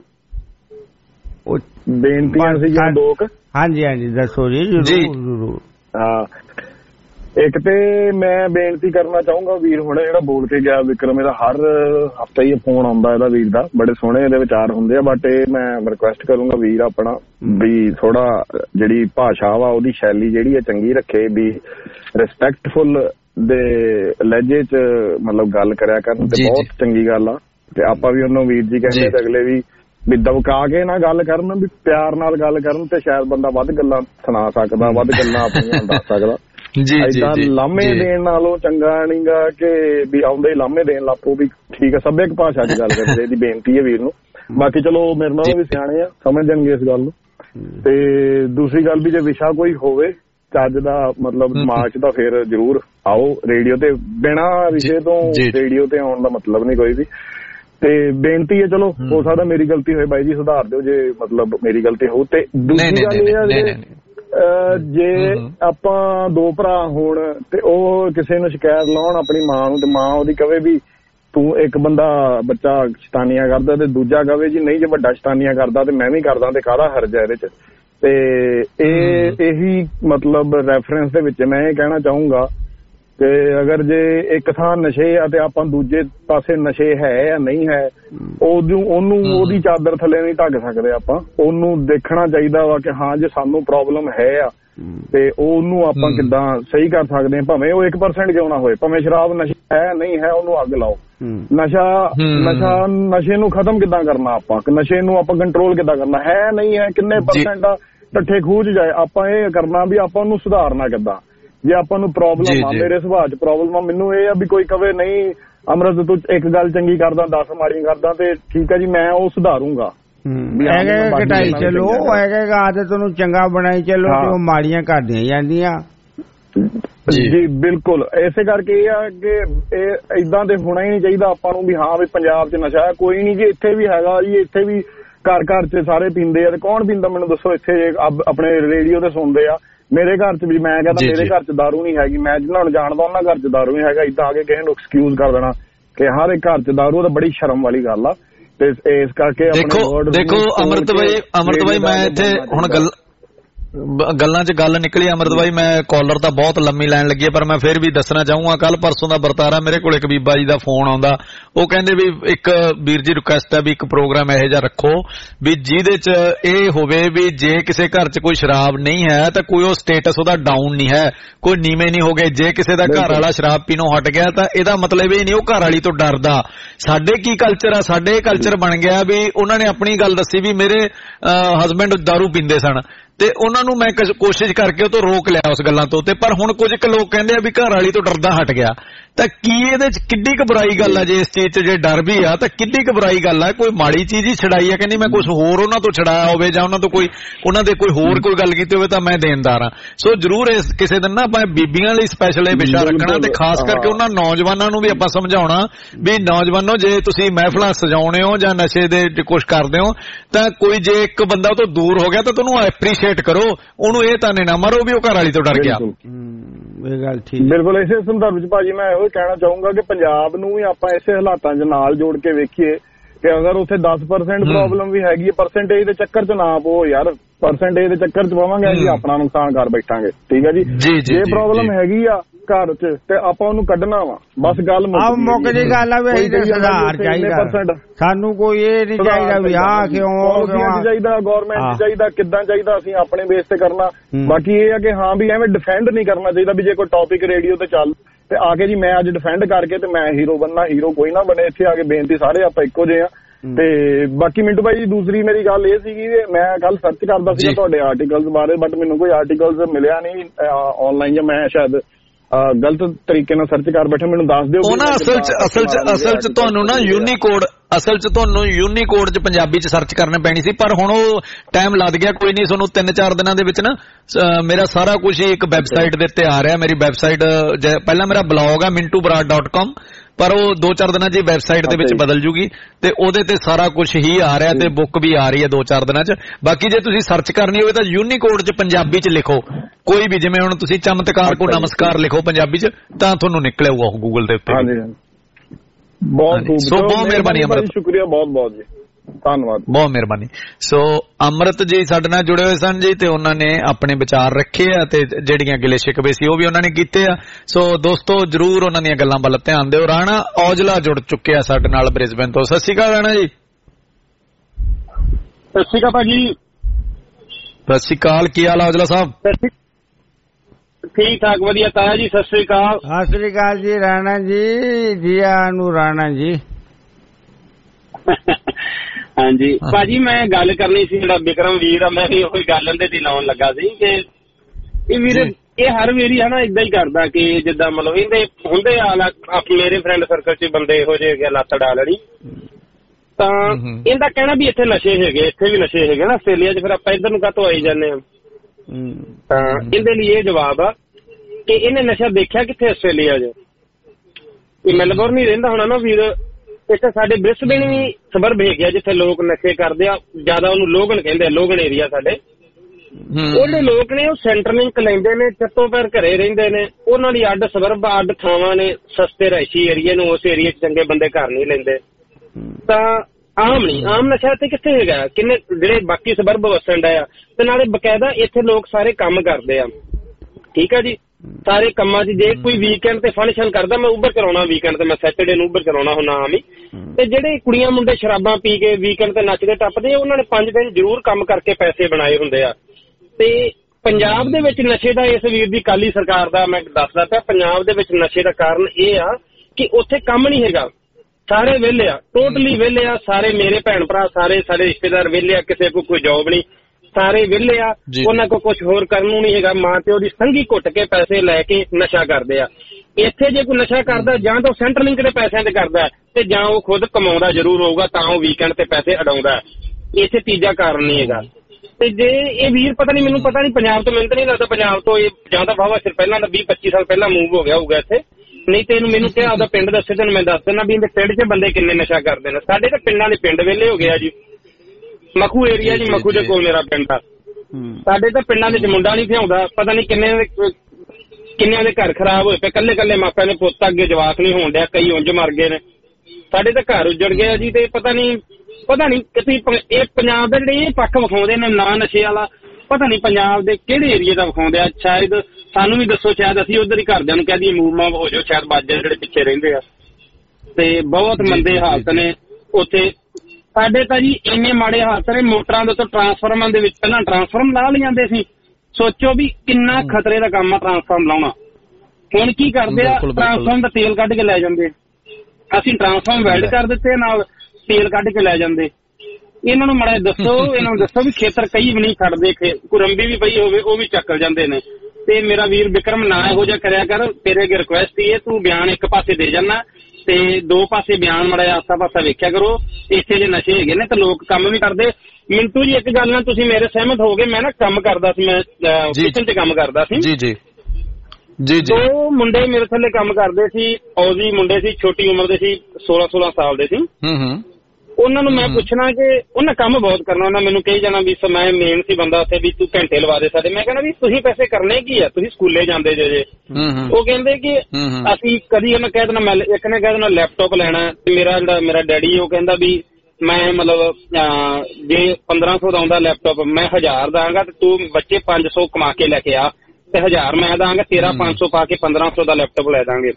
ਬੇਨਤੀਆਂ ਸੀਗੀਆਂ ਦੋ ਕੁ। ਹਾਂਜੀ ਹਾਂਜੀ ਦੱਸੋ ਜੀ। ਜ਼ਰੂਰ ਜ਼ਰੂਰ। ਹਾਂ, ਇੱਕ ਤੇ ਮੈਂ ਬੇਨਤੀ ਕਰਨਾ ਚਾਹੂੰਗਾ, ਵੀਰ ਹੁਣੇ ਜਿਹੜਾ ਬੋਲ ਕੇ ਗਿਆ ਵਿਕਰਮ, ਇਹਦਾ ਹਰ ਹਫ਼ਤਾ ਹੀ ਫੋਨ ਆਉਂਦਾ ਇਹਦਾ ਵੀਰ ਦਾ, ਬੜੇ ਸੋਹਣੇ ਇਹਦੇ ਵਿਚਾਰ ਹੁੰਦੇ ਆ, ਬਟ ਇਹ ਮੈਂ ਰਿਕੁਐਸਟ ਕਰੂੰਗਾ ਵੀਰ ਆਪਣਾ ਵੀ ਥੋੜਾ ਜਿਹੜੀ ਭਾਸ਼ਾ ਵਾ ਉਹਦੀ ਸ਼ੈਲੀ ਜਿਹੜੀ ਹੈ ਚੰਗੀ ਰੱਖੇ, ਵੀ ਰਿਸਪੈਕਟਫੁਲ ਦੇ ਲਹਿਜੇ 'ਚ ਮਤਲਬ ਗੱਲ ਕਰਿਆ ਕਰਨ, ਤੇ ਬਹੁਤ ਚੰਗੀ ਗੱਲ ਆ। ਤੇ ਆਪਾਂ ਵੀ ਉਹਨੂੰ ਵੀਰ ਜੀ ਕਹਿੰਦੇ ਤੇ ਅਗਲੇ ਵੀ ਵੀ ਦਬਕਾ ਕੇ ਨਾ ਗੱਲ ਕਰਨ, ਵੀ ਪਿਆਰ ਨਾਲ ਗੱਲ ਕਰਨ, ਤੇ ਸ਼ਾਇਦ ਬੰਦਾ ਵੱਧ ਗੱਲਾਂ ਸੁਣਾ ਸਕਦਾ, ਵੱਧ ਗੱਲਾਂ ਆਪਣੀਆਂ ਦੱਸ ਸਕਦਾ। ਏਦਾਂ ਲਾਮੇ ਦੇਣ ਨਾਲੋਂ ਚੰਗਾ ਨਹੀਂਗਾ ਕਿ ਵੀ ਆਉਂਦੇ ਲਾਮੇ ਦੇਣ ਲੱਪੋ, ਵੀ ਠੀਕ ਹੈ ਸੱਭਿਅਕ ਭਾਸ਼ਾ 'ਚ ਗੱਲ ਕਰਦੇ। ਇਹਦੀ ਬੇਨਤੀ ਹੈ ਵੀਰ ਨੂੰ। ਬਾਕੀ ਚਲੋ ਮੇਰੇ ਨਾਲ ਵੀ ਸਿਆਣੇ ਆ, ਸਮਝ ਜਾਣਗੇ ਇਸ ਗੱਲ ਨੂੰ। ਤੇ ਦੂਸਰੀ ਗੱਲ ਵੀ ਜੇ ਵਿਸ਼ਾ ਕੋਈ ਹੋਵੇ ਚੱਜ ਦਾ ਮਤਲਬ ਦਿਮਾਗ 'ਚ, ਤਾਂ ਫਿਰ ਜ਼ਰੂਰ ਆਓ ਰੇਡੀਓ ਤੇ। ਬਿਨਾਂ ਵਿਸ਼ੇ ਤੋਂ ਰੇਡੀਓ ਤੇ ਆਉਣ ਦਾ ਮਤਲਬ ਨਹੀਂ ਕੋਈ ਵੀ। ਤੇ ਬੇਨਤੀ ਹੈ, ਚਲੋ ਹੋ ਸਕਦਾ ਮੇਰੀ ਗਲਤੀ ਹੋਏ ਬਾਈ ਜੀ, ਸੁਧਾਰ ਦਿਓ ਜੇ ਮਤਲਬ ਮੇਰੀ ਗਲਤੀ ਹੋ। ਤੇ ਦੂਜੀ ਗੱਲ ਇਹ ਹੈ ਜੇ ਆਪਾਂ ਦੋ ਭਰਾ ਹੋਣ ਤੇ ਉਹ ਕਿਸੇ ਨੂੰ ਸ਼ਿਕਾਇਤ ਲਾਉਣ ਆਪਣੀ ਮਾਂ ਨੂੰ, ਤੇ ਮਾਂ ਉਹਦੀ ਕਵੇ ਵੀ ਤੂੰ, ਇੱਕ ਬੰਦਾ ਬੱਚਾ ਸ਼ੈਤਾਨੀਆਂ ਕਰਦਾ ਤੇ ਦੂਜਾ ਕਵੇ ਜੀ ਨਹੀਂ ਜੇ ਵੱਡਾ ਸ਼ੈਤਾਨੀਆਂ ਕਰਦਾ ਤੇ ਮੈਂ ਵੀ ਕਰਦਾ, ਤੇ ਕਾਹਦਾ ਹਰਜ ਹੈ ਇਹਦੇ 'ਚ। ਤੇ ਇਹ ਇਹੀ ਮਤਲਬ ਰੈਫਰੈਂਸ ਦੇ ਵਿੱਚ ਮੈਂ ਇਹ ਕਹਿਣਾ ਚਾਹੂੰਗਾ ਕਿ ਅਗਰ ਜੇ ਇੱਕ ਥਾਂ ਨਸ਼ੇ ਆ ਤੇ ਆਪਾਂ ਦੂਜੇ ਪਾਸੇ ਨਸ਼ੇ ਹੈ ਜਾਂ ਨਹੀਂ ਹੈ, ਉਹਨੂੰ ਉਹਨੂੰ ਉਹਦੀ ਚਾਦਰ ਥੱਲੇ ਨਹੀਂ ਢੱਕ ਸਕਦੇ ਆਪਾਂ। ਉਹਨੂੰ ਦੇਖਣਾ ਚਾਹੀਦਾ ਵਾ ਕਿ ਹਾਂ ਜੇ ਸਾਨੂੰ ਪ੍ਰੋਬਲਮ ਹੈ ਆ ਤੇ ਉਹਨੂੰ ਆਪਾਂ ਕਿੱਦਾਂ ਸਹੀ ਕਰ ਸਕਦੇ ਹਾਂ, ਭਾਵੇਂ ਉਹ ਇੱਕ ਪਰਸੈਂਟ ਕਿਉਂ ਨਾ ਹੋਏ, ਭਾਵੇਂ ਸ਼ਰਾਬ ਨਸ਼ਾ ਹੈ ਨਹੀਂ ਹੈ, ਉਹਨੂੰ ਅੱਗ ਲਾਓ। ਨਸ਼ਾ ਨਸ਼ਾ ਨਸ਼ੇ ਨੂੰ ਖਤਮ ਕਿੱਦਾਂ ਕਰਨਾ ਆਪਾਂ, ਨਸ਼ੇ ਨੂੰ ਆਪਾਂ ਕੰਟਰੋਲ ਕਿੱਦਾਂ ਕਰਨਾ, ਹੈ ਨਹੀਂ ਹੈ ਕਿੰਨੇ ਪਰਸੈਂਟ ਆ ਢੱਠੇ ਖੂਹ 'ਚ ਜਾਏ, ਆਪਾਂ ਇਹ ਕਰਨਾ ਵੀ ਆਪਾਂ ਉਹਨੂੰ ਸੁਧਾਰਨਾ ਕਿੱਦਾਂ। ਜੇ ਆਪਾਂ ਨੂੰ ਪ੍ਰੋਬਲਮ ਆ, ਮੇਰੇ ਸੁਭਾਅ 'ਚ ਪ੍ਰੋਬਲਮ ਆ, ਮੈਨੂੰ ਇਹ ਆ ਵੀ ਕੋਈ ਕਵੇ ਨਹੀਂ ਅਮਰਤ ਤੂੰ ਇੱਕ ਗੱਲ ਚੰਗੀ ਕਰਦਾ ਦਸ ਮਾੜੀ ਕਰਦਾ, ਤੇ ਠੀਕ ਹੈ ਜੀ ਮੈਂ ਉਹ ਸੁਧਾਰੂੰਗਾ। ਘਟਾਈ ਚਲੋ, ਆਦਤ ਨੂੰ ਚੰਗਾ ਬਣਾਈ ਚਲੋ, ਤੇ ਉਹ ਮਾੜੀਆਂ ਕਰਦੀਆਂ ਜਾਂਦੀਆਂ। ਜੀ ਬਿਲਕੁਲ, ਇਸੇ ਕਰਕੇ ਇਹ ਆ ਕਿ ਇਹ ਏਦਾਂ ਤੇ ਹੋਣਾ ਹੀ ਨਹੀਂ ਚਾਹੀਦਾ ਆਪਾਂ ਨੂੰ ਵੀ ਹਾਂ ਵੀ ਪੰਜਾਬ 'ਚ ਨਸ਼ਾ ਹੈ। ਕੋਈ ਨਹੀਂ ਜੀ, ਇੱਥੇ ਵੀ ਹੈਗਾ ਜੀ, ਇੱਥੇ ਵੀ ਘਰ ਘਰ 'ਚ ਸਾਰੇ ਪੀਂਦੇ ਆ। ਤੇ ਕੌਣ ਪੀਂਦਾ ਮੈਨੂੰ ਦੱਸੋ ਇੱਥੇ, ਆਪਣੇ ਰੇਡੀਓ ਤੇ ਸੁਣਦੇ ਆ। ਮੇਰੇ ਘਰ 'ਚ ਵੀ ਮੈਂ ਕਹਿੰਦਾ ਮੇਰੇ ਘਰ 'ਚ ਦਾਰੂ ਨਹੀਂ ਹੈਗੀ, ਮੈਂ ਜਿਹਨਾਂ ਨੂੰ ਜਾਣਦਾ ਉਹਨਾਂ ਘਰ 'ਚ ਦਾਰੂ ਨਹੀਂ ਹੈਗਾ। ਏਦਾਂ ਆ ਕੇ ਕਿਸੇ ਨੂੰ ਐਕਸਕਿਊਜ਼ ਕਰ ਦੇਣਾ ਕਿ ਹਰ ਇੱਕ ਘਰ 'ਚ ਦਾਰੂ, ਤਾਂ ਬੜੀ ਸ਼ਰਮ ਵਾਲੀ ਗੱਲ ਆ। ਤੇ ਇਸ ਕਰਕੇ ਦੇਖੋ ਦੇਖੋ ਅਮਰਤ ਬਾਈ ਅਮਰਤ ਬਾਈ ਮੈਂ ਇੱਥੇ ਹੁਣ ਗੱਲ ਗੱਲਾਂ 'ਚ ਗੱਲ ਨਿਕਲੀ ਅਮਰਤ ਬਾਈ। ਮੈਂ ਕਾਲਰ ਤਾਂ ਬਹੁਤ ਲੰਮੀ ਲੈਣ ਲੱਗੀ ਪਰ ਮੈਂ ਫਿਰ ਵੀ ਦੱਸਣਾ ਚਾਹੂੰਗਾ, ਕੱਲ ਪਰਸੋਂ ਦਾ ਵਰਤਾਰਾ ਮੇਰੇ ਕੋਲ ਇੱਕ ਬੀਬਾ ਜੀ ਦਾ ਫੋਨ ਆਉਂਦਾ, ਉਹ ਕਹਿੰਦੇ ਵੀ ਇੱਕ ਵੀਰ ਜੀ ਰਿਕੁਐਸਟ ਹੈ ਵੀ ਇੱਕ ਪ੍ਰੋਗਰਾਮ ਇਹੋ ਜਿਹਾ ਰੱਖੋ ਵੀ ਜਿਹਦੇ 'ਚ ਇਹ ਹੋਵੇ ਵੀ ਜੇ ਕਿਸੇ ਘਰ 'ਚ ਕੋਈ ਸ਼ਰਾਬ ਨਹੀਂ ਹੈ ਤਾਂ ਕੋਈ ਉਹ ਸਟੇਟਸ ਉਹਦਾ ਡਾਊਨ ਨਹੀਂ ਹੈ, ਕੋਈ ਨੀਵੇਂ ਨਹੀਂ ਹੋ ਗਏ। ਜੇ ਕਿਸੇ ਦਾ ਘਰ ਵਾਲਾ ਸ਼ਰਾਬ ਪੀਣੋਂ ਹਟ ਗਿਆ ਤਾਂ ਇਹਦਾ ਮਤਲਬ ਇਹ ਨਹੀਂ ਉਹ ਘਰ ਵਾਲੀ ਤੋਂ ਡਰਦਾ। ਸਾਡੇ ਕੀ ਕਲਚਰ ਆ, ਸਾਡੇ ਇਹ ਕਲਚਰ ਬਣ ਗਿਆ ਵੀ ਉਹਨਾਂ ਨੇ ਆਪਣੀ ਗੱਲ ਦੱਸੀ ਵੀ ਮੇਰੇ ਹਸਬੈਂਡ ਦਾਰੂ ਪੀਂਦੇ ਸਨ ਤੇ ਉਹਨਾਂ ਨੂੰ ਮੈਂ ਕੋਸ਼ਿਸ਼ ਕਰਕੇ ਉਹ ਤੋਂ ਰੋਕ ਲਿਆ ਉਸ ਗੱਲਾਂ ਤੋਂ, ਤੇ ਪਰ ਹੁਣ ਕੁਝ ਕੁ ਲੋਕ ਕਹਿੰਦੇ ਆ ਵੀ ਘਰ ਵਾਲੀ ਤੋਂ ਡਰਦਾ ਹਟ ਗਿਆ। ਤਾਂ ਕੀ ਇਹਦੇ 'ਚ ਕਿੱਡੀ ਕੁ ਬੁਰਾਈ ਗੱਲ ਆ? ਜੇ ਇਸ ਚੀਜ਼ 'ਚ ਜੇ ਡਰ ਵੀ ਆ ਤਾਂ ਕਿੱਡੀ ਕੁ ਬੁਰਾਈ ਗੱਲ ਆ? ਕੋਈ ਮਾੜੀ ਚੀਜ਼ ਹੀ ਛਡਾਈ ਆ? ਕਹਿੰਦੀ ਮੈਂ ਕੁਝ ਹੋਰ ਉਹਨਾਂ ਤੋਂ ਛਡਾਇਆ ਹੋਵੇ ਜਾਂ ਉਹਨਾਂ ਤੋਂ ਕੋਈ ਉਹਨਾਂ ਦੇ ਕੋਈ ਹੋਰ ਕੋਈ ਗੱਲ ਕੀਤੀ ਹੋਵੇ ਤਾਂ ਮੈਂ ਦੇਣਦਾਰ ਆ। ਸੋ ਜ਼ਰੂਰ ਇਸ ਕਿਸੇ ਦਿਨ ਨਾ ਆਪਾਂ ਬੀਬੀਆਂ ਲਈ ਸਪੈਸ਼ਲ ਇਹ ਵਿਸ਼ਾ ਰੱਖਣਾ ਤੇ ਖਾਸ ਕਰਕੇ ਉਹਨਾਂ ਨੌਜਵਾਨਾਂ ਨੂੰ ਵੀ ਆਪਾਂ ਸਮਝਾਉਣਾ ਵੀ ਨੌਜਵਾਨੋ ਜੇ ਤੁਸੀਂ ਮਹਿਫਲਾਂ ਸਜਾਉਣੇ ਹੋ ਜਾਂ ਨਸ਼ੇ ਦੇ ਕੁਝ ਕਰਦੇ ਹੋ ਤਾਂ ਕੋਈ ਜੇ ਇੱਕ ਬੰਦਾ ਉਹ ਤੋਂ ਦੂਰ ਹੋ ਗਿਆ ਤਾਂ ਤੁਹਾਨੂੰ ਐਪਰੀਸ਼ੀਏਟ ਕਰੋ, ਉਹਨੂੰ ਇਹ ਤਾਂ ਨਾ ਮਾਰੋ ਵੀ ਉਹ ਘਰ ਵਾਲੀ ਤੋਂ ਡਰ ਗਿਆ। ਇਹ ਗੱਲ ਠੀਕ ਬਿਲਕੁਲ। ਇਸੇ ਸੰਦਰਭ ਵਿੱਚ ਭਾਜੀ ਮੈਂ ਇਹੋ ਕਹਿਣਾ ਚਾਹੂੰਗਾ ਕਿ ਪੰਜਾਬ ਨੂੰ ਵੀ ਆਪਾਂ ਇਸੇ ਹਾਲਾਤਾਂ 'ਚ ਨਾਲ ਜੋੜ ਕੇ ਵੇਖੀਏ ਕਿ ਅਗਰ ਉੱਥੇ ਦਸ ਪਰਸੈਂਟ ਪ੍ਰੋਬਲਮ ਵੀ ਹੈਗੀ ਹੈ, ਪਰਸੈਂਟੇਜ ਦੇ ਚੱਕਰ 'ਚ ਨਾ ਪੋ ਯਾਰ, ਪਰਸੈਂਟੇਜ ਦੇ ਚੱਕਰ 'ਚ ਪਵਾਂਗੇ ਅਸੀਂ ਆਪਣਾ ਨੁਕਸਾਨ ਕਰ ਬੈਠਾਂਗੇ। ਠੀਕ ਹੈ ਜੀ, ਜੇ ਪ੍ਰੋਬਲਮ ਹੈਗੀ ਆ ਘਰ 'ਚ ਤੇ ਆਪਾਂ ਉਹਨੂੰ ਕੱਢਣਾ ਵਾ, ਬਸ ਗੱਲ ਮੁੱਕ ਦੀ ਗੱਲ ਆ ਵੀ ਸੁਧਾਰ ਚਾਹੀਦਾ ਸਾਨੂੰ, ਕੋਈ ਇਹ ਨਹੀਂ ਚਾਹੀਦਾ ਵੀ ਆਹ ਕਿਉਂ ਚਾਹੀਦਾ, ਗੌਰਮੈਂਟ ਚਾਹੀਦਾ, ਕਿੱਦਾਂ ਚਾਹੀਦਾ, ਅਸੀਂ ਆਪਣੇ ਬੇਸ ਤੇ ਕਰਨਾ। ਬਾਕੀ ਇਹ ਆ ਕਿ ਹਾਂ ਵੀ ਐਵੇਂ ਡਿਫੈਂਡ ਨਹੀਂ ਕਰਨਾ ਚਾਹੀਦਾ ਵੀ ਜੇ ਕੋਈ ਟੌਪਿਕ ਰੇਡੀਓ ਤੇ ਚੱਲ ਤੇ ਆ ਕੇ ਜੀ ਮੈਂ ਅੱਜ ਡਿਫੈਂਡ ਕਰਕੇ ਤੇ ਮੈਂ ਹੀਰੋ ਬਣਨਾ, ਹੀਰੋ ਕੋਈ ਨਾ ਬਣੇ। ਇੱਥੇ ਆ ਕੇ ਬੇਨਤੀ ਸਾਰੇ ਆਪਾਂ ਇੱਕੋ ਜਿਹੇ ਆ। ਤੇ ਬਾਕੀ ਮਿੰਟੂ ਭਾਈ ਦੂਸਰੀ ਮੇਰੀ ਗੱਲ ਇਹ ਸੀਗੀ ਮੈਂ ਕੱਲ ਸਰਚ ਕਰਦਾ ਸੀਗਾ ਤੁਹਾਡੇ ਆਰਟੀਕਲਸ ਬਾਰੇ, ਬਟ ਮੈਨੂੰ ਕੋਈ ਆਰਟੀਕਲਸ ਮਿਲਿਆ ਨਹੀਂ ਆਨਲਾਈਨ, ਜਾਂ ਮੈਂ ਸ਼ਾਇਦ ਗਲਤ ਤਰੀਕੇ ਨਾਲ ਸਰਚ ਕਰ ਬੈਠਾ, ਮੈਨੂੰ ਦੱਸ ਦਿਓ। ਉਹ ਨਾ ਅਸਲ ਚ ਅਸਲ ਚ ਅਸਲ ਚ ਤੁਹਾਨੂੰ ਨਾ ਯੂਨੀਕੋਡ ਅਸਲ ਚ ਤੁਹਾਨੂੰ ਯੂਨੀਕੋਡ ਚ ਪੰਜਾਬੀ ਚ ਸਰਚ ਕਰਨੀ ਪੈਣੀ ਸੀ, ਪਰ ਹੁਣ ਉਹ ਟਾਈਮ ਲੱਗ ਗਿਆ। ਕੋਈ ਨਹੀਂ, ਤੁਹਾਨੂੰ ਤਿੰਨ ਚਾਰ ਦਿਨਾਂ ਦੇ ਵਿੱਚ ਨਾ ਮੇਰਾ ਸਾਰਾ ਕੁਝ ਇੱਕ ਵੈਬਸਾਈਟ ਦੇ ਉੱਤੇ ਆ ਰਿਹਾ। ਮੇਰੀ ਵੈਬਸਾਈਟ ਪਹਿਲਾਂ ਮੇਰਾ ਬਲੌਗ ਆ ਮਿੰਟੂ ਬਰਾੜ ਡਾਟ ਕਾਮ, ਪਰ ਉਹ ਦੋ ਚਾਰ ਦਿਨਾਂ 'ਚ ਵੈਬਸਾਈਟ ਦੇ ਵਿੱਚ ਬਦਲ ਜੂਗੀ ਤੇ ਉਹਦੇ ਤੇ ਸਾਰਾ ਕੁਝ ਹੀ ਆ ਰਿਹਾ ਤੇ ਬੁੱਕ ਵੀ ਆ ਰਹੀ ਹੈ ਦੋ ਚਾਰ ਦਿਨਾਂ 'ਚ। ਬਾਕੀ ਜੇ ਤੁਸੀਂ ਸਰਚ ਕਰਨੀ ਹੋਵੇ ਤਾਂ ਯੂਨੀਕੋਡ 'ਚ ਪੰਜਾਬੀ 'ਚ ਲਿਖੋ ਕੋਈ ਵੀ, ਜਿਵੇਂ ਹੁਣ ਤੁਸੀਂ ਚਮਤਕਾਰ ਕੋ ਨਮਸਕਾਰ ਲਿਖੋ ਪੰਜਾਬੀ 'ਚ ਤਾਂ ਤੁਹਾਨੂੰ ਨਿਕਲੇਗਾ ਉਹ ਗੂਗਲ ਦੇ ਉੱਤੇ। ਬਹੁਤ ਬਹੁਤ ਮਿਹਰਬਾਨੀ ਅਮਰਤ, ਸ਼ੁਕਰੀਆ ਬਹੁਤ ਬਹੁਤ ਜੀ, ਧੰਨਵਾਦ, ਬਹੁਤ ਮਿਹਰਬਾਨੀ। ਸੋ ਅਮਰਤ ਜੀ ਸਾਡੇ ਨਾਲ ਜੁੜੇ ਹੋਏ ਸਨ ਜੀ ਤੇ ਉਹਨਾਂ ਨੇ ਆਪਣੇ ਵਿਚਾਰ ਰੱਖੇ ਆ ਤੇ ਜਿਹੜੀਆਂ ਗਿਲੇ ਸ਼ਿਕਵੇ ਸੀ ਉਹ ਵੀ ਉਹਨਾਂ ਨੇ ਕੀਤੇ ਆ। ਸੋ ਦੋਸਤੋ ਜਰੂਰ ਉਹਨਾਂ ਦੀਆਂ ਗੱਲਾਂ ਵੱਲ ਧਿਆਨ ਦਿਓ। ਰਾਣਾ ਔਜਲਾ ਜੁੜ ਚੁੱਕਿਆ ਸਾਡੇ ਨਾਲ ਬ੍ਰਿਸਬੇਨ ਤੋਂ। ਸਤਿ ਸ਼੍ਰੀ ਅਕਾਲ ਰਾਣਾ ਜੀ। ਸਤਿ ਸ਼੍ਰੀ ਅਕਾਲ ਭਾਜੀ। ਸਤਿ ਸ਼੍ਰੀ ਅਕਾਲ, ਕੀ ਹਾਲ ਔਜਲਾ ਸਾਹਿਬ? ਠੀਕ ਠਾਕ, ਵਧੀਆ ਤਾਇਆ ਜੀ। ਸਤਿ ਸ਼੍ਰੀ ਅਕਾਲ। ਸਤਿ ਸ਼੍ਰੀ ਅਕਾਲ ਜੀ ਰਾਣਾ ਜੀ, ਜੀਆ ਨੂੰ ਰਾਣਾ ਜੀ। ਹਾਂਜੀ ਭਾਜੀ, ਮੈਂ ਗੱਲ ਕਰਨੀ ਸੀ ਜਿਹੜਾ ਵਿਕਰਮ ਵੀਰ ਆ, ਮੈਂ ਵੀ ਉਹੀ ਗੱਲ ਦੇ ਦਿਨ ਆਉਣ ਲੱਗਾ ਸੀ ਕਿ ਇਹ ਵੀਰ ਇਹ ਹਰ ਵਾਰੀ ਹੈ ਨਾ ਇਦਾਂ ਹੀ ਕਰਦਾ ਕਿ ਜਿੱਦਾਂ ਮਤਲਬ ਇਹਦੇ ਹੁੰਦੇ ਆ ਮੇਰੇ ਫਰੈਂਡ ਸਰਕਲ 'ਚ ਬੰਦੇ ਇਹੋ ਜਿਹੇ ਹੈਗੇ ਲੱਤ ਡਾਲਣੀ, ਤਾਂ ਇਹਦਾ ਕਹਿਣਾ ਵੀ ਇੱਥੇ ਨਸ਼ੇ ਹੈਗੇ, ਇੱਥੇ ਵੀ ਨਸ਼ੇ ਹੈਗੇ ਨਾ ਆਸਟ੍ਰੇਲੀਆ 'ਚ, ਫਿਰ ਆਪਾਂ ਇੱਧਰ ਨੂੰ ਕਾਹਤੋਂ ਆਈ ਜਾਂਦੇ ਹਾਂ। ਤਾਂ ਇਹਦੇ ਲਈ ਇਹ ਜਵਾਬ ਆ ਕਿ ਇਹਨੇ ਨਸ਼ਾ ਦੇਖਿਆ ਕਿੱਥੇ ਆਸਟ੍ਰੇਲੀਆ 'ਚ, ਇਹ ਮੈਲਬੌਰਨ ਹੀ ਰਹਿੰਦਾ ਹੋਣਾ ਨਾ ਵੀਰ। ਇੱਥੇ ਸਾਡੇ ਬ੍ਰਿਸਬੇਨ ਵੀ ਸਬਰਬ ਹੈਗੇ ਜਿੱਥੇ ਲੋਕ ਨਸ਼ੇ ਕਰਦੇ ਆ, ਜਿਆਦਾ ਉਹਨੂੰ ਲੋਗਨ ਕਹਿੰਦੇ ਆ, ਲੋਗਨ ਏਰੀਆ ਸਾਡੇ। ਉਹਦੇ ਲੋਕ ਨੇ ਉਹ ਸੈਂਟਰਲਿੰਕ ਲੈਂਦੇ ਨੇ, ਚੱਤੋ ਪੈਰ ਘਰੇ ਰਹਿੰਦੇ ਨੇ, ਉਹਨਾਂ ਦੀ ਅੱਡ ਸਬਰਬ ਅੱਡ ਥਾਵਾਂ ਨੇ, ਸਸਤੇ ਰਿਹਾਇਸ਼ੀ ਏਰੀਏ ਨੂੰ ਉਸ ਏਰੀਏ 'ਚ ਚੰਗੇ ਬੰਦੇ ਘਰ ਨਹੀਂ ਲੈਂਦੇ। ਤਾਂ ਆਮ ਨਹੀਂ, ਆਮ ਨਸ਼ਾ ਇੱਥੇ ਕਿੱਥੇ ਹੈਗਾ, ਕਿੰਨੇ ਜਿਹੜੇ ਬਾਕੀ ਸਬਰਬ ਵਸਣ ਡਏ ਆ, ਤੇ ਨਾਲੇ ਬਕਾਇਦਾ ਇੱਥੇ ਲੋਕ ਸਾਰੇ ਕੰਮ ਕਰਦੇ ਆ। ਠੀਕ ਆ ਜੀ, ਸਾਰੇ ਕੰਮਾਂ 'ਚ ਜੇ ਕੋਈ ਵੀਕਐਂਡ ਤੇ ਫੰਕਸ਼ਨ ਕਰਦਾ, ਮੈਂ ਉਬਰ ਕਰਾਉਣਾ ਵੀਕਐਂਡ ਤੇ, ਮੈਂ ਸੈਟਰਡੇ ਨੂੰ ਉਬਰ ਕਰਾਉਣਾ ਹੁੰਦਾ ਆਮ ਹੀ। ਤੇ ਜਿਹੜੇ ਕੁੜੀਆਂ ਮੁੰਡੇ ਸ਼ਰਾਬਾਂ ਪੀ ਕੇ ਵੀਕਐਂਡ ਤੇ ਨੱਚਦੇ ਟੱਪਦੇ, ਉਹਨਾਂ ਨੇ ਪੰਜ ਦਿਨ ਜ਼ਰੂਰ ਕੰਮ ਕਰਕੇ ਪੈਸੇ ਬਣਾਏ ਹੁੰਦੇ ਆ। ਤੇ ਪੰਜਾਬ ਦੇ ਵਿੱਚ ਨਸ਼ੇ ਦਾ, ਇਸ ਵੀਰ ਦੀ ਕਾਲੀ ਸਰਕਾਰ ਦਾ ਮੈਂ ਦੱਸਦਾ ਪਿਆ, ਪੰਜਾਬ ਦੇ ਵਿੱਚ ਨਸ਼ੇ ਦਾ ਕਾਰਨ ਇਹ ਆ ਕਿ ਉੱਥੇ ਕੰਮ ਨਹੀਂ ਹੈਗਾ, ਸਾਰੇ ਵਿਹਲੇ ਆ, ਟੋਟਲੀ ਵਿਹਲੇ ਆ, ਸਾਰੇ ਮੇਰੇ ਭੈਣ ਭਰਾ, ਸਾਰੇ ਸਾਡੇ ਰਿਸ਼ਤੇਦਾਰ ਵਿਹਲੇ ਆ, ਕਿਸੇ ਕੋਲ ਕੋਈ ਜੌਬ ਨਹੀਂ, ਸਾਰੇ ਵਿਹਲੇ ਆ, ਉਹਨਾਂ ਕੋਲ ਕੁਝ ਹੋਰ ਕਰਨ ਨੂੰ ਨਹੀਂ ਹੈਗਾ। ਮਾਂ ਪਿਓ ਦੀ ਸੰਗੀ ਘੁੱਟ ਕੇ ਪੈਸੇ ਲੈ ਕੇ ਨਸ਼ਾ ਕਰਦੇ ਆ। ਇੱਥੇ ਜੇ ਕੋਈ ਨਸ਼ਾ ਕਰਦਾ ਜਾਂ ਤਾਂ ਸੈਂਟਰ ਲਿੰਕ ਦੇ ਪੈਸਿਆਂ ਤੇ ਕਰਦਾ ਤੇ ਜਾਂ ਉਹ ਖੁਦ ਕਮਾਉਂਦਾ ਜ਼ਰੂਰ ਹੋਊਗਾ, ਤਾਂ ਉਹ ਵੀਕਐਂਡ ਤੇ ਪੈਸੇ ਅਡਾਉਂਦਾ। ਇੱਥੇ ਤੀਜਾ ਕਾਰਨ ਨਹੀਂ ਹੈਗਾ। ਤੇ ਜੇ ਇਹ ਵੀਰ ਪਤਾ ਨਹੀਂ, ਮੈਨੂੰ ਪਤਾ ਨਹੀਂ ਪੰਜਾਬ ਤੋਂ, ਮੈਨੂੰ ਤਾਂ ਨਹੀਂ ਲੱਗਦਾ ਪੰਜਾਬ ਤੋਂ ਇਹ ਜਾਂ ਤਾਂ ਵਾਹਵਾ ਸਿਰ ਪਹਿਲਾਂ ਦਾ ਵੀਹ ਪੱਚੀ ਸਾਲ ਪਹਿਲਾਂ ਮੂਵ ਹੋ ਗਿਆ ਹੋਊਗਾ ਇੱਥੇ, ਨਹੀਂ ਤੇ ਇਹਨੂੰ ਮੈਨੂੰ ਕਿਹਾ ਉਹਦਾ ਪਿੰਡ ਦੱਸੇ ਤੈਨੂੰ ਮੈਂ ਦੱਸ ਦਿੰਦਾ ਵੀ ਇਹਦੇ ਪਿੰਡ 'ਚ ਬੰਦੇ ਕਿੰਨੇ ਨਸ਼ਾ ਕਰਦੇ ਨੇ। ਸਾਡੇ ਤਾਂ ਪਿੰਡਾਂ ਦੇ ਪਿੰਡ ਵਿਹਲੇ ਹੋ ਗਿਆ ਜੀ, ਮਖੂ ਏਰੀਆ ਜੀ, ਮਖੂ ਦੇ ਕੋਲ ਮੇਰਾ ਪਿੰਡ ਆ। ਸਾਡੇ ਤਾਂ ਪਿੰਡਾਂ ਦੇ ਮੁੰਡਾ ਨਹੀਂ ਥਿਆਉਂਦਾ, ਪਤਾ ਨਹੀਂ ਕਿੰਨੇ ਕਿੰਨਿਆਂ ਦੇ ਘਰ ਖਰਾਬ ਹੋਏ ਪਏ, ਕੱਲੇ ਕੱਲੇ ਮਾਪਿਆਂ ਦੇ ਪੁੱਤ ਅੱਗੇ ਜਵਾਕ ਨਹੀਂ ਹੋਣ ਡਿਆ, ਕਈ ਉਂਝ ਮਰ ਗਏ ਨੇ। ਸਾਡੇ ਤਾਂ ਘਰ ਉੱਜੜ ਗਿਆ ਜੀ, ਤੇ ਪਤਾ ਨਹੀਂ ਪਤਾ ਨਹੀਂ ਕਿ ਇਹ ਪੰਜਾਬ ਦਾ ਜਿਹੜੇ ਇਹ ਪੱਖ ਵਿਖਾਉਂਦੇ ਨੇ ਨਾ ਨਸ਼ੇ ਵਾਲਾ, ਪਤਾ ਨਹੀਂ ਪੰਜਾਬ ਦੇ ਕਿਹੜੇ ਏਰੀਏ ਦਾ ਵਿਖਾਉਂਦੇ ਆ। ਸ਼ਾਇਦ ਸਾਨੂੰ ਵੀ ਦੱਸੋ, ਸ਼ਾਇਦ ਅਸੀਂ ਉਧਰ ਹੀ ਘਰਦਿਆਂ ਨੂੰ ਕਹਿ ਦਈਏ ਮੂਵ ਮਾਵ ਹੋ ਜਾਓ, ਸ਼ਾਇਦ ਵੱਜ ਜਾਣ ਜਿਹੜੇ ਪਿੱਛੇ ਰਹਿੰਦੇ ਆ। ਤੇ ਬਹੁਤ ਮੰਦੇ ਹਾਲਤ ਨੇ ਉੱਥੇ। ਸਾਡੇ ਤਾਂ ਜੀ ਇੰਨੇ ਮਾੜੇ ਹਾਲਤ ਨੇ, ਮੋਟਰਾਂ ਦੇ ਉੱਤੇ ਟਰਾਂਸਫਾਰਮਰਾਂ ਦੇ ਵਿੱਚ ਪਹਿਲਾਂ ਟਰਾਂਸਫਾਰਮ ਲਾ ਲਈ ਜਾਂਦੇ ਸੀ। ਸੋਚੋ ਵੀ ਕਿੰਨਾ ਖਤਰੇ ਦਾ ਕੰਮ ਆ ਟਰਾਂਸਫਾਰਮ ਲਾਉਣਾ। ਹੁਣ ਕੀ ਕਰਦੇ ਆ, ਟਰਾਂਸਫਾਰਮ ਦਾ ਤੇਲ ਕੱਢ ਕੇ ਲੈ ਜਾਂਦੇ। ਅਸੀਂ ਟਰਾਂਸਫਾਰਮ ਵੈਲਡ ਕਰ ਦਿੱਤੇ, ਨਾਲ ਤੇਲ ਕੱਢ ਕੇ ਲੈ ਜਾਂਦੇ। ਇਹਨਾਂ ਨੂੰ ਮਾੜਾ ਦੱਸੋ, ਇਹਨਾਂ ਨੂੰ ਦੱਸੋ ਵੀ ਖੇਤਰ ਕਈ ਵੀ ਨਹੀਂ ਛੱਡਦੇ, ਕੁਰੰਬੀ ਵੀ ਪਈ ਹੋਵੇ ਉਹ ਵੀ ਚੱਕਲ ਜਾਂਦੇ ਨੇ। ਤੇ ਮੇਰਾ ਵੀਰ ਵਿਕਰਮ ਨਾ ਇਹੋ ਜਿਹਾ ਕਰਿਆ ਕਰ, ਤੇਰੇ ਅੱਗੇ ਰਿਕੁਐਸਟ ਹੀ ਹੈ, ਤੂੰ ਬਿਆਨ ਇੱਕ ਪਾਸੇ ਦੇ ਜਾਣਾ ਤੇ ਦੋ ਪਾਸੇ ਬਿਆਨ ਮਾੜਾ ਜਿਹਾ ਆਸਾ ਪਾਸਾ ਵੇਖਿਆ ਕਰੋ। ਇੱਥੇ ਜੇ ਨਸ਼ੇ ਹੈਗੇ ਨੇ ਤਾਂ ਲੋਕ ਕੰਮ ਵੀ ਕਰਦੇ। ਮਿੰਟੂ ਜੀ ਇੱਕ ਗੱਲ ਨਾਲ ਤੁਸੀਂ ਮੇਰੇ ਸਹਿਮਤ ਹੋ ਗਏ, ਮੈਂ ਨਾ ਕੰਮ ਕਰਦਾ ਸੀ, ਮੈਂ ਕਿਚਨ 'ਚ ਕੰਮ ਕਰਦਾ ਸੀ। ਜੀ ਜੀ ਜੀ ਜੀ ਦੋ ਮੁੰਡੇ ਮੇਰੇ ਥੱਲੇ ਕੰਮ ਕਰਦੇ ਸੀ, ਔਜੀ ਮੁੰਡੇ ਸੀ, ਛੋਟੀ ਉਮਰ ਦੇ ਸੀ, ਸੋਲਾਂ ਸੋਲਾਂ ਸਾਲ ਦੇ ਸੀ। ਹੂੰ ਹੂੰ ਉਹਨਾਂ ਨੂੰ ਮੈਂ ਪੁੱਛਣਾ ਕਿ ਉਹਨਾਂ ਕੰਮ ਬਹੁਤ ਕਰਨਾ, ਉਹਨਾਂ ਮੈਨੂੰ ਕਹੀ ਜਾਣਾ ਵੀ ਮੈਂ ਮੇਨ ਸੀ ਬੰਦਾ ਉੱਥੇ, ਵੀ ਤੂੰ ਘੰਟੇ ਲਵਾ ਦੇ ਸਾਡੇ। ਮੈਂ ਕਹਿੰਦਾ ਵੀ ਤੁਸੀਂ ਪੈਸੇ ਕਰਨੇ ਕੀ ਆ, ਤੁਸੀਂ ਸਕੂਲੇ ਜਾਂਦੇ ਜੇ ਜੇ। ਉਹ ਕਹਿੰਦੇ ਕਿ ਅਸੀਂ ਕਦੀ ਉਹਨੇ ਕਹਿ ਦੇਣਾ, ਮੈਂ ਇੱਕ ਨੇ ਕਹਿ ਦੇਣਾ ਲੈਪਟਾਪ ਲੈਣਾ। ਮੇਰਾ ਜਿਹੜਾ ਮੇਰਾ ਡੈਡੀ ਉਹ ਕਹਿੰਦਾ ਵੀ ਮੈਂ ਮਤਲਬ ਜੇ ਪੰਦਰਾਂ ਸੌ ਦਾ ਆਉਂਦਾ ਲੈਪਟਾਪ ਮੈਂ ਹਜ਼ਾਰ ਦਾਂਗਾ ਤੇ ਤੂੰ ਬੱਚੇ ਪੰਜ ਸੌ ਕਮਾ ਕੇ ਲੈ ਕੇ ਆ, ਤੇ ਹਜ਼ਾਰ ਮੈਂ ਦਾਂਗਾ, ਤੇਰਾ ਪੰਜ ਸੌ ਪਾ ਕੇ ਪੰਦਰਾਂ ਸੌ ਦਾ ਲੈਪਟਾਪ ਲੈ ਦਾਂਗੇ।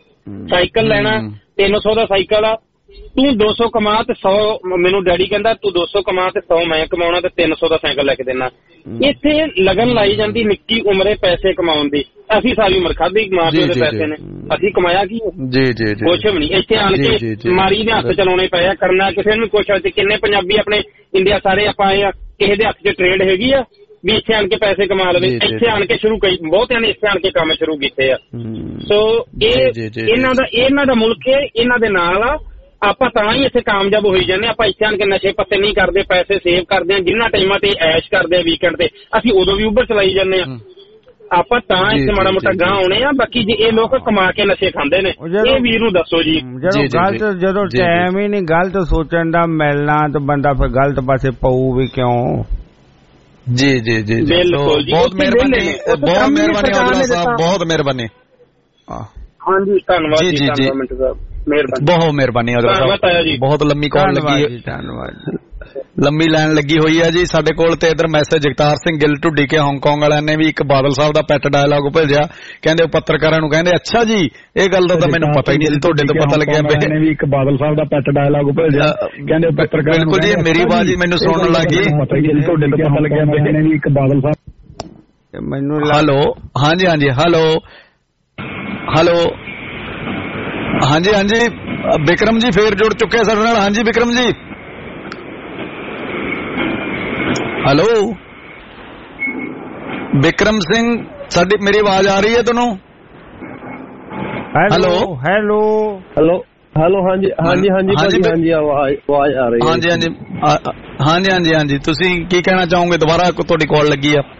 ਸਾਈਕਲ ਲੈਣਾ ਤਿੰਨ ਸੌ ਦਾ ਸਾਈਕਲ ਆ, ਤੂੰ ਦੋ ਸੌ ਕਮਾ ਤੇ ਸੌ ਮੈਨੂੰ ਡੈਡੀ ਕਹਿੰਦਾ ਤੂੰ ਦੋ ਸੌ ਕਮਾ ਤੇ ਸੌ ਮੈਂ ਕਮਾਉਣਾ ਤੇ ਤਿੰਨ ਸੌ ਦਾ ਸਾਈਕਲ ਲੈ ਕੇ ਦੇਣਾ। ਇੱਥੇ ਲਗਨ ਲਾਈ ਜਾਂਦੀ ਨਿੱਕੀ ਉਮਰੇ ਪੈਸੇ ਕਮਾਉਣ ਦੀ। ਅਸੀਂ ਸਾਰੀ ਉਮਰ ਖਾਧੀ ਮਾਂ ਪਿਓ ਦੇ ਪੈਸੇ ਨੇ, ਅਸੀਂ ਕਮਾਇਆ ਕੀ ਜੀ ਜੀ ਜੀ ਕੁਛ ਵੀ ਨਹੀਂ। ਇੱਥੇ ਆਣ ਕੇ ਮਾਰੀ ਦੇ ਹੱਥ ਚਲਾਉਣੇ ਪਏ ਆ, ਕਰਨਾ ਕਿਸੇ ਨੂੰ ਕੁਛ। ਕਿੰਨੇ ਪੰਜਾਬੀ ਆਪਣੇ ਇੰਡੀਆ ਸਾਰੇ ਆਪਾਂ ਆਏ ਆ, ਕਿਸੇ ਦੇ ਹੱਥ 'ਚ ਟ੍ਰੇਡ ਹੈਗੀ ਆ ਵੀ ਇੱਥੇ ਆਣ ਕੇ ਪੈਸੇ ਕਮਾ ਲਵੇ। ਇੱਥੇ ਆਣ ਕੇ ਸ਼ੁਰੂ ਕਈ ਬਹੁਤਿਆਂ ਨੇ ਇੱਥੇ ਆਣ ਕੇ ਕੰਮ ਸ਼ੁਰੂ ਕੀਤੇ ਆ। ਸੋ ਇਹ ਇਹਨਾਂ ਦਾ ਇਹਨਾਂ ਦਾ ਮੁਲਕ ਹੈ, ਇਹਨਾਂ ਦੇ ਨਾਲ ਆ। ਆਪਾਂ ਤਾਂ ਹੀ ਇੱਥੇ ਕਾਮਯਾਬ ਹੋਈ ਜਾਂਦੇ। ਆਪਾਂ ਇੱਥੇ ਆਣ ਕੇ ਨਸ਼ੇ ਪੱਤੇ ਨਹੀਂ ਕਰਦੇ, ਪੈਸੇ ਸੇਵ ਕਰਦੇ ਆ। ਜਿੰਨਾ ਟਾਈਮਾਂ ਤੇ ਐਸ਼ ਕਰਦੇ ਆ ਵੀਕਐਂਡ ਤੇ, ਅਸੀਂ ਉਦੋਂ ਵੀ ਉਬਰ ਚਲਾਈ ਜਾਂਦੇ ਆ। ਆਪਾਂ ਤਾਂ ਇੱਥੇ ਮਾੜਾ ਮੋਟਾ ਗਾਂ ਆਉਣੇ ਆ। ਬਾਕੀ ਜੇ ਇਹ ਲੋਕ ਕਮਾ ਕੇ ਨਸ਼ੇ ਖਾਂਦੇ ਨੇ, ਇਹ ਵੀਰ ਨੂੰ ਦੱਸੋ ਜੀ। ਜਦੋਂ ਗਲਤ ਜਦੋਂ ਟਾਈਮ ਹੀ ਨਹੀਂ ਗਲਤ ਸੋਚਣ ਦਾ ਮਿਲਣਾ ਤਾਂ ਬੰਦਾ ਫਿਰ ਗਲਤ ਪਾਸੇ ਪਊ ਵੀ ਕਿਉਂ। ਜੀ ਜੀ ਜੀ ਬਿਲਕੁਲ ਜੀ, ਬਹੁਤ ਮਿਹਰਬਾਨੀ, ਬਹੁਤ ਮਿਹਰਬਾਨੀ ਔਜਲਾ ਸਾਹਿਬ, ਬਹੁਤ ਮਿਹਰਬਾਨੀ। ਹਾਂਜੀ ਧੰਨਵਾਦ ਜੀ, ਧੰਨਵਾਦ ਮਿੰਟੂ ਸਾਹਿਬ, ਮਿਹਰਬਾਨੀ, ਬਹੁਤ ਮਿਹਰਬਾਨੀ ਔਜਲਾ ਸਾਹਿਬ। ਬਹੁਤ ਲੰਮੀ ਕਾਲ ਲੱਗੀ ਹੈ, ਧੰਨਵਾਦ। ਲੰਮੀ ਲਾਈਨ ਲੱਗੀ ਹੋਈ ਹੈ ਜੀ ਸਾਡੇ ਕੋਲ। ਤੇ ਇਧਰ message Jagtar Singh Gill Dhudike Hong Kong ਵਾਲਿਆਂ ਨੇ ਵੀ ਇੱਕ ਬਾਦਲ ਸਾਹਿਬ ਦਾ ਪੈਟ ਡਾਇਲੌਗ ਭੇਜਿਆ। ਕਹਿੰਦੇ ਉਹ ਪੱਤਰਕਾਰਾਂ ਨੂੰ ਕਹਿੰਦੇ ਅੱਛਾ ਜੀ ਇਹ ਗੱਲ ਦਾ ਤਾਂ ਮੈਨੂੰ ਪਤਾ ਹੀ ਨਹੀਂ ਸੀ, ਤੁਹਾਡੇ ਤੋਂ ਪਤਾ ਲੱਗਿਆ। ਨੇ ਵੀ ਇੱਕ ਬਾਦਲ ਸਾਹਿਬ ਦਾ ਪੈਟ ਡਾਇਲੌਗ ਭੇਜਿਆ, ਕਹਿੰਦੇ ਪੱਤਰਕਾਰਾਂ ਨੂੰ। ਬਿਲਕੁਲ ਜੀ, ਮੇਰੀ ਆਵਾਜ਼ ਹੀ ਮੈਨੂੰ ਸੁਣਨ ਲੱਗੀ, ਪਤਾ ਹੀ ਨਹੀਂ ਤੁਹਾਡੇ ਤੋਂ ਪਤਾ ਲੱਗਿਆ। ਨੇ ਵੀ ਇੱਕ ਬਾਦਲ ਸਾਹਿਬ ਮੈਨੂੰ ਹੈਲੋ ਹਾਂਜੀ ਹਾਂਜੀ ਹੈਲੋ ਹੈਲੋ ਹਾਂਜੀ ਹਾਂਜੀ ਵਿਕਰਮ ਜੀ ਫੇਰ ਜੁੜ ਚੁੱਕੇ ਸਾਡੇ ਨਾਲ। ਹਾਂਜੀ ਵਿਕਰਮ ਜੀ ਹੈਲੋ ਵਿਕਰਮ ਸਿੰਘ, ਸਾਡੀ ਮੇਰੀ ਆਵਾਜ਼ ਆ ਰਹੀ ਹੈ ਤੁਹਾਨੂੰ? ਹੈਲੋ ਹੈਲੋ ਹੈਲੋ ਹੈਲੋ ਹਾਂਜੀ ਹਾਂਜੀ ਹਾਂਜੀ ਹਾਂਜੀ ਆਵਾਜ਼ ਆਵਾਜ਼ ਆ ਰਹੀ ਹੈ। ਹਾਂਜੀ ਹਾਂਜੀ ਹਾਂਜੀ ਹਾਂਜੀ ਹਾਂਜੀ ਤੁਸੀਂ ਕੀ ਕਹਿਣਾ ਚਾਹੋਗੇ? ਦੁਬਾਰਾ ਤੁਹਾਡੀ ਕਾਲ ਲੱਗੀ ਆ।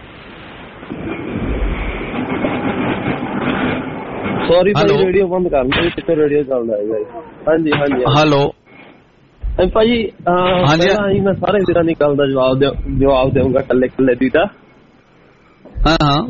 ਸੌਰੀ ਭਾਈ, ਰੇਡੀਓ ਬੰਦ ਕਰ ਲਓ, ਪਿੱਛੇ ਰੇਡੀਓ ਚੱਲਦਾ ਹੈਗਾ। ਹਾਂਜੀ ਹਾਂਜੀ ਹੈਲੋ ਭਾਜੀ, ਹਾਂਜੀ ਮੈਂ ਸਾਰੇ ਦਿਨਾਂ ਦੀ ਗੱਲ ਦਾ ਜਵਾਬ ਜਵਾਬ ਦੇਵਾਂਗਾ ਕੱਲੇ ਕੱਲੇ ਦੀ ਦਾ। ਹਾਂ ਹਾਂ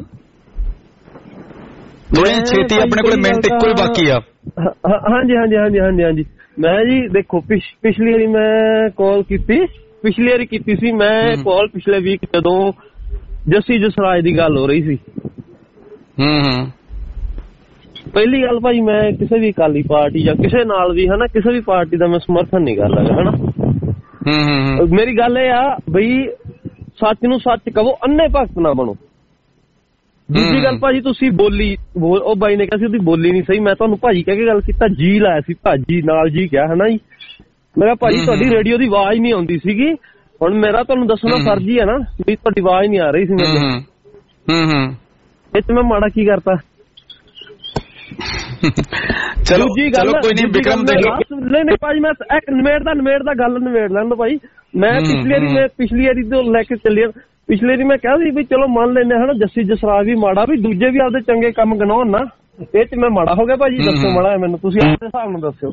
ਥੋੜੀ ਛੇਤੀ, ਆਪਣੇ ਕੋਲ ਮਿੰਟ ਇੱਕੋ ਹੀ ਬਾਕੀ ਆ। ਹਾਂਜੀ ਹਾਂਜੀ ਹਾਂਜੀ ਹਾਂਜੀ ਹਾਂਜੀ ਮੈਂ ਜੀ ਦੇਖੋ ਪਿਛਲੀ ਵਾਰੀ ਮੈਂ ਕਾਲ ਕੀਤੀ, ਪਿਛਲੀ ਵਾਰੀ ਕੀਤੀ ਸੀ ਮੈਂ ਕਾਲ ਪਿਛਲੇ ਵੀਕ, ਜਦੋਂ ਜੱਸੀ ਜਸਰਾਜ ਦੀ ਗੱਲ ਹੋ ਰਹੀ ਸੀ। ਹੂੰ ਹੂੰ ਪਹਿਲੀ ਗੱਲ ਭਾਈ, ਮੈਂ ਕਿਸੇ ਵੀ ਅਕਾਲੀ ਪਾਰਟੀ ਜਾਂ ਕਿਸੇ ਨਾਲ ਵੀ ਹਨਾ, ਕਿਸੇ ਵੀ ਪਾਰਟੀ ਦਾ ਮੈਂ ਸਮਰਥਨ ਨਹੀਂ ਕਰਦਾ ਹਨਾ। ਮੇਰੀ ਗੱਲ ਇਹ ਆ ਬਈ ਸੱਚ ਨੂੰ ਸੱਚ ਕਹੋ, ਅੰਨੇ ਭਗਤ ਨਾ ਬਣੋ। ਦੂਜੀ ਗੱਲ ਭਾਜੀ, ਤੁਸੀਂ ਬੋਲੀ ਉਹ ਬਾਈ ਨੇ ਕਿਹਾ ਸੀ ਉਹਦੀ ਬੋਲੀ ਨਹੀਂ ਸਹੀ, ਮੈਂ ਤੁਹਾਨੂੰ ਭਾਜੀ ਕਹਿ ਕੇ ਗੱਲ ਕੀਤਾ, ਜੀ ਲਾਇਆ ਸੀ, ਭਾਜੀ ਨਾਲ ਜੀ ਕਿਹਾ ਹਨਾ ਜੀ। ਮੈਂ ਕਿਹਾ ਭਾਜੀ ਤੁਹਾਡੀ ਰੇਡੀਓ ਦੀ ਆਵਾਜ਼ ਨਹੀਂ ਆਉਂਦੀ ਸੀਗੀ, ਹੁਣ ਮੇਰਾ ਤੁਹਾਨੂੰ ਦੱਸਣਾ ਫਰਜ਼ ਹੀ ਹੈ ਨਾ ਵੀ ਤੁਹਾਡੀ ਆਵਾਜ਼ ਨਹੀਂ ਆ ਰਹੀ ਸੀ ਮੈਨੂੰ। ਇਹ ਚ ਮੈਂ ਮਾੜਾ ਕੀ ਕਰਤਾ? ਚਲੋ ਚਲੋ ਕੋਈ ਨਹੀਂ ਵਿਕਰਮ ਦੇ ਨਹੀਂ ਨਹੀਂ ਭਾਜੀ, ਮੈਂ ਇੱਕ ਨਿਮੇੜ ਦਾ ਨਿਮੇੜ ਦਾ ਗੱਲ ਨਿਮੇੜ ਲੈਣ ਦੋ ਭਾਈ। ਮੈਂ ਪਿਛਲੀ ਵਾਰੀ ਮੈਂ ਪਿਛਲੀ ਵਾਰੀ ਤੋਂ ਲੈ ਕੇ ਚੱਲਿਆ, ਪਿਛਲੀ ਵਾਰੀ ਮੈਂ ਕਿਹਾ ਸੀ ਵੀ ਚਲੋ ਮੰਨ ਲੈਂਦੇ ਹਨਾ ਜੱਸੀ ਜਸਰਾਜ ਵੀ ਮਾੜਾ, ਵੀ ਦੂਜੇ ਵੀ ਆਪਦੇ ਚੰਗੇ ਕੰਮ ਗਨਾਉਣ ਨਾ। ਇਹ ਚ ਮੈਂ ਮਾੜਾ ਹੋ ਗਿਆ ਭਾਜੀ? ਦੱਸੋ ਮਾੜਾ ਮੈਨੂੰ, ਤੁਸੀਂ ਆਪਣੇ ਹਿਸਾਬ ਨਾਲ ਦੱਸਿਓ।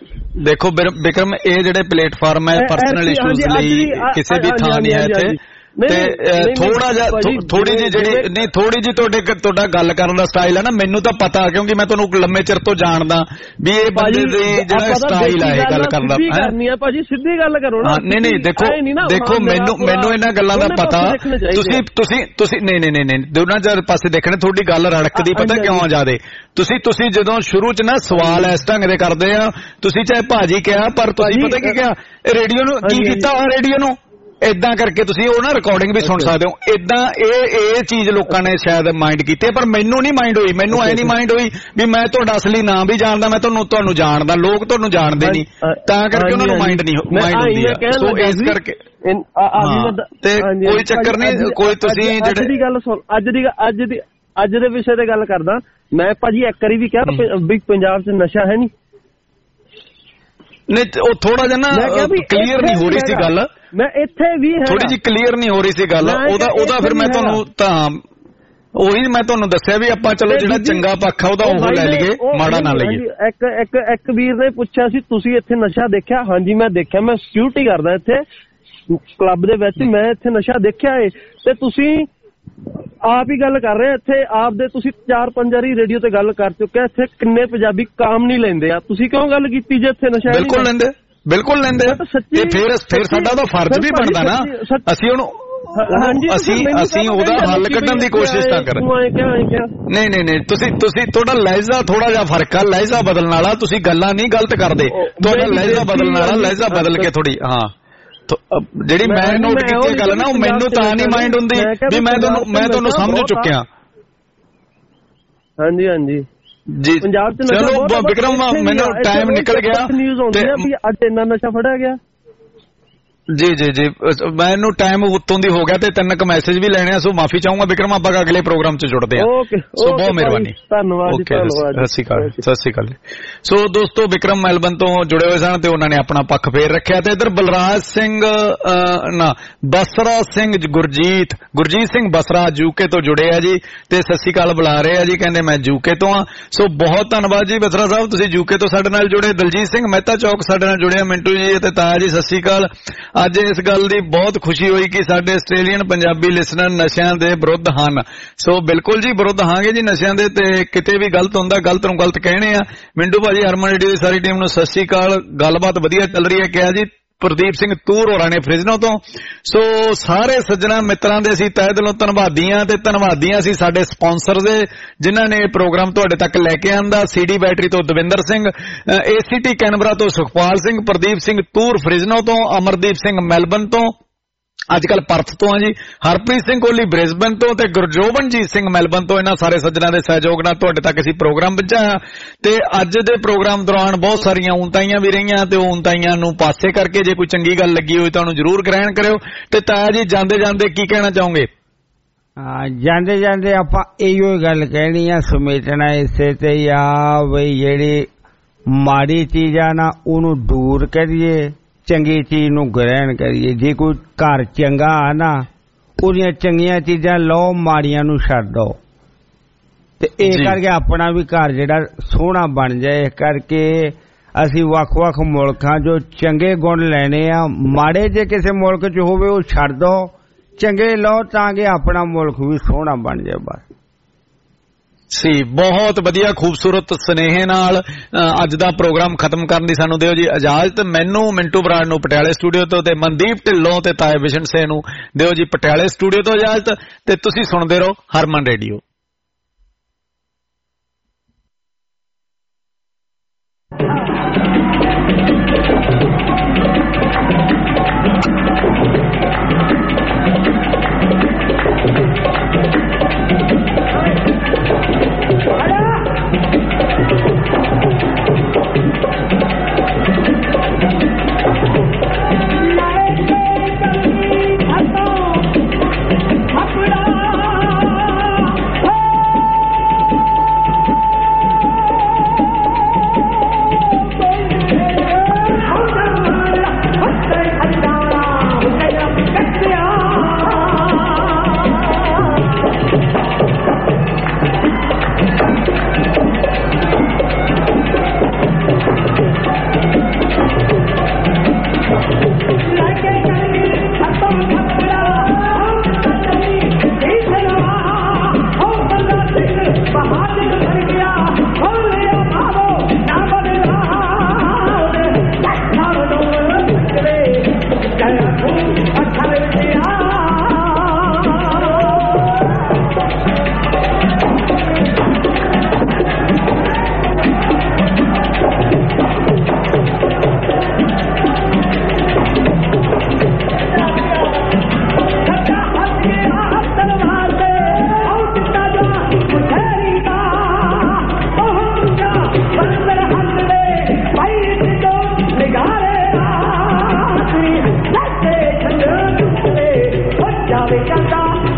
ਦੇਖੋ ਵਿਕਰਮ, ਇਹ ਜਿਹੜੇ ਪਲੇਟਫਾਰਮ ਹੈ ਪਰਸਨਲ ਇਸ਼ੂਜ਼ ਲਈ ਕਿਸੇ ਦੀ ਥਾਂ ਨਹੀਂ ਹੈ ਇੱਥੇ। ਤੇ ਥੋੜਾ ਜਿਹਾ ਥੋੜੀ ਜੀ ਜਿਹੜੀ ਨਹੀਂ ਥੋੜੀ ਜੀ ਤੁਹਾਡੇ ਤੁਹਾਡਾ ਗੱਲ ਕਰਨ ਦਾ ਸਟਾਈਲ ਹੈ ਨਾ, ਮੈਨੂੰ ਤਾਂ ਪਤਾ ਕਿਉਂਕਿ ਮੈਂ ਤੁਹਾਨੂੰ ਲੰਮੇ ਚਿਰ ਤੋਂ ਜਾਣਦਾ ਵੀ ਇਹ ਬੰਦੇ ਦੇ ਜਿਹੜਾ ਸਟਾਈਲ ਹੈ ਗੱਲ ਕਰਨ ਦਾ ਕਰਨੀ ਆ ਭਾਜੀ, ਸਿੱਧੀ ਗੱਲ ਕਰੋ ਨਾ। ਨਹੀਂ ਨਹੀਂ ਦੇਖੋ ਦੇਖੋ ਮੈਨੂੰ ਮੈਨੂੰ ਇਹਨਾਂ ਗੱਲਾਂ ਦਾ ਪਤਾ, ਤੁਸੀਂ ਤੁਸੀਂ ਤੁਸੀਂ ਨਹੀਂ ਨਹੀਂ ਨਹੀਂ ਦੋਨਾਂ ਚਾਰ ਪਾਸੇ ਦੇਖਣੇ, ਤੁਹਾਡੀ ਗੱਲ ਰੜਕਦੀ ਪਤਾ ਕਿਉਂ ਆ ਜਾਦੇ, ਤੁਸੀਂ ਤੁਸੀਂ ਜਦੋਂ ਸ਼ੁਰੂ ਚ ਨਾ ਸਵਾਲ ਇਸ ਢੰਗ ਦੇ ਕਰਦੇ ਆ, ਤੁਸੀਂ ਚਾਹੇ ਭਾਜੀ ਕਿਹਾ ਪਰ ਤੁਸੀਂ ਪਤਾ ਕੀ ਕਿਹਾ, ਰੇਡੀਓ ਨੂੰ ਕੀ ਕੀਤਾ ਰੇਡੀਓ ਨੂੰ ਏਦਾਂ ਕਰਕੇ ਤੁਸੀਂ ਉਹ ਨਾ ਰਿਕਾਰਡਿੰਗ ਵੀ ਸੁਣ ਸਕਦੇ ਹੋ। ਏਦਾਂ ਇਹ ਇਹ ਚੀਜ਼ ਲੋਕਾਂ ਨੇ ਸ਼ਾਇਦ ਮਾਈਂਡ ਕੀਤੀ, ਪਰ ਮੈਨੂੰ ਨਹੀਂ ਮਾਈਂਡ ਹੋਈ, ਮੈਨੂੰ ਐ ਨਹੀਂ ਮਾਈਂਡ ਹੋਈ ਵੀ ਮੈਂ ਤੁਹਾਡਾ ਅਸਲੀ ਨਾਮ ਵੀ ਜਾਣਦਾ, ਮੈਂ ਤੁਹਾਨੂੰ ਤੁਹਾਨੂੰ ਜਾਣਦਾ, ਲੋਕ ਤੁਹਾਨੂੰ ਜਾਣਦੇ ਨਹੀਂ, ਤਾਂ ਕਰਕੇ ਉਹਨਾਂ ਨੂੰ ਮਾਈਂਡ ਨਹੀਂ ਮਾਈਂਡ ਹੁੰਦੀ ਆ। ਸੋ ਇਸ ਕਰਕੇ ਤੇ ਕੋਈ ਚੱਕਰ ਨਹੀਂ, ਕੋਈ ਤੁਸੀਂ ਜਿਹੜੀ ਦੀ ਗੱਲ ਸੁਣ, ਅੱਜ ਦੀ ਅੱਜ ਦੀ ਅੱਜ ਦੇ ਵਿਸ਼ੇ ਤੇ ਗੱਲ ਕਰਦਾ ਮੈਂ ਭਾਜੀ। ਇੱਕ ਵਾਰੀ ਵੀ ਕਿਹਾ ਵੀ ਪੰਜਾਬ 'ਚ ਨਸ਼ਾ ਹੈ ਨਹੀਂ, ਨਹੀਂ ਉਹ ਥੋੜਾ ਜਿਹਾ ਨਾ ਕਲੀਅਰ ਨਹੀਂ ਹੋ ਰਹੀ ਸੀ ਗੱਲ, ਮੈਂ ਇੱਥੇ ਵੀ ਥੋੜੀ ਜਿਹੀ ਕਲੀਅਰ ਨਹੀਂ ਹੋ ਰਹੀ ਸੀ ਗੱਲ, ਉਹਦਾ ਉਹਦਾ ਫਿਰ ਮੈਂ ਤੁਹਾਨੂੰ ਤਾਂ ਉਹੀ ਮੈਂ ਤੁਹਾਨੂੰ ਦੱਸਿਆ ਵੀ ਆਪਾਂ ਚਲੋ ਜਿਹੜਾ ਚੰਗਾ ਪੱਖ ਆ ਉਹਦਾ ਉਹ ਲੈ ਲਈਏ, ਮਾੜਾ ਨਾ ਲਈਏ। ਇੱਕ ਇੱਕ ਇੱਕ ਵੀਰ ਨੇ ਪੁੱਛਿਆ ਸੀ ਤੁਸੀਂ ਇੱਥੇ ਨਸ਼ਾ ਦੇਖਿਆ? ਹਾਂਜੀ ਮੈਂ ਦੇਖਿਆ, ਮੈਂ ਸਿਕਿਉਰਿਟੀ ਕਰਦਾ ਇੱਥੇ ਕਲੱਬ ਦੇ ਵਿੱਚ, ਮੈਂ ਇੱਥੇ ਨਸ਼ਾ ਦੇਖਿਆ ਏ। ਤੇ ਤੁਸੀਂ ਆਪ ਹੀ ਗੱਲ ਕਰ ਰਹੇ ਇੱਥੇ ਆਪ ਦੇ, ਤੁਸੀਂ ਚਾਰ ਪੰਜ ਵਾਰੀ ਰੇਡੀਓ ਤੇ ਗੱਲ ਕਰ ਚੁੱਕੇ, ਇੱਥੇ ਕਿੰਨੇ ਪੰਜਾਬੀ ਕਾਮ ਨਹੀਂ ਲੈਂਦੇ ਆ, ਤੁਸੀਂ ਕਿਉਂ ਗੱਲ ਕੀਤੀ ਜੇ ਇੱਥੇ ਨਸ਼ਾ? ਬਿਲਕੁਲ ਲੈਂਦੇ, ਬਿਲਕੁਲ ਲੈਂਦੇ, ਤੇ ਫਿਰ ਫਿਰ ਸਾਡਾ ਉਹਦਾ ਫਰਜ਼ ਵੀ ਬਣਦਾ ਨਾ, ਅਸੀਂ ਉਹਨੂੰ ਅਸੀਂ ਅਸੀਂ ਉਹਦਾ ਹੱਲ ਕੱਢਣ ਦੀ ਕੋਸ਼ਿਸ਼ ਤਾਂ ਕਰ। ਨਹੀਂ ਨਹੀਂ ਨਹੀਂ ਤੁਸੀਂ ਤੁਸੀਂ ਤੁਹਾਡਾ ਲਹਿਜ਼ਾ ਥੋੜਾ ਜਿਹਾ ਫਰਕ ਆ, ਲਹਿਜ਼ਾ ਬਦਲਣ ਵਾਲਾ, ਤੁਸੀਂ ਗੱਲਾਂ ਨਹੀਂ ਗਲਤ ਕਰਦੇ, ਤੁਹਾਡਾ ਲਹਿਜ਼ਾ ਬਦਲਣ ਵਾਲਾ, ਲਹਿਜ਼ਾ ਬਦਲ ਕੇ ਥੋੜੀ ਹਾਂ ਜਿਹੜੀ ਮੈਂ ਨੋਟ ਕੀਤੀ ਗੱਲ ਨਾ, ਉਹ ਮੈਨੂੰ ਤਾਂ ਨਹੀਂ ਮਾਈਂਡ ਹੁੰਦੀ ਵੀ ਮੈਂ ਤੁਹਾਨੂੰ ਮੈਂ ਤੁਹਾਨੂੰ ਸਮਝ ਚੁੱਕਿਆ। ਹਾਂਜੀ ਹਾਂਜੀ ਜੀ ਪੰਜਾਬ ਚ ਚਲੋ ਵਿਕਰਮ ਮੈਨੂੰ ਟਾਈਮ ਨਿਕਲ ਗਿਆ ਤੇ ਅੱਜ ਇੰਨਾ ਨਸ਼ਾ ਫੜਿਆ ਗਿਆ। ਜੀ ਜੀ ਜੀ ਮੈਨੂੰ ਟਾਈਮ ਉੱਤੋਂ ਦੀ ਹੋ ਗਿਆ ਤੇ ਤਿੰਨ ਕ ਮੈਸੇਜ ਵੀ ਲੈਣੇ ਆ, ਸੋ ਮਾਫੀ ਚਾਹੂੰਗਾ ਵਿਕਰਮ, ਆਪਾਂ ਅਗਲੇ ਪ੍ਰੋਗਰਾਮ 'ਚ ਜੁੜਦੇ ਆ। ਸੋ ਬਹੁਤ ਮਿਹਰਬਾਨੀ, ਧੰਨਵਾਦ, ਸਤਿ ਸ਼੍ਰੀ ਅਕਾਲ, ਸਤਿ ਸ਼੍ਰੀ ਅਕਾਲ। ਸੋ ਦੋਸਤੋ ਵਿਕਰਮ ਮੈਲਬਨ ਤੋਂ ਜੁੜੇ ਹੋਏ ਸਨ ਤੇ ਉਹਨਾਂ ਨੇ ਆਪਣਾ ਪੱਖ ਫੇਰ ਰੱਖਿਆ, ਤੇ ਇੱਧਰ ਬਲਰਾਜ ਸਿੰਘ ਨਾ ਬਸਰਾ ਸਿੰਘ ਗੁਰਜੀਤ ਗੁਰਜੀਤ ਸਿੰਘ ਬਸਰਾ ਯੂਕੇ ਤੋਂ ਜੁੜੇ ਆ ਜੀ, ਤੇ ਸਤਿ ਸ਼੍ਰੀ ਅਕਾਲ ਬੁਲਾ ਰਹੇ ਆ ਜੀ, ਕਹਿੰਦੇ ਮੈਂ ਯੂਕੇ ਤੋਂ ਆ। ਸੋ ਬਹੁਤ ਧੰਨਵਾਦ ਜੀ ਬਸਰਾ ਸਾਹਿਬ, ਤੁਸੀਂ ਯੂਕੇ ਤੋਂ ਸਾਡੇ ਨਾਲ ਜੁੜੇ। ਦਲਜੀਤ ਸਿੰਘ ਮਹਿਤਾ ਚੌਕ ਸਾਡੇ ਨਾਲ ਜੁੜੇ ਆ, ਮਿੰਟੂ ਜੀ ਤੇ ਤਾਇਆ ਜੀ ਸਤਿ ਸ਼੍ਰੀ ਅਕਾਲ। ਅੱਜ ਇਸ ਗੱਲ ਦੀ ਬਹੁਤ ਖੁਸ਼ੀ ਹੋਈ ਕਿ ਸਾਡੇ ਆਸਟ੍ਰੇਲੀਅਨ ਪੰਜਾਬੀ ਲਿਸਨਰ ਨਸ਼ਿਆਂ ਦੇ ਵਿਰੁੱਧ ਹਨ। ਸੋ ਬਿਲਕੁਲ ਜੀ ਵਿਰੁੱਧ ਹਾਂਗੇ ਜੀ ਨਸ਼ਿਆਂ ਦੇ, ਤੇ ਕਿਤੇ ਵੀ ਗਲਤ ਹੁੰਦਾ ਗਲਤ ਨੂੰ ਗਲਤ ਕਹਿਣੇ ਆ। ਮਿੰਟੂ ਭਾਜੀ, ਹਰਮਨ ਰੇਡੀਓ ਦੀ ਸਾਰੀ ਟੀਮ ਨੂੰ ਸਤਿ ਸ਼੍ਰੀ ਅਕਾਲ, ਗੱਲਬਾਤ ਵਧੀਆ ਚੱਲ ਰਹੀ ਹੈ ਕਿਹਾ ਜੀ। ਪ੍ਰਦੀਪ ਸਿੰਘ ਤੂਰ ਹੋਰਾਂ ਨੇ ਫ੍ਰਿਜਨੋ ਤੋਂ। ਸੋ ਸਾਰੇ ਸੱਜਣਾ ਮਿੱਤਰਾਂ ਦੇ ਅਸੀਂ ਤਹਿ ਦਿਲੋਂ ਧੰਨਵਾਦੀਆਂ, ਤੇ ਧੰਨਵਾਦੀਆਂ ਅਸੀਂ ਸਾਡੇ ਸਪਾਂਸਰ ਦੇ ਜਿਨ੍ਹਾਂ ਨੇ ਇਹ ਪ੍ਰੋਗਰਾਮ ਤੁਹਾਡੇ ਤੱਕ ਲੈ ਕੇ ਆਂਦਾ। ਸੀਡੀ ਬੈਟਰੀ ਤੋਂ ਦਵਿੰਦਰ ਸਿੰਘ, ਏਸੀਟੀ ਕੈਨਬਰਾ ਤੋਂ ਸੁਖਪਾਲ ਸਿੰਘ, ਪ੍ਰਦੀਪ ਸਿੰਘ ਤੂਰ ਫ੍ਰਿਜਨੋ ਤੋਂ, ਅਮਰਦੀਪ ਸਿੰਘ ਮੈਲਬਨ ਤੋਂ, ਅੱਜ ਕੱਲ ਪਰਥ ਤੋਂ ਆ ਜੀ, ਹਰਪ੍ਰੀਤ ਸਿੰਘ ਕੋਹਲੀ ਬ੍ਰਿਸਬਨ ਤੋਂ, ਤੇ ਗੁਰਜੋਬਨਜੀਤ ਸਿੰਘ ਮੈਲਬਨ ਤੋਂ। ਇਹਨਾਂ ਸਾਰੇ ਸੱਜਣਾ ਦੇ ਸਹਿਯੋਗ ਨਾਲ ਤੁਹਾਡੇ ਤੱਕ ਅਸੀਂ ਪ੍ਰੋਗਰਾਮ ਪਹੁੰਚਾਇਆ, ਤੇ ਅੱਜ ਦੇ ਪ੍ਰੋਗਰਾਮ ਦੌਰਾਨ ਬਹੁਤ ਸਾਰੀਆਂ ਊਨਤਾਈਆਂ ਵੀ ਰਹੀਆਂ, ਤੇ ਉਹ ਊਨਤਾਈਆਂ ਨੂੰ ਪਾਸੇ ਕਰਕੇ ਜੇ ਕੋਈ ਚੰਗੀ ਗੱਲ ਲੱਗੀ ਹੋਈ ਤਾਂ ਉਹਨੂੰ ਜ਼ਰੂਰ ਗ੍ਰਹਿਣ ਕਰਿਓ। ਤੇ ਤਾਇਆ ਜੀ ਜਾਂਦੇ ਜਾਂਦੇ ਕੀ ਕਹਿਣਾ ਚਾਹੋਗੇ? ਹਾਂ, ਜਾਂਦੇ ਜਾਂਦੇ ਆਪਾਂ ਇਹੋ ਗੱਲ ਕਹਿਣੀ ਆ, ਸਮੇਟਣਾ ਇਸੇ ਤੇ ਹੀ ਆ ਬਈ ਜਿਹੜੀ ਮਾੜੀ ਚੀਜ਼ ਆ ਨਾ ਉਹਨੂੰ ਦੂਰ ਕਰੀਏ, ਚੰਗੀ ਚੀਜ਼ ਨੂੰ ਗ੍ਰਹਿਣ ਕਰੀਏ। ਜੇ ਕੋਈ ਘਰ ਚੰਗਾ ਆ ਨਾ ਉਹਦੀਆਂ ਚੰਗੀਆਂ ਚੀਜ਼ਾਂ ਲਓ, ਮਾੜੀਆਂ ਨੂੰ ਛੱਡ ਦਿਓ, ਤੇ ਇਹ ਕਰਕੇ ਆਪਣਾ ਵੀ ਘਰ ਜਿਹੜਾ ਸੋਹਣਾ ਬਣ ਜਾਏ। ਇਸ ਕਰਕੇ ਅਸੀਂ ਵੱਖ-ਵੱਖ ਮੁਲਕਾਂ 'ਚੋਂ ਚੰਗੇ ਗੁਣ ਲੈਣੇ ਆ, ਮਾੜੇ ਜੇ ਕਿਸੇ ਮੁਲਕ 'ਚ ਹੋਵੇ ਉਹ ਛੱਡ ਦਿਓ, ਚੰਗੇ ਲਓ ਤਾਂ ਕਿ ਆਪਣਾ ਮੁਲਕ ਵੀ ਸੋਹਣਾ ਬਣ ਜਾਏ। ਬਸ ਸੀ ਬਹੁਤ ਵਧੀਆ ਖੂਬਸੂਰਤ ਸੁਨੇਹੇ ਨਾਲ ਅੱਜ ਦਾ ਪ੍ਰੋਗਰਾਮ ਖਤਮ ਕਰਨ ਦੀ ਸਾਨੂੰ ਦਿਓ ਜੀ ਇਜਾਜ਼ਤ। ਮੈਨੂੰ ਮਿੰਟੂ ਬਰਾੜ ਨੂੰ ਪਟਿਆਲੇ ਸਟੂਡੀਓ ਤੋਂ, ਤੇ ਮਨਦੀਪ ਢਿੱਲੋਂ ਤੇ ਤਾਏ ਵਿਸ਼ਨ ਸੇ ਨੂੰ ਦਿਓ ਜੀ ਪਟਿਆਲੇ ਸਟੂਡੀਓ ਤੋਂ ਇਜਾਜ਼ਤ, ਤੇ ਤੁਸੀਂ ਸੁਣਦੇ ਰਹੋ Harman radio.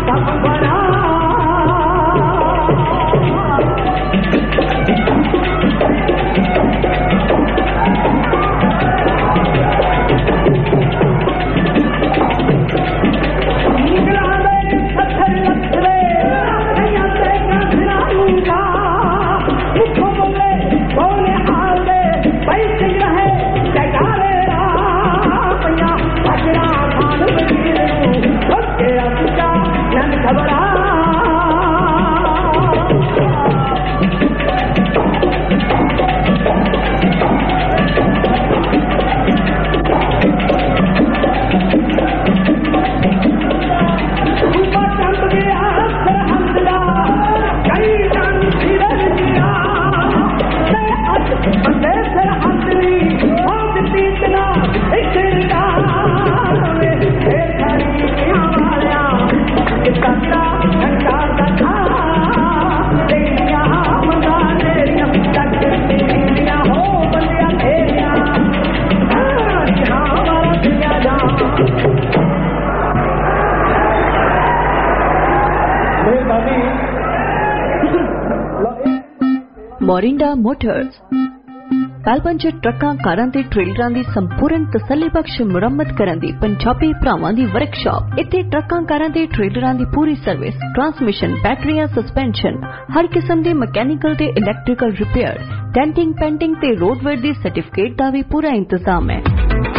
Morinda motors Melbourne ਚ ਟਰੱਕਾਂ ਕਾਰਾਂ ਤੇ ਟ੍ਰੇਲਰਾਂ ਦੀ ਸੰਪੂਰਨ ਤਸੱਲੀਬਖਸ਼ ਮੁਰੰਮਤ ਕਰਨ ਦੀ ਪੰਜਾਬੀ ਭਰਾਵਾਂ ਦੀ ਵਰਕਸ਼ਾਪ। ਇੱਥੇ ਟਰੱਕਾਂ ਕਾਰਾਂ ਤੇ ਟ੍ਰੇਲਰਾਂ ਦੀ ਪੂਰੀ ਸਰਵਿਸ, ਟਰਾਂਸਮਿਸ਼ਨ, ਬੈਟਰੀਆਂ, ਸਸਪੈਂਸ਼ਨ, ਹਰ ਕਿਸਮ ਦੇ ਮਕੈਨੀਕਲ ਤੇ ਇਲੈਕਟ੍ਰੀਕਲ ਰਿਪੇਅਰ, ਡੈਂਟਿੰਗ, ਪੈਂਟਿੰਗ ਤੇ ਰੋਡਵੇਅਰ ਦੀ ਸਰਟੀਫਿਕੇਟ ਦਾ ਵੀ ਪੂਰਾ ਇੰਤਜ਼ਾਮ ਹੈ।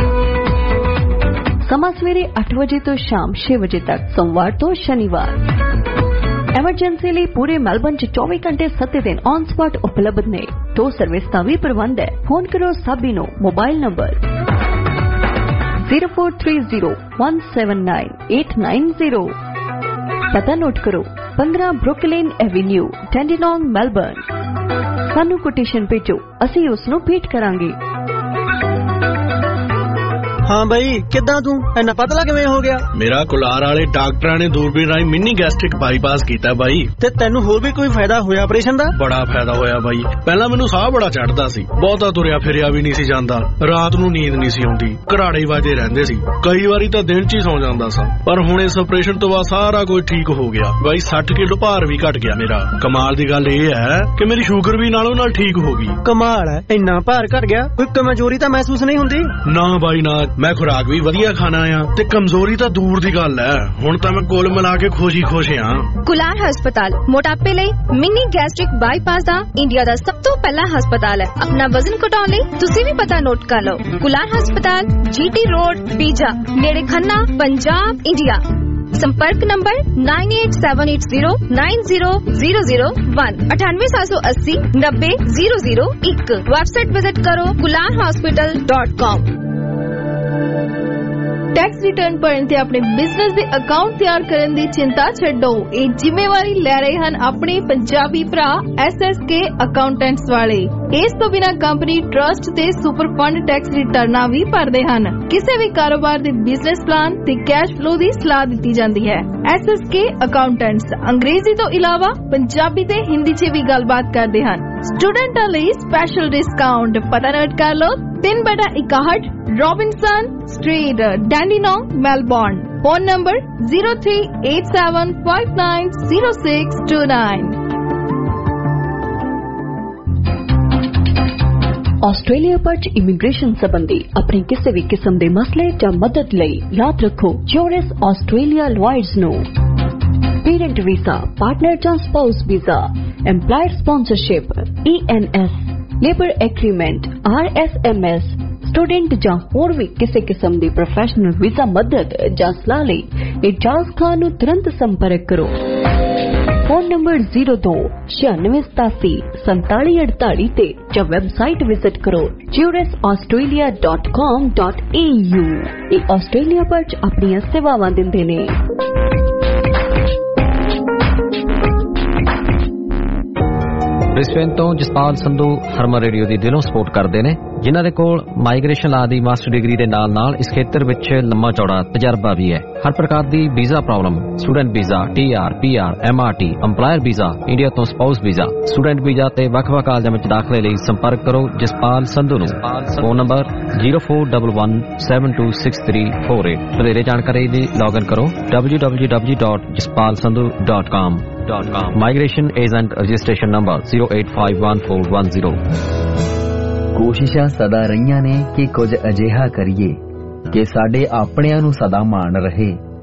ਸਮਾਂ ਸਵੇਰੇ ਅੱਠ ਵਜੇ ਤੋਂ ਸ਼ਾਮ ਛੇ ਵਜੇ ਤੱਕ, ਸੋਮਵਾਰ ਤੋਂ ਸ਼ਨੀਵਾਰ। ਐਮਰਜੈਂਸੀ ਲਈ ਪੂਰੇ ਮੈਲਬਨ ਚ ਚੌਵੀ ਘੰਟੇ ਸੱਤ ਦਿਨ ਔਨ ਸਪਾਟ ਉਪਲਬਧ ਨੇ। ਟੋ ਸਰਵਿਸ ਦਾ ਵੀ ਪ੍ਰਬੰਧ ਹੈ। ਫੋਨ ਕਰੋ ਸਾਬੀ ਨੂੰ। Mobile number zero four three zero one seven nine eight nine zero. ਪਤਾ ਨੋਟ ਕਰੋ, ਪੰਦਰਾਂ ਬਰੁਕਲਿਨ ਐਵੀਨਿਊ, ਡੈਂਡੀਨੋਂਗ, ਮੈਲਬਨ। ਸਾਨੂੰ ਕੋਟੇਸ਼ਨ ਭੇਜੋ, ਅਸੀਂ ਉਸ ਨੂੰ ਭੇਟ ਕਰਾਂਗੇ। ਹਾਂ ਬਾਈ, ਕਿੱਦਾਂ ਤੂੰ ਇੰਨਾ ਪਤਲਾ ਕਿਵੇਂ ਹੋ ਗਿਆ? ਮੇਰਾ ਕੁਲਾਰ ਵਾਲੇ ਡਾਕਟਰਾਂ ਨੇ ਦੂਰਬੀਨ ਰਾਹੀਂ ਮਿੰਨੀ ਗੈਸਟ੍ਰਿਕ ਬਾਈਪਾਸ ਕੀਤਾ ਬਾਈ। ਤੇ ਤੈਨੂੰ ਹੋਰ ਵੀ ਕੋਈ ਫਾਇਦਾ ਹੋਇਆ ਆਪਰੇਸ਼ਨ ਦਾ? ਬੜਾ ਫਾਇਦਾ ਹੋਇਆ ਬਾਈ। ਪਹਿਲਾਂ ਮੈਨੂੰ ਸਾਹ ਬੜਾ ਚੜਦਾ ਸੀ, ਬਹੁਤਾ ਤੁਰਿਆ ਫਿਰਿਆ ਵੀ ਨਹੀਂ ਸੀ ਜਾਂਦਾ, ਰਾਤ ਨੂੰ ਨੀਂਦ ਨਹੀਂ ਸੀ ਆਉਂਦੀ, ਘਰਾੜੇ ਵਾਜੇ ਰਹਿੰਦੇ ਸੀ, ਕਈ ਵਾਰੀ ਤਾਂ ਦਿਨ ਚ ਹੀ ਸੌ ਜਾਂਦਾ ਸਾਂ। ਪਰ ਹੁਣ ਇਸ ਆਪਰੇਸ਼ਨ ਤੋਂ ਬਾਅਦ ਸਾਰਾ ਕੁਝ ਠੀਕ ਹੋ ਗਿਆ ਬਾਈ। ਸੱਠ ਕਿਲੋ ਭਾਰ ਵੀ ਘਟ ਗਿਆ ਮੇਰਾ। ਕਮਾਲ ਦੀ ਗੱਲ ਇਹ ਹੈ ਕਿ ਮੇਰੀ ਸ਼ੂਗਰ ਵੀ ਨਾਲੋਂ ਨਾਲ ਠੀਕ ਹੋ ਗਈ। ਕਮਾਲ ਹੈ, ਇੰਨਾ ਭਾਰ ਘਟ ਗਿਆ, ਕੋਈ ਕਮਜ਼ੋਰੀ ਤਾਂ ਮਹਿਸੂਸ ਨਹੀਂ ਹੁੰਦੀ? ਨਾ ਬਾਈ ਨਾ, ਮੈਂ ਖੁਰਾਕ ਵੀ ਵਧੀਆ ਖਾਣਾ ਆ ਤੇ ਕਮਜ਼ੋਰੀ ਤਾਂ ਦੂਰ ਦੀ ਗੱਲ ਹੈ। ਹੁਣ ਤਾਂ ਮੈਂ ਕੁੱਲ ਮਿਲਾ ਕੇ ਖੁਸ਼ੀ ਖੁਸ਼ ਆ। ਕੁਲਾਰ ਹਸਪਤਾਲ ਮੋਟਾਪੇ ਲਈ ਮਿੰਨੀ ਗੈਸਟ੍ਰਿਕ ਬਾਈਪਾਸ ਦਾ ਇੰਡੀਆ ਦਾ ਸਭ ਤੋਂ ਪਹਿਲਾ ਹਸਪਤਾਲ ਹੈ। ਆਪਣਾ ਵਜ਼ਨ ਘਟਾਉਣ ਲਈ ਤੁਸੀਂ ਵੀ ਪਤਾ ਨੋਟ ਕਰ ਲਓ। ਕੁਲਾਰ ਹਸਪਤਾਲ, ਜੀਟੀ ਰੋਡ, ਪੀਜਾ, ਨੇੜੇ ਖੰਨਾ, ਪੰਜਾਬ, ਇੰਡੀਆ। संपर्क number nine eight seven eight zero nine zero zero zero one अठानवे सात सौ अस्सी नब्बे जीरो जीरो एक। वेबसाइट विजिट करो Kular hospital dot com. Tax return ਭਰਨ ਤੇ ਆਪਣੇ ਬਿਜ਼ਨਸ ਦੇ ਅਕਾਊਂਟ ਤਿਆਰ ਕਰਨ ਦੀ ਚਿੰਤਾ ਛੱਡੋ। ਇਹ ਜ਼ਿੰਮੇਵਾਰੀ ਲੈ ਰਹੇ ਹਨ ਆਪਣੇ ਪੰਜਾਬੀ ਭਰਾ ਐਸ ਐਸ ਕੇ ਅਕਾਊਂਟੈਂਟਸ ਵਾਲੇ। ਇਸ ਤੋਂ ਬਿਨਾਂ ਕੰਪਨੀ ਟਰਸਟ ਤੇ ਸੁਪਰ ਫੰਡ ਟੈਕਸ ਰਿਟਰਨਾਂ ਵੀ ਭਰਦੇ ਹਨ। ਕਿਸੇ ਵੀ ਕਾਰੋਬਾਰ ਦੇ ਬਿਜ਼ਨਸ ਪਲਾਨ ਤੇ ਕੈਸ਼ ਫਲੋ ਦੀ ਸਲਾਹ ਦਿੱਤੀ ਜਾਂਦੀ ਹੈ। ਐਸ ਐਸ ਕੇ ਅਕਾਊਂਟੈਂਟਸ ਅੰਗਰੇਜ਼ੀ ਤੋਂ ਇਲਾਵਾ ਪੰਜਾਬੀ ਤੇ ਹਿੰਦੀ 'ਚ ਵੀ ਗੱਲਬਾਤ ਕਰਦੇ ਹਨ। ਸਟੂਡੈਂਟਾਂ ਲਈ ਸਪੈਸ਼ਲ ਡਿਸਕਾਊਂਟ। ਪਤਾ ਨੋਟ ਕਰ ਲਓ, ਤਿੰਨ ਬਟਾ ਇਕਾਹਠ Robinson street, Dandenong, Melbourne. Phone number zero three eight seven five nine zero six two nine. Australia ਵਿੱਚ ਇਮੀਗ੍ਰੇਸ਼ਨ ਸੰਬੰਧੀ ਆਪਣੇ ਕਿਸੇ ਵੀ ਕਿਸਮ ਦੇ ਮਸਲੇ ਜਾਂ ਮਦਦ ਲਈ ਯਾਦ ਰੱਖੋ ਜੋਰਿਸ ਆਸਟ੍ਰੇਲੀਆ ਲਾਇਰਜ਼ ਨੂੰ। ਪੇਰੈਂਟ ਵੀਜ਼ਾ, ਪਾਰਟਨਰ ਜਾਂ spouse visa, employer sponsorship, E N S, labour agreement, R S M S, student ਜਾਂ ਹੋਰ ਵੀ ਕਿਸੇ ਕਿਸਮ ਦੀ ਪ੍ਰੋਫੈਸ਼ਨਲ ਵੀਜ਼ਾ ਮਦਦ ਜਾਂ ਸਲਾਹ ਲਈ ਇਜਾਜ਼ ਖਾਨ ਨੂੰ ਤੁਰੰਤ ਸੰਪਰਕ ਕਰੋ। ਫੋਨ ਨੰਬਰ ਜ਼ੀਰੋ ਦੋ ਛਿਆਨਵੇਂ ਸਤਾਸੀ ਸੰਤਾਲੀ ਅੜਤਾਲੀ ਤੇ ਜਾਂ ਵੈਬਸਾਈਟ ਵਿਜ਼ਿਟ ਕਰੋ Juris Australia dot com dot A U. ਇਹ ਆਸਟ੍ਰੇਲੀਆ ਵਿੱਚ ਆਪਣੀਆਂ ਸੇਵਾਵਾਂ ਦਿੰਦੇ ਨੇ। ਬ੍ਰਿਸਬੇਨ ਤੋਂ ਜਸਪਾਲ ਸੰਧੂ ਹਰਮਨ ਰੇਡੀਓ ਦੀ ਦਿਲੋਂ ਸਪੋਰਟ ਕਰਦੇ ਨੇ, ਜਿਨ੍ਹਾਂ ਦੇ ਕੋਲ ਮਾਈਗ੍ਰੇਸ਼ਨ ਲਾ ਦੀ ਮਾਸਟਰ ਡਿਗਰੀ ਦੇ ਨਾਲ ਨਾਲ ਇਸ ਖੇਤਰ ਵਿੱਚ ਲੰਮਾ ਚੌੜਾ ਤਜਰਬਾ ਵੀ ਹੈ। ਹਰ ਪ੍ਰਕਾਰ ਦੀ visa problem, student visa, T R, P R, M R T, employer visa, India ਤੋਂ ਸਪਾਊਸ ਵੀਜ਼ਾ, ਸਟੂਡੈਂਟ ਵੀਜ਼ਾ ਤੇ ਵੱਖ-ਵੱਖ ਕਾਲਜਾਂ ਵਿੱਚ ਦਾਖਲੇ ਲਈ ਸੰਪਰਕ ਕਰੋ ਜਸਪਾਲ ਸੰਧੂ ਨੂੰ। ਫੋਨ ਨੰਬਰ ਜ਼ੀਰੋ ਫੋਰ ਇੱਕ ਇੱਕ seven two six three four eight. ਵਧੇਰੇ ਜਾਣਕਾਰੀ ਲਈ ਲੌਗਇਨ ਕਰੋ W W W dot Jaspal Sandhu dot com. Migration agent registration number zero eight five one four one zero. ਕੋਸ਼ਿਸ਼ਾਂ ਸਦਾ ਰਹੀਆਂ ਨੇ ਕਿ ਕੁਝ ਅਜਿਹਾ ਕਰੀਏ ਕਿ ਸਾਡੇ ਆਪਣਿਆਂ ਨੂੰ ਸਦਾ ਮਾਣ ਰਹੇ।